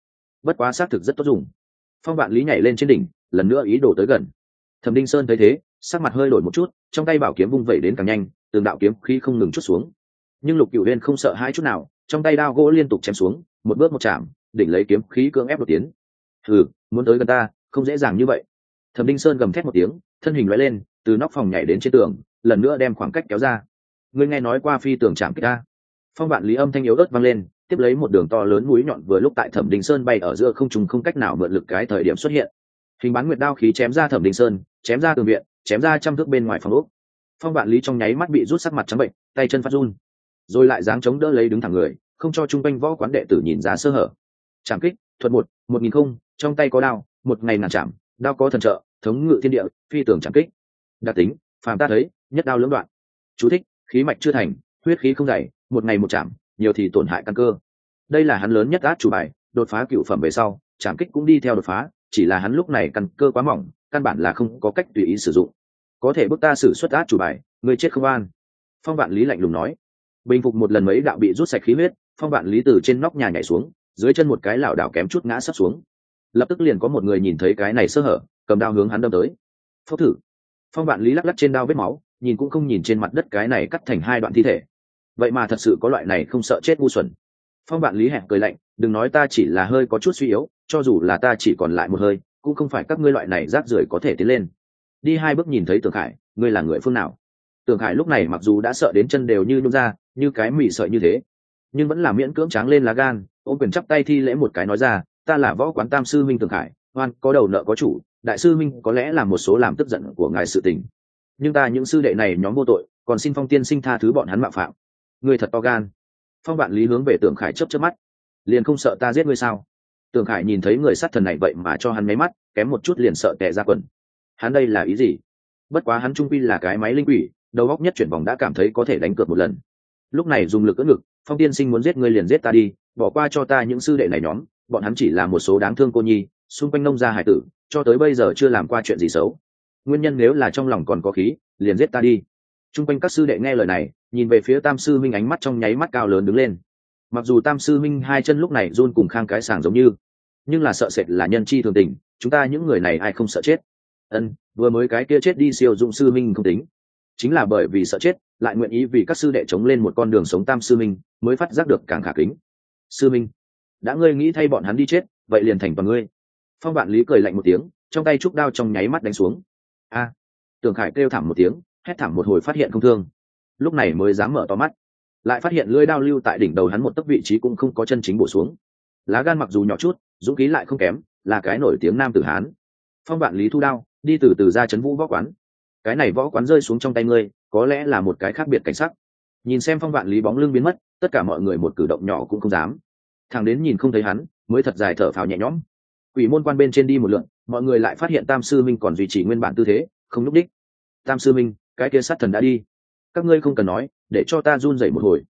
bất quá xác thực rất tốt dùng. Phong Vạn Lý nhảy lên trên đỉnh, lần nữa ý đồ tới gần. Thẩm Đinh Sơn thấy thế, sắc mặt hơi đổi một chút, trong tay bảo kiếm vung vẩy đến càng nhanh, từng đạo kiếm khí không ngừng chút xuống. Nhưng Lục Cửu Uyên không sợ hãi chút nào, trong tay đao gỗ liên tục chém xuống, một bước một chạm, đỉnh lấy kiếm khí cưỡng ép đột tiến. Hừ, muốn tới gần ta, không dễ dàng như vậy. Thẩm Đinh Sơn gầm thét một tiếng, thân hình lóe lên, từ nóc phòng nhảy đến trên tường, lần nữa đem khoảng cách kéo ra. Ngươi nghe nói qua phi tường chạm kích ta? Phong Vạn Lý âm thanh yếu ớt vang lên, tiếp lấy một đường to lớn mũi nhọn vừa lúc tại Thẩm Đinh Sơn bay ở giữa không trung không cách nào mượn lực cái thời điểm xuất hiện. Hình bán nguyệt đao khí chém ra Thẩm Đinh Sơn, chém ra tường viện, chém ra trăm thước bên ngoài phòng ốc. Phong Vạn Lý trong nháy mắt bị rút sắc mặt trắng bệnh, tay chân phát run, rồi lại giáng chống đỡ lấy đứng thẳng người, không cho trung quanh võ quán đệ tử nhìn ra sơ hở. Trảm kích, thuật 1-1000 không, trong tay có đao, một ngày ngàn chạm, đao có thần trợ, thống ngự thiên địa, phi tường trảm kích. Đặc tính, phàm ta thấy, nhất đao lưỡng đoạn. Chú thích, khí mạch chưa thành, huyết khí không dày, một ngày một chạm, nhiều thì tổn hại căn cơ. Đây là hắn lớn nhất át chủ bài, đột phá cựu phẩm về sau, trảm kích cũng đi theo đột phá, chỉ là hắn lúc này căn cơ quá mỏng, căn bản là không có cách tùy ý sử dụng. Có thể bức ta sử xuất át chủ bài, người chết không an. Phong Vạn Lý lạnh lùng nói. Bình phục một lần mấy đạo bị rút sạch khí huyết, Phong Vạn Lý từ trên nóc nhà nhảy xuống, dưới chân một cái lảo đảo kém chút ngã sấp xuống. Lập tức liền có một người nhìn thấy cái này sơ hở, cầm đao hướng hắn đâm tới. Phốc thử. Phong Vạn Lý lắc lắc trên đao vết máu, nhìn cũng không nhìn trên mặt đất cái này cắt thành hai đoạn thi thể. Vậy mà thật sự có loại này không sợ chết ngu xuẩn. Phong Vạn Lý hẹp cười lạnh, đừng nói ta chỉ là hơi có chút suy yếu, cho dù là ta chỉ còn lại một hơi, cũng không phải các ngươi loại này rác rưởi có thể tiến lên. Đi hai bước nhìn thấy Tưởng Khải, ngươi là người phương nào? Tưởng Khải lúc này mặc dù đã sợ đến chân đều như nhũn ra, như cái mì sợi như thế, nhưng vẫn là miễn cưỡng tráng lên lá gan, ôm quyền chắp tay thi lễ một cái nói ra, ta là võ quán Tam sư minh Tưởng Khải, oan có đầu nợ có chủ, đại sư minh có lẽ là một số làm tức giận của ngài sự tình, nhưng ta những sư đệ này nhóm vô tội, còn xin Phong tiên sinh tha thứ bọn hắn mạo phạm. Ngươi thật to gan. Phong Vạn Lý hướng về Tưởng Khải chớp chớp mắt, liền không sợ ta giết ngươi sao? Tưởng Khải nhìn thấy người sát thần này vậy mà cho hắn mấy mắt, kém một chút liền sợ tè ra quần. Hắn đây là ý gì? Bất quá hắn trung quy là cái máy linh quỷ, đầu óc nhất chuyển vòng đã cảm thấy có thể đánh cược một lần. Lúc này dùng lực ưỡn ngực, Phong tiên sinh muốn giết ngươi liền giết ta đi, bỏ qua cho ta những sư đệ này nhóm, bọn hắn chỉ là một số đáng thương cô nhi, xung quanh nông gia hải tử, cho tới bây giờ chưa làm qua chuyện gì xấu. Nguyên nhân nếu là trong lòng còn có khí, liền giết ta đi. Trung quanh các sư đệ nghe lời này, nhìn về phía Tam sư minh ánh mắt trong nháy mắt cao lớn đứng lên. Mặc dù Tam sư minh hai chân lúc này run cùng khang cái sàng giống như, nhưng là sợ sệt là nhân chi thường tình, chúng ta những người này ai không sợ chết. Vừa mới cái kia chết đi siêu dụng sư minh không tính, chính là bởi vì sợ chết, lại nguyện ý vì các sư đệ chống lên một con đường sống Tam sư minh, mới phát giác được càng khả kính. Sư minh, đã ngươi nghĩ thay bọn hắn đi chết, vậy liền thành toàn ngươi. Phong Vạn Lý cười lạnh một tiếng, trong tay trúc đao trong nháy mắt đánh xuống. A! Tưởng Khải kêu thảm một tiếng, hét thảm một hồi phát hiện không thương, lúc này mới dám mở to mắt, lại phát hiện lưỡi đao lưu tại đỉnh đầu hắn một tấc vị trí cũng không có chân chính bổ xuống. Lá gan mặc dù nhỏ chút, dũng khí lại không kém, là cái nổi tiếng nam tử Hán. Phong Vạn Lý thu đao, đi từ từ ra trấn vũ võ quán. Cái này võ quán rơi xuống trong tay ngươi, có lẽ là một cái khác biệt cảnh sắc. Nhìn xem Phong Vạn Lý bóng lưng biến mất, tất cả mọi người một cử động nhỏ cũng không dám. Thằng đến nhìn không thấy hắn, mới thật dài thở phào nhẹ nhõm. Quỷ môn quan bên trên đi một lượt, mọi người lại phát hiện Tam sư minh còn duy trì nguyên bản tư thế, không lúc đích. Tam sư minh, cái kia sát thần đã đi. Các ngươi không cần nói, để cho ta run rẩy một hồi.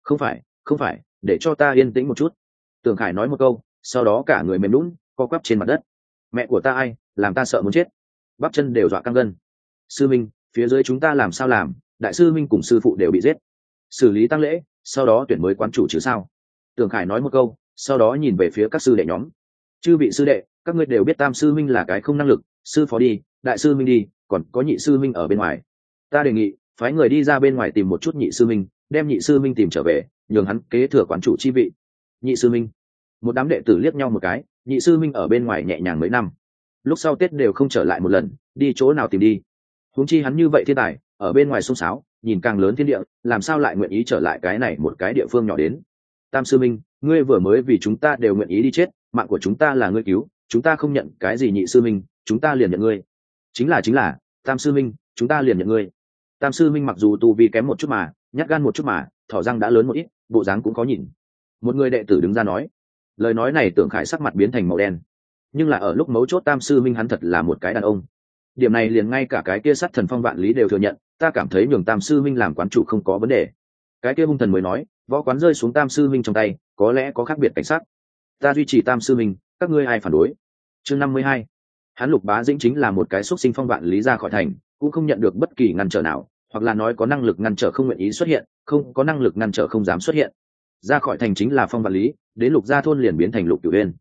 Không phải, để cho ta yên tĩnh một chút. Tưởng Khải nói một câu, sau đó cả người mềm nhũn, co quắp trên mặt đất. Mẹ của ta ai, làm ta sợ muốn chết, bắp chân đều dọa căng gân. Sư minh, phía dưới chúng ta làm sao làm? Đại sư minh cùng sư phụ đều bị giết. Xử lý tang lễ, sau đó tuyển mới quán chủ chứ sao? Tưởng Khải nói một câu, sau đó nhìn về phía các sư đệ nhóm. Chư vị sư đệ, các ngươi đều biết Tam sư minh là cái không năng lực, sư phó đi, đại sư minh đi, còn có nhị sư minh ở bên ngoài. Ta đề nghị phái người đi ra bên ngoài tìm một chút nhị sư minh, đem nhị sư minh tìm trở về, nhường hắn kế thừa quán chủ chi vị. Nhị sư minh. Một đám đệ tử liếc nhau một cái, nhị sư minh ở bên ngoài nhẹ nhàng mấy năm, lúc sau Tết đều không trở lại một lần, đi chỗ nào tìm đi. Huống chi hắn như vậy thiên tài, ở bên ngoài xông xáo, nhìn càng lớn thiên địa, làm sao lại nguyện ý trở lại cái này một cái địa phương nhỏ đến. Tam sư minh, ngươi vừa mới vì chúng ta đều nguyện ý đi chết, mạng của chúng ta là ngươi cứu, chúng ta không nhận cái gì nhị sư minh, chúng ta liền nhận ngươi. Chính là, Tam sư minh, chúng ta liền nhận ngươi. Tam sư minh mặc dù tu vi kém một chút mà, nhát gan một chút mà, thỏ răng đã lớn một ít, bộ dáng cũng có nhìn. Một người đệ tử đứng ra nói. Lời nói này Tưởng Khải sắc mặt biến thành màu đen, nhưng là ở lúc mấu chốt Tam sư minh hắn thật là một cái đàn ông. Điểm này liền ngay cả cái kia sát thần Phong Vạn Lý đều thừa nhận, ta cảm thấy nhường Tam sư minh làm quán chủ không có vấn đề. Cái kia hung thần mới nói, võ quán rơi xuống Tam sư minh trong tay, có lẽ có khác biệt cảnh sắc. Ta duy trì Tam sư minh, các ngươi ai phản đối? Chương 52. Hắn Lục Bá Dĩnh chính là một cái xúc sinh Phong Vạn Lý ra khỏi thành, cũng không nhận được bất kỳ ngăn trở nào, hoặc là nói có năng lực ngăn trở không nguyện ý xuất hiện, không có năng lực ngăn trở không dám xuất hiện. Ra khỏi thành chính là Phong Vạn Lý, đến Lục gia thôn liền biến thành Lục Cửu Uyên.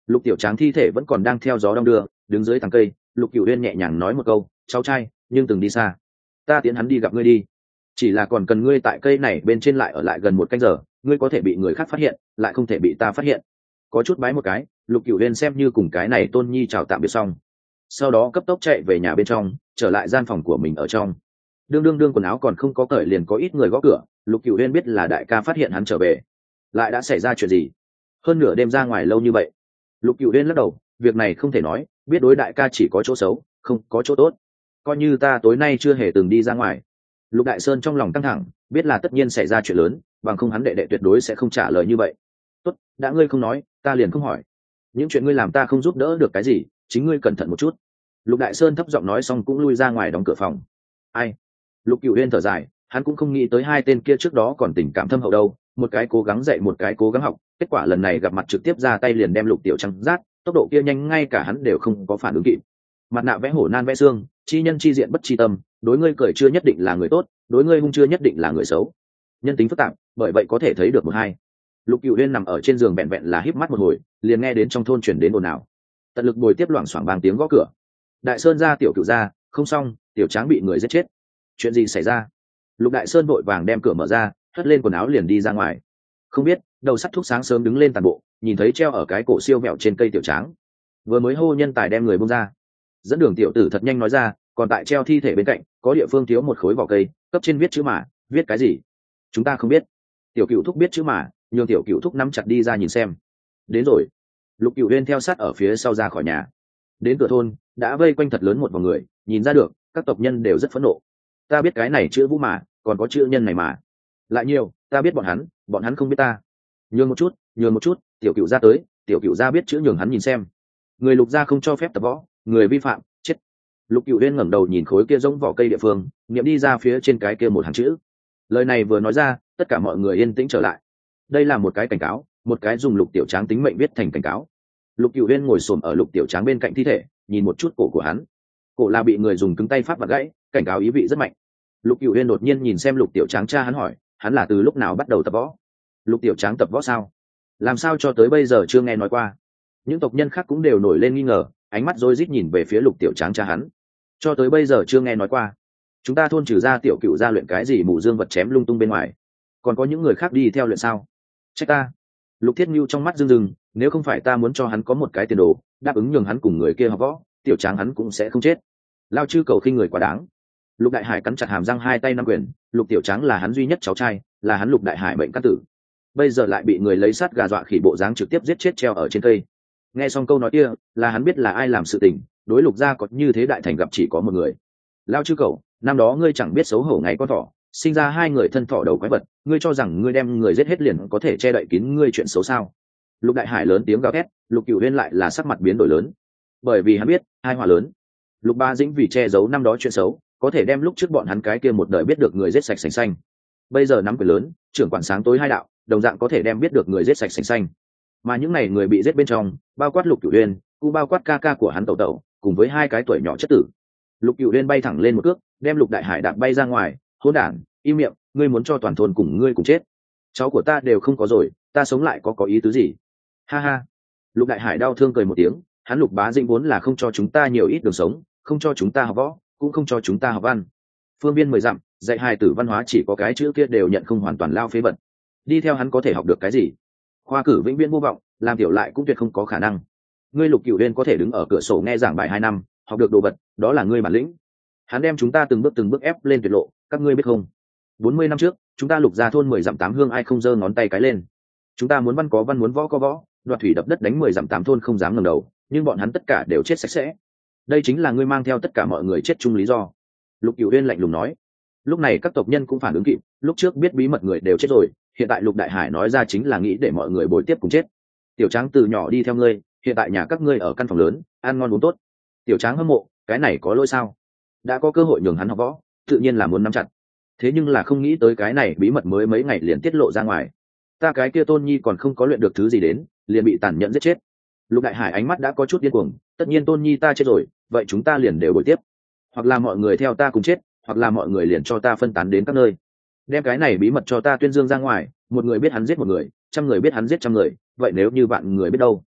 Lục Tiểu Tráng thi thể vẫn còn đang theo gió đong đưa, đứng dưới tàng cây. Lục Cửu Uyên nhẹ nhàng nói một câu, cháu trai, nhưng từng đi xa, ta tiễn hắn đi gặp ngươi đi. Chỉ là còn cần ngươi tại cây này bên trên lại ở lại gần 1 canh giờ, ngươi có thể bị người khác phát hiện, lại không thể bị ta phát hiện. Có chút bái một cái, Lục Cửu Uyên xem như cùng cái này Tôn Nhi chào tạm biệt xong, sau đó cấp tốc chạy về nhà bên trong, trở lại gian phòng của mình ở trong. Đương quần áo còn không có cởi liền có ít người gõ cửa. Lục Cửu Uyên biết là đại ca phát hiện hắn trở về. Lại đã xảy ra chuyện gì? Hơn nửa đêm ra ngoài lâu như vậy. Lục Cửu Uyên lắc đầu, việc này không thể nói, biết đối đại ca chỉ có chỗ xấu, không có chỗ tốt. Coi như ta tối nay chưa hề từng đi ra ngoài. Lục Đại Sơn trong lòng căng thẳng, biết là tất nhiên xảy ra chuyện lớn, bằng không hắn đệ đệ tuyệt đối sẽ không trả lời như vậy. Tốt, đã ngươi không nói, ta liền không hỏi. Những chuyện ngươi làm ta không giúp đỡ được cái gì, chính ngươi cẩn thận một chút. Lục Đại Sơn thấp giọng nói xong cũng lui ra ngoài đóng cửa phòng. Ai? Lục Cửu Uyên thở dài, hắn cũng không nghĩ tới hai tên kia trước đó còn tình cảm thâm hậu đâu, một cái cố gắng dạy một cái cố gắng học, kết quả lần này gặp mặt trực tiếp ra tay liền đem Lục Tiểu Trắng rát, tốc độ kia nhanh ngay cả hắn đều không có phản ứng kịp. Mặt nạ vẽ hổ nan vẽ xương, chi nhân chi diện bất chi tâm, đối ngươi cười chưa nhất định là người tốt, đối ngươi hung chưa nhất định là người xấu. Nhân tính phức tạp, bởi vậy có thể thấy được một hai. Lục Cửu Uyên nằm ở trên giường bẹn bẹn là híp mắt một hồi, liền nghe đến trong thôn truyền đến ồn ào. Tận lực bồi tiếp loảng xoảng vang tiếng gõ cửa. Đại Sơn ra tiểu Cửu ra, không xong, Tiểu Tráng bị người giết chết. Chuyện gì xảy ra? Lục Đại Sơn vội vàng đem cửa mở ra, hất lên quần áo liền đi ra ngoài. Không biết, đầu sắt thuốc sáng sớm đứng lên tàn bộ, nhìn thấy treo ở cái cổ siêu mẹo trên cây Tiểu Tráng, vừa mới hô nhân tài đem người bông ra. Dẫn đường tiểu tử thật nhanh nói ra, còn tại treo thi thể bên cạnh có địa phương thiếu một khối vỏ cây, cấp trên viết chữ mà, viết cái gì chúng ta không biết. Tiểu Cửu thúc biết chữ mà, nhường tiểu Cửu thúc nắm chặt đi ra nhìn xem. Đến rồi. Lục Cửu Uyên theo sát ở phía sau ra khỏi nhà. Đến cửa thôn đã vây quanh thật lớn một vòng người, nhìn ra được các tộc nhân đều rất phẫn nộ. Ta biết cái này chữ Vũ mà, còn có chữ Nhân này mà, lại nhiều, ta biết bọn hắn không biết ta. Nhường một chút, tiểu Cửu ra tới, tiểu Cửu ra biết chữ nhường hắn nhìn xem. Người Lục gia không cho phép tập võ, người vi phạm chết. Lục Cửu Uyên ngẩng đầu nhìn khối kia giống vỏ cây địa phương, niệm đi ra phía trên cái kia một hàng chữ. Lời này vừa nói ra, tất cả mọi người yên tĩnh trở lại. Đây là một cái cảnh cáo, một cái dùng Lục Tiểu Tráng tính mệnh viết thành cảnh cáo. Lục Cửu Uyên ngồi xổm ở Lục Tiểu Tráng bên cạnh thi thể, nhìn một chút cổ của hắn. Cổ là bị người dùng cứng tay pháp vặt gãy, cảnh cáo ý vị rất mạnh. Lục Cửu Uyên đột nhiên nhìn xem Lục Tiểu Tráng cha hắn hỏi, hắn là từ lúc nào bắt đầu tập võ? Lục Tiểu Tráng tập võ sao? Làm sao cho tới bây giờ chưa nghe nói qua? Những tộc nhân khác cũng đều nổi lên nghi ngờ, ánh mắt rối rít nhìn về phía Lục Tiểu Tráng cha hắn. Cho tới bây giờ chưa nghe nói qua. Chúng ta thôn trừ ra tiểu Cửu ra luyện cái gì mù dương vật chém lung tung bên ngoài, còn có những người khác đi theo luyện sao? Trách ta. Lục Thiết Nưu trong mắt rưng rưng, nếu không phải ta muốn cho hắn có một cái tiền đồ, đáp ứng nhường hắn cùng người kia học võ, Tiểu Tráng hắn cũng sẽ không chết. Lao chư cầu khinh người quá đáng. Lục Đại Hải cắn chặt hàm răng, hai tay nắm quyền. Lục Tiểu Tráng là hắn duy nhất cháu trai, là hắn Lục Đại Hải bệnh căn tử, bây giờ lại bị người lấy sát gà dọa khỉ bộ dáng trực tiếp giết chết treo ở trên cây. Nghe xong câu nói kia, là hắn biết là ai làm sự tình. Đối Lục gia có như thế đại thành gặp chỉ có một người. Lao chư cầu, năm đó ngươi chẳng biết xấu hổ ngày con thỏ, sinh ra hai người thân thỏ đầu quái vật, ngươi cho rằng ngươi đem người giết hết liền có thể che đậy kín ngươi chuyện xấu sao? Lục Đại Hải lớn tiếng gào thét. Lục Cửu Uyên lại là sắc mặt biến đổi lớn, bởi vì hắn biết hai họa lớn. Lục Ba Dĩnh vì che giấu năm đó chuyện xấu, có thể đem lúc trước bọn hắn cái kia một đời biết được người giết sạch sành xanh. Bây giờ nắm quyền lớn, trưởng quản sáng tối hai đạo, đồng dạng có thể đem biết được người giết sạch sành xanh. Mà những này người bị giết bên trong, bao quát Lục Cửu Uyên, cũng bao quát ca ca của hắn Tẩu Tẩu, cùng với hai cái tuổi nhỏ chất tử. Lục Cửu Uyên bay thẳng lên một cước, đem Lục Đại Hải đạp bay ra ngoài. Hỗn đản, im miệng, ngươi muốn cho toàn thôn cùng ngươi cùng chết. Cháu của ta đều không có rồi, ta sống lại có ý tứ gì? Ha ha. Lục Đại Hải đau thương cười một tiếng, hắn Lục Bá Dĩnh vốn là không cho chúng ta nhiều ít đường sống, không cho chúng ta học võ, cũng không cho chúng ta học văn. Phương viên 10 dặm, dạy hài tử văn hóa chỉ có cái chữ kia đều nhận không hoàn toàn lao phế vật. Đi theo hắn có thể học được cái gì? Khoa cử vĩnh viễn vô vọng, làm tiểu lại cũng tuyệt không có khả năng. Ngươi Lục Cửu Uyên có thể đứng ở cửa sổ nghe giảng bài 2 năm, học được đồ vật, đó là ngươi bản lĩnh. Hắn đem chúng ta từng bước ép lên tuyệt lộ, các ngươi biết không? 40 năm trước, chúng ta Lục gia thôn 10 dặm 8 hương ai không giơ ngón tay cái lên. Chúng ta muốn văn có văn, muốn võ có võ, đoạt thủy đập đất đánh 10 dặm 8 thôn không dám ngẩng đầu, nhưng bọn hắn tất cả đều chết sạch sẽ. Đây chính là ngươi mang theo tất cả mọi người chết chung lý do. Lục Cửu Uyên lạnh lùng nói. Lúc này các tộc nhân cũng phản ứng kịp, lúc trước biết bí mật người đều chết rồi, hiện tại Lục Đại Hải nói ra chính là nghĩ để mọi người bồi tiếp cùng chết. Tiểu Tráng từ nhỏ đi theo ngươi, hiện tại nhà các ngươi ở căn phòng lớn, ăn ngon uống tốt. Tiểu Tráng hâm mộ, cái này có lỗi sao? Đã có cơ hội nhường hắn học võ, tự nhiên là muốn nắm chặt. Thế nhưng là không nghĩ tới cái này bí mật mới mấy ngày liền tiết lộ ra ngoài. Ta cái kia Tôn Nhi còn không có luyện được thứ gì đến, liền bị tàn nhẫn giết chết. Lục Đại Hải ánh mắt đã có chút điên cuồng, tất nhiên Tôn Nhi ta chết rồi, vậy chúng ta liền đều bồi tiếp. Hoặc là mọi người theo ta cùng chết, hoặc là mọi người liền cho ta phân tán đến các nơi. Đem cái này bí mật cho ta tuyên dương ra ngoài, một người biết hắn giết một người, trăm người biết hắn giết trăm người, vậy nếu như vạn người biết đâu?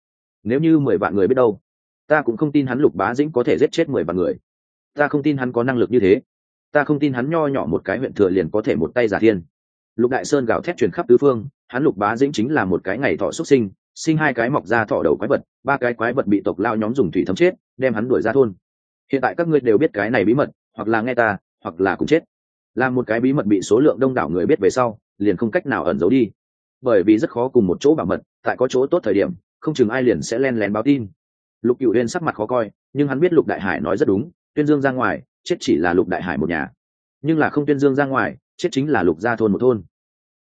Nếu như 10 vạn người biết đâu, ta cũng không tin hắn Lục Bá Dĩnh có thể giết chết 10 vạn người. Ta không tin hắn có năng lực như thế. Ta không tin hắn nho nhỏ một cái huyện thừa liền có thể một tay giả thiên. Lục Đại Sơn gào thét truyền khắp tứ phương, hắn Lục Bá Dĩnh chính là một cái ngày thọ xuất sinh, sinh 2 cái mọc ra thọ đầu quái vật, 3 cái quái vật bị tộc lao nhóm dùng thủy thấm chết, đem hắn đuổi ra thôn. Hiện tại các ngươi đều biết cái này bí mật, hoặc là nghe ta, hoặc là cùng chết. Làm một cái bí mật bị số lượng đông đảo người biết về sau, liền không cách nào ẩn giấu đi. Bởi vì rất khó cùng một chỗ bảo mật, tại có chỗ tốt thời điểm, không chừng ai liền sẽ len lén báo tin. Lục Cửu Uyên sắc mặt khó coi, nhưng hắn biết Lục Đại Hải nói rất đúng, tuyên dương ra ngoài, chết chỉ là Lục Đại Hải một nhà, nhưng là không tuyên dương ra ngoài, chết chính là Lục gia thôn một thôn.